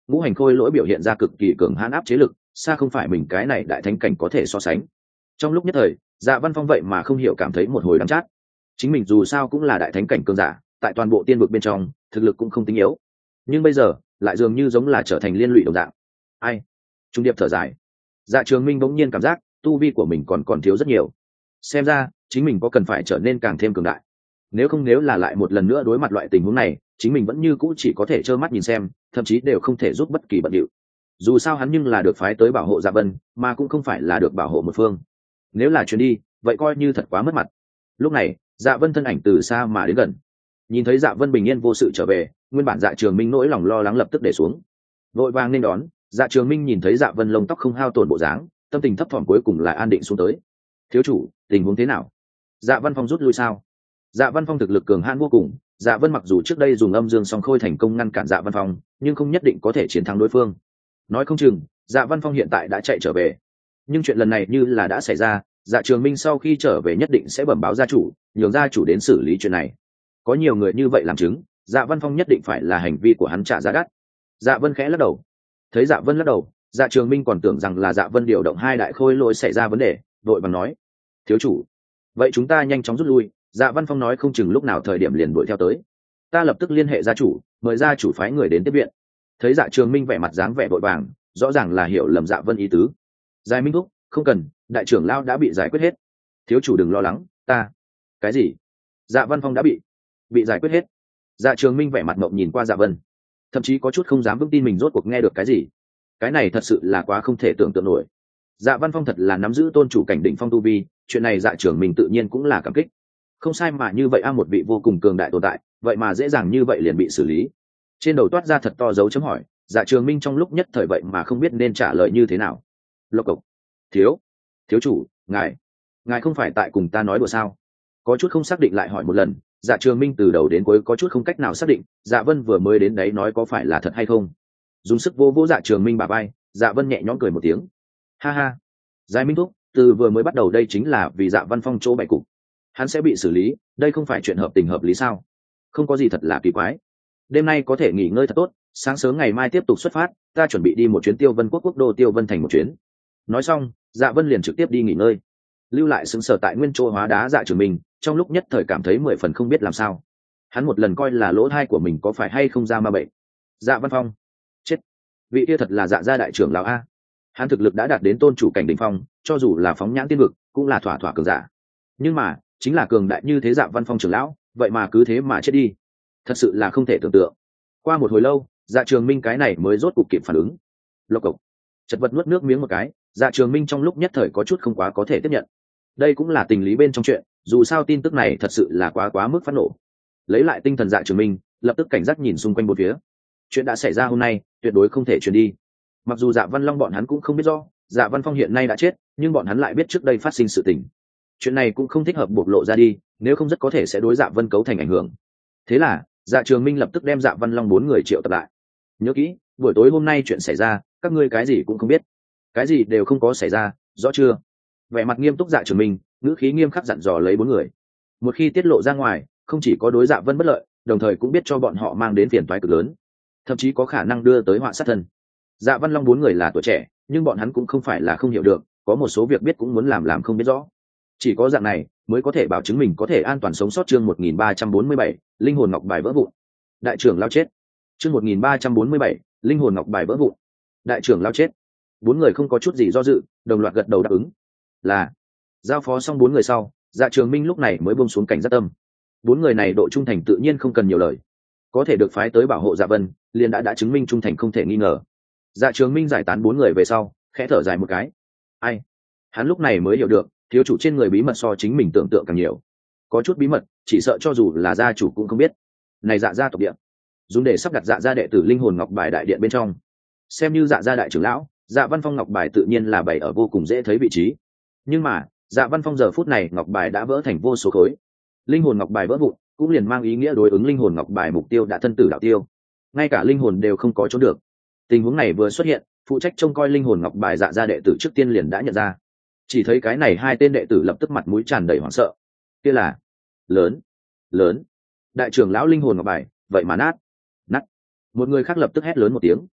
ngũ hành khôi lỗi biểu hiện ra cực kỳ cường hãn áp chế lực, xa không phải mình cái này đại thánh cảnh có thể so sánh. Trong lúc nhất thời, Dạ Văn Phong vậy mà không hiểu cảm thấy một hồi đắng chát. Chính mình dù sao cũng là đại thánh cảnh cường giả, tại toàn bộ tiên vực bên trong, thực lực cũng không tính yếu. Nhưng bây giờ, lại dường như giống là trở thành liên lụy đồng dạng. Ai? Trung điệp thở dài. Dạ Trường Minh bỗng nhiên cảm giác, tu vi của mình còn còn thiếu rất nhiều. Xem ra, chính mình có cần phải trở nên càng thêm cường đại. Nếu không nếu là lại một lần nữa đối mặt loại tình huống này, chính mình vẫn như cũ chỉ có thể trơ mắt nhìn xem, thậm chí đều không thể giúp bất kỳ bận điệu. Dù sao hắn nhưng là được phái tới bảo hộ Dạ Vân, mà cũng không phải là được bảo hộ một phương. Nếu là chuyến đi, vậy coi như thật quá mất mặt. Lúc này, Dạ Vân thân ảnh từ xa mà đến gần, nhìn thấy Dạ Vân bình yên vô sự trở về, nguyên bản Dạ Trường Minh nỗi lòng lo lắng lập tức để xuống, vội vàng nên đón. Dạ Trường Minh nhìn thấy Dạ Vân lông tóc không hao tổn bộ dáng, tâm tình thấp thỏm cuối cùng lại an định xuống tới. Thiếu chủ, tình huống thế nào? Dạ Văn Phong rút lui sao? Dạ Văn Phong thực lực cường hãn vô cùng, Dạ Vân mặc dù trước đây dùng âm dương song khôi thành công ngăn cản Dạ Văn Phong, nhưng không nhất định có thể chiến thắng đối phương. Nói không chừng, Dạ Văn Phong hiện tại đã chạy trở về. Nhưng chuyện lần này như là đã xảy ra, Dạ Trường Minh sau khi trở về nhất định sẽ bẩm báo gia chủ, nhường gia chủ đến xử lý chuyện này. Có nhiều người như vậy làm chứng, Dạ Văn Phong nhất định phải là hành vi của hắn trả giá đắt. Dạ Vân khẽ lắc đầu. Thấy Dạ Vân lắc đầu, Dạ Trường Minh còn tưởng rằng là Dạ Vân điều động hai đại khôi lỗi xảy ra vấn đề, vội vàng nói: "Thiếu chủ, vậy chúng ta nhanh chóng rút lui." Dạ Văn Phong nói không chừng lúc nào thời điểm liền đuổi theo tới. Ta lập tức liên hệ gia chủ, mời gia chủ phái người đến tiếp viện. Thấy Dạ Trường Minh vẻ mặt dáng vẻ vội vàng, rõ ràng là hiểu lầm Dạ Vân ý tứ. Giải Minh thúc, không cần, đại trưởng lão đã bị giải quyết hết. Thiếu chủ đừng lo lắng, ta. Cái gì? Dạ Văn Phong đã bị bị giải quyết hết. Dạ Trường Minh vẻ mặt mộng nhìn qua Dạ Vân, thậm chí có chút không dám vững tin mình rốt cuộc nghe được cái gì. Cái này thật sự là quá không thể tưởng tượng nổi. Dạ Văn Phong thật là nắm giữ tôn chủ cảnh đỉnh phong tu vi, chuyện này Dạ Trường Minh tự nhiên cũng là cảm kích. Không sai mà như vậy a, một vị vô cùng cường đại tồn tại, vậy mà dễ dàng như vậy liền bị xử lý. Trên đầu toát ra thật to dấu chấm hỏi, Dạ Trường Minh trong lúc nhất thời vậy mà không biết nên trả lời như thế nào. Lộc cộc. Thiếu, thiếu chủ, ngài, ngài không phải tại cùng ta nói đùa sao? Có chút không xác định lại hỏi một lần. Dạ Trường Minh từ đầu đến cuối có chút không cách nào xác định, Dạ Vân vừa mới đến đấy nói có phải là thật hay không. Dùng sức vô vô Dạ Trường Minh bả vai, Dạ Vân nhẹ nhõm cười một tiếng. Ha ha, Giải Minh thúc, từ vừa mới bắt đầu đây chính là vì Dạ Văn Phong chỗ bày cục, hắn sẽ bị xử lý, đây không phải chuyện hợp tình hợp lý sao? Không có gì thật là kỳ quái. Đêm nay có thể nghỉ ngơi thật tốt, sáng sớm ngày mai tiếp tục xuất phát, ta chuẩn bị đi một chuyến Tiêu Vân quốc quốc đô Tiêu Vân thành một chuyến. Nói xong, Dạ Vân liền trực tiếp đi nghỉ ngơi, lưu lại xứng sở tại nguyên chỗ hóa đá Dạ Trường Minh, trong lúc nhất thời cảm thấy mười phần không biết làm sao. Hắn một lần coi là lỗ thai của mình có phải hay không ra ma bệnh. Dạ Văn Phong chết, vị kia thật là Dạ gia đại trưởng lão a. Hắn thực lực đã đạt đến tôn chủ cảnh đỉnh phong, cho dù là phóng nhãn tiên vực cũng là thỏa thỏa cường giả. Nhưng mà chính là cường đại như thế Dạ Văn Phong trưởng lão, vậy mà cứ thế mà chết đi, thật sự là không thể tưởng tượng. Qua một hồi lâu, Dạ Trường Minh cái này mới rốt cục kịp phản ứng. Lộc cộc, chật vật nuốt nước miếng một cái, Dạ Trường Minh trong lúc nhất thời có chút không quá có thể tiếp nhận. Đây cũng là tình lý bên trong chuyện, dù sao tin tức này thật sự là quá quá mức phát nổ. Lấy lại tinh thần Dạ Trường Minh, lập tức cảnh giác nhìn xung quanh bốn phía. Chuyện đã xảy ra hôm nay, tuyệt đối không thể truyền đi. Mặc dù Dạ Văn Long bọn hắn cũng không biết do, Dạ Văn Phong hiện nay đã chết, nhưng bọn hắn lại biết trước đây phát sinh sự tình. Chuyện này cũng không thích hợp bộc lộ ra đi, nếu không rất có thể sẽ đối Dạ Vân cấu thành ảnh hưởng. Thế là, Dạ Trường Minh lập tức đem Dạ Văn Long bốn người triệu tập lại. Nhớ kỹ, buổi tối hôm nay chuyện xảy ra, các ngươi cái gì cũng không biết, cái gì đều không có xảy ra, rõ chưa? Vẻ mặt nghiêm túc Dạ Trường Minh, ngữ khí nghiêm khắc dặn dò lấy bốn người. Một khi tiết lộ ra ngoài, không chỉ có đối Dạ Vân bất lợi, đồng thời cũng biết cho bọn họ mang đến phiền toái cực lớn, thậm chí có khả năng đưa tới họa sát thân. Dạ Văn Long bốn người là tuổi trẻ, nhưng bọn hắn cũng không phải là không hiểu được, có một số việc biết cũng muốn làm làm không biết rõ. Chỉ có dạng này mới có thể bảo chứng mình có thể an toàn sống sót. Chương một nghìn ba trăm bốn mươi bảy, linh hồn ngọc bài vỡ vụn. Đại trưởng lao chết. Chương một nghìn ba trăm bốn mươi bảy, linh hồn ngọc bài vỡ vụn. Đại trưởng lao chết. Bốn người không có chút gì do dự, đồng loạt gật đầu đáp ứng. Là. Giao phó xong bốn người sau, Dạ Trường Minh lúc này mới buông xuống cảnh giác tâm. Bốn người này độ trung thành tự nhiên không cần nhiều lời, có thể được phái tới bảo hộ Dạ Vân, liền đã đã chứng minh trung thành không thể nghi ngờ. Dạ Trường Minh giải tán bốn người về sau, khẽ thở dài một cái. Ai? Hắn lúc này mới hiểu được, thiếu chủ trên người bí mật so chính mình tưởng tượng càng nhiều. Có chút bí mật, chỉ sợ cho dù là gia chủ cũng không biết. Này Dạ gia tộc địa, dùng để sắp đặt Dạ gia đệ tử linh hồn ngọc bài đại điện bên trong. Xem như Dạ gia đại trưởng lão, Dạ Văn Phong ngọc bài tự nhiên là bày ở vô cùng dễ thấy vị trí. Nhưng mà, Dạ Văn Phong giờ phút này ngọc bài đã vỡ thành vô số khối. Linh hồn ngọc bài vỡ vụn, cũng liền mang ý nghĩa đối ứng linh hồn ngọc bài mục tiêu đã thân tử đạo tiêu. Ngay cả linh hồn đều không có chỗ được. Tình huống này vừa xuất hiện, phụ trách trông coi linh hồn ngọc bài Dạ gia đệ tử trước tiên liền đã nhận ra. Chỉ thấy cái này hai tên đệ tử lập tức mặt mũi tràn đầy hoảng sợ. Kia là lớn, lớn, đại trưởng lão linh hồn ngọc bài, vậy mà nát, nát. Một người khác lập tức hét lớn một tiếng.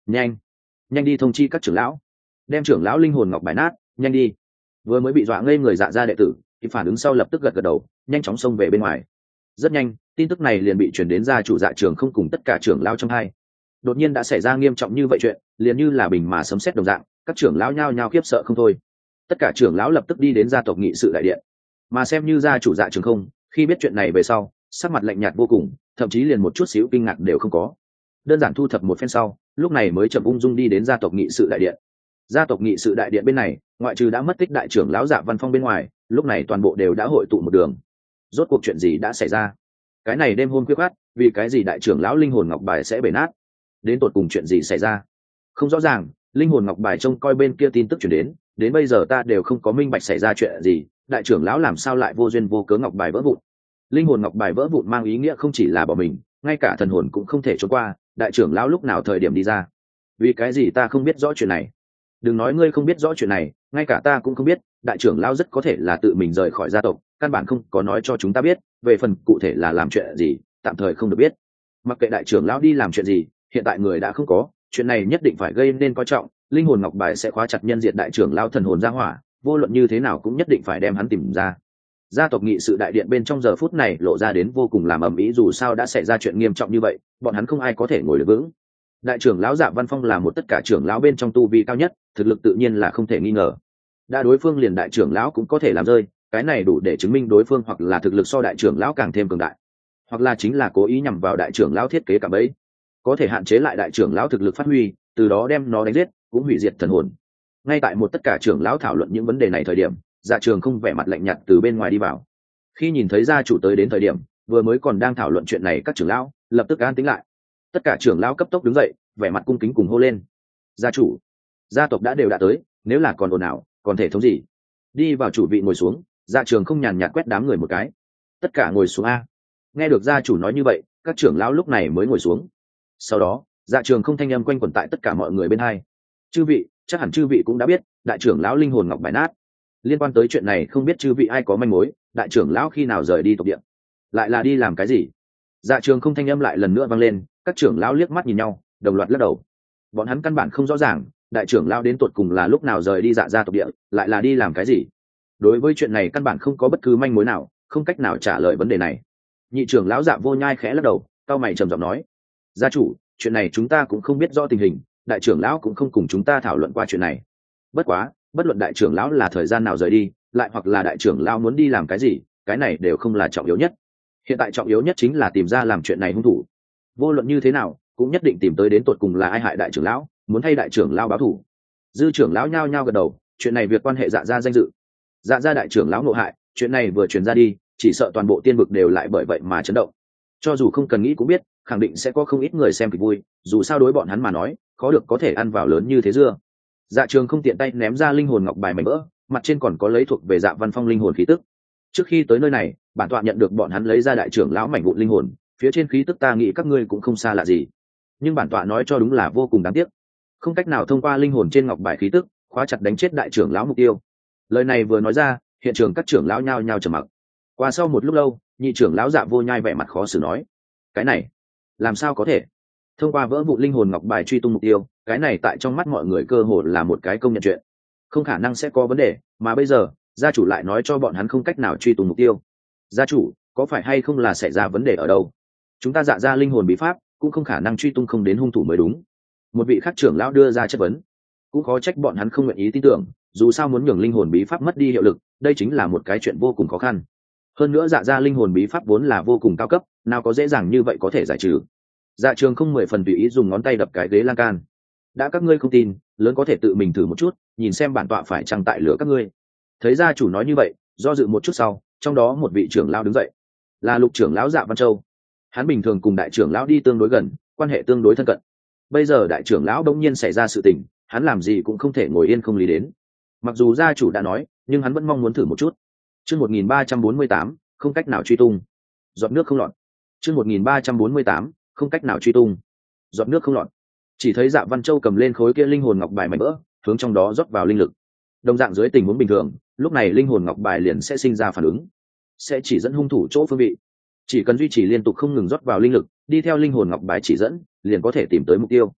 nhanh nhanh đi thông chi các trưởng lão, đem trưởng lão linh hồn ngọc bài nát, nhanh đi. Vừa mới bị dọa ngây người Dạ gia đệ tử thì phản ứng sau lập tức gật gật đầu, nhanh chóng xông về bên ngoài. Rất nhanh tin tức này liền bị truyền đến gia chủ Dạ Trường không cùng tất cả trưởng lão trong hai. Đột nhiên đã xảy ra nghiêm trọng như vậy chuyện, liền như là bình mà sấm sét đồng dạng, các trưởng lão nhao nhao khiếp sợ không thôi. Tất cả trưởng lão lập tức đi đến gia tộc nghị sự đại điện, mà xem như gia chủ Dạ Trường không khi biết chuyện này về sau sắc mặt lạnh nhạt vô cùng, thậm chí liền một chút xíu kinh ngạc đều không có. Đơn giản thu thập một phen sau, lúc này mới chậm ung dung đi đến gia tộc nghị sự đại điện. Gia tộc nghị sự đại điện bên này, ngoại trừ đã mất tích đại trưởng lão Dạ Văn Phong bên ngoài, lúc này toàn bộ đều đã hội tụ một đường. Rốt cuộc chuyện gì đã xảy ra? Cái này đêm hôm khuya khoắt, vì cái gì đại trưởng lão linh hồn ngọc bài sẽ bể nát? Đến tột cùng chuyện gì xảy ra? Không rõ ràng, linh hồn ngọc bài trông coi bên kia tin tức truyền đến, đến bây giờ ta đều không có minh bạch xảy ra chuyện gì, đại trưởng lão làm sao lại vô duyên vô cớ ngọc bài vỡ vụn? Linh hồn ngọc bài vỡ vụn mang ý nghĩa không chỉ là bỏ mình, ngay cả thần hồn cũng không thể trốn qua, đại trưởng lão lúc nào thời điểm đi ra? Vì cái gì ta không biết rõ chuyện này? Đừng nói ngươi không biết rõ chuyện này, ngay cả ta cũng không biết, đại trưởng lão rất có thể là tự mình rời khỏi gia tộc, căn bản không có nói cho chúng ta biết, về phần cụ thể là làm chuyện gì, tạm thời không được biết. Mặc kệ đại trưởng lão đi làm chuyện gì, hiện tại người đã không có, chuyện này nhất định phải gây nên coi trọng, linh hồn ngọc bài sẽ khóa chặt nhân diệt đại trưởng lão thần hồn ra hỏa, vô luận như thế nào cũng nhất định phải đem hắn tìm ra. Gia tộc nghị sự đại điện bên trong giờ phút này lộ ra đến vô cùng làm ầm ĩ, dù sao đã xảy ra chuyện nghiêm trọng như vậy, bọn hắn không ai có thể ngồi được vững. Đại trưởng lão Dạ Văn Phong là một tất cả trưởng lão bên trong tu vi cao nhất, thực lực tự nhiên là không thể nghi ngờ. Đã đối phương liền đại trưởng lão cũng có thể làm rơi, cái này đủ để chứng minh đối phương hoặc là thực lực so đại trưởng lão càng thêm cường đại, hoặc là chính là cố ý nhằm vào đại trưởng lão thiết kế cả bẫy, có thể hạn chế lại đại trưởng lão thực lực phát huy, từ đó đem nó đánh giết, cũng hủy diệt thần hồn. Ngay tại một tất cả trưởng lão thảo luận những vấn đề này thời điểm, Dạ Trường không vẻ mặt lạnh nhạt từ bên ngoài đi vào. Khi nhìn thấy gia chủ tới đến thời điểm, vừa mới còn đang thảo luận chuyện này các trưởng lão lập tức an tĩnh lại. Tất cả trưởng lão cấp tốc đứng dậy, vẻ mặt cung kính cùng hô lên: gia chủ, gia tộc đã đều đã tới, nếu là còn ồn ào còn thể thống gì? Đi vào chủ vị ngồi xuống. Dạ Trường không nhàn nhạt quét đám người một cái: tất cả ngồi xuống a. Nghe được gia chủ nói như vậy, các trưởng lão lúc này mới ngồi xuống. Sau đó Dạ Trường không thanh âm quanh quẩn tại tất cả mọi người bên hai: chư vị, chắc hẳn chư vị cũng đã biết, đại trưởng lão linh hồn ngọc bài nát. Liên quan tới chuyện này không biết chư vị ai có manh mối, đại trưởng lão khi nào rời đi tộc địa, lại là đi làm cái gì? Dạ Trường không thanh âm lại lần nữa vang lên, các trưởng lão liếc mắt nhìn nhau, đồng loạt lắc đầu. Bọn hắn căn bản không rõ ràng, đại trưởng lão đến tột cùng là lúc nào rời đi Dạ gia tộc địa, lại là đi làm cái gì. Đối với chuyện này căn bản không có bất cứ manh mối nào, không cách nào trả lời vấn đề này. Nhị trưởng lão Dạ Vô Nhai khẽ lắc đầu, cau mày trầm giọng nói: gia chủ, chuyện này chúng ta cũng không biết rõ tình hình, đại trưởng lão cũng không cùng chúng ta thảo luận qua chuyện này. Bất quá, bất luận đại trưởng lão là thời gian nào rời đi, lại hoặc là đại trưởng lão muốn đi làm cái gì, cái này đều không là trọng yếu nhất. Hiện tại trọng yếu nhất chính là tìm ra làm chuyện này hung thủ. Vô luận như thế nào, cũng nhất định tìm tới đến tột cùng là ai hại đại trưởng lão, muốn thay đại trưởng lão báo thù. Dư trưởng lão nhao nhao gật đầu, chuyện này việc quan hệ Dạ gia danh dự. Dạ gia đại trưởng lão ngộ hại, chuyện này vừa truyền ra đi, chỉ sợ toàn bộ tiên vực đều lại bởi vậy mà chấn động. Cho dù không cần nghĩ cũng biết, khẳng định sẽ có không ít người xem kịch vui, dù sao đối bọn hắn mà nói, khó được có thể ăn vào lớn như thế dưa. Dạ Trường không tiện tay ném ra linh hồn ngọc bài mảnh vỡ, mặt trên còn có lấy thuộc về Dạ Văn Phong linh hồn khí tức. Trước khi tới nơi này, bản tọa nhận được bọn hắn lấy ra đại trưởng lão mảnh vụn linh hồn, phía trên khí tức ta nghĩ các ngươi cũng không xa lạ gì. Nhưng bản tọa nói cho đúng là vô cùng đáng tiếc, không cách nào thông qua linh hồn trên ngọc bài khí tức khóa chặt đánh chết đại trưởng lão mục tiêu. Lời này vừa nói ra, hiện trường các trưởng lão nhao nhao trầm mặc. Qua sau một lúc lâu, nhị trưởng lão Dạ Vô Nhai vẻ mặt khó xử nói: cái này làm sao có thể thông qua vỡ vụ linh hồn ngọc bài truy tung mục tiêu? Cái này tại trong mắt mọi người cơ hồ là một cái công nhận chuyện, không khả năng sẽ có vấn đề, mà bây giờ gia chủ lại nói cho bọn hắn không cách nào truy tung mục tiêu. Gia chủ, có phải hay không là xảy ra vấn đề ở đâu? Chúng ta Dạ ra linh hồn bí pháp cũng không khả năng truy tung không đến hung thủ mới đúng. Một vị khác trưởng lão đưa ra chất vấn. Cũng khó trách bọn hắn không nguyện ý tin tưởng, dù sao muốn nhường linh hồn bí pháp mất đi hiệu lực, đây chính là một cái chuyện vô cùng khó khăn. Hơn nữa Dạ ra linh hồn bí pháp vốn là vô cùng cao cấp, nào có dễ dàng như vậy có thể giải trừ. Dạ Trường không mười phần tùy ý dùng ngón tay đập cái ghế lan can. Đã các ngươi không tin, lớn có thể tự mình thử một chút, nhìn xem bản tọa phải chăng tại lửa các ngươi. Thấy gia chủ nói như vậy, do dự một chút sau, trong đó một vị trưởng lão đứng dậy, là lục trưởng lão Dạ Văn Châu. Hắn bình thường cùng đại trưởng lão đi tương đối gần, quan hệ tương đối thân cận. Bây giờ đại trưởng lão đột nhiên xảy ra sự tình, hắn làm gì cũng không thể ngồi yên không lý đến. Mặc dù gia chủ đã nói, nhưng hắn vẫn mong muốn thử một chút. Chương một nghìn ba trăm bốn mươi tám, không cách nào truy tung. Giọt nước không lọt. Chương một nghìn ba trăm bốn mươi tám, không cách nào truy tung. Giọt nước không lọt. Chỉ thấy Dạ Văn Châu cầm lên khối kia linh hồn ngọc bài mảnh vỡ, hướng trong đó rót vào linh lực. Đồng dạng dưới tình huống bình thường, lúc này linh hồn ngọc bài liền sẽ sinh ra phản ứng, sẽ chỉ dẫn hung thủ chỗ phương vị. Chỉ cần duy trì liên tục không ngừng rót vào linh lực, đi theo linh hồn ngọc bài chỉ dẫn, liền có thể tìm tới mục tiêu.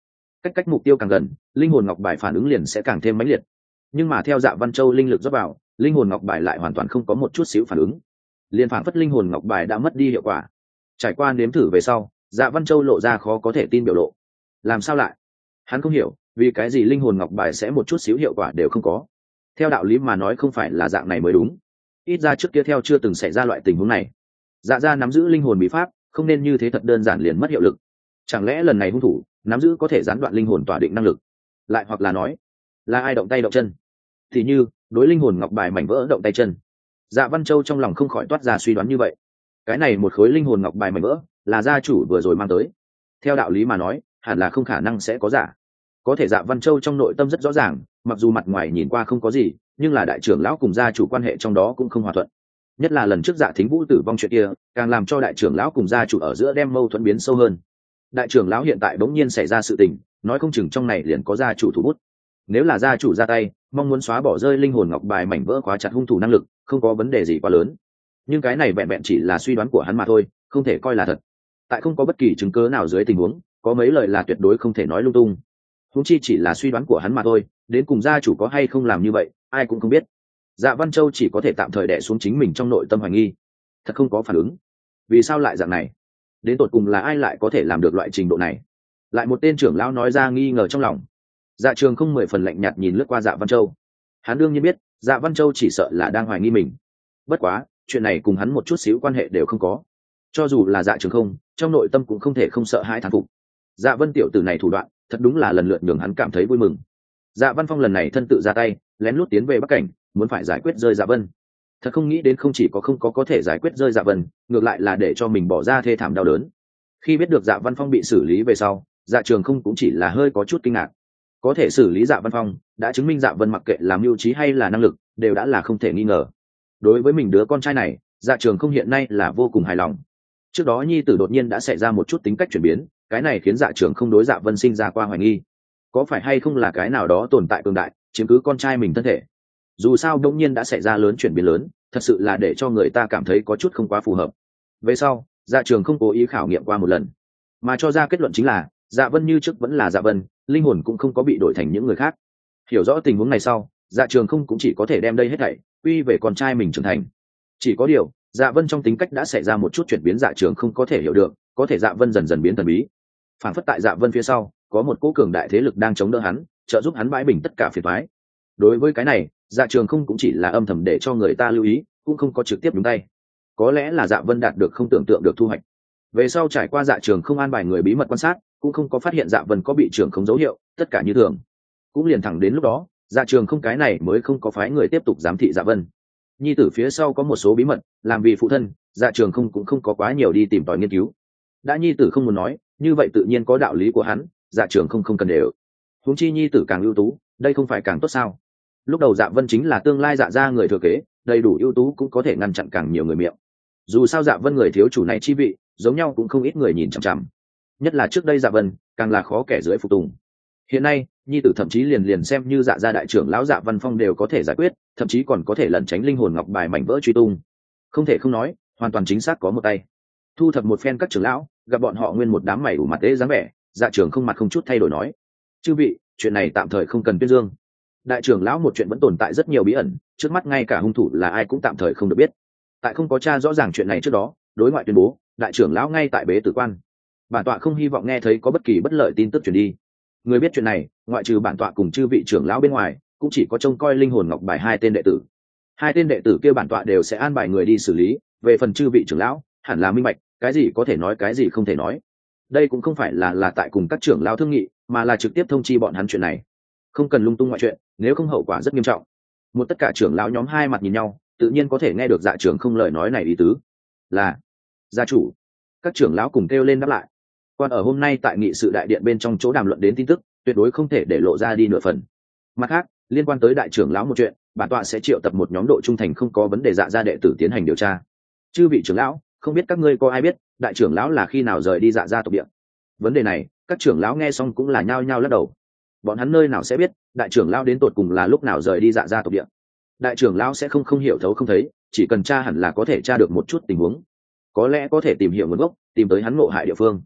cách cách mục tiêu càng gần, linh hồn ngọc bài phản ứng liền sẽ càng thêm mãnh liệt. Nhưng mà theo Dạ Văn Châu linh lực rót vào, linh hồn ngọc bài lại hoàn toàn không có một chút xíu phản ứng, liền phản phất linh hồn ngọc bài đã mất đi hiệu quả. Trải qua nếm thử về sau, Dạ Văn Châu lộ ra khó có thể tin biểu lộ. Làm sao lại? Hắn không hiểu vì cái gì linh hồn ngọc bài sẽ một chút xíu hiệu quả đều không có. Theo đạo lý mà nói không phải là dạng này mới đúng, ít ra trước kia theo chưa từng xảy ra loại tình huống này. Dạ gia nắm giữ linh hồn bí pháp, không nên như thế thật đơn giản liền mất hiệu lực. Chẳng lẽ lần này hung thủ nắm giữ có thể gián đoạn linh hồn tỏa định năng lực? Lại hoặc là nói là ai động tay động chân, thì như đối linh hồn ngọc bài mảnh vỡ động tay chân. Dạ Văn Châu trong lòng không khỏi toát ra suy đoán như vậy. Cái này một khối linh hồn ngọc bài mảnh vỡ là gia chủ vừa rồi mang tới, theo đạo lý mà nói hẳn là không khả năng sẽ có giả. Có thể Dạ Văn Châu trong nội tâm rất rõ ràng, mặc dù mặt ngoài nhìn qua không có gì, nhưng là đại trưởng lão cùng gia chủ quan hệ trong đó cũng không hòa thuận. Nhất là lần trước Dạ Thính Vũ tử vong chuyện kia, càng làm cho đại trưởng lão cùng gia chủ ở giữa đem mâu thuẫn biến sâu hơn. Đại trưởng lão hiện tại bỗng nhiên xảy ra sự tình, nói không chừng trong này liền có gia chủ thủ bút. Nếu là gia chủ ra tay, mong muốn xóa bỏ rơi linh hồn ngọc bài mảnh vỡ khóa chặt hung thủ năng lực, không có vấn đề gì quá lớn. Nhưng cái này vẹn vẹn chỉ là suy đoán của hắn mà thôi, không thể coi là thật. Tại không có bất kỳ chứng cứ nào dưới tình huống, có mấy lời là tuyệt đối không thể nói lung tung. Huống chi chỉ là suy đoán của hắn mà thôi, đến cùng gia chủ có hay không làm như vậy, ai cũng không biết. Dạ Văn Châu chỉ có thể tạm thời đè xuống chính mình trong nội tâm hoài nghi, thật không có phản ứng. Vì sao lại dạng này? Đến tột cùng là ai lại có thể làm được loại trình độ này? Lại một tên trưởng lão nói ra nghi ngờ trong lòng. Dạ Trường không mười phần lạnh nhạt nhìn lướt qua Dạ Văn Châu. Hắn đương nhiên biết, Dạ Văn Châu chỉ sợ là đang hoài nghi mình. Bất quá, chuyện này cùng hắn một chút xíu quan hệ đều không có. Cho dù là Dạ Trường không, trong nội tâm cũng không thể không sợ hãi thán phục. Dạ Vân tiểu tử này thủ đoạn, thật đúng là lần lượt nhường hắn cảm thấy vui mừng. Dạ Văn Phong lần này thân tự ra tay, lén lút tiến về Bắc Cảnh, muốn phải giải quyết rơi Dạ Vân. Thật không nghĩ đến không chỉ có không có có thể giải quyết rơi Dạ Vân, ngược lại là để cho mình bỏ ra thê thảm đau đớn. Khi biết được Dạ Văn Phong bị xử lý về sau, Dạ Trường không cũng chỉ là hơi có chút kinh ngạc. Có thể xử lý Dạ Văn Phong, đã chứng minh Dạ Vân mặc kệ làm mưu trí hay là năng lực, đều đã là không thể nghi ngờ. Đối với mình đứa con trai này, Dạ Trường không hiện nay là vô cùng hài lòng. Trước đó nhi tử đột nhiên đã xảy ra một chút tính cách chuyển biến, cái này khiến Dạ Trường không đối Dạ Vân sinh ra qua hoài nghi, có phải hay không là cái nào đó tồn tại cường đại chiếm cứ con trai mình thân thể. Dù sao đột nhiên đã xảy ra lớn chuyển biến lớn, thật sự là để cho người ta cảm thấy có chút không quá phù hợp. Về sau, Dạ Trường không cố ý khảo nghiệm qua một lần, mà cho ra kết luận chính là Dạ Vân như trước vẫn là Dạ Vân, linh hồn cũng không có bị đổi thành những người khác. Hiểu rõ tình huống này sau, Dạ Trường không cũng chỉ có thể đem đây hết thảy quy về con trai mình trưởng thành. Chỉ có điều, Dạ Vân trong tính cách đã xảy ra một chút chuyển biến Dạ Trường không có thể hiểu được, có thể Dạ Vân dần dần biến thần bí. Phản phất tại Dạ Vân phía sau, có một cỗ cường đại thế lực đang chống đỡ hắn, trợ giúp hắn bãi bình tất cả phiền toái. Đối với cái này, Dạ Trường không cũng chỉ là âm thầm để cho người ta lưu ý, cũng không có trực tiếp nhúng tay. Có lẽ là Dạ Vân đạt được không tưởng tượng được thu hoạch. Về sau trải qua Dạ Trường không an bài người bí mật quan sát, cũng không có phát hiện Dạ Vân có bị trưởng không dấu hiệu, tất cả như thường. Cũng liền thẳng đến lúc đó, Dạ Trường không cái này mới không có phái người tiếp tục giám thị Dạ Vân. Nhi tử phía sau có một số bí mật, làm vì phụ thân, Dạ Trường không cũng không có quá nhiều đi tìm tòi nghiên cứu. Đã nhi tử không muốn nói, như vậy tự nhiên có đạo lý của hắn, Dạ Trường không không cần đều. Huống chi nhi tử càng ưu tú, đây không phải càng tốt sao? Lúc đầu Dạ Vân chính là tương lai Dạ gia người thừa kế, đầy đủ ưu tú cũng có thể ngăn chặn càng nhiều người miệng. Dù sao Dạ Vân người thiếu chủ này chi vị, giống nhau cũng không ít người nhìn chằm chằm. Nhất là trước đây Dạ Vân, càng là khó kẻ dưới phục tùng. Hiện nay, nhi tử thậm chí liền liền xem như Dạ gia đại trưởng lão Dạ Văn Phong đều có thể giải quyết, thậm chí còn có thể lẩn tránh linh hồn ngọc bài mảnh vỡ truy tung. Không thể không nói, hoàn toàn chính xác có một tay. Thu thập một phen các trưởng lão, gặp bọn họ nguyên một đám mày ủ mặt ế dáng vẻ, Dạ Trường không mặt không chút thay đổi nói: "Chư vị, chuyện này tạm thời không cần tuyên dương. Đại trưởng lão một chuyện vẫn tồn tại rất nhiều bí ẩn, trước mắt ngay cả hung thủ là ai cũng tạm thời không được biết. Tại không có tra rõ ràng chuyện này trước đó, đối ngoại tuyên bố, đại trưởng lão ngay tại bế tử quan. Bản tọa không hy vọng nghe thấy có bất kỳ bất lợi tin tức truyền đi. Người biết chuyện này, ngoại trừ bản tọa cùng chư vị trưởng lão bên ngoài, cũng chỉ có trông coi linh hồn ngọc bài hai tên đệ tử. Hai tên đệ tử kia bản tọa đều sẽ an bài người đi xử lý, về phần chư vị trưởng lão, hẳn là minh bạch, cái gì có thể nói cái gì không thể nói. Đây cũng không phải là là tại cùng các trưởng lão thương nghị, mà là trực tiếp thông chi bọn hắn chuyện này. Không cần lung tung ngoại chuyện, nếu không hậu quả rất nghiêm trọng." Một tất cả trưởng lão nhóm hai mặt nhìn nhau, tự nhiên có thể nghe được Dạ Trường không lời nói này ý tứ. Là gia chủ. Các trưởng lão cùng kêu lên đáp lại. Quan ở hôm nay tại nghị sự đại điện bên trong chỗ đàm luận đến tin tức, tuyệt đối không thể để lộ ra đi nửa phần. Mặt khác, liên quan tới đại trưởng lão một chuyện, bản tọa sẽ triệu tập một nhóm độ trung thành không có vấn đề Dạ gia đệ tử tiến hành điều tra. Chư vị trưởng lão, không biết các ngươi có ai biết đại trưởng lão là khi nào rời đi Dạ gia tộc địa? Vấn đề này, các trưởng lão nghe xong cũng là nhao nhao lắc đầu. Bọn hắn nơi nào sẽ biết đại trưởng lão đến tột cùng là lúc nào rời đi Dạ gia tộc địa? Đại trưởng lão sẽ không không hiểu thấu không thấy, chỉ cần tra hẳn là có thể tra được một chút tình huống, có lẽ có thể tìm hiểu nguồn gốc, tìm tới hắn ngộ hại địa phương.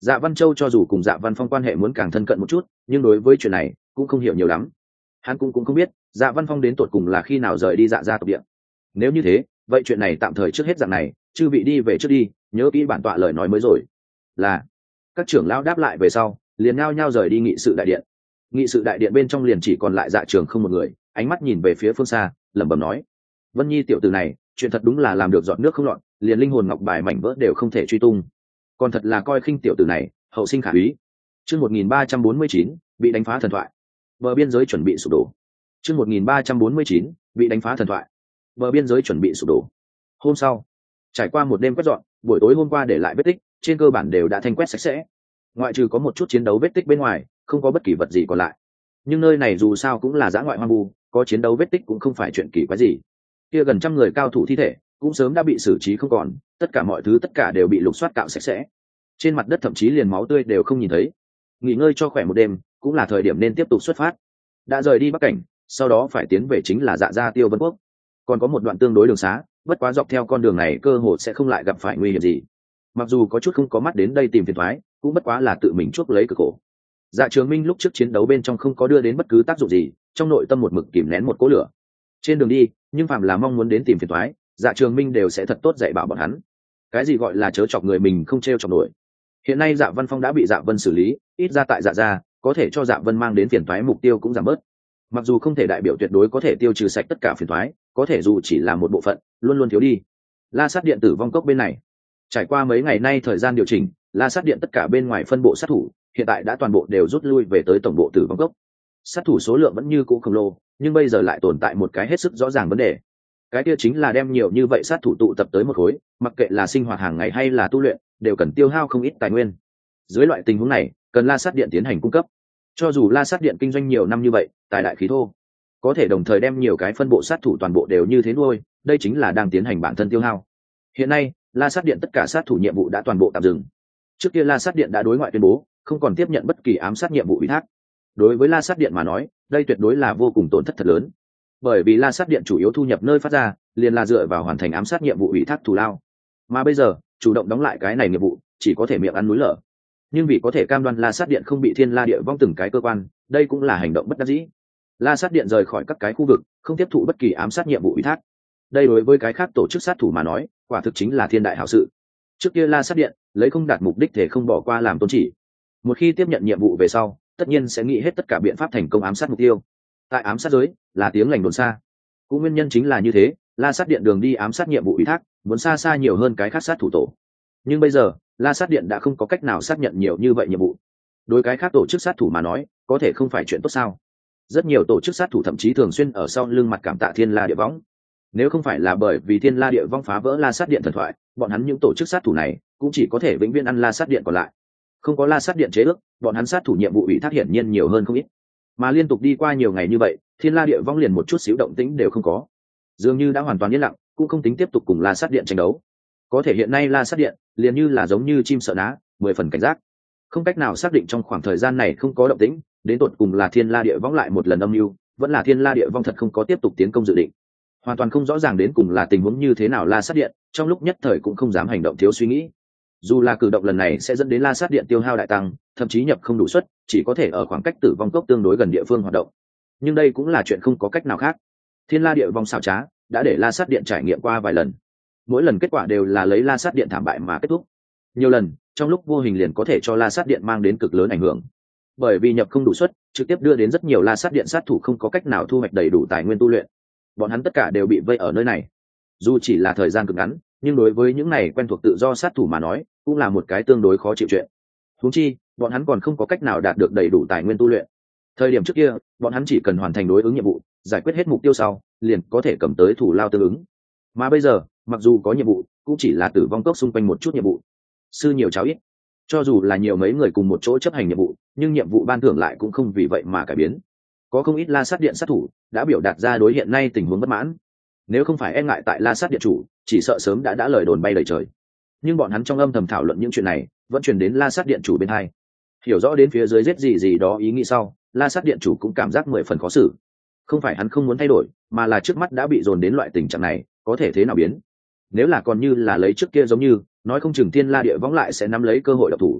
Dạ Văn Châu cho dù cùng Dạ Văn Phong quan hệ muốn càng thân cận một chút, nhưng đối với chuyện này cũng không hiểu nhiều lắm. Hắn cũng cũng không biết Dạ Văn Phong đến tột cùng là khi nào rời đi Dạ gia tộc địa. Nếu như thế, vậy chuyện này tạm thời trước hết dạng này, chư vị đi về trước đi, nhớ kỹ bản tọa lời nói mới rồi. Là. Các trưởng lão đáp lại về sau, liền nhao nhao rời đi nghị sự đại điện. Nghị sự đại điện bên trong liền chỉ còn lại Dạ Trường không một người, ánh mắt nhìn về phía phương xa, lẩm bẩm nói: Vân Nhi tiểu tử này, chuyện thật đúng là làm được giọt nước không lọt, liền linh hồn ngọc bài mảnh vỡ đều không thể truy tung. Còn thật là coi khinh tiểu tử này, hậu sinh khả úy. Chương một nghìn ba trăm bốn mươi chín, bị đánh phá thần thoại. Bờ biên giới chuẩn bị sụp đổ. Chương một nghìn ba trăm bốn mươi chín, bị đánh phá thần thoại. Bờ biên giới chuẩn bị sụp đổ. Hôm sau, trải qua một đêm quét dọn, buổi tối hôm qua để lại vết tích, trên cơ bản đều đã thanh quét sạch sẽ. Ngoại trừ có một chút chiến đấu vết tích bên ngoài, không có bất kỳ vật gì còn lại. Nhưng nơi này dù sao cũng là dã ngoại hoang vu, có chiến đấu vết tích cũng không phải chuyện kỳ quái gì. Kia gần trăm người cao thủ thi thể cũng sớm đã bị xử trí không còn, tất cả mọi thứ tất cả đều bị lục soát cạo sạch sẽ. Trên mặt đất thậm chí liền máu tươi đều không nhìn thấy. Nghỉ ngơi cho khỏe một đêm, cũng là thời điểm nên tiếp tục xuất phát. Đã rời đi Bắc Cảnh, sau đó phải tiến về chính là Dạ gia Tiêu Vân Quốc. Còn có một đoạn tương đối đường xá, bất quá dọc theo con đường này cơ hội sẽ không lại gặp phải nguy hiểm gì. Mặc dù có chút không có mắt đến đây tìm phiền toái, cũng bất quá là tự mình chuốc lấy cực khổ. Dạ Trường Minh lúc trước chiến đấu bên trong không có đưa đến bất cứ tác dụng gì, trong nội tâm một mực kìm nén một cỗ lửa. Trên đường đi, nhưng phàm là mong muốn đến tìm phiền toái, Dạ Trường Minh đều sẽ thật tốt dạy bảo bọn hắn. Cái gì gọi là chớ chọc người mình không trêu chọc nổi. Hiện nay Dạ Văn Phong đã bị Dạ Vân xử lý, ít ra tại Dạ gia, có thể cho Dạ Vân mang đến phiền toái mục tiêu cũng giảm bớt. Mặc dù không thể đại biểu tuyệt đối có thể tiêu trừ sạch tất cả phiền toái, có thể dù chỉ là một bộ phận, luôn luôn thiếu đi. La Sát Điện Tử Vong Cốc bên này, trải qua mấy ngày nay thời gian điều chỉnh, La Sát Điện tất cả bên ngoài phân bộ sát thủ, hiện tại đã toàn bộ đều rút lui về tới tổng bộ Tử Vong Cốc. Sát thủ số lượng vẫn như cũ khổng lồ, nhưng bây giờ lại tồn tại một cái hết sức rõ ràng vấn đề. Cái kia chính là đem nhiều như vậy sát thủ tụ tập tới một khối, mặc kệ là sinh hoạt hàng ngày hay là tu luyện, đều cần tiêu hao không ít tài nguyên. Dưới loại tình huống này, cần La Sát Điện tiến hành cung cấp. Cho dù La Sát Điện kinh doanh nhiều năm như vậy, tài đại khí thô, có thể đồng thời đem nhiều cái phân bộ sát thủ toàn bộ đều như thế nuôi, đây chính là đang tiến hành bản thân tiêu hao. Hiện nay, La Sát Điện tất cả sát thủ nhiệm vụ đã toàn bộ tạm dừng. Trước kia La Sát Điện đã đối ngoại tuyên bố, không còn tiếp nhận bất kỳ ám sát nhiệm vụ ủy thác. Đối với La Sát Điện mà nói, đây tuyệt đối là vô cùng tổn thất thật lớn. Bởi vì La Sát Điện chủ yếu thu nhập nơi phát ra, liền là dựa vào hoàn thành ám sát nhiệm vụ ủy thác thù lao. Mà bây giờ, chủ động đóng lại cái này nhiệm vụ, chỉ có thể miệng ăn núi lở. Nhưng vì có thể cam đoan La Sát Điện không bị Thiên La Địa Vong từng cái cơ quan, đây cũng là hành động bất đắc dĩ. La Sát Điện rời khỏi các cái khu vực, không tiếp thụ bất kỳ ám sát nhiệm vụ ủy thác. Đây đối với cái khác tổ chức sát thủ mà nói, quả thực chính là thiên đại hảo sự. Trước kia La Sát Điện lấy không đạt mục đích thể không bỏ qua làm tôn chỉ. Một khi tiếp nhận nhiệm vụ về sau, tất nhiên sẽ nghĩ hết tất cả biện pháp thành công ám sát mục tiêu. Tại ám sát giới, là tiếng lành đồn xa. Cũng nguyên nhân chính là như thế, La Sát Điện đường đi ám sát nhiệm vụ ủy thác, muốn xa xa nhiều hơn cái khác sát thủ tổ. Nhưng bây giờ, La Sát Điện đã không có cách nào xác nhận nhiều như vậy nhiệm vụ. Đối cái khác tổ chức sát thủ mà nói, có thể không phải chuyện tốt sao? Rất nhiều tổ chức sát thủ thậm chí thường xuyên ở sau lưng mặt cảm tạ Thiên La Địa Võng. Nếu không phải là bởi vì Thiên La Địa Vong phá vỡ La Sát Điện thần thoại, bọn hắn những tổ chức sát thủ này cũng chỉ có thể vĩnh viễn ăn La Sát Điện còn lại. Không có La Sát Điện chế ước, bọn hắn sát thủ nhiệm vụ ủy thác hiển nhiên nhiều hơn không ít. Mà liên tục đi qua nhiều ngày như vậy, Thiên La Địa Vong liền một chút xíu động tĩnh đều không có, dường như đã hoàn toàn yên lặng, cũng không tính tiếp tục cùng La Sát Điện tranh đấu. Có thể hiện nay La Sát Điện liền như là giống như chim sợ ná, mười phần cảnh giác, không cách nào xác định trong khoảng thời gian này không có động tĩnh, đến tột cùng là Thiên La Địa Vong lại một lần âm mưu, vẫn là Thiên La Địa Vong thật không có tiếp tục tiến công dự định. Hoàn toàn không rõ ràng đến cùng là tình huống như thế nào. La Sát Điện trong lúc nhất thời cũng không dám hành động thiếu suy nghĩ. Dù là cử động lần này sẽ dẫn đến La Sát Điện tiêu hao đại tăng, thậm chí nhập không đủ suất, chỉ có thể ở khoảng cách Tử Vong Cốc tương đối gần địa phương hoạt động. Nhưng đây cũng là chuyện không có cách nào khác. Thiên La Địa Vong xảo trá đã để La Sát Điện trải nghiệm qua vài lần, mỗi lần kết quả đều là lấy La Sát Điện thảm bại mà kết thúc. Nhiều lần, trong lúc vô hình liền có thể cho La Sát Điện mang đến cực lớn ảnh hưởng. Bởi vì nhập không đủ suất, trực tiếp đưa đến rất nhiều La Sát Điện sát thủ không có cách nào thu hoạch đầy đủ tài nguyên tu luyện. Bọn hắn tất cả đều bị vây ở nơi này. Dù chỉ là thời gian cực ngắn, nhưng đối với những này quen thuộc tự do sát thủ mà nói, cũng là một cái tương đối khó chịu chuyện. Huống chi, bọn hắn còn không có cách nào đạt được đầy đủ tài nguyên tu luyện. Thời điểm trước kia, bọn hắn chỉ cần hoàn thành đối ứng nhiệm vụ, giải quyết hết mục tiêu sau, liền có thể cầm tới thủ lao tương ứng. Mà bây giờ, mặc dù có nhiệm vụ, cũng chỉ là Tử Vong Cốc xung quanh một chút nhiệm vụ. Sư nhiều cháu ít. Cho dù là nhiều mấy người cùng một chỗ chấp hành nhiệm vụ, nhưng nhiệm vụ ban thưởng lại cũng không vì vậy mà cải biến. Có không ít La Sát Điện sát thủ đã biểu đạt ra đối hiện nay tình huống bất mãn. Nếu không phải e ngại tại La Sát Điện chủ, chỉ sợ sớm đã đã lời đồn bay lời trời. Nhưng bọn hắn trong âm thầm thảo luận những chuyện này, vẫn truyền đến La Sát Điện chủ bên hai. Hiểu rõ đến phía dưới giết gì gì đó ý nghĩ sau, La Sát Điện chủ cũng cảm giác mười phần khó xử. Không phải hắn không muốn thay đổi, mà là trước mắt đã bị dồn đến loại tình trạng này, có thể thế nào biến? Nếu là còn như là lấy trước kia giống như, nói không chừng Thiên La Địa Võng lại sẽ nắm lấy cơ hội độc thủ.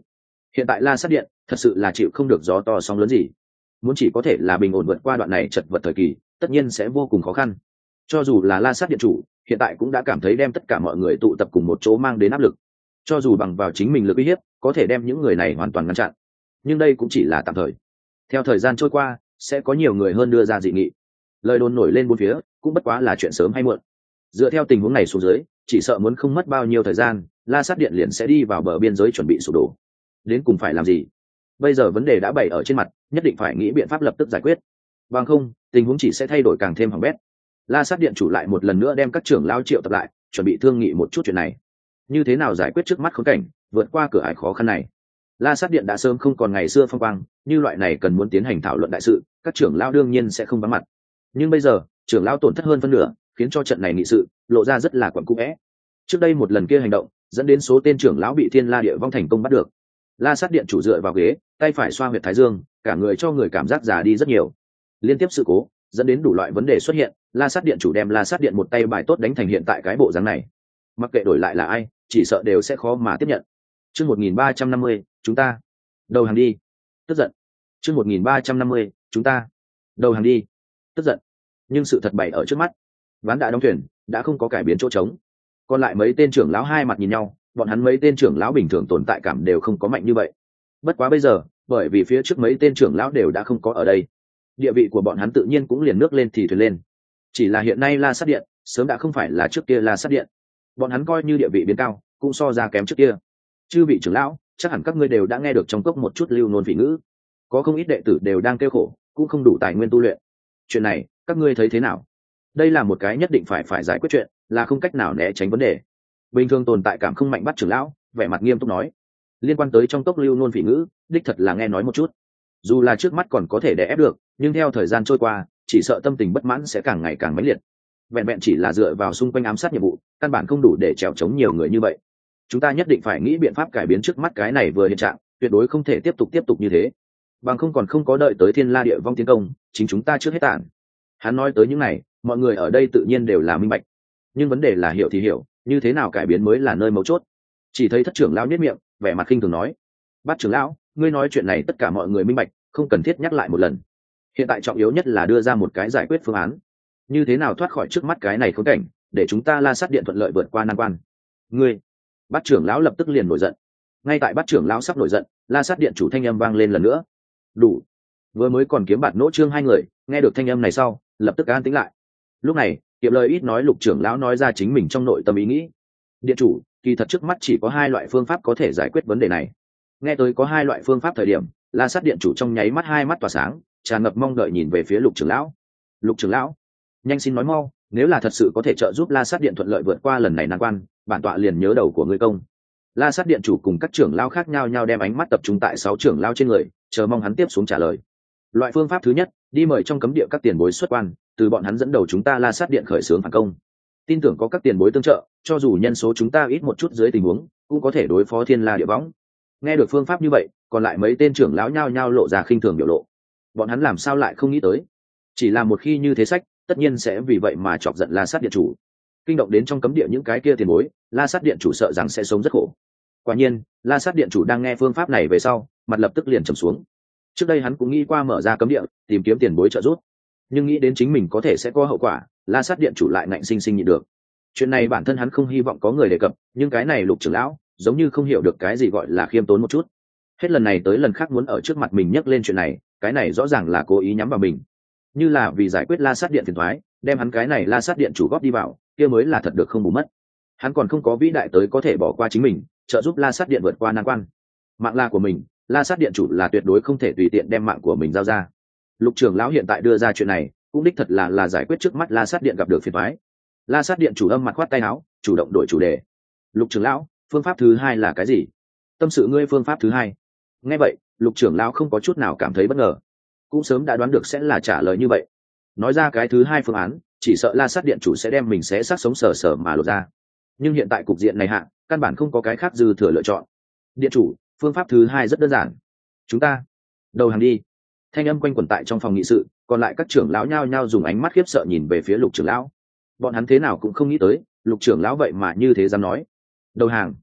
hiện tại La Sát điện thật sự là chịu không được gió to sóng lớn gì, muốn chỉ có thể là bình ổn vượt qua đoạn này chật vật thời kỳ tất nhiên sẽ vô cùng khó khăn. Cho dù là La Sát điện chủ hiện tại cũng đã cảm thấy đem tất cả mọi người tụ tập cùng một chỗ mang đến áp lực, cho dù bằng vào chính mình lực uy hiếp có thể đem những người này hoàn toàn ngăn chặn, nhưng đây cũng chỉ là tạm thời. Theo thời gian trôi qua sẽ có nhiều người hơn đưa ra dị nghị, lời đồn nổi lên bốn phía cũng bất quá là chuyện sớm hay muộn. Dựa theo tình huống này xuống dưới chỉ sợ muốn không mất bao nhiêu thời gian La Sát điện liền sẽ đi vào bờ biên giới chuẩn bị sụp đổ. Đến cùng phải làm gì? Bây giờ vấn đề đã bày ở trên mặt, nhất định phải nghĩ biện pháp lập tức giải quyết, bằng không tình huống chỉ sẽ thay đổi càng thêm hỏng bét. La Sát điện chủ lại một lần nữa đem các trưởng lao triệu tập lại chuẩn bị thương nghị một chút chuyện này, như thế nào giải quyết trước mắt khốn cảnh, vượt qua cửa ải khó khăn này. La Sát điện đã sớm không còn ngày xưa phong quang, như loại này cần muốn tiến hành thảo luận đại sự các trưởng lao đương nhiên sẽ không vắng mặt, nhưng bây giờ trưởng lao tổn thất hơn phân nửa, khiến cho trận này nghị sự lộ ra rất là quẩn cũ vẽ. Trước đây một lần kia hành động dẫn đến số tên trưởng lão bị Thiên La địa vong thành công bắt được. La Sát điện chủ dựa vào ghế, tay phải xoa huyệt thái dương, cả người cho người cảm giác già đi rất nhiều. Liên tiếp sự cố dẫn đến đủ loại vấn đề xuất hiện, La Sát điện chủ đem La Sát điện một tay bài tốt đánh thành hiện tại cái bộ dáng này, mặc kệ đổi lại là ai chỉ sợ đều sẽ khó mà tiếp nhận. Chương một nghìn ba trăm năm mươi, chúng ta đầu hàng đi. Tức giận. Chương một nghìn ba trăm năm mươi, chúng ta đầu hàng đi. Tức giận. Nhưng sự thật bày ở trước mắt, ván đã đóng thuyền, đã không có cải biến chỗ trống. Còn lại mấy tên trưởng lão hai mặt nhìn nhau, bọn hắn mấy tên trưởng lão bình thường tồn tại cảm đều không có mạnh như vậy. Bất quá bây giờ, bởi vì phía trước mấy tên trưởng lão đều đã không có ở đây, địa vị của bọn hắn tự nhiên cũng liền nước lên thì thuyền lên. Chỉ là hiện nay La Sát điện sớm đã không phải là trước kia La Sát điện, bọn hắn coi như địa vị biến cao cũng so ra kém trước kia. Chư vị trưởng lão, chắc hẳn các ngươi đều đã nghe được trong cốc một chút lưu nôn phỉ ngữ, có không ít đệ tử đều đang kêu khổ, cũng không đủ tài nguyên tu luyện. Chuyện này các ngươi thấy thế nào? Đây là một cái nhất định phải phải giải quyết chuyện, là không cách nào né tránh vấn đề. Bình thường tồn tại cảm không mạnh bắt trưởng lão vẻ mặt nghiêm túc nói, liên quan tới trong cốc lưu nôn phỉ ngữ đích thật là nghe nói một chút, dù là trước mắt còn có thể đè ép được, nhưng theo thời gian trôi qua chỉ sợ tâm tình bất mãn sẽ càng ngày càng mãnh liệt. Vẹn vẹn chỉ là dựa vào xung quanh ám sát nhiệm vụ căn bản không đủ để trèo chống nhiều người như vậy. Chúng ta nhất định phải nghĩ biện pháp cải biến trước mắt cái này vừa hiện trạng, tuyệt đối không thể tiếp tục tiếp tục như thế, bằng không còn không có đợi tới Thiên La địa vong tiến công chính chúng ta trước hết tản. Hắn nói tới những này mọi người ở đây tự nhiên đều là minh bạch, nhưng vấn đề là hiểu thì hiểu, như thế nào cải biến mới là nơi mấu chốt. Chỉ thấy thất trưởng lão nhếch miệng vẻ mặt khinh thường nói, bát trưởng lão, ngươi nói chuyện này tất cả mọi người minh bạch, không cần thiết nhắc lại một lần. Hiện tại trọng yếu nhất là đưa ra một cái giải quyết phương án, như thế nào thoát khỏi trước mắt cái này khốn cảnh, để chúng ta La Sát điện thuận lợi vượt qua nan quan. Ngươi, bát trưởng lão lập tức liền nổi giận. Ngay tại bát trưởng lão sắp nổi giận, La Sát điện chủ thanh âm vang lên lần nữa. Đủ. Vừa mới còn kiếm bạt nỗ trương hai người nghe được thanh âm này sau lập tức an tĩnh lại. Lúc này kiệm lời ít nói lục trưởng lão nói ra chính mình trong nội tâm ý nghĩ. Điện chủ, kỳ thật trước mắt chỉ có hai loại phương pháp có thể giải quyết vấn đề này. Nghe tới có hai loại phương pháp thời điểm, La Sát điện chủ trong nháy mắt hai mắt tỏa sáng, tràn ngập mong đợi nhìn về phía lục trưởng lão. Lục trưởng lão, nhanh xin nói mau, nếu là thật sự có thể trợ giúp La Sát điện thuận lợi vượt qua lần này nan quan, bản tọa liền nhớ đầu của ngươi công. La Sát điện chủ cùng các trưởng lão khác nhau nhau đem ánh mắt tập trung tại sáu trưởng lão trên người, chờ mong hắn tiếp xuống trả lời. Loại phương pháp thứ nhất, đi mời trong cấm địa các tiền bối xuất quan, từ bọn hắn dẫn đầu chúng ta La Sát điện khởi xướng phản công. Tin tưởng có các tiền bối tương trợ, cho dù nhân số chúng ta ít một chút dưới tình huống, cũng có thể đối phó Thiên La địa võng. Nghe được phương pháp như vậy, còn lại mấy tên trưởng lão nhao nhao lộ ra khinh thường biểu lộ. Bọn hắn làm sao lại không nghĩ tới? Chỉ là một khi như thế sách, tất nhiên sẽ vì vậy mà chọc giận La Sát điện chủ, kinh động đến trong cấm địa những cái kia tiền bối, La Sát điện chủ sợ rằng sẽ sống rất khổ. Quả nhiên, La Sát điện chủ đang nghe phương pháp này về sau, mặt lập tức liền trầm xuống. Trước đây hắn cũng nghĩ qua mở ra cấm địa, tìm kiếm tiền bối trợ giúp, nhưng nghĩ đến chính mình có thể sẽ có hậu quả, La Sát điện chủ lại ngạnh sinh sinh nhịn được. Chuyện này bản thân hắn không hy vọng có người đề cập, nhưng cái này lục trưởng lão giống như không hiểu được cái gì gọi là khiêm tốn một chút. Hết lần này tới lần khác muốn ở trước mặt mình nhắc lên chuyện này, cái này rõ ràng là cố ý nhắm vào mình, như là vì giải quyết La Sát điện phiền toái, đem hắn cái này La Sát điện chủ góp đi vào, kia mới là thật được không bù mất. Hắn còn không có vĩ đại tới có thể bỏ qua chính mình, trợ giúp La Sát điện vượt qua nan quan. Mạng là của mình, La Sát điện chủ là tuyệt đối không thể tùy tiện đem mạng của mình giao ra. Lục trưởng lão hiện tại đưa ra chuyện này, cũng đích thật là là giải quyết trước mắt La Sát điện gặp được phiền toái. La Sát điện chủ âm mặt khoát tay áo, chủ động đổi chủ đề. Lục trưởng lão, phương pháp thứ hai là cái gì? Tâm sự ngươi phương pháp thứ hai. Nghe vậy, lục trưởng lão không có chút nào cảm thấy bất ngờ, cũng sớm đã đoán được sẽ là trả lời như vậy. Nói ra cái thứ hai phương án, chỉ sợ La Sát điện chủ sẽ đem mình xé xác sống sờ sờ mà lột ra. Nhưng hiện tại cục diện này hạ, căn bản không có cái khác dư thừa lựa chọn. Điện chủ, phương pháp thứ hai rất đơn giản, chúng ta đầu hàng đi. Thanh âm quanh quẩn tại trong phòng nghị sự, còn lại các trưởng lão nhao nhao dùng ánh mắt khiếp sợ nhìn về phía lục trưởng lão. Bọn hắn thế nào cũng không nghĩ tới, lục trưởng lão vậy mà như thế dám nói. Đầu hàng.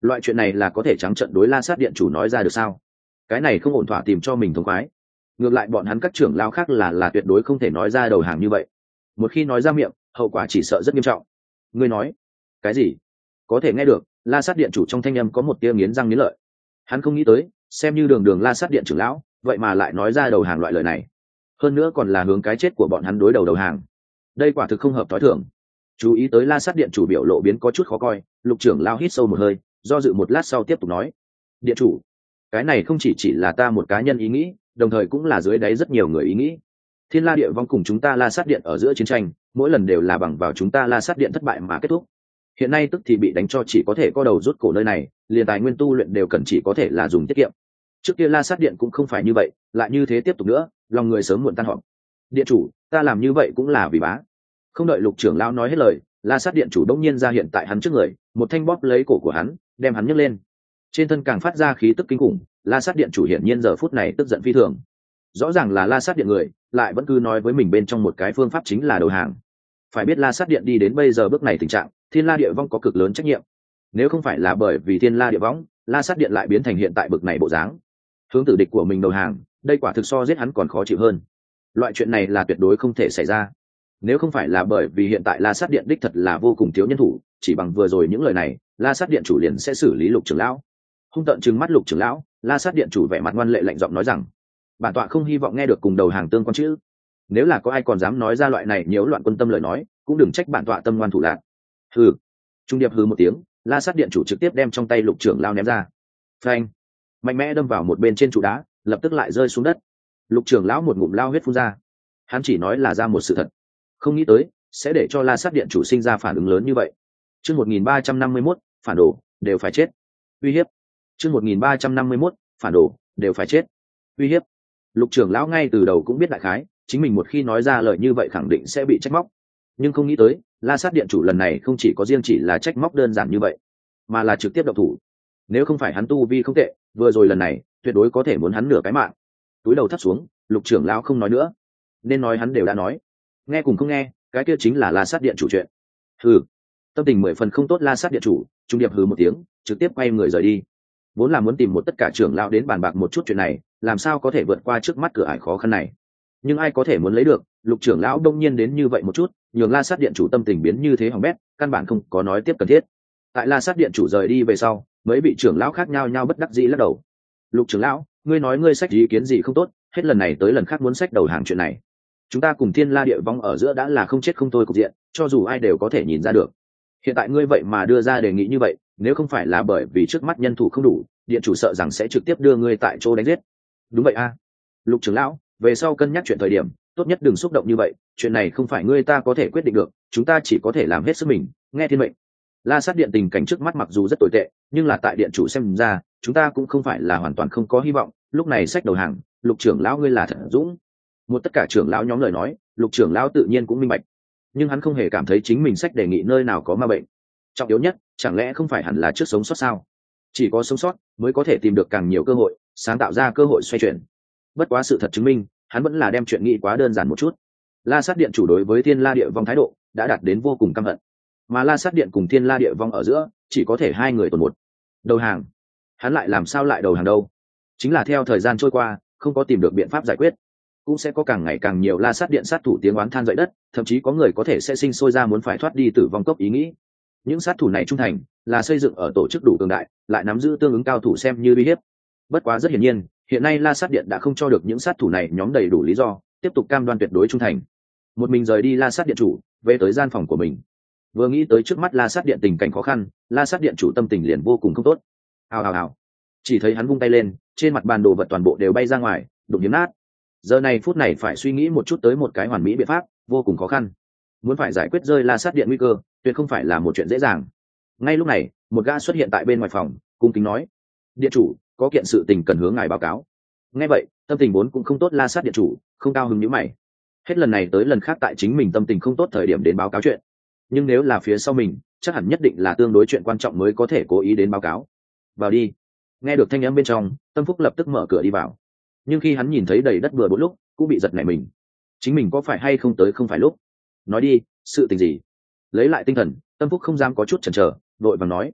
loại chuyện này là có thể trắng trận đối La Sát điện chủ nói ra được sao? Cái này không ổn thỏa tìm cho mình thống khoái. Ngược lại bọn hắn các trưởng lao khác là là tuyệt đối không thể nói ra đầu hàng như vậy. Một khi nói ra miệng, hậu quả chỉ sợ rất nghiêm trọng. Ngươi nói cái gì? Có thể nghe được La Sát điện chủ trong thanh âm có một tia nghiến răng nghiến lợi. Hắn không nghĩ tới, xem như đường đường La Sát điện trưởng lão, vậy mà lại nói ra đầu hàng loại lời này, hơn nữa còn là hướng cái chết của bọn hắn đối đầu đầu hàng. Đây quả thực không hợp thói thường. Chú ý tới La Sát điện chủ biểu lộ biến có chút khó coi, Lục trưởng lao hít sâu một hơi, do dự một lát sau tiếp tục nói: điện chủ, cái này không chỉ chỉ là ta một cá nhân ý nghĩ, đồng thời cũng là dưới đáy rất nhiều người ý nghĩ. Thiên La Địa Vong cùng chúng ta La Sát điện ở giữa chiến tranh, mỗi lần đều là bằng vào chúng ta La Sát điện thất bại mà kết thúc. Hiện nay tức thì bị đánh cho chỉ có thể co đầu rút cổ nơi này, liền tài nguyên tu luyện đều cần chỉ có thể là dùng tiết kiệm. Trước kia La Sát điện cũng không phải như vậy, lại như thế tiếp tục nữa, lòng người sớm muộn tan họp. Điện chủ, ta làm như vậy cũng là vì bá. Không đợi Lục trưởng lão nói hết lời, La Sát điện chủ đông nhiên ra hiện tại hắn trước người, một thanh bóp lấy cổ của hắn, đem hắn nhấc lên. Trên thân càng phát ra khí tức kinh khủng, La Sát điện chủ hiển nhiên giờ phút này tức giận phi thường. Rõ ràng là La Sát điện người, lại vẫn cứ nói với mình bên trong một cái phương pháp chính là đầu hàng. Phải biết La Sát điện đi đến bây giờ bước này tình trạng, Thiên La Địa Vong có cực lớn trách nhiệm. Nếu không phải là bởi vì Thiên La Địa Vong, La Sát điện lại biến thành hiện tại bực này bộ dáng, hướng tử địch của mình đầu hàng, đây quả thực so giết hắn còn khó chịu hơn. Loại chuyện này là tuyệt đối không thể xảy ra. Nếu không phải là bởi vì hiện tại La Sát điện đích thật là vô cùng thiếu nhân thủ, chỉ bằng vừa rồi những lời này, La Sát điện chủ liền sẽ xử lý Lục trưởng lão. Hung tợn trừng mắt Lục trưởng lão, La Sát điện chủ vẻ mặt ngoan lệ lạnh giọng nói rằng: bản tọa không hy vọng nghe được cùng đầu hàng tương quan chữ. Nếu là có ai còn dám nói ra loại này nhiễu loạn quân tâm lời nói, cũng đừng trách bản tọa tâm ngoan thủ lạn. Hừ. Trung điệp hừ một tiếng, La Sát điện chủ trực tiếp đem trong tay Lục trưởng lão ném ra. Phanh! Mạnh mẽ đâm vào một bên trên trụ đá, lập tức lại rơi xuống đất. Lục trưởng lão một ngụm lao huyết phun ra. Hắn chỉ nói là ra một sự thật, không nghĩ tới sẽ để cho La Sát điện chủ sinh ra phản ứng lớn như vậy. Chương một nghìn ba trăm năm mươi mốt, phản đồ đều phải chết. Uy hiếp. Chương một nghìn ba trăm năm mươi mốt, phản đồ đều phải chết. Uy hiếp. Lục trưởng lão ngay từ đầu cũng biết đại khái, chính mình một khi nói ra lời như vậy khẳng định sẽ bị trách móc, nhưng không nghĩ tới La Sát điện chủ lần này không chỉ có riêng chỉ là trách móc đơn giản như vậy, mà là trực tiếp động thủ. Nếu không phải hắn tu vi không tệ, vừa rồi lần này tuyệt đối có thể muốn hắn nửa cái mạng. Túi đầu thấp xuống, Lục trưởng lão không nói nữa, nên nói hắn đều đã nói, nghe cùng không nghe, cái kia chính là La Sát điện chủ chuyện. Hừ. Tâm tình mười phần không tốt La Sát điện chủ trung điệp hừ một tiếng, trực tiếp quay người rời đi. Vốn là muốn tìm một tất cả trưởng lão đến bàn bạc một chút chuyện này, làm sao có thể vượt qua trước mắt cửa ải khó khăn này. Nhưng ai có thể muốn lấy được, Lục trưởng lão đông nhiên đến như vậy một chút, nhường La Sát điện chủ tâm tình biến như thế hỏng bét, căn bản không có nói tiếp cần thiết. Tại La Sát điện chủ rời đi về sau, mấy vị trưởng lão khác nhau nhau bất đắc dĩ lắc đầu. Lục trưởng lão, ngươi nói ngươi sách ý kiến gì không tốt, hết lần này tới lần khác muốn sách đầu hàng chuyện này. Chúng ta cùng Thiên La Địa Vong ở giữa đã là không chết không thôi cục diện, cho dù ai đều có thể nhìn ra được. Hiện tại ngươi vậy mà đưa ra đề nghị như vậy, nếu không phải là bởi vì trước mắt nhân thủ không đủ, điện chủ sợ rằng sẽ trực tiếp đưa ngươi tại chỗ đánh giết. Đúng vậy a. Lục trưởng lão, về sau cân nhắc chuyện thời điểm, tốt nhất đừng xúc động như vậy, chuyện này không phải ngươi ta có thể quyết định được, chúng ta chỉ có thể làm hết sức mình, nghe thiên mệnh. La Sát điện tình cảnh trước mắt mặc dù rất tồi tệ, nhưng là tại điện chủ xem ra, chúng ta cũng không phải là hoàn toàn không có hy vọng, lúc này sách đầu hàng, Lục trưởng lão ngươi là thật dũng. Một tất cả trưởng lão nhóm lời nói, Lục trưởng lão tự nhiên cũng minh bạch, nhưng hắn không hề cảm thấy chính mình sách đề nghị nơi nào có ma bệnh. Trọng yếu nhất, chẳng lẽ không phải hẳn là trước sống sót sao? Chỉ có sống sót mới có thể tìm được càng nhiều cơ hội, sáng tạo ra cơ hội xoay chuyển. Bất quá sự thật chứng minh, hắn vẫn là đem chuyện nghĩ quá đơn giản một chút. La Sát điện chủ đối với Thiên La Địa Vong thái độ đã đạt đến vô cùng căm hận, mà La Sát điện cùng Thiên La Địa Vong ở giữa chỉ có thể hai người tồn một. Đầu hàng? Hắn lại làm sao lại đầu hàng đâu? Chính là theo thời gian trôi qua, không có tìm được biện pháp giải quyết, cũng sẽ có càng ngày càng nhiều La Sát điện sát thủ tiếng oán than dậy đất, thậm chí có người có thể sẽ sinh sôi ra muốn phải thoát đi tử vong cốc ý nghĩ. Những sát thủ này trung thành, là xây dựng ở tổ chức đủ cường đại, lại nắm giữ tương ứng cao thủ xem như uy hiếp. Bất quá rất hiển nhiên, hiện nay La Sát điện đã không cho được những sát thủ này nhóm đầy đủ lý do tiếp tục cam đoan tuyệt đối trung thành. Một mình rời đi La Sát điện chủ, về tới gian phòng của mình. Vừa nghĩ tới trước mắt La Sát điện tình cảnh khó khăn, La Sát điện chủ tâm tình liền vô cùng không tốt. Hào hào hào. Chỉ thấy hắn vung tay lên, trên mặt bàn đồ vật toàn bộ đều bay ra ngoài, đụng hiếm nát. Giờ này phút này phải suy nghĩ một chút tới một cái hoàn mỹ biện pháp, vô cùng khó khăn. Muốn phải giải quyết rơi La Sát điện nguy cơ, tuyệt không phải là một chuyện dễ dàng. Ngay lúc này, một gã xuất hiện tại bên ngoài phòng, cung kính nói: điện chủ, có kiện sự tình cần hướng ngài báo cáo. Nghe vậy, tâm tình vốn cũng không tốt La Sát điện chủ không cao hứng nhíu mày. Hết lần này tới lần khác tại chính mình tâm tình không tốt thời điểm đến báo cáo chuyện, nhưng nếu là phía sau mình, chắc hẳn nhất định là tương đối chuyện quan trọng mới có thể cố ý đến báo cáo. Vào đi. Nghe được thanh âm bên trong, Tâm Phúc lập tức mở cửa đi vào. Nhưng khi hắn nhìn thấy đầy đất bừa bộn lúc, cũng bị giật nảy mình. Chính mình có phải hay không tới không phải lúc? Nói đi, sự tình gì? Lấy lại tinh thần, Tâm Phúc không dám có chút chần chờ, vội vàng nói: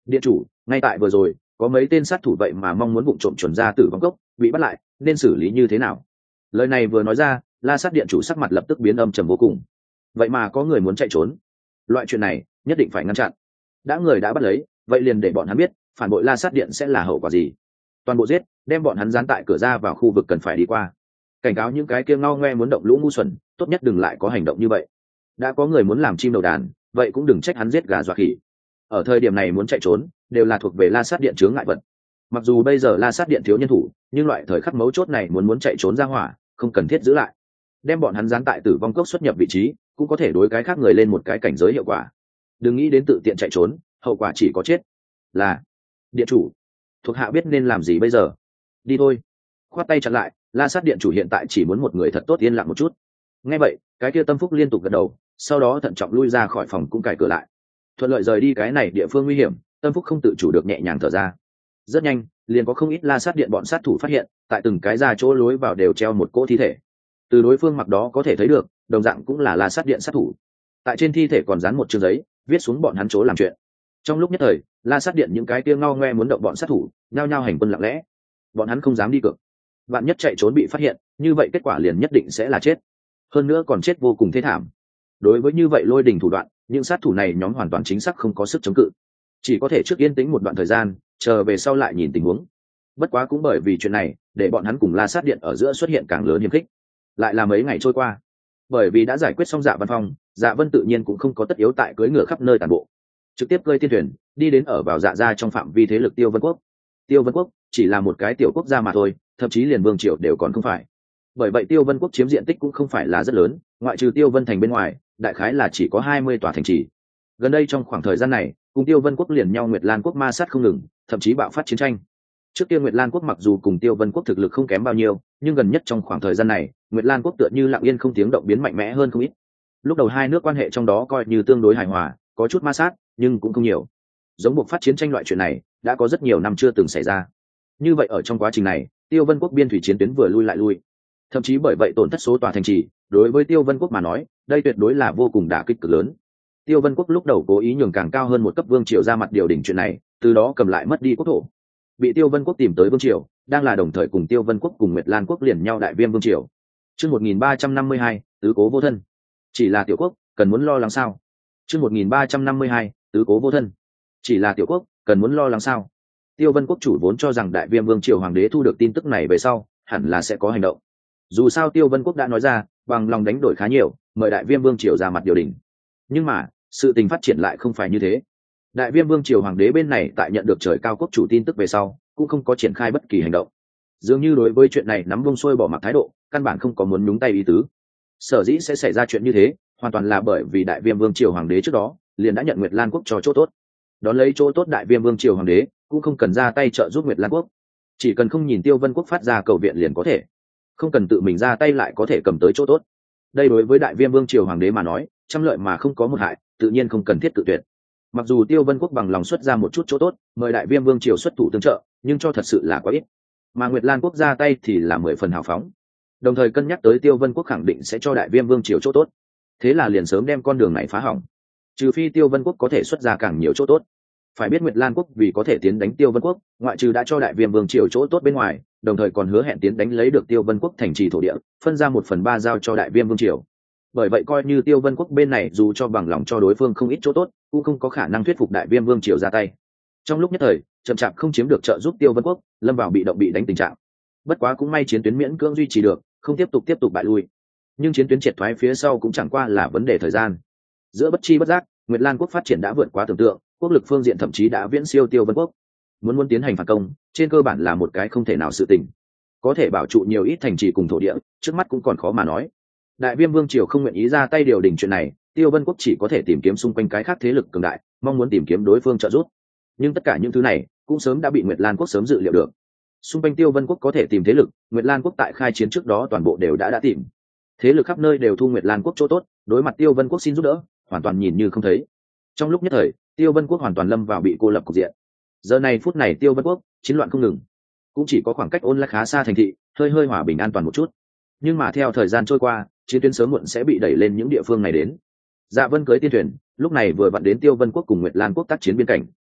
Điện chủ, ngay tại vừa rồi có mấy tên sát thủ vậy mà mong muốn vụ trộm chuẩn ra tử vong cốc bị bắt lại, nên xử lý như thế nào? Lời này vừa nói ra, La Sát điện chủ sắc mặt lập tức biến âm trầm vô cùng. Vậy mà có người muốn chạy trốn, loại chuyện này nhất định phải ngăn chặn. Đã người đã bắt lấy, vậy liền để bọn hắn biết phản bội La Sát điện sẽ là hậu quả gì. Toàn bộ giết, đem bọn hắn dán tại cửa ra vào khu vực cần phải đi qua. Cảnh cáo những cái kia ngao ngoe muốn động lũ ngu xuẩn, tốt nhất đừng lại có hành động như vậy. Đã có người muốn làm chim đầu đàn, vậy cũng đừng trách hắn giết gà dọa khỉ. Ở thời điểm này muốn chạy trốn đều là thuộc về La Sát điện chướng ngại vật. Mặc dù bây giờ La Sát điện thiếu nhân thủ, nhưng loại thời khắc mấu chốt này muốn muốn chạy trốn ra hỏa, không cần thiết giữ lại. Đem bọn hắn dán tại tử vong cốc xuất nhập vị trí, cũng có thể đối cái khác người lên một cái cảnh giới hiệu quả. Đừng nghĩ đến tự tiện chạy trốn, hậu quả chỉ có chết. Là điện chủ, thuộc hạ biết nên làm gì bây giờ. Đi thôi. Khoát tay chặn lại, La Sát điện chủ hiện tại chỉ muốn một người thật tốt yên lặng một chút. Nghe vậy, cái kia Tâm Phúc liên tục gật đầu, sau đó thận trọng lui ra khỏi phòng cũng cài cửa lại. Thuận lợi rời đi cái này địa phương nguy hiểm, Tâm Phúc không tự chủ được nhẹ nhàng thở ra. Rất nhanh, liền có không ít La Sát điện bọn sát thủ phát hiện, tại từng cái ra chỗ lối vào đều treo một cỗ thi thể. Từ đối phương mặc đó có thể thấy được, đồng dạng cũng là La Sát điện sát thủ. Tại trên thi thể còn dán một chương giấy, viết xuống bọn hắn chỗ làm chuyện. Trong lúc nhất thời, La Sát điện những cái kia ngao ngoe muốn động bọn sát thủ, nhao nhao hành quân lặng lẽ. Bọn hắn không dám đi cược. Vạn nhất chạy trốn bị phát hiện, như vậy kết quả liền nhất định sẽ là chết. Hơn nữa còn chết vô cùng thê thảm. Đối với như vậy lôi đình thủ đoạn, những sát thủ này nhóm hoàn toàn chính xác không có sức chống cự, chỉ có thể trước yên tĩnh một đoạn thời gian, chờ về sau lại nhìn tình huống. Bất quá cũng bởi vì chuyện này, để bọn hắn cùng La Sát điện ở giữa xuất hiện càng lớn hiềm khích. Lại là mấy ngày trôi qua, bởi vì đã giải quyết xong Dạ Văn Phong, Dạ Vân tự nhiên cũng không có tất yếu tại cưỡi ngựa khắp nơi tàn bộ, trực tiếp cơi tiên thuyền đi đến ở vào Dạ gia trong phạm vi thế lực Tiêu Vân Quốc. Tiêu Vân Quốc chỉ là một cái tiểu quốc gia mà thôi, thậm chí liền vương triều đều còn không phải. Bởi vậy Tiêu Vân Quốc chiếm diện tích cũng không phải là rất lớn, ngoại trừ Tiêu Vân thành bên ngoài, đại khái là chỉ có hai mươi tòa thành trì. Gần đây trong khoảng thời gian này, cùng Tiêu Vân Quốc liền nhau Nguyệt Lan Quốc ma sát không ngừng, thậm chí bạo phát chiến tranh. Trước kia Nguyệt Lan Quốc mặc dù cùng Tiêu Vân Quốc thực lực không kém bao nhiêu, nhưng gần nhất trong khoảng thời gian này, Nguyệt Lan Quốc tựa như lặng yên không tiếng động biến mạnh mẽ hơn không ít. Lúc đầu hai nước quan hệ trong đó coi như tương đối hài hòa, có chút ma sát, nhưng cũng không nhiều. Giống buộc phát chiến tranh loại chuyện này, đã có rất nhiều năm chưa từng xảy ra. Như vậy ở trong quá trình này, Tiêu Vân Quốc biên thủy chiến tuyến vừa lui lại lui, thậm chí bởi vậy tổn thất số tòa thành trì, đối với Tiêu Vân Quốc mà nói, đây tuyệt đối là vô cùng đả kích cực lớn. Tiêu Vân Quốc lúc đầu cố ý nhường càng cao hơn một cấp vương triều ra mặt điều đỉnh chuyện này, từ đó cầm lại mất đi quốc thổ. Bị Tiêu Vân Quốc tìm tới vương triều, đang là đồng thời cùng Tiêu Vân Quốc cùng Nguyệt Lan Quốc liền nhau đại viêm vương triều. Chương một nghìn ba trăm năm mươi hai, tứ cố vô thân. Chỉ là tiểu quốc, cần muốn lo lắng sao? Chương một nghìn ba trăm năm mươi hai, tứ cố vô thân. Chỉ là tiểu quốc, cần muốn lo lắng sao? Tiêu Vân Quốc chủ vốn cho rằng đại viêm vương triều hoàng đế thu được tin tức này về sau, hẳn là sẽ có hành động. Dù sao Tiêu Vân Quốc đã nói ra, bằng lòng đánh đổi khá nhiều, mời đại viêm vương triều ra mặt điều đình. Nhưng mà, sự tình phát triển lại không phải như thế. Đại viêm vương triều hoàng đế bên này tại nhận được trời cao quốc chủ tin tức về sau, cũng không có triển khai bất kỳ hành động. Dường như đối với chuyện này nắm buông xuôi bỏ mặc thái độ, căn bản không có muốn nhúng tay ý tứ. Sở dĩ sẽ xảy ra chuyện như thế, hoàn toàn là bởi vì đại viêm vương triều hoàng đế trước đó liền đã nhận Nguyệt Lan Quốc cho chỗ tốt. Đón lấy chỗ tốt đại viêm vương triều hoàng đế cũng không cần ra tay trợ giúp Nguyệt Lan Quốc, chỉ cần không nhìn Tiêu Vân Quốc phát ra cầu viện liền có thể, không cần tự mình ra tay lại có thể cầm tới chỗ tốt. Đây đối với đại viêm vương triều hoàng đế mà nói, trăm lợi mà không có một hại, tự nhiên không cần thiết tự tuyệt. Mặc dù Tiêu Vân Quốc bằng lòng xuất ra một chút chỗ tốt, mời đại viêm vương triều xuất thủ tương trợ, nhưng cho thật sự là quá ít. Mà Nguyệt Lan Quốc ra tay thì là mười phần hào phóng, đồng thời cân nhắc tới Tiêu Vân Quốc khẳng định sẽ cho đại viêm vương triều chỗ tốt, thế là liền sớm đem con đường này phá hỏng. Trừ phi Tiêu Vân Quốc có thể xuất ra càng nhiều chỗ tốt. Phải biết Nguyệt Lan Quốc vì có thể tiến đánh Tiêu Vân Quốc, ngoại trừ đã cho đại viêm vương triều chỗ tốt bên ngoài, đồng thời còn hứa hẹn tiến đánh lấy được Tiêu Vân Quốc thành trì thổ địa, phân ra một phần ba giao cho đại viêm vương triều. Bởi vậy coi như Tiêu Vân Quốc bên này dù cho bằng lòng cho đối phương không ít chỗ tốt, cũng không có khả năng thuyết phục đại viêm vương triều ra tay. Trong lúc nhất thời, chậm chạp không chiếm được trợ giúp Tiêu Vân Quốc, lâm vào bị động bị đánh tình trạng. Bất quá cũng may chiến tuyến miễn cưỡng duy trì được, không tiếp tục tiếp tục bại lui. Nhưng chiến tuyến triệt thoái phía sau cũng chẳng qua là vấn đề thời gian. Giữa bất chi bất giác, Nguyệt Lan Quốc phát triển đã vượt quá tưởng tượng, quốc lực phương diện thậm chí đã viễn siêu Tiêu Vân Quốc. Muốn muốn tiến hành phản công, trên cơ bản là một cái không thể nào sự tình. Có thể bảo trụ nhiều ít thành trì cùng thổ địa, trước mắt cũng còn khó mà nói. Đại viêm vương triều không nguyện ý ra tay điều đình chuyện này, Tiêu Vân Quốc chỉ có thể tìm kiếm xung quanh cái khác thế lực cường đại, mong muốn tìm kiếm đối phương trợ giúp. Nhưng tất cả những thứ này cũng sớm đã bị Nguyệt Lan Quốc sớm dự liệu được. Xung quanh Tiêu Vân Quốc có thể tìm thế lực, Nguyệt Lan Quốc tại khai chiến trước đó toàn bộ đều đã đã tìm. Thế lực khắp nơi đều thu Nguyệt Lan Quốc chỗ tốt, đối mặt Tiêu Vân Quốc xin giúp đỡ, hoàn toàn nhìn như không thấy. Trong lúc nhất thời, Tiêu Vân Quốc hoàn toàn lâm vào bị cô lập cục diện. Giờ này phút này Tiêu Vân Quốc chiến loạn không ngừng, cũng chỉ có khoảng cách ôn lại khá xa thành thị, hơi hơi hòa bình an toàn một chút. Nhưng mà theo thời gian trôi qua, chiến tuyến sớm muộn sẽ bị đẩy lên những địa phương này đến. Dạ Vân cưới tiên thuyền, lúc này vừa vặn đến Tiêu Vân Quốc cùng Nguyệt Lan Quốc tác chiến biên cảnh.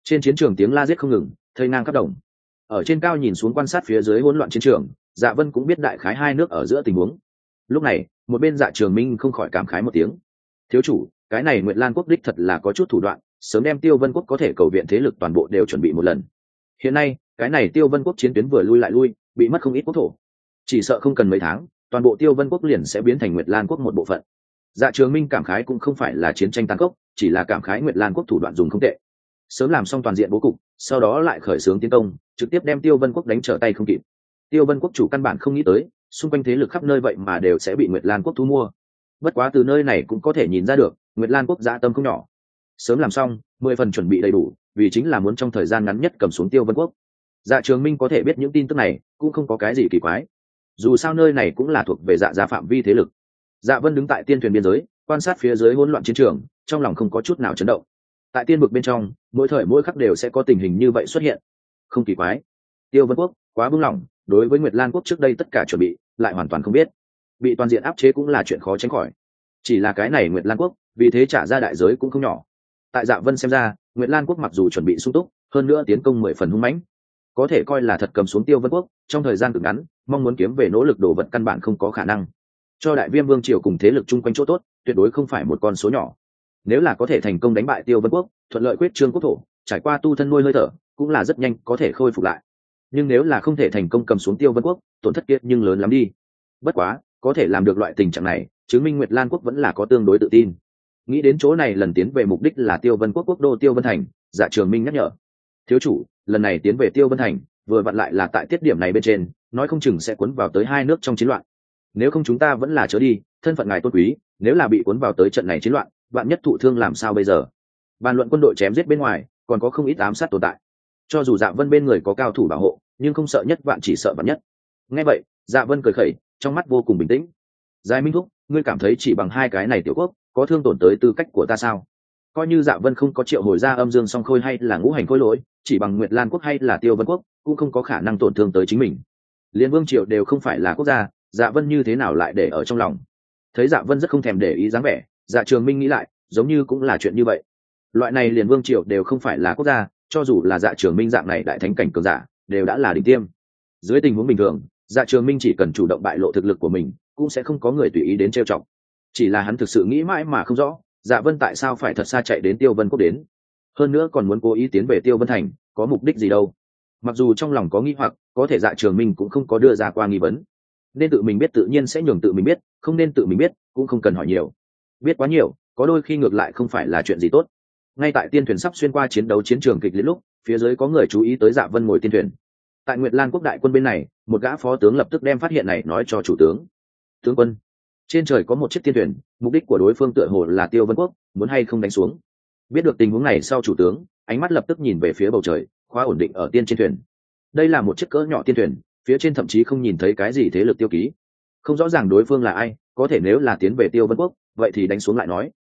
Trên chiến trường tiếng la giết không ngừng, thây ngang khắp đồng. Ở trên cao nhìn xuống quan sát phía dưới hỗn loạn chiến trường, Dạ Vân cũng biết đại khái hai nước ở giữa tình huống. Lúc này, một bên Dạ Trường Minh không khỏi cảm khái một tiếng. Thiếu chủ, cái này Nguyệt Lan quốc đích thật là có chút thủ đoạn, sớm đem Tiêu Vân quốc có thể cầu viện thế lực toàn bộ đều chuẩn bị một lần. Hiện nay, cái này Tiêu Vân quốc chiến tuyến vừa lui lại lui, bị mất không ít quốc thổ. Chỉ sợ không cần mấy tháng, toàn bộ Tiêu Vân quốc liền sẽ biến thành Nguyệt Lan quốc một bộ phận. Dạ Trường Minh cảm khái cũng không phải là chiến tranh tàn khốc, chỉ là cảm khái Nguyệt Lan quốc thủ đoạn dùng không tệ. Sớm làm xong toàn diện bố cục, sau đó lại khởi xướng tiến công, trực tiếp đem Tiêu Vân quốc đánh trở tay không kịp. Tiêu Vân quốc chủ căn bản không nghĩ tới, xung quanh thế lực khắp nơi vậy mà đều sẽ bị Nguyệt Lan quốc thu mua. Bất quá từ nơi này cũng có thể nhìn ra được, Nguyệt Lan quốc dạ tâm không nhỏ. Sớm làm xong, mười phần chuẩn bị đầy đủ, vì chính là muốn trong thời gian ngắn nhất cầm xuống Tiêu Vân quốc. Dạ Trường Minh có thể biết những tin tức này, cũng không có cái gì kỳ quái. Dù sao nơi này cũng là thuộc về Dạ gia phạm vi thế lực. Dạ Vân đứng tại tiên thuyền biên giới, quan sát phía dưới hỗn loạn chiến trường, trong lòng không có chút nào chấn động. Tại tiên vực bên trong, mỗi thời mỗi khắc đều sẽ có tình hình như vậy xuất hiện. Không kỳ quái. Tiêu Vân quốc quá buông lỏng, đối với Nguyệt Lan quốc trước đây tất cả chuẩn bị, lại hoàn toàn không biết. Bị toàn diện áp chế cũng là chuyện khó tránh khỏi. Chỉ là cái này Nguyệt Lan quốc, vì thế trả ra đại giới cũng không nhỏ. Tại Dạ Vân xem ra, Nguyệt Lan quốc mặc dù chuẩn bị sung túc, hơn nữa tiến công mười phần hung mãnh, có thể coi là thật cầm xuống Tiêu Vân quốc, trong thời gian cực ngắn, mong muốn kiếm về nỗ lực đồ vật căn bản không có khả năng. Cho Đại Viêm vương triều cùng thế lực chung quanh chỗ tốt, tuyệt đối không phải một con số nhỏ. Nếu là có thể thành công đánh bại Tiêu Vân quốc, thuận lợi quyết trương quốc thổ, trải qua tu thân nuôi hơi thở, cũng là rất nhanh có thể khôi phục lại. Nhưng nếu là không thể thành công cầm xuống Tiêu Vân quốc, tổn thất kiệt nhưng lớn lắm đi. Bất quá, có thể làm được loại tình trạng này, chứng minh Nguyệt Lan quốc vẫn là có tương đối tự tin. Nghĩ đến chỗ này, lần tiến về mục đích là Tiêu Vân quốc quốc đô Tiêu Vân thành, Dạ Trường Minh nhắc nhở: thiếu chủ, lần này tiến về Tiêu Vân thành, vừa vặn lại là tại tiết điểm này bên trên, nói không chừng sẽ cuốn vào tới hai nước trong chiến loạn. Nếu không chúng ta vẫn là chớ đi, thân phận ngài tôn quý, nếu là bị cuốn vào tới trận này chiến loạn, bạn nhất thụ thương làm sao bây giờ? Bàn luận quân đội chém giết bên ngoài, còn có không ít ám sát tồn tại. Cho dù Dạ Vân bên người có cao thủ bảo hộ, nhưng không sợ nhất vạn chỉ sợ vạn nhất. Nghe vậy, Dạ Vân cười khẩy, trong mắt vô cùng bình tĩnh. Giai Minh thúc, ngươi cảm thấy chỉ bằng hai cái này tiểu quốc, có thương tổn tới tư cách của ta sao? Coi như Dạ Vân không có triệu hồi ra âm dương song khôi hay là ngũ hành khôi lỗi, chỉ bằng Nguyệt Lan quốc hay là Tiêu Vân quốc, cũng không có khả năng tổn thương tới chính mình. Liên vương triều đều không phải là quốc gia, Dạ Vân như thế nào lại để ở trong lòng? Thấy Dạ Vân rất không thèm để ý dáng vẻ, Dạ Trường Minh nghĩ lại, giống như cũng là chuyện như vậy. Loại này liền vương triều đều không phải là quốc gia, cho dù là Dạ Trường Minh dạng này đại thánh cảnh cường giả, đều đã là đỉnh tiêm. Dưới tình huống bình thường, Dạ Trường Minh chỉ cần chủ động bại lộ thực lực của mình, cũng sẽ không có người tùy ý đến trêu chọc. Chỉ là hắn thực sự nghĩ mãi mà không rõ, Dạ Vân tại sao phải thật xa chạy đến Tiêu Vân quốc đến, hơn nữa còn muốn cố ý tiến về Tiêu Vân thành, có mục đích gì đâu? Mặc dù trong lòng có nghi hoặc, có thể Dạ Trường Minh cũng không có đưa ra qua nghi vấn. Nên tự mình biết tự nhiên sẽ nhường tự mình biết, không nên tự mình biết, cũng không cần hỏi nhiều. Biết quá nhiều, có đôi khi ngược lại không phải là chuyện gì tốt. Ngay tại tiên thuyền sắp xuyên qua chiến đấu chiến trường kịch liệt lúc, phía dưới có người chú ý tới Dạ Vân ngồi tiên thuyền. Tại Nguyệt Lan quốc đại quân bên này, một gã phó tướng lập tức đem phát hiện này nói cho chủ tướng. Tướng quân, trên trời có một chiếc tiên thuyền, mục đích của đối phương tựa hồ là Tiêu Vân quốc, muốn hay không đánh xuống? Biết được tình huống này sau, chủ tướng ánh mắt lập tức nhìn về phía bầu trời, khóa ổn định ở tiên trên thuyền. Đây là một chiếc cỡ nhỏ tiên thuyền, phía trên thậm chí không nhìn thấy cái gì thế lực tiêu ký, không rõ ràng đối phương là ai. Có thể nếu là tiến về Tiêu Vân quốc, vậy thì đánh xuống lại nói.